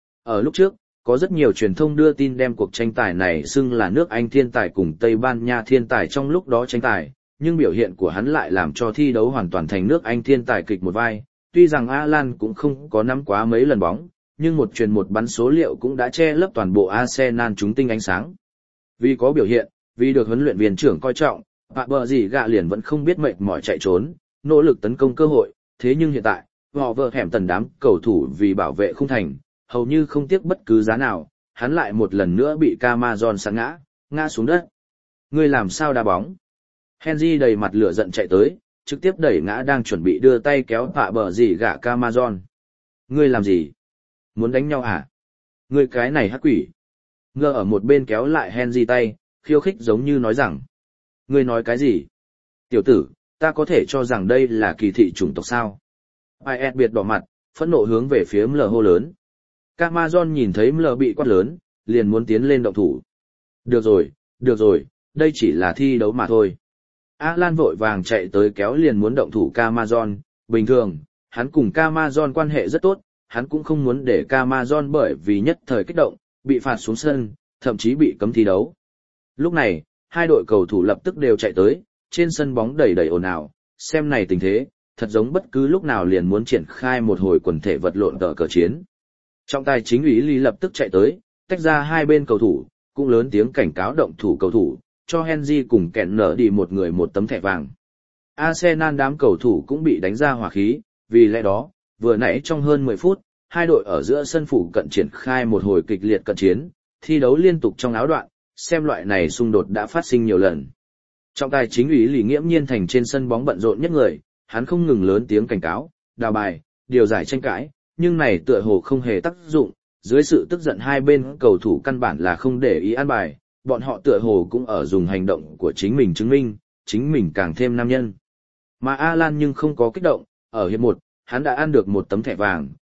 Ở lúc trước, có rất nhiều truyền thông đưa tin đem cuộc tranh tài này xưng là nước Anh thiên tài cùng Tây Ban Nha thiên tài trong lúc đó tranh tài, nhưng biểu hiện của hắn lại làm cho thi đấu hoàn toàn thành nước Anh thiên tài kịch một vai. Tuy rằng Alan cũng không có nắm quá mấy lần bóng, nhưng một truyền một bắn số liệu cũng đã che lấp toàn bộ Arsenal chúng tinh ánh sáng. Vì có biểu hiện, vì được huấn luyện viên trưởng coi trọng, Bạ bờ gì gạ liền vẫn không biết mệt mỏi chạy trốn, nỗ lực tấn công cơ hội, thế nhưng hiện tại, họ vợ hẻm tần đám cầu thủ vì bảo vệ khung thành, hầu như không tiếc bất cứ giá nào, hắn lại một lần nữa bị Camazon sạn ngã, ngã xuống đất. Ngươi làm sao đá bóng? Henry đầy mặt lửa giận chạy tới, trực tiếp đẩy ngã đang chuẩn bị đưa tay kéo Bạ bờ gì gạ Camazon. Ngươi làm gì? Muốn đánh nhau à? Ngươi cái này hắc quỷ. Ngơ ở một bên kéo lại Henry tay, khiêu khích giống như nói rằng. Ngươi nói cái gì? Tiểu tử, ta có thể cho rằng đây là kỳ thị chủng tộc sao? Paes biệt đỏ mặt, phẫn nộ hướng về phía Ml hô lớn. Camazon nhìn thấy Ml bị quát lớn, liền muốn tiến lên động thủ. Được rồi, được rồi, đây chỉ là thi đấu mà thôi. Alan vội vàng chạy tới kéo liền muốn động thủ Camazon, bình thường, hắn cùng Camazon quan hệ rất tốt, hắn cũng không muốn để Camazon bởi vì nhất thời kích động, bị phạt xuống sân, thậm chí bị cấm thi đấu. Lúc này, hai đội cầu thủ lập tức đều chạy tới, trên sân bóng đầy đầy ồn ào, xem này tình thế, thật giống bất cứ lúc nào liền muốn triển khai một hồi quần thể vật lộn tờ cờ chiến. Trọng tài chính ủy lý lập tức chạy tới, tách ra hai bên cầu thủ, cũng lớn tiếng cảnh cáo động thủ cầu thủ, cho Henry cùng kẹn nở đi một người một tấm thẻ vàng. Arsenal đám cầu thủ cũng bị đánh ra hỏa khí, vì lẽ đó, vừa nãy trong hơn mười phút, hai đội ở giữa sân phủ cận triển khai một hồi kịch liệt cận chiến, thi đấu liên tục trong áo đoạn, xem loại này xung đột đã phát sinh nhiều lần. Trọng tài chính ủy lý nghiễm nhiên thành trên sân bóng bận rộn nhất người, hắn không ngừng lớn tiếng cảnh cáo, đào bài, điều giải tranh cãi, nhưng này tựa hồ không hề tác dụng, dưới sự tức giận hai bên cầu thủ căn bản là không để ý ăn bài, bọn họ tựa hồ cũng ở dùng hành động của chính mình chứng minh, chính mình càng thêm nam nhân. Mà Alan nhưng không có kích động, ở hiệp một, hắn đã ăn được một tấm thẻ vàng,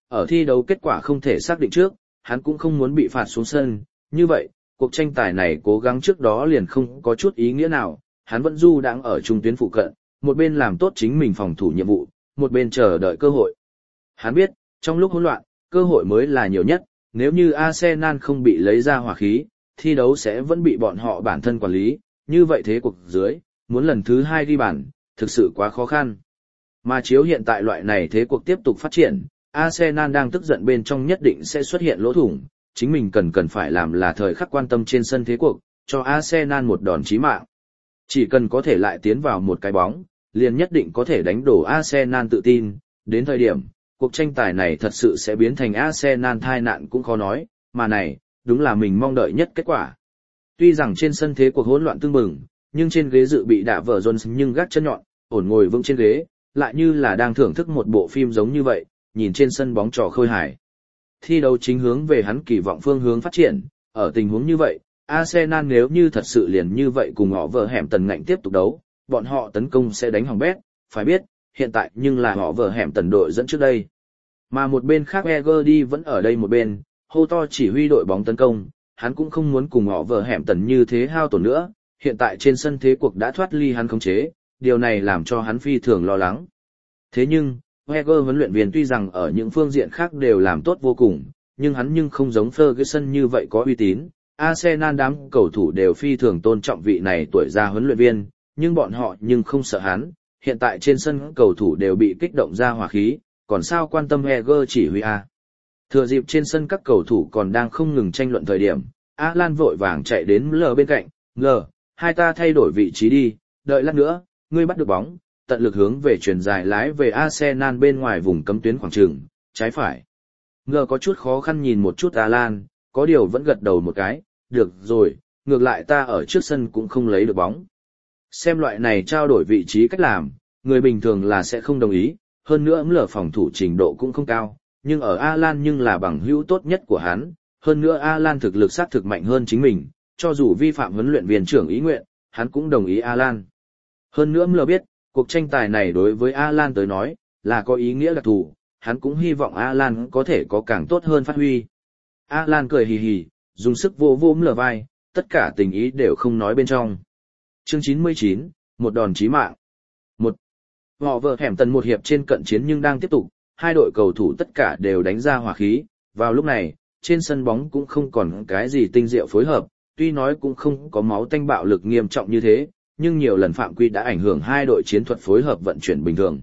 ở thi đấu kết quả không thể xác định trước, hắn cũng không muốn bị phạt xuống sân, như vậy, cuộc tranh tài này cố gắng trước đó liền không có chút ý nghĩa nào, hắn vẫn du đang ở trung tuyến phụ cận, một bên làm tốt chính mình phòng thủ nhiệm vụ, một bên chờ đợi cơ hội. Hắn biết, trong lúc hỗn loạn, cơ hội mới là nhiều nhất, nếu như Arsenal không bị lấy ra hỏa khí, thi đấu sẽ vẫn bị bọn họ bản thân quản lý, như vậy thế cuộc dưới, muốn lần thứ hai ghi bàn, thực sự quá khó khăn. Mà chiếu hiện tại loại này thế cuộc tiếp tục phát triển, Arsenal đang tức giận bên trong nhất định sẽ xuất hiện lỗ thủng, chính mình cần cần phải làm là thời khắc quan tâm trên sân thế cuộc, cho Arsenal một đòn chí mạng. Chỉ cần có thể lại tiến vào một cái bóng, liền nhất định có thể đánh đổ Arsenal tự tin, đến thời điểm, cuộc tranh tài này thật sự sẽ biến thành Arsenal tai nạn cũng khó nói, mà này, đúng là mình mong đợi nhất kết quả. Tuy rằng trên sân thế cuộc hỗn loạn tương bừng, nhưng trên ghế dự bị đạ vợ Jones nhưng gác chân nhọn, ổn ngồi vững trên ghế, lại như là đang thưởng thức một bộ phim giống như vậy, nhìn trên sân bóng trò khơi hài. Thi đấu chính hướng về hắn kỳ vọng phương hướng phát triển, ở tình huống như vậy, Arsenal nếu như thật sự liền như vậy cùng họ vợ hẻm tần ngạnh tiếp tục đấu, bọn họ tấn công sẽ đánh hỏng bét, phải biết, hiện tại nhưng là họ vợ hẻm tần đội dẫn trước đây. Mà một bên khác Egerdy vẫn ở đây một bên, hô to chỉ huy đội bóng tấn công, hắn cũng không muốn cùng họ vợ hẻm tần như thế hao tổn nữa, hiện tại trên sân thế cuộc đã thoát ly hắn khống chế, điều này làm cho hắn phi thường lo lắng. Thế nhưng, Wenger huấn luyện viên tuy rằng ở những phương diện khác đều làm tốt vô cùng, nhưng hắn nhưng không giống Ferguson như vậy có uy tín. Arsenal đám cầu thủ đều phi thường tôn trọng vị này tuổi già huấn luyện viên, nhưng bọn họ nhưng không sợ hắn, hiện tại trên sân cầu thủ đều bị kích động ra hỏa khí, còn sao quan tâm Wenger chỉ huy a. Thừa dịp trên sân các cầu thủ còn đang không ngừng tranh luận thời điểm, Alan vội vàng chạy đến L bên cạnh, "L, hai ta thay đổi vị trí đi, đợi lát nữa, ngươi bắt được bóng, tận lực hướng về chuyền dài lái về Arsenal bên ngoài vùng cấm tuyến khoảng trường, trái phải." Ngờ có chút khó khăn nhìn một chút Alan, có điều vẫn gật đầu một cái, "Được rồi, ngược lại ta ở trước sân cũng không lấy được bóng." Xem loại này trao đổi vị trí cách làm, người bình thường là sẽ không đồng ý, hơn nữa lở phòng thủ trình độ cũng không cao, nhưng ở Alan nhưng là bằng hữu tốt nhất của hắn, hơn nữa Alan thực lực xác thực mạnh hơn chính mình, cho dù vi phạm huấn luyện viên trưởng ý nguyện, hắn cũng đồng ý Alan. Hơn nữa Mler biết, cuộc tranh tài này đối với Alan tới nói, là có ý nghĩa đặc thù, hắn cũng hy vọng Alan có thể có càng tốt hơn phát huy. Alan cười hì hì, dùng sức vô vô Mler vai, tất cả tình ý đều không nói bên trong. Chương chín mươi chín, một đòn chí mạng. Một. Họ vợ hẻm tần một hiệp trên cận chiến nhưng đang tiếp tục, hai đội cầu thủ tất cả đều đánh ra hỏa khí, vào lúc này, trên sân bóng cũng không còn cái gì tinh diệu phối hợp, tuy nói cũng không có máu tanh bạo lực nghiêm trọng như thế, nhưng nhiều lần phạm quy đã ảnh hưởng hai đội chiến thuật phối hợp vận chuyển bình thường.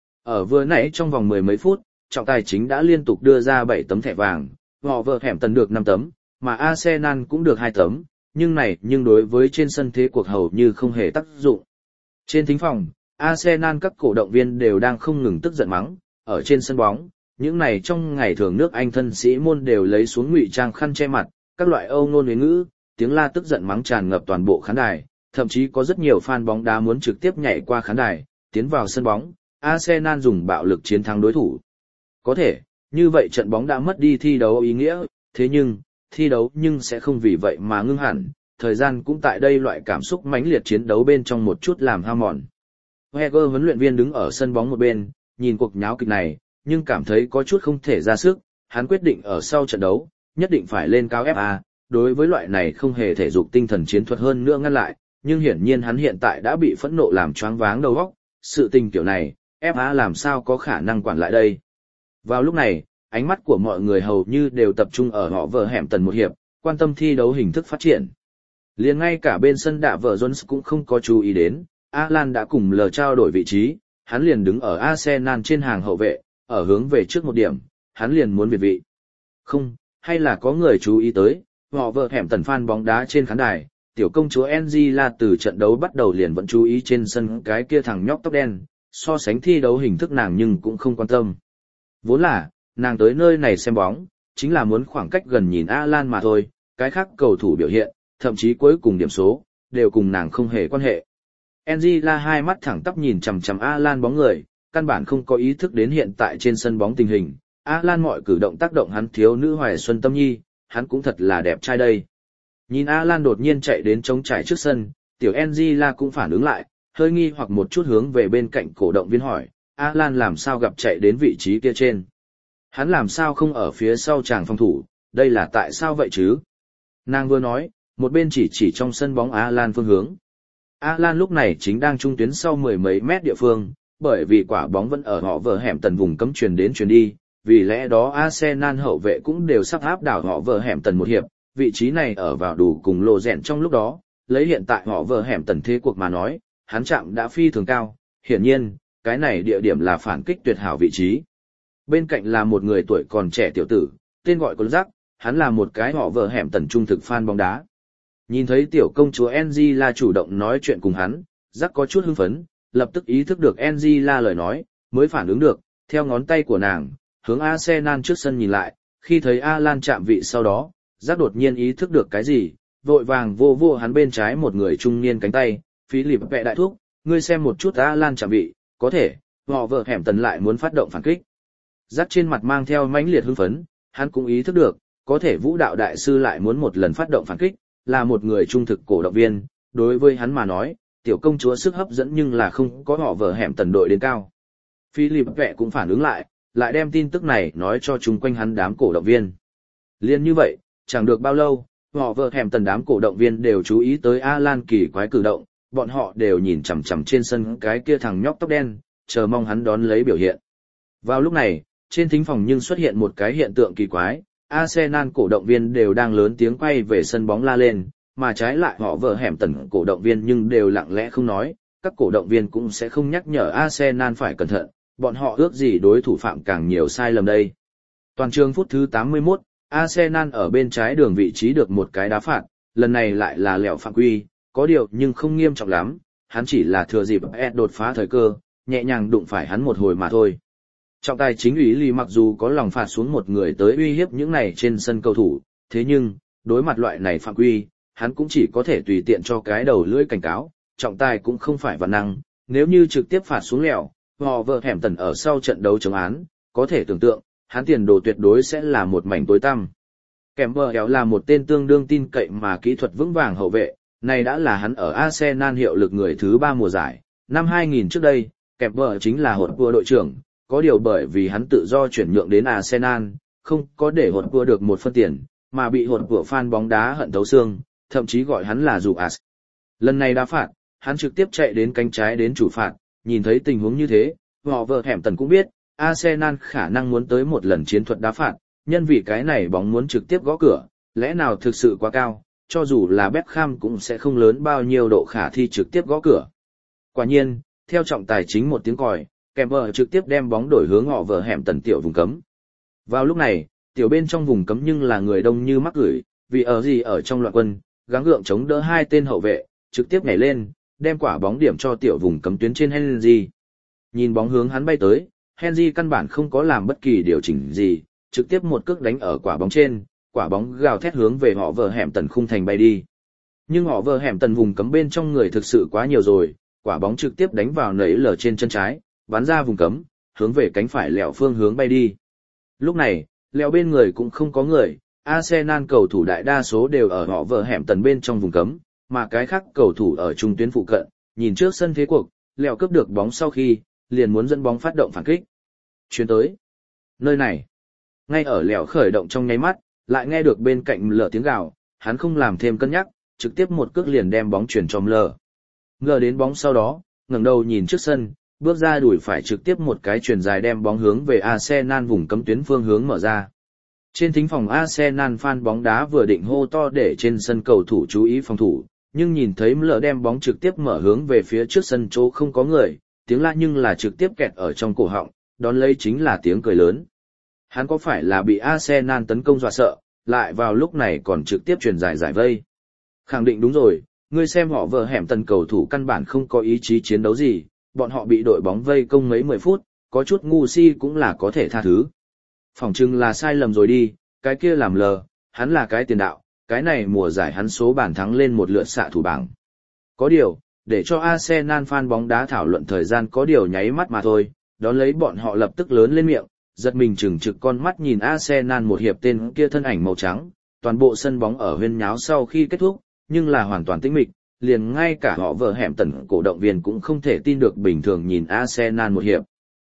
Ở vừa nãy trong vòng mười mấy phút, trọng tài chính đã liên tục đưa ra bảy tấm thẻ vàng, họ vợ hẻm tần được năm tấm, mà Arsenal cũng được hai tấm, nhưng này nhưng đối với trên sân thế cuộc hầu như không hề tác dụng. Trên thính phòng, Arsenal các cổ động viên đều đang không ngừng tức giận mắng, ở trên sân bóng, những này trong ngày thường nước Anh thân sĩ môn đều lấy xuống ngụy trang khăn che mặt, các loại âu ngôn huế ngữ, tiếng la tức giận mắng tràn ngập toàn bộ khán đài, thậm chí có rất nhiều fan bóng đá muốn trực tiếp nhảy qua khán đài, tiến vào sân bóng, Arsenal dùng bạo lực chiến thắng đối thủ. Có thể, như vậy trận bóng đã mất đi thi đấu ý nghĩa, thế nhưng, thi đấu nhưng sẽ không vì vậy mà ngưng hẳn, thời gian cũng tại đây loại cảm xúc mãnh liệt chiến đấu bên trong một chút làm hao mòn. Wenger huấn luyện viên đứng ở sân bóng một bên, nhìn cuộc nháo kịch này, nhưng cảm thấy có chút không thể ra sức, hắn quyết định ở sau trận đấu, nhất định phải lên cao ép a, đối với loại này không hề thể dục tinh thần chiến thuật hơn nữa ngăn lại, nhưng hiển nhiên hắn hiện tại đã bị phẫn nộ làm choáng váng đầu óc, sự tình kiểu này, ép a làm sao có khả năng quản lại đây. Vào lúc này, ánh mắt của mọi người hầu như đều tập trung ở họ vợ hẻm tần một hiệp, quan tâm thi đấu hình thức phát triển. Liền ngay cả bên sân đạ vợ Jones cũng không có chú ý đến, Alan đã cùng lờ trao đổi vị trí, hắn liền đứng ở Arsenal trên hàng hậu vệ, ở hướng về trước một điểm, hắn liền muốn biệt vị. Không, hay là có người chú ý tới, họ vợ hẻm tần fan bóng đá trên khán đài, tiểu công chúa Angela từ trận đấu bắt đầu liền vẫn chú ý trên sân cái kia thằng nhóc tóc đen, so sánh thi đấu hình thức nàng nhưng cũng không quan tâm. Vốn là, nàng tới nơi này xem bóng, chính là muốn khoảng cách gần nhìn Alan mà thôi, cái khác cầu thủ biểu hiện, thậm chí cuối cùng điểm số, đều cùng nàng không hề quan hệ. Angela hai mắt thẳng tắp nhìn chằm chằm Alan bóng người, căn bản không có ý thức đến hiện tại trên sân bóng tình hình. Alan mọi cử động tác động hắn thiếu nữ hoài xuân tâm nhi, hắn cũng thật là đẹp trai đây. Nhìn Alan đột nhiên chạy đến trống trải trước sân, tiểu Angela cũng phản ứng lại, hơi nghi hoặc một chút hướng về bên cạnh cổ động viên hỏi, Alan làm sao gặp chạy đến vị trí kia trên. Hắn làm sao không ở phía sau chàng phòng thủ, đây là tại sao vậy chứ? Nàng vừa nói, một bên chỉ chỉ trong sân bóng Alan phương hướng. Alan lúc này chính đang trung tuyến sau mười mấy mét địa phương, bởi vì quả bóng vẫn ở họ vờ hẻm tần vùng cấm truyền đến truyền đi, vì lẽ đó Arsenal hậu vệ cũng đều sắp áp đảo họ vờ hẻm tần một hiệp, vị trí này ở vào đủ cùng lộ rèn trong lúc đó, lấy hiện tại họ vờ hẻm tần thế cuộc mà nói, hắn chạm đã phi thường cao, hiển nhiên, cái này địa điểm là phản kích tuyệt hảo vị trí. Bên cạnh là một người tuổi còn trẻ tiểu tử, tên gọi con rắc, hắn là một cái họ vờ hẻm tần trung thực fan bóng đá. Nhìn thấy tiểu công chúa Angela chủ động nói chuyện cùng hắn, rắc có chút hưng phấn, lập tức ý thức được Angela lời nói, mới phản ứng được, theo ngón tay của nàng, hướng Arsenal trước sân nhìn lại, khi thấy Alan chạm vị sau đó, rắc đột nhiên ý thức được cái gì, vội vàng vô vô hắn bên trái một người trung niên cánh tay, Philip vẹ đại thúc, ngươi xem một chút Alan chạm vị, có thể, họ vợ hẻm tần lại muốn phát động phản kích. Rắc trên mặt mang theo mãnh liệt hưng phấn, hắn cũng ý thức được, có thể vũ đạo đại sư lại muốn một lần phát động phản kích, là một người trung thực cổ động viên, đối với hắn mà nói, tiểu công chúa sức hấp dẫn nhưng là không có họ vợ hẻm tần đội đến cao. Philip vẹ cũng phản ứng lại, lại đem tin tức này nói cho chung quanh hắn đám cổ động viên. Liên như vậy, chẳng được bao lâu, họ vợ hẻm tần đám cổ động viên đều chú ý tới Alan kỳ quái cử động, bọn họ đều nhìn chằm chằm trên sân cái kia thằng nhóc tóc đen, chờ mong hắn đón lấy biểu hiện. Vào lúc này, trên thính phòng nhưng xuất hiện một cái hiện tượng kỳ quái, Arsenal cổ động viên đều đang lớn tiếng quay về sân bóng la lên, mà trái lại họ vợ hẻm tần cổ động viên nhưng đều lặng lẽ không nói, các cổ động viên cũng sẽ không nhắc nhở Arsenal phải cẩn thận, bọn họ ước gì đối thủ phạm càng nhiều sai lầm đây. Toàn trường phút thứ tám mươi mốt, Arsenal ở bên trái đường vị trí được một cái đá phạt, lần này lại là lẹo phạm quy, có điều nhưng không nghiêm trọng lắm, hắn chỉ là thừa dịp Ed đột phá thời cơ, nhẹ nhàng đụng phải hắn một hồi mà thôi. Trọng tài chính ủy Lý mặc dù có lòng phạt xuống một người tới uy hiếp những này trên sân cầu thủ, thế nhưng, đối mặt loại này phạm quy, hắn cũng chỉ có thể tùy tiện cho cái đầu lưỡi cảnh cáo, trọng tài cũng không phải vạn năng, nếu như trực tiếp phạt xuống lẹo, họ vợ hẻm tần ở sau trận đấu chống án, có thể tưởng tượng, hắn tiền đồ tuyệt đối sẽ là một mảnh tối tăm. Kèm bờ éo là một tên tương đương tin cậy mà kỹ thuật vững vàng hậu vệ, này đã là hắn ở Arsenal hiệu lực người thứ ba mùa giải, năm hai nghìn trước đây, kèm bờ chính là hột vua đội trưởng, có điều bởi vì hắn tự do chuyển nhượng đến Arsenal, không có để hột vua được một phân tiền, mà bị hột vua fan bóng đá hận thấu xương, thậm chí gọi hắn là dù as. Lần này đá phạt, hắn trực tiếp chạy đến cánh trái đến chủ phạt, nhìn thấy tình huống như thế, họ vợ hẻm tần cũng biết, Arsenal khả năng muốn tới một lần chiến thuật đá phạt, nhân vì cái này bóng muốn trực tiếp gõ cửa, lẽ nào thực sự quá cao, cho dù là Beckham cũng sẽ không lớn bao nhiêu độ khả thi trực tiếp gõ cửa. Quả nhiên, theo trọng tài chính một tiếng còi, Kemper trực tiếp đem bóng đổi hướng họ vợ hẻm tần tiểu vùng cấm. Vào lúc này, tiểu bên trong vùng cấm nhưng là người đông như mắc gửi, vì ở gì ở trong loạn quân, gắng gượng chống đỡ hai tên hậu vệ, trực tiếp nhảy lên, đem quả bóng điểm cho tiểu vùng cấm tuyến trên Henry. Nhìn bóng hướng hắn bay tới, Henry căn bản không có làm bất kỳ điều chỉnh gì, trực tiếp một cước đánh ở quả bóng trên, quả bóng gào thét hướng về họ vợ hẻm tần khung thành bay đi. Nhưng họ vợ hẻm tần vùng cấm bên trong người thực sự quá nhiều rồi, quả bóng trực tiếp đánh vào nảy lở trên chân trái, bắn ra vùng cấm, hướng về cánh phải lẹo phương hướng bay đi. Lúc này, lẹo bên người cũng không có người, Arsenal cầu thủ đại đa số đều ở họ vợ hẻm tần bên trong vùng cấm, mà cái khác cầu thủ ở trung tuyến phụ cận, nhìn trước sân thế cuộc, lẹo cướp được bóng sau khi, liền muốn dẫn bóng phát động phản kích. Chuyến tới. Nơi này. Ngay ở lẹo khởi động trong nháy mắt, lại nghe được bên cạnh lờ tiếng gào, hắn không làm thêm cân nhắc, trực tiếp một cước liền đem bóng chuyển cho lờ. Ngờ đến bóng sau đó, ngẩng đầu nhìn trước sân, bước ra đuổi phải trực tiếp một cái chuyền dài đem bóng hướng về Arsenal vùng cấm tuyến phương hướng mở ra. Trên thính phòng Arsenal fan bóng đá vừa định hô to để trên sân cầu thủ chú ý phòng thủ, nhưng nhìn thấy lờ đem bóng trực tiếp mở hướng về phía trước sân chỗ không có người, tiếng la nhưng là trực tiếp kẹt ở trong cổ họng, đón lấy chính là tiếng cười lớn. Hắn có phải là bị Arsenal tấn công dọa sợ, lại vào lúc này còn trực tiếp truyền giải giải vây. Khẳng định đúng rồi, ngươi xem họ vợ hẻm tần cầu thủ căn bản không có ý chí chiến đấu gì, bọn họ bị đội bóng vây công mấy mười phút, có chút ngu si cũng là có thể tha thứ. Phỏng chừng là sai lầm rồi đi, cái kia làm lờ, hắn là cái tiền đạo, cái này mùa giải hắn số bàn thắng lên một lượt xạ thủ bảng. Có điều, để cho Arsenal fan bóng đá thảo luận thời gian có điều nháy mắt mà thôi, đón lấy bọn họ lập tức lớn lên miệng, giật mình chừng trực con mắt nhìn Arsenal một hiệp tên kia thân ảnh màu trắng, toàn bộ sân bóng ở huyên nháo sau khi kết thúc, nhưng là hoàn toàn tĩnh mịch, liền ngay cả họ vợ hẻm tần cổ động viên cũng không thể tin được bình thường nhìn Arsenal một hiệp.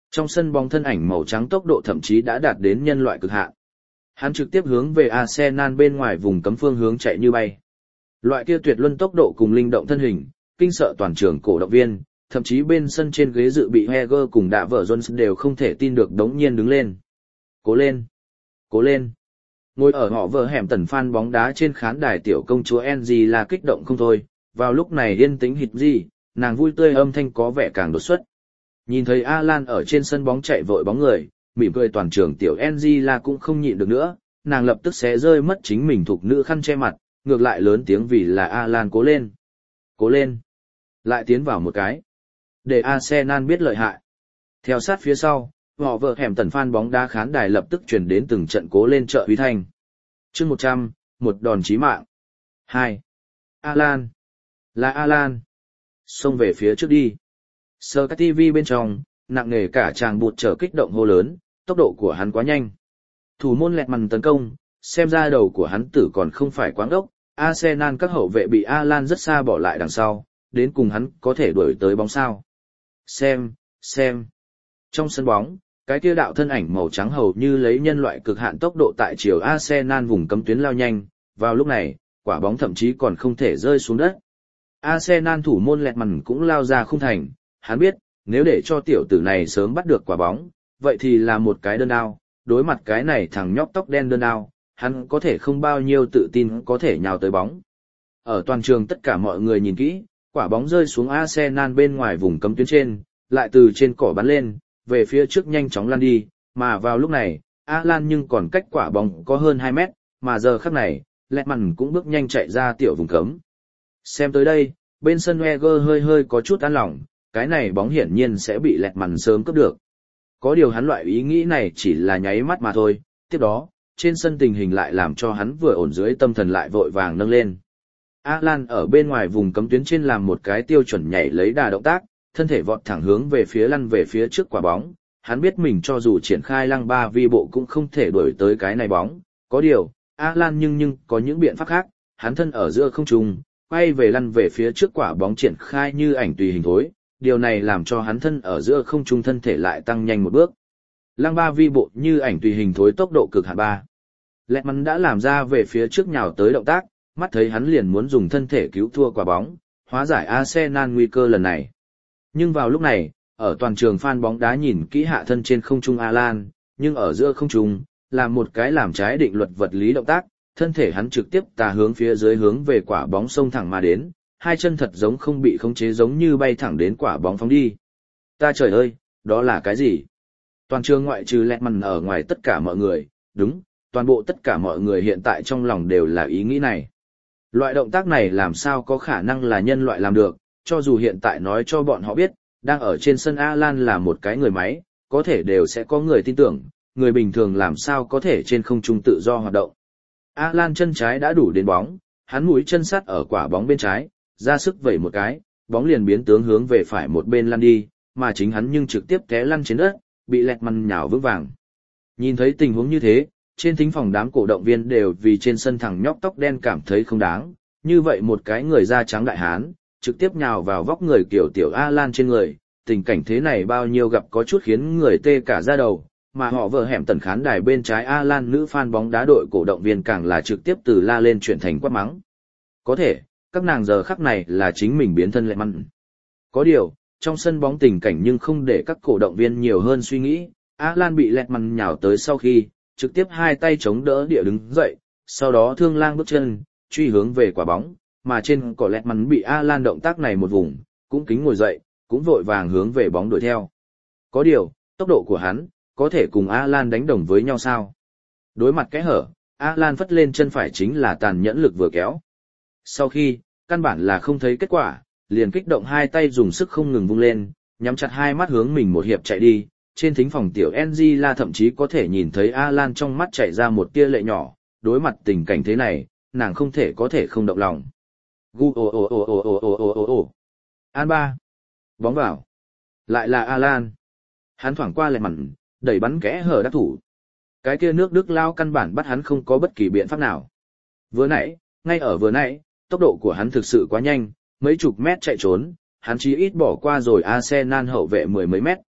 Trong sân bóng thân ảnh màu trắng tốc độ thậm chí đã đạt đến nhân loại cực hạn. Hắn trực tiếp hướng về Arsenal bên ngoài vùng cấm phương hướng chạy như bay. Loại kia tuyệt luân tốc độ cùng linh động thân hình, kinh sợ toàn trường cổ động viên, thậm chí bên sân trên ghế dự bị Heger cùng Đạ Vợ Jones đều không thể tin được đống nhiên đứng lên. Cố lên! Cố lên! Ngồi ở họ vợ hẻm tần fan bóng đá trên khán đài tiểu công chúa Angie là kích động không thôi, vào lúc này yên tĩnh hít gì, nàng vui tươi âm thanh có vẻ càng đột xuất. Nhìn thấy Alan ở trên sân bóng chạy vội bóng người, mỉm cười toàn trường tiểu Angie là cũng không nhịn được nữa, nàng lập tức xé rơi mất chính mình thuộc nữ khăn che mặt, ngược lại lớn tiếng vì là Alan cố lên. Cố lên! Lại tiến vào một cái. Để Arsenal biết lợi hại. Theo sát phía sau, họ vợ hẻm tần fan bóng đá khán đài lập tức truyền đến từng trận cố lên trợ uy thanh. Chương một trăm, một đòn chí mạng. hai. Alan. Là Alan. Xông về phía trước đi. Sky ti vi bên trong, nặng nề cả chàng bụt trở kích động hô lớn, tốc độ của hắn quá nhanh. Thủ môn lẹt mằn tấn công, xem ra đầu của hắn tử còn không phải quáng ốc, Arsenal các hậu vệ bị Alan rất xa bỏ lại đằng sau, đến cùng hắn có thể đuổi tới bóng sao. Xem, xem. Trong sân bóng, cái kia đạo thân ảnh màu trắng hầu như lấy nhân loại cực hạn tốc độ tại chiều Arsenal vùng cấm tuyến lao nhanh, vào lúc này, quả bóng thậm chí còn không thể rơi xuống đất. Arsenal thủ môn lẹt mằn cũng lao ra khung thành, hắn biết, nếu để cho tiểu tử này sớm bắt được quả bóng, vậy thì là một cái đơn đao, đối mặt cái này thằng nhóc tóc đen đơn đao, hắn có thể không bao nhiêu tự tin có thể nhào tới bóng. Ở toàn trường tất cả mọi người nhìn kỹ, quả bóng rơi xuống Arsenal bên ngoài vùng cấm tuyến trên, lại từ trên cỏ bắn lên, về phía trước nhanh chóng lăn đi, mà vào lúc này, Alan nhưng còn cách quả bóng có hơn hai mét, mà giờ khắc này, Lehmann cũng bước nhanh chạy ra tiểu vùng cấm. Xem tới đây, bên sân Wenger hơi hơi có chút an lòng, cái này bóng hiển nhiên sẽ bị Lehmann sớm cướp được. Có điều hắn loại ý nghĩ này chỉ là nháy mắt mà thôi, tiếp đó, trên sân tình hình lại làm cho hắn vừa ổn dưới tâm thần lại vội vàng nâng lên. Alan ở bên ngoài vùng cấm tuyến trên làm một cái tiêu chuẩn nhảy lấy đà động tác, thân thể vọt thẳng hướng về phía lăn về phía trước quả bóng. Hắn biết mình cho dù triển khai lăng ba vi bộ cũng không thể đuổi tới cái này bóng. Có điều, Alan nhưng nhưng có những biện pháp khác, hắn thân ở giữa không trung, quay về lăn về phía trước quả bóng triển khai như ảnh tùy hình thối. Điều này làm cho hắn thân ở giữa không trung thân thể lại tăng nhanh một bước. Lăng ba vi bộ như ảnh tùy hình thối tốc độ cực hạn ba. Lehmann đã làm ra về phía trước nhào tới động tác, mắt thấy hắn liền muốn dùng thân thể cứu thua quả bóng, hóa giải Arsenal nguy cơ lần này. Nhưng vào lúc này, ở toàn trường fan bóng đá nhìn kỹ hạ thân trên không trung Alan, nhưng ở giữa không trung, là một cái làm trái định luật vật lý động tác, thân thể hắn trực tiếp tà hướng phía dưới hướng về quả bóng xông thẳng mà đến, hai chân thật giống không bị khống chế giống như bay thẳng đến quả bóng phóng đi. Ta trời ơi, đó là cái gì? Toàn trường ngoại trừ Lehmann ở ngoài tất cả mọi người, đúng, toàn bộ tất cả mọi người hiện tại trong lòng đều là ý nghĩ này. Loại động tác này làm sao có khả năng là nhân loại làm được, cho dù hiện tại nói cho bọn họ biết, đang ở trên sân Alan là một cái người máy, có thể đều sẽ có người tin tưởng, người bình thường làm sao có thể trên không trung tự do hoạt động. Alan chân trái đã đủ đến bóng, hắn mũi chân sắt ở quả bóng bên trái, ra sức vẩy một cái, bóng liền biến tướng hướng về phải một bên lăn đi, mà chính hắn nhưng trực tiếp té lăn trên đất, bị Lehmann nhào vững vàng. Nhìn thấy tình huống như thế, trên thính phòng đám cổ động viên đều vì trên sân thằng nhóc tóc đen cảm thấy không đáng, như vậy một cái người da trắng đại hán, trực tiếp nhào vào vóc người kiểu tiểu Alan trên người, tình cảnh thế này bao nhiêu gặp có chút khiến người tê cả da đầu, mà họ vợ hẻm tần khán đài bên trái Alan nữ fan bóng đá đội cổ động viên càng là trực tiếp từ la lên chuyển thành quát mắng. Có thể, các nàng giờ khắc này là chính mình biến thân Lehmann. Có điều, trong sân bóng tình cảnh nhưng không để các cổ động viên nhiều hơn suy nghĩ, Alan bị Lehmann nhào tới sau khi, trực tiếp hai tay chống đỡ địa đứng dậy, sau đó thương lang bước chân, truy hướng về quả bóng, mà trên cỏ Lehmann bị Alan động tác này một vùng, cũng kính ngồi dậy, cũng vội vàng hướng về bóng đuổi theo. Có điều, tốc độ của hắn, có thể cùng Alan đánh đồng với nhau sao? Đối mặt kẽ hở, Alan phất lên chân phải chính là tàn nhẫn lực vừa kéo. Sau khi, căn bản là không thấy kết quả, liền kích động hai tay dùng sức không ngừng vung lên, nhắm chặt hai mắt hướng mình một hiệp chạy đi. Trên thính phòng tiểu Angela thậm chí có thể nhìn thấy Alan trong mắt chảy ra một tia lệ nhỏ, đối mặt tình cảnh thế này, nàng không thể có thể không động lòng. Gu ồ ồ ồ ồ ồ ồ ồ ồ ồ. An ba. Bóng vào. Lại là Alan. Hắn thoảng qua lại mặn, đẩy bắn kẽ hở đắc thủ. Cái kia nước Đức lao căn bản bắt hắn không có bất kỳ biện pháp nào. Vừa nãy, ngay ở vừa nãy, tốc độ của hắn thực sự quá nhanh, mấy chục mét chạy trốn, hắn chỉ ít bỏ qua rồi Arsenal hậu vệ mười mấy mét.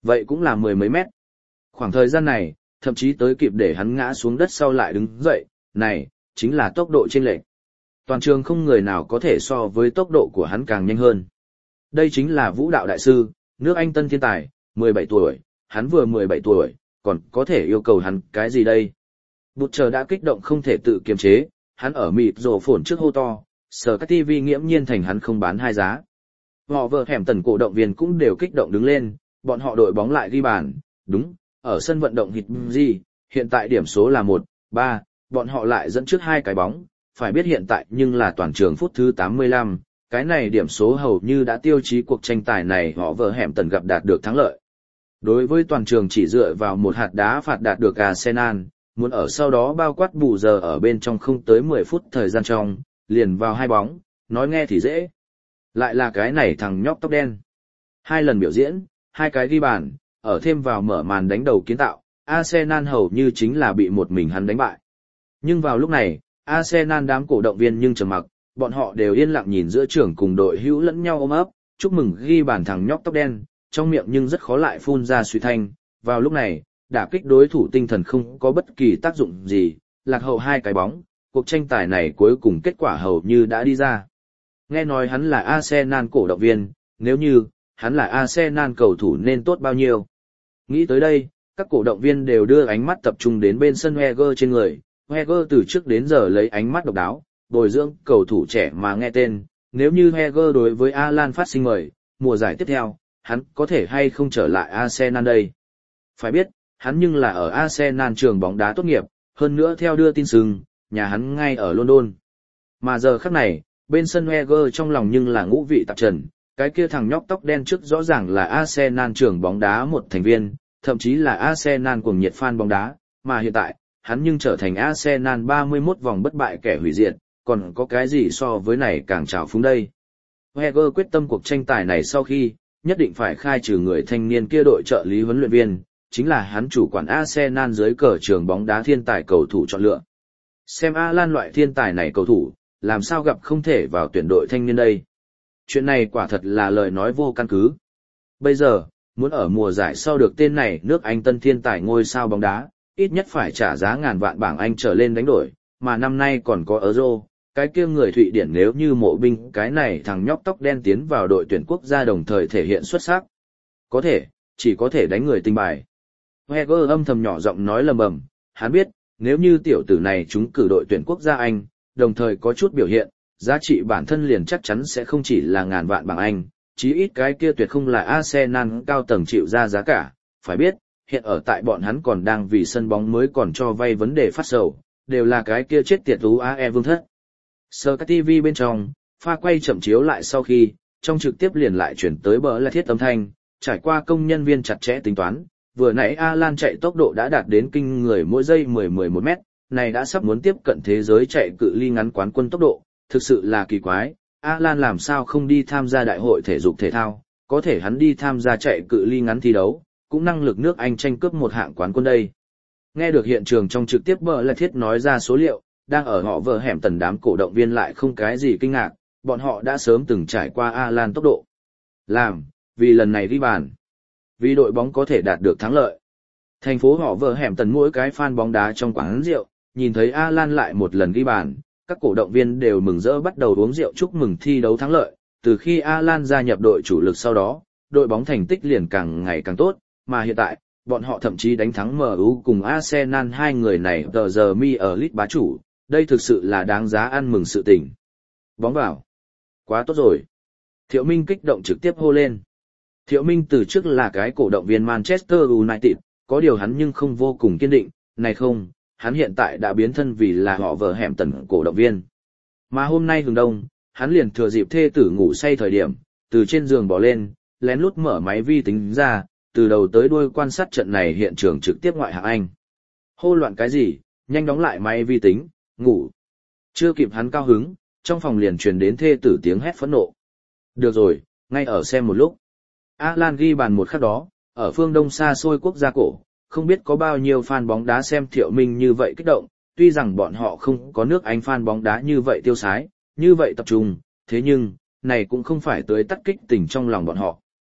Vậy cũng là mười mấy mét. Khoảng thời gian này, thậm chí tới kịp để hắn ngã xuống đất sau lại đứng dậy, này, chính là tốc độ chênh lệch. Toàn trường không người nào có thể so với tốc độ của hắn càng nhanh hơn. Đây chính là vũ đạo đại sư, nước Anh tân thiên tài, mười bảy tuổi, hắn vừa mười bảy tuổi, còn có thể yêu cầu hắn cái gì đây? Bụt chờ đã kích động không thể tự kiềm chế, hắn ở mịt rổ phồn trước hô to, sở các ti vi nghiễm nhiên thành hắn không bán hai giá. Họ vợ hẻm tần cổ động viên cũng đều kích động đứng lên, bọn họ đội bóng lại ghi bàn, đúng, ở sân vận động hít gì, hiện tại điểm số là một ba, bọn họ lại dẫn trước hai cái bóng, phải biết hiện tại nhưng là toàn trường phút thứ tám mươi lăm, cái này điểm số hầu như đã tiêu chí cuộc tranh tài này họ vợ hẻm tần gặp đạt được thắng lợi. Đối với toàn trường chỉ dựa vào một hạt đá phạt đạt được Arsenal, muốn ở sau đó bao quát bù giờ ở bên trong không tới mười phút thời gian trong, liền vào hai bóng, nói nghe thì dễ. Lại là cái này thằng nhóc tóc đen. Hai lần biểu diễn, hai cái ghi bàn, ở thêm vào mở màn đánh đầu kiến tạo, Arsenal hầu như chính là bị một mình hắn đánh bại. Nhưng vào lúc này, Arsenal đám cổ động viên nhưng trầm mặc, bọn họ đều yên lặng nhìn giữa trưởng cùng đội hữu lẫn nhau ôm ấp, chúc mừng ghi bàn thằng nhóc tóc đen, trong miệng nhưng rất khó lại phun ra suy thanh. Vào lúc này, đả kích đối thủ tinh thần không có bất kỳ tác dụng gì, lạc hậu hai cái bóng, cuộc tranh tài này cuối cùng kết quả hầu như đã đi ra. Nghe nói hắn là Arsenal cổ động viên, nếu như hắn là Arsenal cầu thủ nên tốt bao nhiêu. Nghĩ tới đây, các cổ động viên đều đưa ánh mắt tập trung đến bên sân Wenger trên người. Wenger từ trước đến giờ lấy ánh mắt độc đáo, bồi dưỡng cầu thủ trẻ mà nghe tên. Nếu như Wenger đối với Alan phát sinh mời, mùa giải tiếp theo, hắn có thể hay không trở lại Arsenal đây? Phải biết, hắn nhưng là ở Arsenal trường bóng đá tốt nghiệp, hơn nữa theo đưa tin sừng, nhà hắn ngay ở London. Mà giờ khắc này, bên sân Wenger trong lòng nhưng là ngũ vị tạp trần, cái kia thằng nhóc tóc đen trước rõ ràng là Arsenal trường bóng đá một thành viên, thậm chí là Arsenal cuồng nhiệt fan bóng đá, mà hiện tại, hắn nhưng trở thành Arsenal ba mươi mốt vòng bất bại kẻ hủy diệt, còn có cái gì so với này càng trào phúng đây. Wenger quyết tâm cuộc tranh tài này sau khi, nhất định phải khai trừ người thanh niên kia đội trợ lý huấn luyện viên, chính là hắn chủ quản Arsenal dưới cờ trường bóng đá thiên tài cầu thủ chọn lựa. Xem Alan loại thiên tài này cầu thủ, làm sao gặp không thể vào tuyển đội thanh niên đây. Chuyện này quả thật là lời nói vô căn cứ. Bây giờ, muốn ở mùa giải sau được tên này nước Anh tân thiên tài ngôi sao bóng đá, ít nhất phải trả giá ngàn vạn bảng Anh trở lên đánh đổi, mà năm nay còn có Euro, cái kia người Thụy Điển nếu như mộ binh cái này thằng nhóc tóc đen tiến vào đội tuyển quốc gia đồng thời thể hiện xuất sắc. Có thể, chỉ có thể đánh người tinh bài. Wenger âm thầm nhỏ giọng nói lầm bầm, hắn biết, nếu như tiểu tử này trúng cử đội tuyển quốc gia Anh, đồng thời có chút biểu hiện, giá trị bản thân liền chắc chắn sẽ không chỉ là ngàn vạn bảng Anh, chí ít cái kia tuyệt không là Arsenal cao tầng chịu ra giá cả. Phải biết, hiện ở tại bọn hắn còn đang vì sân bóng mới còn cho vay vấn đề phát sầu, đều là cái kia chết tiệt tú a e vương thất. Sky ti vi bên trong, pha quay chậm chiếu lại sau khi, trong trực tiếp liền lại chuyển tới bờ là thiết âm thanh, trải qua công nhân viên chặt chẽ tính toán, vừa nãy Alan chạy tốc độ đã đạt đến kinh người mỗi giây mười mười một mét, này đã sắp muốn tiếp cận thế giới chạy cự ly ngắn quán quân tốc độ, thực sự là kỳ quái, Alan làm sao không đi tham gia đại hội thể dục thể thao, có thể hắn đi tham gia chạy cự ly ngắn thi đấu, cũng năng lực nước Anh tranh cướp một hạng quán quân đây. Nghe được hiện trường trong trực tiếp bờ là thiết nói ra số liệu, đang ở họ vợ hẻm tần đám cổ động viên lại không cái gì kinh ngạc, bọn họ đã sớm từng trải qua Alan tốc độ. Làm, vì lần này ghi bàn, vì đội bóng có thể đạt được thắng lợi. Thành phố họ vợ hẻm tần mỗi cái fan bóng đá trong quán rượu, nhìn thấy Alan lại một lần ghi bàn, các cổ động viên đều mừng rỡ bắt đầu uống rượu chúc mừng thi đấu thắng lợi. Từ khi Alan gia nhập đội chủ lực sau đó, đội bóng thành tích liền càng ngày càng tốt, mà hiện tại, bọn họ thậm chí đánh thắng em u cùng Arsenal hai người này tờ giờ mi ở League bá chủ, đây thực sự là đáng giá ăn mừng sự tình. Bóng vào. Quá tốt rồi. Thiệu Minh kích động trực tiếp hô lên. Thiệu Minh từ trước là cái cổ động viên Manchester United, có điều hắn nhưng không vô cùng kiên định, này không, hắn hiện tại đã biến thân vì là họ vợ hẻm tần cổ động viên. Mà hôm nay hừng đông, hắn liền thừa dịp thê tử ngủ say thời điểm, từ trên giường bỏ lên, lén lút mở máy vi tính ra, từ đầu tới đuôi quan sát trận này hiện trường trực tiếp ngoại hạng Anh. Hô loạn cái gì, nhanh đóng lại máy vi tính, ngủ. Chưa kịp hắn cao hứng, trong phòng liền truyền đến thê tử tiếng hét phẫn nộ. Được rồi, ngay ở xem một lúc. Alan ghi bàn một khắc đó, ở phương đông xa xôi quốc gia cổ, không biết có bao nhiêu fan bóng đá xem Thiệu Minh như vậy kích động, tuy rằng bọn họ không có nước Anh fan bóng đá như vậy tiêu sái, như vậy tập trung, thế nhưng, này cũng không phải tới tắt kích tình trong lòng bọn họ.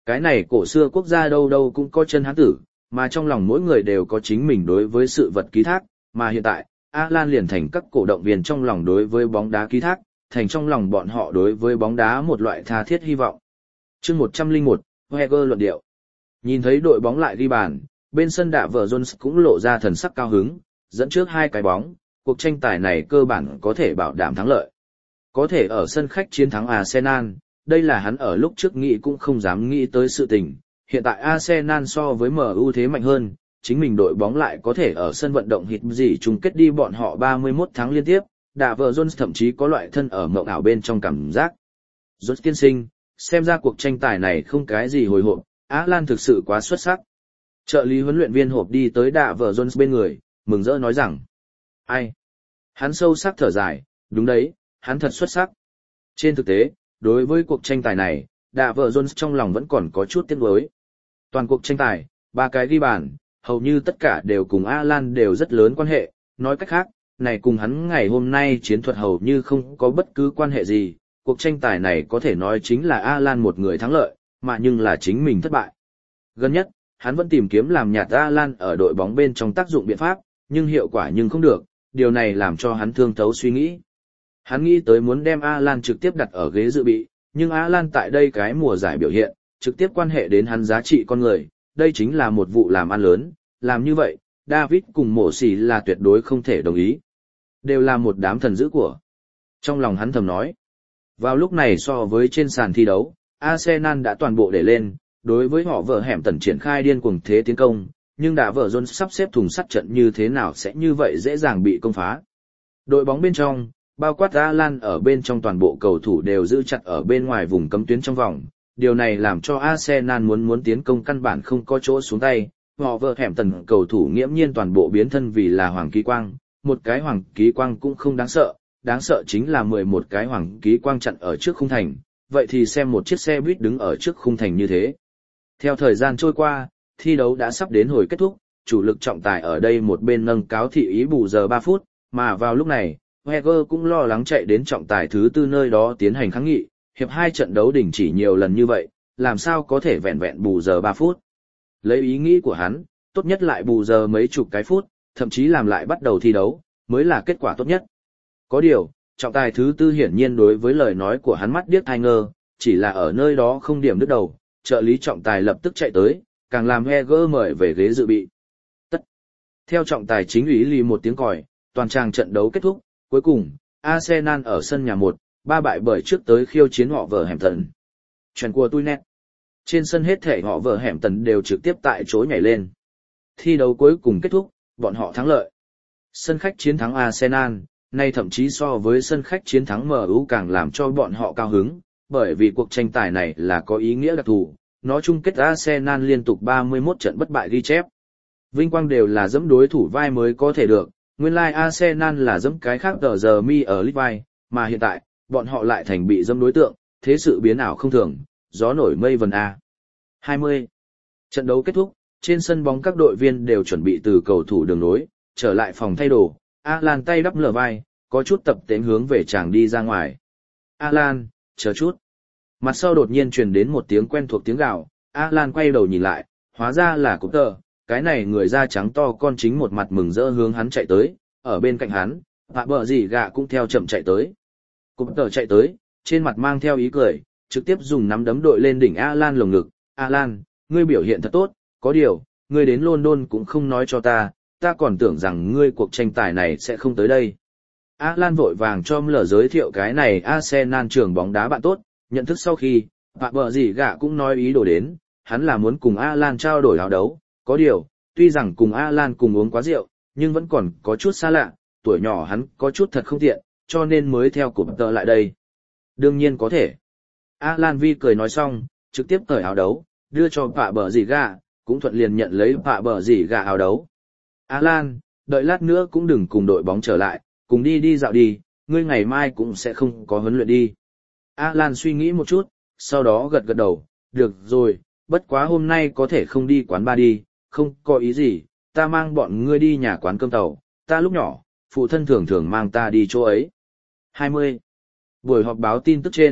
Cái này cổ xưa quốc gia đâu đâu cũng có chân hán tử, mà trong lòng mỗi người đều có chính mình đối với sự vật ký thác, mà hiện tại, Alan liền thành các cổ động viên trong lòng đối với bóng đá ký thác, thành trong lòng bọn họ đối với bóng đá một loại tha thiết hy vọng. Chương một trăm lẻ một, Wenger luận điệu. Nhìn thấy đội bóng lại ghi bàn, bên sân đạ vợ Jones cũng lộ ra thần sắc cao hứng, dẫn trước hai cái bóng, cuộc tranh tài này cơ bản có thể bảo đảm thắng lợi. Có thể ở sân khách chiến thắng Arsenal, đây là hắn ở lúc trước nghĩ cũng không dám nghĩ tới sự tình. Hiện tại Arsenal so với em u thế mạnh hơn, chính mình đội bóng lại có thể ở sân vận động hít gì chung kết đi bọn họ ba mươi mốt tháng liên tiếp, đạ vợ Jones thậm chí có loại thân ở mộng ảo bên trong cảm giác. Jones tiên sinh, xem ra cuộc tranh tài này không cái gì hồi hộp, Alan thực sự quá xuất sắc. Trợ lý huấn luyện viên hộp đi tới đạ vợ Jones bên người, mừng rỡ nói rằng. Ai? Hắn sâu sắc thở dài, đúng đấy, hắn thật xuất sắc. Trên thực tế, đối với cuộc tranh tài này, đạ vợ Jones trong lòng vẫn còn có chút tiếc nuối. Toàn cuộc tranh tài, ba cái ghi bàn, hầu như tất cả đều cùng Alan đều rất lớn quan hệ, nói cách khác, này cùng hắn ngày hôm nay chiến thuật hầu như không có bất cứ quan hệ gì, cuộc tranh tài này có thể nói chính là Alan một người thắng lợi, mà nhưng là chính mình thất bại. Gần nhất, hắn vẫn tìm kiếm làm nhạt Alan ở đội bóng bên trong tác dụng biện pháp, nhưng hiệu quả nhưng không được, điều này làm cho hắn thương thấu suy nghĩ. Hắn nghĩ tới muốn đem Alan trực tiếp đặt ở ghế dự bị, nhưng Alan tại đây cái mùa giải biểu hiện, trực tiếp quan hệ đến hắn giá trị con người, đây chính là một vụ làm ăn lớn, làm như vậy, David cùng mổ xỉ là tuyệt đối không thể đồng ý. Đều là một đám thần dữ của. Trong lòng hắn thầm nói. Vào lúc này so với trên sàn thi đấu, Arsenal đã toàn bộ để lên, đối với họ vợ hẻm tần triển khai điên cuồng thế tiến công, nhưng đã vợ Jones sắp xếp thùng sắt trận như thế nào sẽ như vậy dễ dàng bị công phá. Đội bóng bên trong, bao quát Alan ở bên trong toàn bộ cầu thủ đều giữ chặt ở bên ngoài vùng cấm tuyến trong vòng, điều này làm cho Arsenal muốn muốn tiến công căn bản không có chỗ xuống tay, họ vợ hẻm tần cầu thủ nghiễm nhiên toàn bộ biến thân vì là hoàng ký quang, một cái hoàng ký quang cũng không đáng sợ, đáng sợ chính là mười một cái hoàng ký quang chặn ở trước khung thành, vậy thì xem một chiếc xe buýt đứng ở trước khung thành như thế. Theo thời gian trôi qua, thi đấu đã sắp đến hồi kết thúc, chủ lực trọng tài ở đây một bên nâng cáo thị ý bù giờ ba phút, mà vào lúc này, Wenger cũng lo lắng chạy đến trọng tài thứ tư nơi đó tiến hành kháng nghị, hiệp hai trận đấu đình chỉ nhiều lần như vậy, làm sao có thể vẹn vẹn bù giờ ba phút. Lấy ý nghĩ của hắn, tốt nhất lại bù giờ mấy chục cái phút, thậm chí làm lại bắt đầu thi đấu, mới là kết quả tốt nhất. Có điều, trọng tài thứ tư hiển nhiên đối với lời nói của hắn mắt điếc tai ngơ, chỉ là ở nơi đó không điểm đứt đầu, trợ lý trọng tài lập tức chạy tới, càng làm Wenger mời về ghế dự bị. Tất. Theo trọng tài chính ủy lì một tiếng còi, toàn trang trận đấu kết thúc, cuối cùng, Arsenal ở sân nhà một, ba bại bởi trước tới khiêu chiến họ vợ hẻm tần. Chuyện của tôi nét. Trên sân hết thể họ vợ hẻm tần đều trực tiếp tại chỗ nhảy lên. Thi đấu cuối cùng kết thúc, bọn họ thắng lợi. Sân khách chiến thắng Arsenal, nay thậm chí so với sân khách chiến thắng em u càng làm cho bọn họ cao hứng, bởi vì cuộc tranh tài này là có ý nghĩa đặc thù, nó chung kết Arsenal liên tục ba mươi mốt trận bất bại ghi chép. Vinh quang đều là dẫm đối thủ vai mới có thể được, nguyên lai like Arsenal là dẫm cái khác tờ giờ mi ở League vai, mà hiện tại, bọn họ lại thành bị dẫm đối tượng, thế sự biến ảo không thường, gió nổi mây vần A. hai mươi. Trận đấu kết thúc, trên sân bóng các đội viên đều chuẩn bị từ cầu thủ đường nối, trở lại phòng thay đồ, Alan tay đắp lờ vai, có chút tập tễnh hướng về chàng đi ra ngoài. Alan, chờ chút. Mặt sau đột nhiên truyền đến một tiếng quen thuộc tiếng gào, Alan quay đầu nhìn lại, hóa ra là Cúp Tờ, cái này người da trắng to con chính một mặt mừng rỡ hướng hắn chạy tới, ở bên cạnh hắn, Hạ bờ gì gạ cũng theo chậm chạy tới. Cúp Tờ chạy tới, trên mặt mang theo ý cười, trực tiếp dùng nắm đấm đội lên đỉnh Alan lồng ngực. Alan, ngươi biểu hiện thật tốt, có điều, ngươi đến London cũng không nói cho ta, ta còn tưởng rằng ngươi cuộc tranh tài này sẽ không tới đây. Alan vội vàng cho Mller giới thiệu cái này Arsenal trưởng bóng đá bạn tốt, nhận thức sau khi, Hạ bờ gì gạ cũng nói ý đồ đến, hắn là muốn cùng Alan trao đổi áo đấu, có điều, tuy rằng cùng Alan cùng uống quá rượu, nhưng vẫn còn có chút xa lạ, tuổi nhỏ hắn có chút thật không tiện, cho nên mới theo Cúp Tờ lại đây. Đương nhiên có thể. Alan Vi cười nói xong, trực tiếp cởi áo đấu, đưa cho Hạ bờ gì gạ, cũng thuận liền nhận lấy Hạ bờ gì gạ áo đấu. Alan, đợi lát nữa cũng đừng cùng đội bóng trở lại, cùng đi đi dạo đi, ngươi ngày mai cũng sẽ không có huấn luyện đi. Alan suy nghĩ một chút, sau đó gật gật đầu, được rồi, bất quá hôm nay có thể không đi quán bar đi, không có ý gì, ta mang bọn ngươi đi nhà quán cơm tàu, ta lúc nhỏ, phụ thân thường thường mang ta đi chỗ ấy. hai mươi. Buổi họp báo tin tức trên,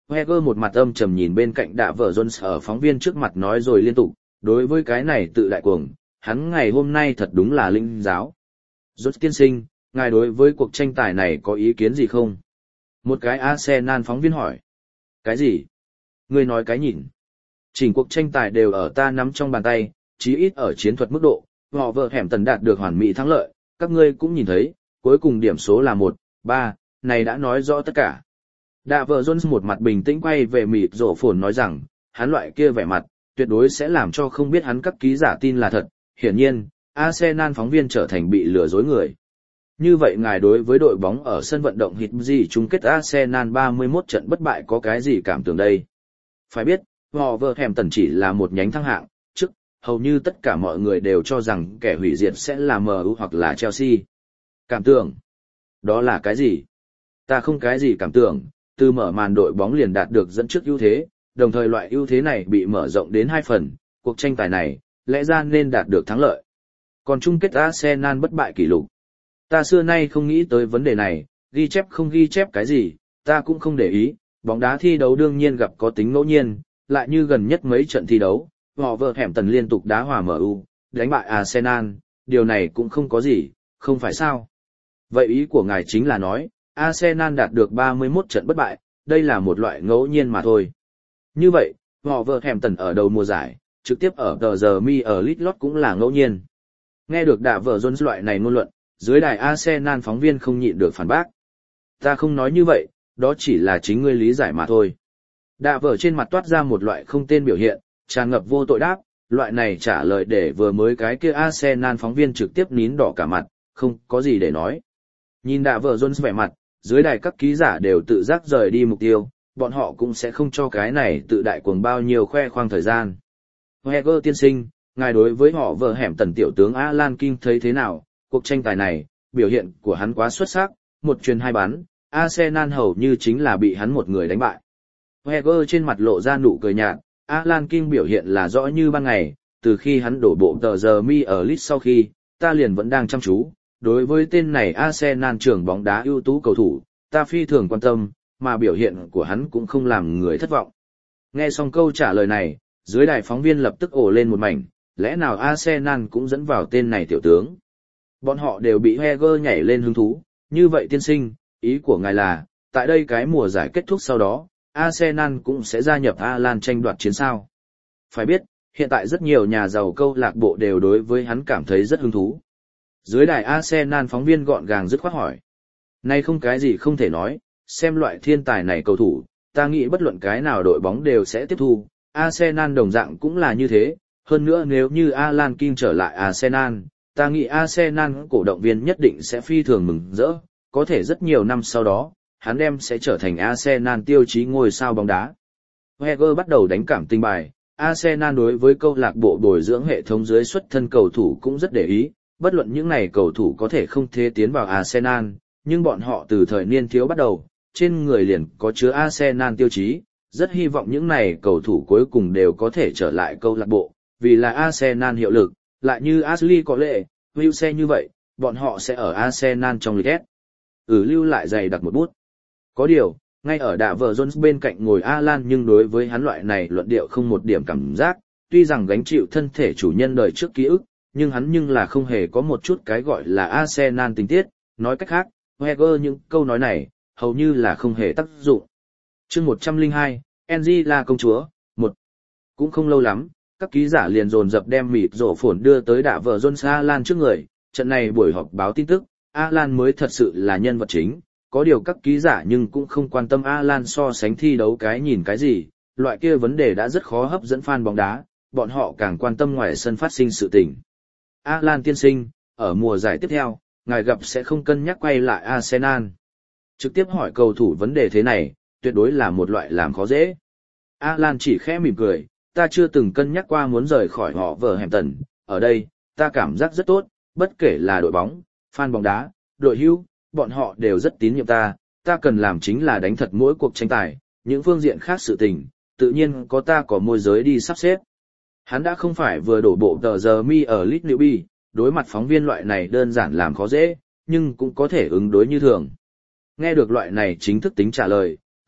Wenger một mặt âm trầm nhìn bên cạnh Đạ Vợ Jones ở phóng viên trước mặt nói rồi liên tục, đối với cái này tự đại cuồng, hắn ngày hôm nay thật đúng là linh giáo. Jones tiên sinh, ngài đối với cuộc tranh tài này có ý kiến gì không? Một cái Arsenal phóng viên hỏi. Cái gì? Ngươi nói cái nhìn. Chỉnh cuộc tranh tài đều ở ta nắm trong bàn tay, chí ít ở chiến thuật mức độ, họ vợ hẻm tần đạt được hoàn mỹ thắng lợi, các ngươi cũng nhìn thấy, cuối cùng điểm số là một, ba, này đã nói rõ tất cả. Đạ vợ Jones một mặt bình tĩnh quay về mịt rổ phồn nói rằng, hắn loại kia vẻ mặt, tuyệt đối sẽ làm cho không biết hắn các ký giả tin là thật, hiển nhiên, Arsenal phóng viên trở thành bị lừa dối người. Như vậy ngài đối với đội bóng ở sân vận động hít gì chung kết Arsenal ba mươi mốt trận bất bại có cái gì cảm tưởng đây? Phải biết, họ vợ hẻm tần chỉ là một nhánh thăng hạng, trước, hầu như tất cả mọi người đều cho rằng kẻ hủy diệt sẽ là em u hoặc là Chelsea. Cảm tưởng? Đó là cái gì? Ta không cái gì cảm tưởng, từ mở màn đội bóng liền đạt được dẫn trước ưu thế, đồng thời loại ưu thế này bị mở rộng đến hai phần, cuộc tranh tài này, lẽ ra nên đạt được thắng lợi. Còn chung kết Arsenal bất bại kỷ lục. Ta xưa nay không nghĩ tới vấn đề này, ghi chép không ghi chép cái gì, ta cũng không để ý, bóng đá thi đấu đương nhiên gặp có tính ngẫu nhiên, lại như gần nhất mấy trận thi đấu, họ vợ hẻm tần liên tục đá hòa em u, đánh bại Arsenal, điều này cũng không có gì, không phải sao. Vậy ý của ngài chính là nói, Arsenal đạt được ba mươi mốt trận bất bại, đây là một loại ngẫu nhiên mà thôi. Như vậy, họ vợ hẻm tần ở đầu mùa giải, trực tiếp ở tờ giờ mi ở League Lót cũng là ngẫu nhiên. Nghe được Đạ vợ Jones loại này ngôn luận, dưới đài Arsenal phóng viên không nhịn được phản bác. Ta không nói như vậy, đó chỉ là chính ngươi lý giải mà thôi. Đạ vợ trên mặt toát ra một loại không tên biểu hiện, tràn ngập vô tội đáp, loại này trả lời để vừa mới cái kia Arsenal phóng viên trực tiếp nín đỏ cả mặt, không có gì để nói. Nhìn Đạ vợ Jones vẻ mặt, dưới đài các ký giả đều tự giác rời đi mục tiêu, bọn họ cũng sẽ không cho cái này tự đại cuồng bao nhiêu khoe khoang thời gian. Wenger tiên sinh, ngài đối với họ vợ hẻm tần tiểu tướng Alan King thấy thế nào? Cuộc tranh tài này, biểu hiện của hắn quá xuất sắc, một chuyền hai bắn, Arsenal hầu như chính là bị hắn một người đánh bại. Wenger trên mặt lộ ra nụ cười nhạt, Alan King biểu hiện là rõ như ban ngày, từ khi hắn đổ bộ tờ giờ mi ở Leeds sau khi, ta liền vẫn đang chăm chú. Đối với tên này Arsenal trưởng bóng đá ưu tú cầu thủ, ta phi thường quan tâm, mà biểu hiện của hắn cũng không làm người thất vọng. Nghe xong câu trả lời này, dưới đài phóng viên lập tức ồ lên một mảnh, lẽ nào Arsenal cũng dẫn vào tên này tiểu tướng? Bọn họ đều bị Wenger nhảy lên hứng thú, như vậy tiên sinh, ý của ngài là, tại đây cái mùa giải kết thúc sau đó, Arsenal cũng sẽ gia nhập Alan tranh đoạt chiến sao. Phải biết, hiện tại rất nhiều nhà giàu câu lạc bộ đều đối với hắn cảm thấy rất hứng thú. Dưới đài Arsenal phóng viên gọn gàng dứt khoát hỏi. Nay không cái gì không thể nói, xem loại thiên tài này cầu thủ, ta nghĩ bất luận cái nào đội bóng đều sẽ tiếp thu, Arsenal đồng dạng cũng là như thế, hơn nữa nếu như Alan King trở lại Arsenal, ta nghĩ Arsenal cổ động viên nhất định sẽ phi thường mừng rỡ, có thể rất nhiều năm sau đó, hắn đem sẽ trở thành Arsenal tiêu chí ngôi sao bóng đá. Wenger bắt đầu đánh cảm tình bài, Arsenal đối với câu lạc bộ bồi dưỡng hệ thống dưới xuất thân cầu thủ cũng rất để ý, bất luận những này cầu thủ có thể không thể tiến vào Arsenal, nhưng bọn họ từ thời niên thiếu bắt đầu, trên người liền có chứa Arsenal tiêu chí, rất hy vọng những này cầu thủ cuối cùng đều có thể trở lại câu lạc bộ, vì là Arsenal hiệu lực, lại như Ashley có lệ, Wilshere như vậy, bọn họ sẽ ở Arsenal trong League S. Ừ lưu lại dày đặc một bút. Có điều, ngay ở Đạ vợ Jones bên cạnh ngồi Alan nhưng đối với hắn loại này luận điệu không một điểm cảm giác, tuy rằng gánh chịu thân thể chủ nhân đời trước ký ức, nhưng hắn nhưng là không hề có một chút cái gọi là Arsenal tình tiết, nói cách khác, Wenger những câu nói này, hầu như là không hề tác dụng. Chương một trăm lẻ hai, Angela công chúa, một. Cũng không lâu lắm, các ký giả liền dồn dập đem mịt rổ phồn đưa tới Đạ vợ Jones Alan trước người, trận này buổi họp báo tin tức, Alan mới thật sự là nhân vật chính, có điều các ký giả nhưng cũng không quan tâm Alan so sánh thi đấu cái nhìn cái gì, loại kia vấn đề đã rất khó hấp dẫn fan bóng đá, bọn họ càng quan tâm ngoài sân phát sinh sự tình. Alan tiên sinh, ở mùa giải tiếp theo, ngài gặp sẽ không cân nhắc quay lại Arsenal. Trực tiếp hỏi cầu thủ vấn đề thế này, tuyệt đối là một loại làm khó dễ. Alan chỉ khẽ mỉm cười, ta chưa từng cân nhắc qua muốn rời khỏi họ vợ hẻm tần, ở đây, ta cảm giác rất tốt, bất kể là đội bóng, fan bóng đá, đội hữu, bọn họ đều rất tín nhiệm ta, ta cần làm chính là đánh thật mỗi cuộc tranh tài, những phương diện khác sự tình, tự nhiên có ta có môi giới đi sắp xếp. Hắn đã không phải vừa đổ bộ tờ giờ mi ở Leeds Newby, đối mặt phóng viên loại này đơn giản làm khó dễ, nhưng cũng có thể ứng đối như thường. Nghe được loại này chính thức tính trả lời,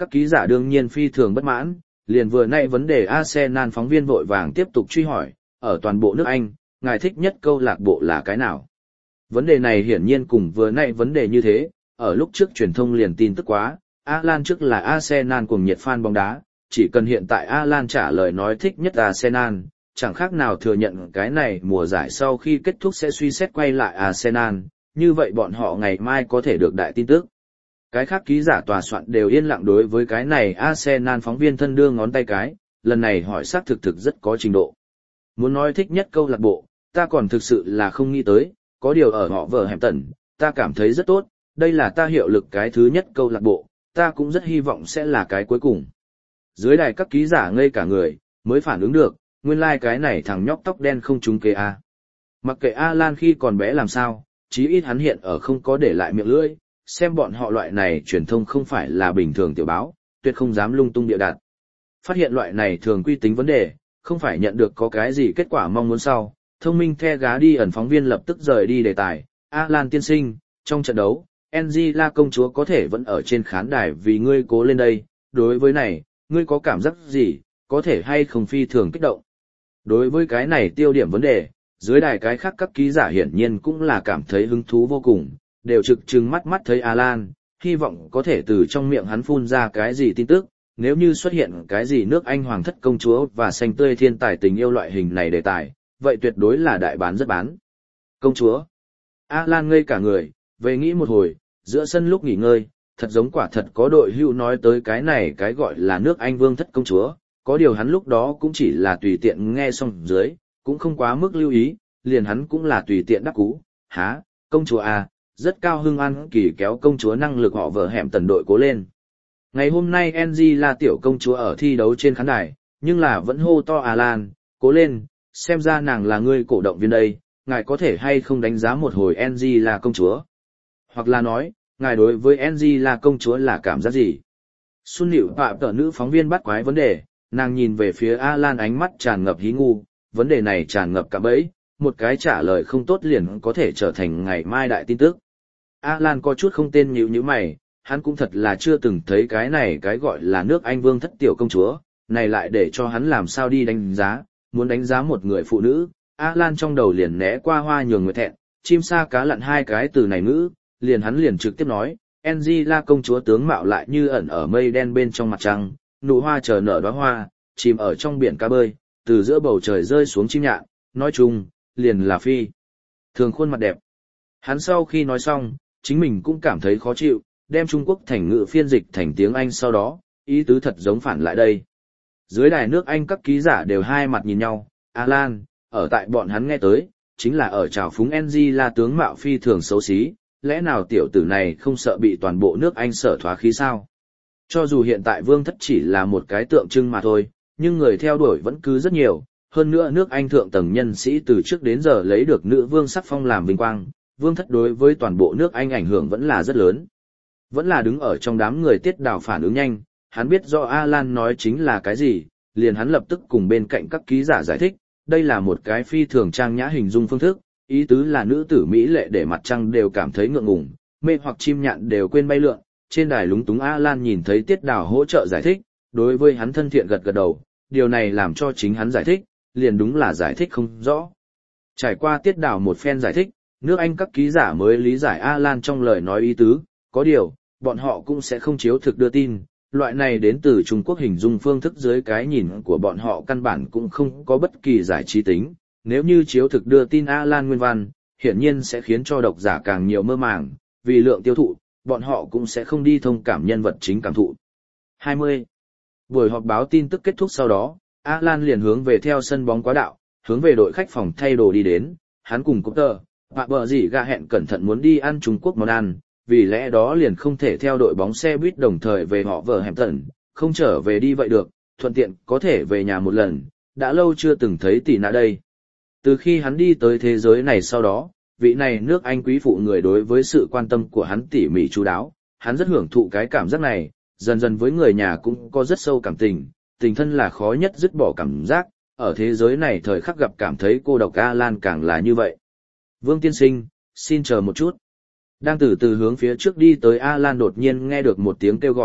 các ký giả đương nhiên phi thường bất mãn, liền vừa nay vấn đề Arsenal phóng viên vội vàng tiếp tục truy hỏi, ở toàn bộ nước Anh, ngài thích nhất câu lạc bộ là cái nào? Vấn đề này hiển nhiên cùng vừa nay vấn đề như thế, ở lúc trước truyền thông liền tin tức quá, Alan trước là Arsenal cuồng nhiệt fan bóng đá, chỉ cần hiện tại Alan trả lời nói thích nhất Arsenal, chẳng khác nào thừa nhận cái này mùa giải sau khi kết thúc sẽ suy xét quay lại Arsenal, như vậy bọn họ ngày mai có thể được đại tin tức. Cái khác ký giả tòa soạn đều yên lặng đối với cái này Arsenal phóng viên thân đưa ngón tay cái, lần này hỏi xác thực thực rất có trình độ. Muốn nói thích nhất câu lạc bộ, ta còn thực sự là không nghĩ tới, có điều ở họ vở hẻm tần, ta cảm thấy rất tốt, đây là ta hiệu lực cái thứ nhất câu lạc bộ, ta cũng rất hy vọng sẽ là cái cuối cùng. Dưới đài các ký giả ngây cả người, mới phản ứng được, nguyên lai like cái này thằng nhóc tóc đen không trúng kế a. Mặc kệ Alan khi còn bé làm sao, chí ít hắn hiện ở không có để lại miệng lưỡi, xem bọn họ loại này truyền thông không phải là bình thường tiểu báo, tuyệt không dám lung tung địa đặt. Phát hiện loại này thường quy tính vấn đề, không phải nhận được có cái gì kết quả mong muốn sau, thông minh the gá đi ẩn phóng viên lập tức rời đi đề tài. Alan tiên sinh, trong trận đấu, Angela công chúa có thể vẫn ở trên khán đài vì ngươi cố lên đây, đối với này, ngươi có cảm giác gì, có thể hay không phi thường kích động. Đối với cái này tiêu điểm vấn đề, dưới đài cái khác các ký giả hiển nhiên cũng là cảm thấy hứng thú vô cùng, đều trực trừng mắt mắt thấy Alan, hy vọng có thể từ trong miệng hắn phun ra cái gì tin tức, nếu như xuất hiện cái gì nước Anh hoàng thất công chúa và xanh tươi thiên tài tình yêu loại hình này đề tài, vậy tuyệt đối là đại bán rất bán. Công chúa. Alan ngây cả người, về nghĩ một hồi, giữa sân lúc nghỉ ngơi, thật giống quả thật có đội hưu nói tới cái này cái gọi là nước Anh vương thất công chúa, có điều hắn lúc đó cũng chỉ là tùy tiện nghe xong dưới, cũng không quá mức lưu ý, liền hắn cũng là tùy tiện đắc cú, há, công chúa à, rất cao hưng ăn kỳ kéo công chúa năng lực họ vợ hẻm tần đội cố lên. Ngày hôm nay Angela tiểu công chúa ở thi đấu trên khán đài, nhưng là vẫn hô to Alan, cố lên, xem ra nàng là người cổ động viên đây, ngài có thể hay không đánh giá một hồi Angela công chúa. Hoặc là nói, ngài đối với Angela công chúa là cảm giác gì? Xuân Nịu Phạm tờ nữ phóng viên bắt quái vấn đề, nàng nhìn về phía Alan ánh mắt tràn ngập hí ngu, vấn đề này tràn ngập cả bẫy, một cái trả lời không tốt liền có thể trở thành ngày mai đại tin tức. Alan có chút không tên nhíu nhíu mày, hắn cũng thật là chưa từng thấy cái này cái gọi là nước Anh vương thất tiểu công chúa, này lại để cho hắn làm sao đi đánh giá, muốn đánh giá một người phụ nữ, Alan trong đầu liền né qua hoa nhường người thẹn, chim sa cá lặn hai cái từ này ngữ, liền hắn liền trực tiếp nói, Angela công chúa tướng mạo lại như ẩn ở mây đen bên trong mặt trăng, nụ hoa chờ nở đóa hoa, chìm ở trong biển cá bơi, từ giữa bầu trời rơi xuống chim nhạn, nói chung, liền là phi. Thường khuôn mặt đẹp. Hắn sau khi nói xong, chính mình cũng cảm thấy khó chịu, đem Trung Quốc thành ngữ phiên dịch thành tiếng Anh sau đó, ý tứ thật giống phản lại đây. Dưới đài nước Anh các ký giả đều hai mặt nhìn nhau, Alan, ở tại bọn hắn nghe tới, chính là ở trào phúng Angela tướng mạo phi thường xấu xí, lẽ nào tiểu tử này không sợ bị toàn bộ nước Anh sở thoá khí sao? Cho dù hiện tại vương thất chỉ là một cái tượng trưng mà thôi, nhưng người theo đuổi vẫn cứ rất nhiều, hơn nữa nước Anh thượng tầng nhân sĩ từ trước đến giờ lấy được nữ vương sắc phong làm vinh quang, vương thất đối với toàn bộ nước Anh ảnh hưởng vẫn là rất lớn. Vẫn là đứng ở trong đám người Tiết Đào phản ứng nhanh, hắn biết do Alan nói chính là cái gì, liền hắn lập tức cùng bên cạnh các ký giả giải thích, đây là một cái phi thường trang nhã hình dung phương thức, ý tứ là nữ tử Mỹ lệ để mặt trăng đều cảm thấy ngượng ngùng, mê hoặc chim nhạn đều quên bay lượn. Trên đài lúng túng Alan nhìn thấy Tiết Đào hỗ trợ giải thích, đối với hắn thân thiện gật gật đầu, điều này làm cho chính hắn giải thích, liền đúng là giải thích không rõ. Trải qua Tiết Đào một phen giải thích, nước Anh các ký giả mới lý giải Alan trong lời nói ý tứ, có điều, bọn họ cũng sẽ không chiếu thực đưa tin, loại này đến từ Trung Quốc hình dung phương thức dưới cái nhìn của bọn họ căn bản cũng không có bất kỳ giải trí tính, nếu như chiếu thực đưa tin Alan nguyên văn, hiển nhiên sẽ khiến cho độc giả càng nhiều mơ màng, vì lượng tiêu thụ, bọn họ cũng sẽ không đi thông cảm nhân vật chính cảm thụ. hai mươi. Buổi họp báo tin tức kết thúc sau đó, Alan liền hướng về theo sân bóng quá đạo, hướng về đội khách phòng thay đồ đi đến, hắn cùng Cúp Tờ, và bờ gì gà hẹn cẩn thận muốn đi ăn Trung Quốc món ăn, vì lẽ đó liền không thể theo đội bóng xe buýt đồng thời về họ vợ hẻm tần, không trở về đi vậy được, thuận tiện có thể về nhà một lần, đã lâu chưa từng thấy tỷ nạ đây. Từ khi hắn đi tới thế giới này sau đó, vị này nước Anh quý phụ người đối với sự quan tâm của hắn tỉ mỉ chú đáo, hắn rất hưởng thụ cái cảm giác này, dần dần với người nhà cũng có rất sâu cảm tình, tình thân là khó nhất dứt bỏ cảm giác, ở thế giới này thời khắc gặp cảm thấy cô độc Alan càng là như vậy. Vương tiên sinh, xin chờ một chút. Đang từ từ hướng phía trước đi tới Alan đột nhiên nghe được một tiếng kêu gọi,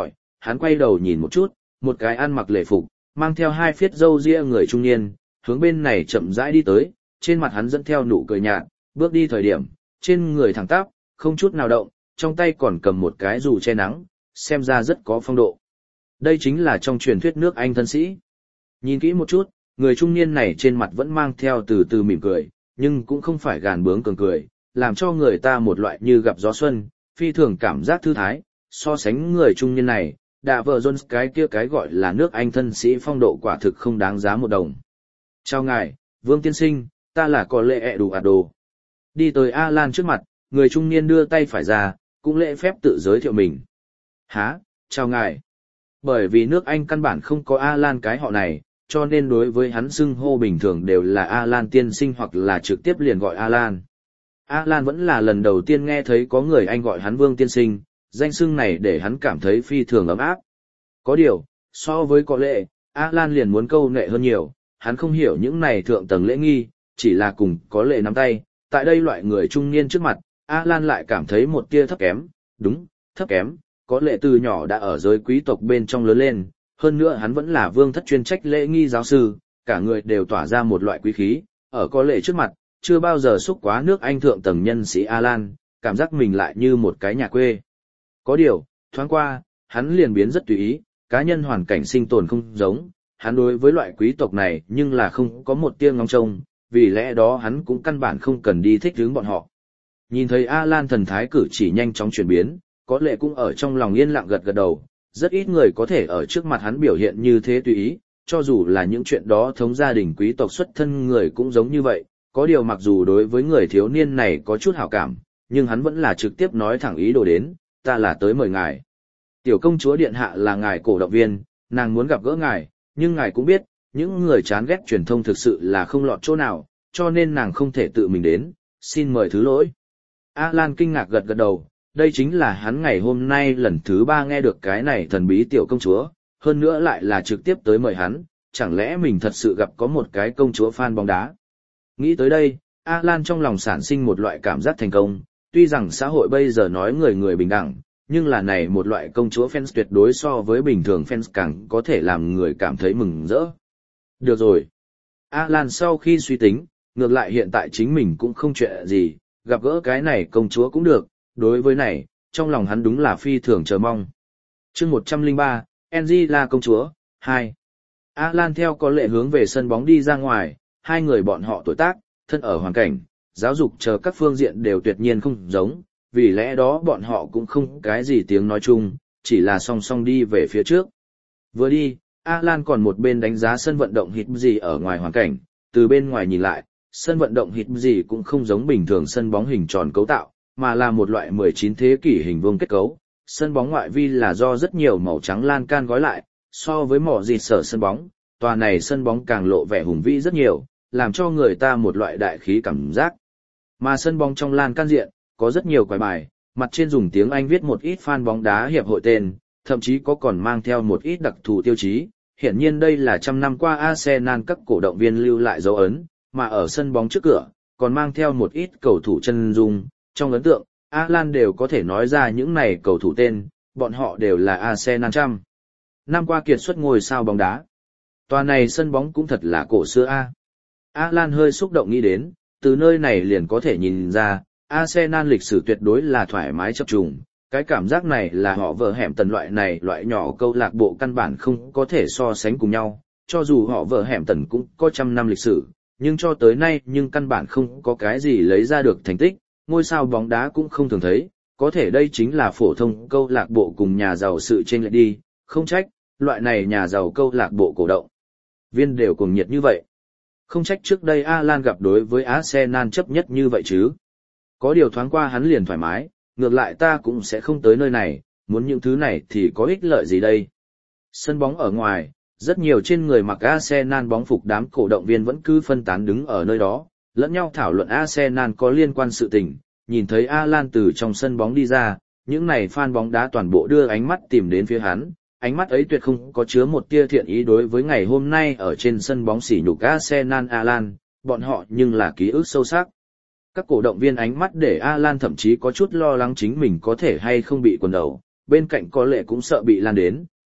hắn quay đầu nhìn một chút, một cái ăn mặc lễ phục, mang theo hai phiết râu ria người trung niên, hướng bên này chậm rãi đi tới, trên mặt hắn dẫn theo nụ cười nhạt, bước đi thời điểm, trên người thẳng tắp, không chút nào động, trong tay còn cầm một cái dù che nắng, xem ra rất có phong độ. Đây chính là trong truyền thuyết nước Anh thân sĩ. Nhìn kỹ một chút, người trung niên này trên mặt vẫn mang theo từ từ mỉm cười, nhưng cũng không phải gàn bướng cường cười, làm cho người ta một loại như gặp gió xuân, phi thường cảm giác thư thái. So sánh người trung niên này, đạ vợ Jones cái kia cái gọi là nước Anh thân sĩ phong độ quả thực không đáng giá một đồng. Chào ngài, Vương Tiên Sinh, ta là có lệ ẹ đủ ạt đồ. Đi tới Alan trước mặt, người trung niên đưa tay phải ra, cũng lễ phép tự giới thiệu mình. Hả, chào ngài. Bởi vì nước Anh căn bản không có Alan cái họ này, cho nên đối với hắn xưng hô bình thường đều là Alan tiên sinh hoặc là trực tiếp liền gọi Alan. Alan vẫn là lần đầu tiên nghe thấy có người Anh gọi hắn Vương tiên sinh, danh xưng này để hắn cảm thấy phi thường ấm áp. Có điều, so với có lệ, Alan liền muốn câu nệ hơn nhiều, hắn không hiểu những này thượng tầng lễ nghi, chỉ là cùng có lệ nắm tay, tại đây loại người trung niên trước mặt, Alan lại cảm thấy một tia thấp kém, đúng, thấp kém, có lệ từ nhỏ đã ở giới quý tộc bên trong lớn lên, hơn nữa hắn vẫn là vương thất chuyên trách lễ nghi giáo sư, cả người đều tỏa ra một loại quý khí, ở có lệ trước mặt, chưa bao giờ xúc quá nước Anh thượng tầng nhân sĩ Alan, cảm giác mình lại như một cái nhà quê. Có điều, thoáng qua, hắn liền biến rất tùy ý, cá nhân hoàn cảnh sinh tồn không giống, hắn đối với loại quý tộc này nhưng là không có một tia ngóng trông, vì lẽ đó hắn cũng căn bản không cần đi thích hướng bọn họ. Nhìn thấy Alan thần thái cử chỉ nhanh chóng chuyển biến, có lẽ cũng ở trong lòng yên lặng gật gật đầu, rất ít người có thể ở trước mặt hắn biểu hiện như thế tùy ý, cho dù là những chuyện đó thống gia đình quý tộc xuất thân người cũng giống như vậy, có điều mặc dù đối với người thiếu niên này có chút hảo cảm, nhưng hắn vẫn là trực tiếp nói thẳng ý đồ đến, ta là tới mời ngài. Tiểu công chúa điện hạ là ngài cổ động viên, nàng muốn gặp gỡ ngài, nhưng ngài cũng biết, những người chán ghét truyền thông thực sự là không lọt chỗ nào, cho nên nàng không thể tự mình đến, xin mời thứ lỗi. Alan kinh ngạc gật gật đầu, đây chính là hắn ngày hôm nay lần thứ ba nghe được cái này thần bí tiểu công chúa, hơn nữa lại là trực tiếp tới mời hắn, chẳng lẽ mình thật sự gặp có một cái công chúa fan bóng đá. Nghĩ tới đây, Alan trong lòng sản sinh một loại cảm giác thành công, tuy rằng xã hội bây giờ nói người người bình đẳng, nhưng là này một loại công chúa fans tuyệt đối so với bình thường fans càng có thể làm người cảm thấy mừng rỡ. Được rồi. Alan sau khi suy tính, ngược lại hiện tại chính mình cũng không chuyện gì, gặp gỡ cái này công chúa cũng được, đối với này, trong lòng hắn đúng là phi thường chờ mong. chương một trăm lẻ ba, Angela công chúa, hai. Alan theo có lệ hướng về sân bóng đi ra ngoài, hai người bọn họ tuổi tác, thân ở hoàn cảnh, giáo dục chờ các phương diện đều tuyệt nhiên không giống, vì lẽ đó bọn họ cũng không cái gì tiếng nói chung, chỉ là song song đi về phía trước. Vừa đi, Alan còn một bên đánh giá sân vận động hít gì ở ngoài hoàn cảnh, từ bên ngoài nhìn lại, sân vận động hít gì cũng không giống bình thường sân bóng hình tròn cấu tạo, mà là một loại mười chín thế kỷ hình vuông kết cấu. Sân bóng ngoại vi là do rất nhiều màu trắng lan can gói lại, so với mỏ dịt sở sân bóng, tòa này sân bóng càng lộ vẻ hùng vĩ rất nhiều, làm cho người ta một loại đại khí cảm giác. Mà sân bóng trong lan can diện, có rất nhiều quải bài, mặt trên dùng tiếng Anh viết một ít fan bóng đá hiệp hội tên, thậm chí có còn mang theo một ít đặc thù tiêu chí. Hiển nhiên đây là trăm năm qua Arsenal các cổ động viên lưu lại dấu ấn, mà ở sân bóng trước cửa, còn mang theo một ít cầu thủ chân dung. Trong ấn tượng, Alan đều có thể nói ra những này cầu thủ tên, bọn họ đều là Arsenal trăm năm qua kiệt xuất ngôi sao bóng đá. Tòa này sân bóng cũng thật là cổ xưa a. Alan hơi xúc động nghĩ đến, từ nơi này liền có thể nhìn ra, Arsenal lịch sử tuyệt đối là thoải mái chập trùng. Cái cảm giác này là họ vợ hẻm tần loại này loại nhỏ câu lạc bộ căn bản không có thể so sánh cùng nhau, cho dù họ vợ hẻm tần cũng có trăm năm lịch sử, nhưng cho tới nay nhưng căn bản không có cái gì lấy ra được thành tích, ngôi sao bóng đá cũng không thường thấy, có thể đây chính là phổ thông câu lạc bộ cùng nhà giàu sự chênh lệch đi, không trách, loại này nhà giàu câu lạc bộ cổ động viên đều cuồng nhiệt như vậy. Không trách trước đây Alan gặp đối với Arsenal chấp nhất như vậy chứ. Có điều thoáng qua hắn liền thoải mái, ngược lại ta cũng sẽ không tới nơi này, muốn những thứ này thì có ích lợi gì đây. Sân bóng ở ngoài, rất nhiều trên người mặc Arsenal bóng phục đám cổ động viên vẫn cứ phân tán đứng ở nơi đó, lẫn nhau thảo luận Arsenal có liên quan sự tình. Nhìn thấy Alan từ trong sân bóng đi ra, những này fan bóng đá toàn bộ đưa ánh mắt tìm đến phía hắn, ánh mắt ấy tuyệt không có chứa một tia thiện ý đối với ngày hôm nay ở trên sân bóng sỉ nhục Arsenal Alan, bọn họ nhưng là ký ức sâu sắc. Các cổ động viên ánh mắt để Alan thậm chí có chút lo lắng chính mình có thể hay không bị quần đầu, bên cạnh có lẽ cũng sợ bị lan đến,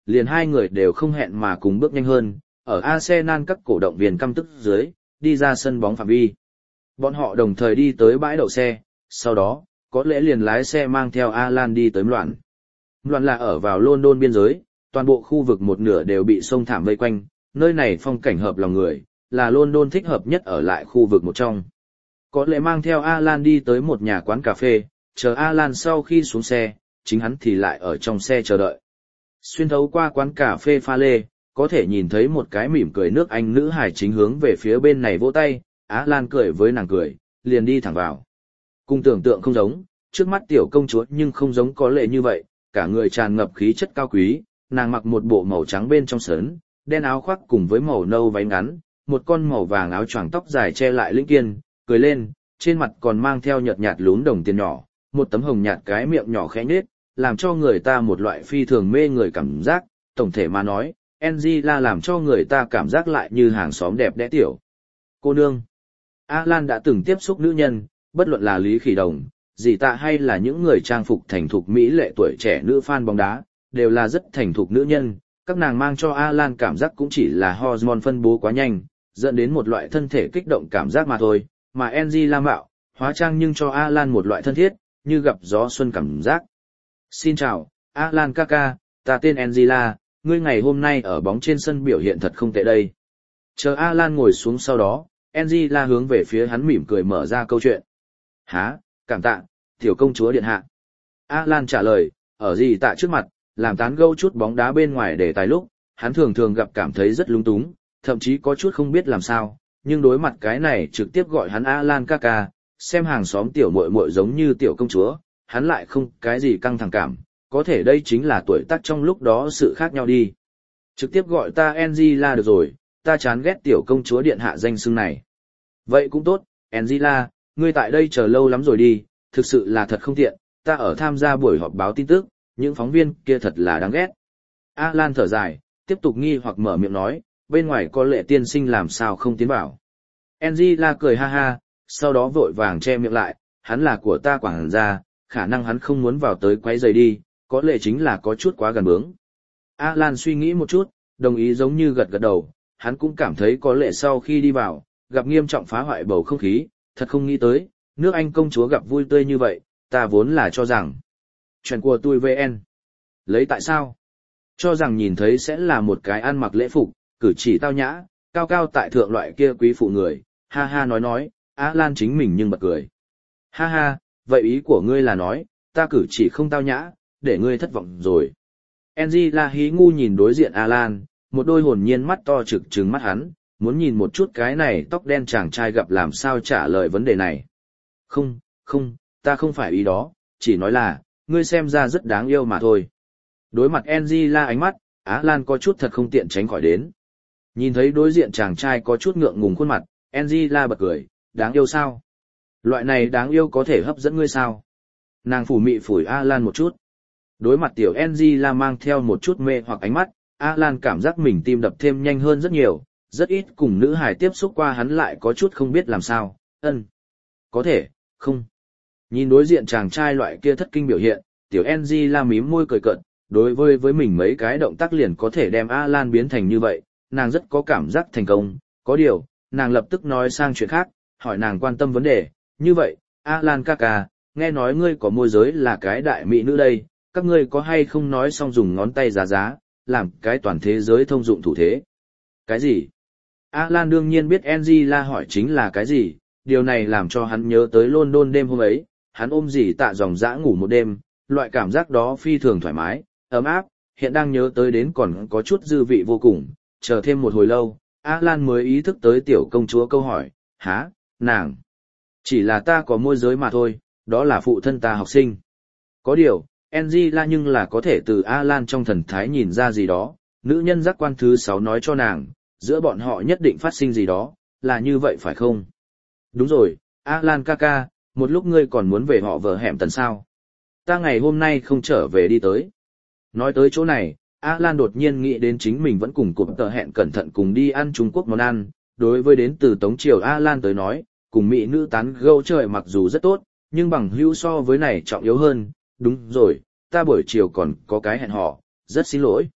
liền hai người đều không hẹn mà cùng bước nhanh hơn, ở Arsenal các cổ động viên căm tức dưới, đi ra sân bóng phạm vi. Bọn họ đồng thời đi tới bãi đậu xe, sau đó, có lẽ liền lái xe mang theo Alan đi tới Loạn. Loạn là ở vào London biên giới, toàn bộ khu vực một nửa đều bị sông thảm vây quanh, nơi này phong cảnh hợp lòng người, là London thích hợp nhất ở lại khu vực một trong. Có lẽ mang theo Alan đi tới một nhà quán cà phê, chờ Alan sau khi xuống xe, chính hắn thì lại ở trong xe chờ đợi. Xuyên thấu qua quán cà phê pha lê, có thể nhìn thấy một cái mỉm cười nước Anh nữ hài chính hướng về phía bên này vỗ tay, Alan cười với nàng cười, liền đi thẳng vào. Cùng tưởng tượng không giống, trước mắt tiểu công chúa nhưng không giống có lệ như vậy, cả người tràn ngập khí chất cao quý, nàng mặc một bộ màu trắng bên trong sớn, đen áo khoác cùng với màu nâu váy ngắn, một con màu vàng áo choàng tóc dài che lại lĩnh kiên, cười lên, trên mặt còn mang theo nhợt nhạt lún đồng tiền nhỏ, một tấm hồng nhạt cái miệng nhỏ khẽ nhếch, làm cho người ta một loại phi thường mê người cảm giác, tổng thể mà nói, Angela làm cho người ta cảm giác lại như hàng xóm đẹp đẽ tiểu. Cô nương. Alan đã từng tiếp xúc nữ nhân, bất luận là Lý Khỉ Đồng, dì tạ hay là những người trang phục thành thục mỹ lệ tuổi trẻ nữ fan bóng đá, đều là rất thành thục nữ nhân, các nàng mang cho Alan cảm giác cũng chỉ là hormone phân bố quá nhanh, dẫn đến một loại thân thể kích động cảm giác mà thôi, mà Angela mạo, hóa trang nhưng cho Alan một loại thân thiết, như gặp gió xuân cảm giác. Xin chào, Alan kaka, ta tên Angela, ngươi ngày hôm nay ở bóng trên sân biểu hiện thật không tệ đây. Chờ Alan ngồi xuống sau đó, Angela hướng về phía hắn mỉm cười mở ra câu chuyện. Hả, cảm tạ, tiểu công chúa điện hạ. Alan trả lời, ở gì tạ trước mặt, làm tán gẫu chút bóng đá bên ngoài để tài lúc, hắn thường thường gặp cảm thấy rất lung túng, thậm chí có chút không biết làm sao, nhưng đối mặt cái này trực tiếp gọi hắn Alan kaka, xem hàng xóm tiểu muội muội giống như tiểu công chúa, hắn lại không cái gì căng thẳng cảm, có thể đây chính là tuổi tác trong lúc đó sự khác nhau đi. Trực tiếp gọi ta Angela được rồi, ta chán ghét tiểu công chúa điện hạ danh xưng này. Vậy cũng tốt, Angela, ngươi tại đây chờ lâu lắm rồi đi, thực sự là thật không tiện, ta ở tham gia buổi họp báo tin tức, những phóng viên kia thật là đáng ghét. Alan thở dài, tiếp tục nghi hoặc mở miệng nói, bên ngoài có lệ tiên sinh làm sao không tiến vào. Angela cười ha ha, sau đó vội vàng che miệng lại, hắn là của ta quảng gia, khả năng hắn không muốn vào tới quấy rầy đi, có lẽ chính là có chút quá gần bướng. Alan suy nghĩ một chút, đồng ý giống như gật gật đầu, hắn cũng cảm thấy có lẽ sau khi đi vào, gặp nghiêm trọng phá hoại bầu không khí, thật không nghĩ tới, nước Anh công chúa gặp vui tươi như vậy, ta vốn là cho rằng. Chuyện của tôi vê en. Lấy tại sao? Cho rằng nhìn thấy sẽ là một cái ăn mặc lễ phục, cử chỉ tao nhã, cao cao tại thượng loại kia quý phụ người, ha ha nói nói, Alan chính mình nhưng bật cười. Ha ha, vậy ý của ngươi là nói, ta cử chỉ không tao nhã, để ngươi thất vọng rồi. Angela hí ngu nhìn đối diện Alan, một đôi hồn nhiên mắt to trực trừng mắt hắn, muốn nhìn một chút cái này tóc đen chàng trai gặp làm sao trả lời vấn đề này. Không, không, ta không phải ý đó, chỉ nói là, ngươi xem ra rất đáng yêu mà thôi. Đối mặt Angela ánh mắt, Alan có chút thật không tiện tránh khỏi đến. Nhìn thấy đối diện chàng trai có chút ngượng ngùng khuôn mặt, Angela bật cười, đáng yêu sao? Loại này đáng yêu có thể hấp dẫn ngươi sao? Nàng phủ mị phủi Alan một chút. Đối mặt tiểu Angela mang theo một chút mê hoặc ánh mắt, Alan cảm giác mình tim đập thêm nhanh hơn rất nhiều, rất ít cùng nữ hài tiếp xúc qua hắn lại có chút không biết làm sao, ân. Có thể, không. Nhìn đối diện chàng trai loại kia thất kinh biểu hiện, tiểu Angela mím môi cười cợt, đối với với mình mấy cái động tác liền có thể đem Alan biến thành như vậy, nàng rất có cảm giác thành công, có điều, nàng lập tức nói sang chuyện khác, hỏi nàng quan tâm vấn đề, như vậy, Alan kaka, nghe nói ngươi có môi giới là cái đại mỹ nữ đây, các ngươi có hay không nói xong dùng ngón tay giá giá, làm cái toàn thế giới thông dụng thủ thế. Cái gì? Alan đương nhiên biết Angela hỏi chính là cái gì, điều này làm cho hắn nhớ tới London đêm hôm ấy, hắn ôm dì tạ dòng dã ngủ một đêm, loại cảm giác đó phi thường thoải mái, ấm áp, hiện đang nhớ tới đến còn có chút dư vị vô cùng, chờ thêm một hồi lâu, Alan mới ý thức tới tiểu công chúa câu hỏi, hả, nàng, chỉ là ta có môi giới mà thôi, đó là phụ thân ta học sinh. Có điều, Angela nhưng là có thể từ Alan trong thần thái nhìn ra gì đó, nữ nhân giác quan thứ sáu nói cho nàng, giữa bọn họ nhất định phát sinh gì đó, là như vậy phải không? Đúng rồi, Alan kaka, một lúc ngươi còn muốn về họ vợ hẻm tần sao? Ta ngày hôm nay không trở về đi tới. Nói tới chỗ này, Alan đột nhiên nghĩ đến chính mình vẫn cùng cụm tờ hẹn cẩn thận cùng đi ăn Trung Quốc món ăn, đối với đến từ Tống Triều Alan tới nói, cùng mỹ nữ tán gẫu trời mặc dù rất tốt, nhưng bằng hữu so với này trọng yếu hơn, đúng rồi, ta buổi chiều còn có cái hẹn hò, rất xin lỗi.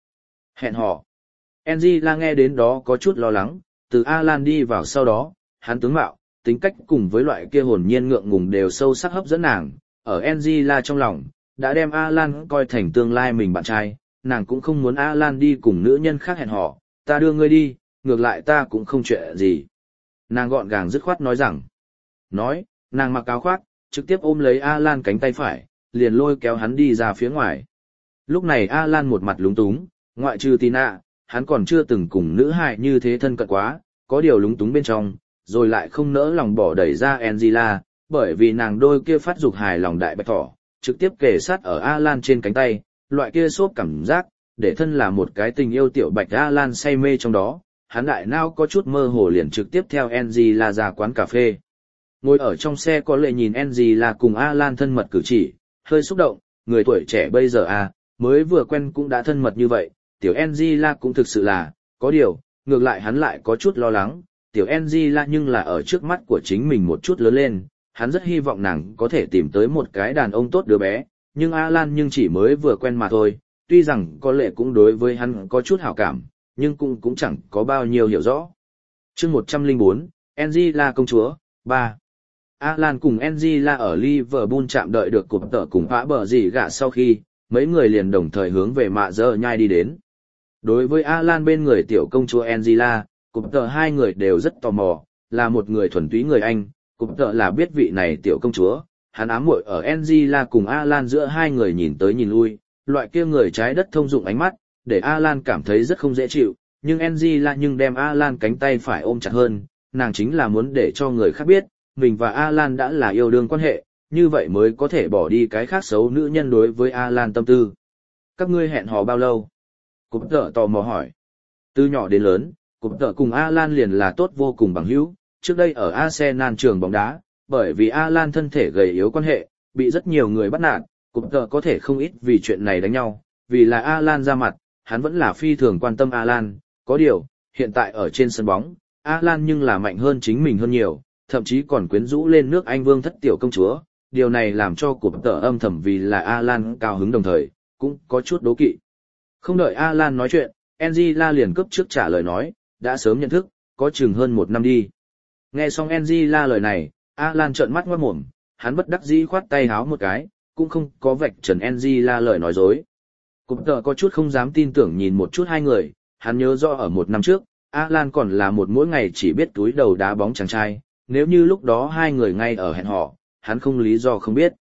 Hẹn hò. Angela nghe đến đó có chút lo lắng, từ Alan đi vào sau đó, hắn tướng mạo, tính cách cùng với loại kia hồn nhiên ngượng ngùng đều sâu sắc hấp dẫn nàng, ở Angela trong lòng, đã đem Alan coi thành tương lai mình bạn trai, nàng cũng không muốn Alan đi cùng nữ nhân khác hẹn hò, ta đưa ngươi đi, ngược lại ta cũng không chuyện gì. Nàng gọn gàng dứt khoát nói rằng, nói, nàng mặc áo khoác, trực tiếp ôm lấy Alan cánh tay phải, liền lôi kéo hắn đi ra phía ngoài. Lúc này Alan một mặt lúng túng, ngoại trừ Tina, hắn còn chưa từng cùng nữ hài như thế thân cận quá, có điều lúng túng bên trong, rồi lại không nỡ lòng bỏ đẩy ra Angela, bởi vì nàng đôi kia phát dục hài lòng đại bạch thỏ, trực tiếp kề sát ở Alan trên cánh tay, loại kia xốp cảm giác, để thân là một cái tình yêu tiểu bạch Alan say mê trong đó, hắn đại não có chút mơ hồ liền trực tiếp theo Angela ra quán cà phê. Ngồi ở trong xe có lệ nhìn Angela cùng Alan thân mật cử chỉ, hơi xúc động, người tuổi trẻ bây giờ à, mới vừa quen cũng đã thân mật như vậy, tiểu Angela cũng thực sự là, có điều, ngược lại hắn lại có chút lo lắng, tiểu Angela nhưng là ở trước mắt của chính mình một chút lớn lên, hắn rất hy vọng nàng có thể tìm tới một cái đàn ông tốt đứa bé, nhưng Alan nhưng chỉ mới vừa quen mà thôi, tuy rằng có lẽ cũng đối với hắn có chút hảo cảm, nhưng cũng cũng chẳng có bao nhiêu hiểu rõ. Chương một trăm lẻ bốn, Angela công chúa, ba. Alan cùng Angela ở Liverpool chạm đợi được cụp tợ cùng phá bờ gì gạ sau khi, mấy người liền đồng thời hướng về mạ dơ nhai đi đến. Đối với Alan bên người tiểu công chúa Angela, cụp tợ hai người đều rất tò mò, là một người thuần túy người Anh, cụp tợ là biết vị này tiểu công chúa, hắn ám muội ở Angela cùng Alan giữa hai người nhìn tới nhìn lui, loại kia người trái đất thông dụng ánh mắt, để Alan cảm thấy rất không dễ chịu, nhưng Angela nhưng đem Alan cánh tay phải ôm chặt hơn, nàng chính là muốn để cho người khác biết, mình và Alan đã là yêu đương quan hệ, như vậy mới có thể bỏ đi cái khác xấu nữ nhân đối với Alan tâm tư. Các ngươi hẹn hò bao lâu? Cụp tợ tò mò hỏi. Từ nhỏ đến lớn, cụp tợ cùng Alan liền là tốt vô cùng bằng hữu, trước đây ở Arsenal trường bóng đá, bởi vì Alan thân thể gầy yếu quan hệ, bị rất nhiều người bắt nạt, cụp tợ có thể không ít vì chuyện này đánh nhau, vì là Alan ra mặt, hắn vẫn là phi thường quan tâm Alan, có điều, hiện tại ở trên sân bóng, Alan nhưng là mạnh hơn chính mình hơn nhiều, thậm chí còn quyến rũ lên nước Anh vương thất tiểu công chúa, điều này làm cho cụp tợ âm thầm vì là Alan cao hứng đồng thời, cũng có chút đố kỵ. Không đợi Alan nói chuyện, Angela liền cấp trước trả lời nói, đã sớm nhận thức, có chừng hơn một năm đi. Nghe xong Angela lời này, Alan trợn mắt ngoát mồm, hắn bất đắc dĩ khoát tay háo một cái, cũng không có vạch trần Angela lời nói dối. Cụp tợ có chút không dám tin tưởng nhìn một chút hai người, hắn nhớ rõ ở một năm trước, Alan còn là một mỗi ngày chỉ biết túi đầu đá bóng chàng trai, nếu như lúc đó hai người ngay ở hẹn hò, hắn không lý do không biết.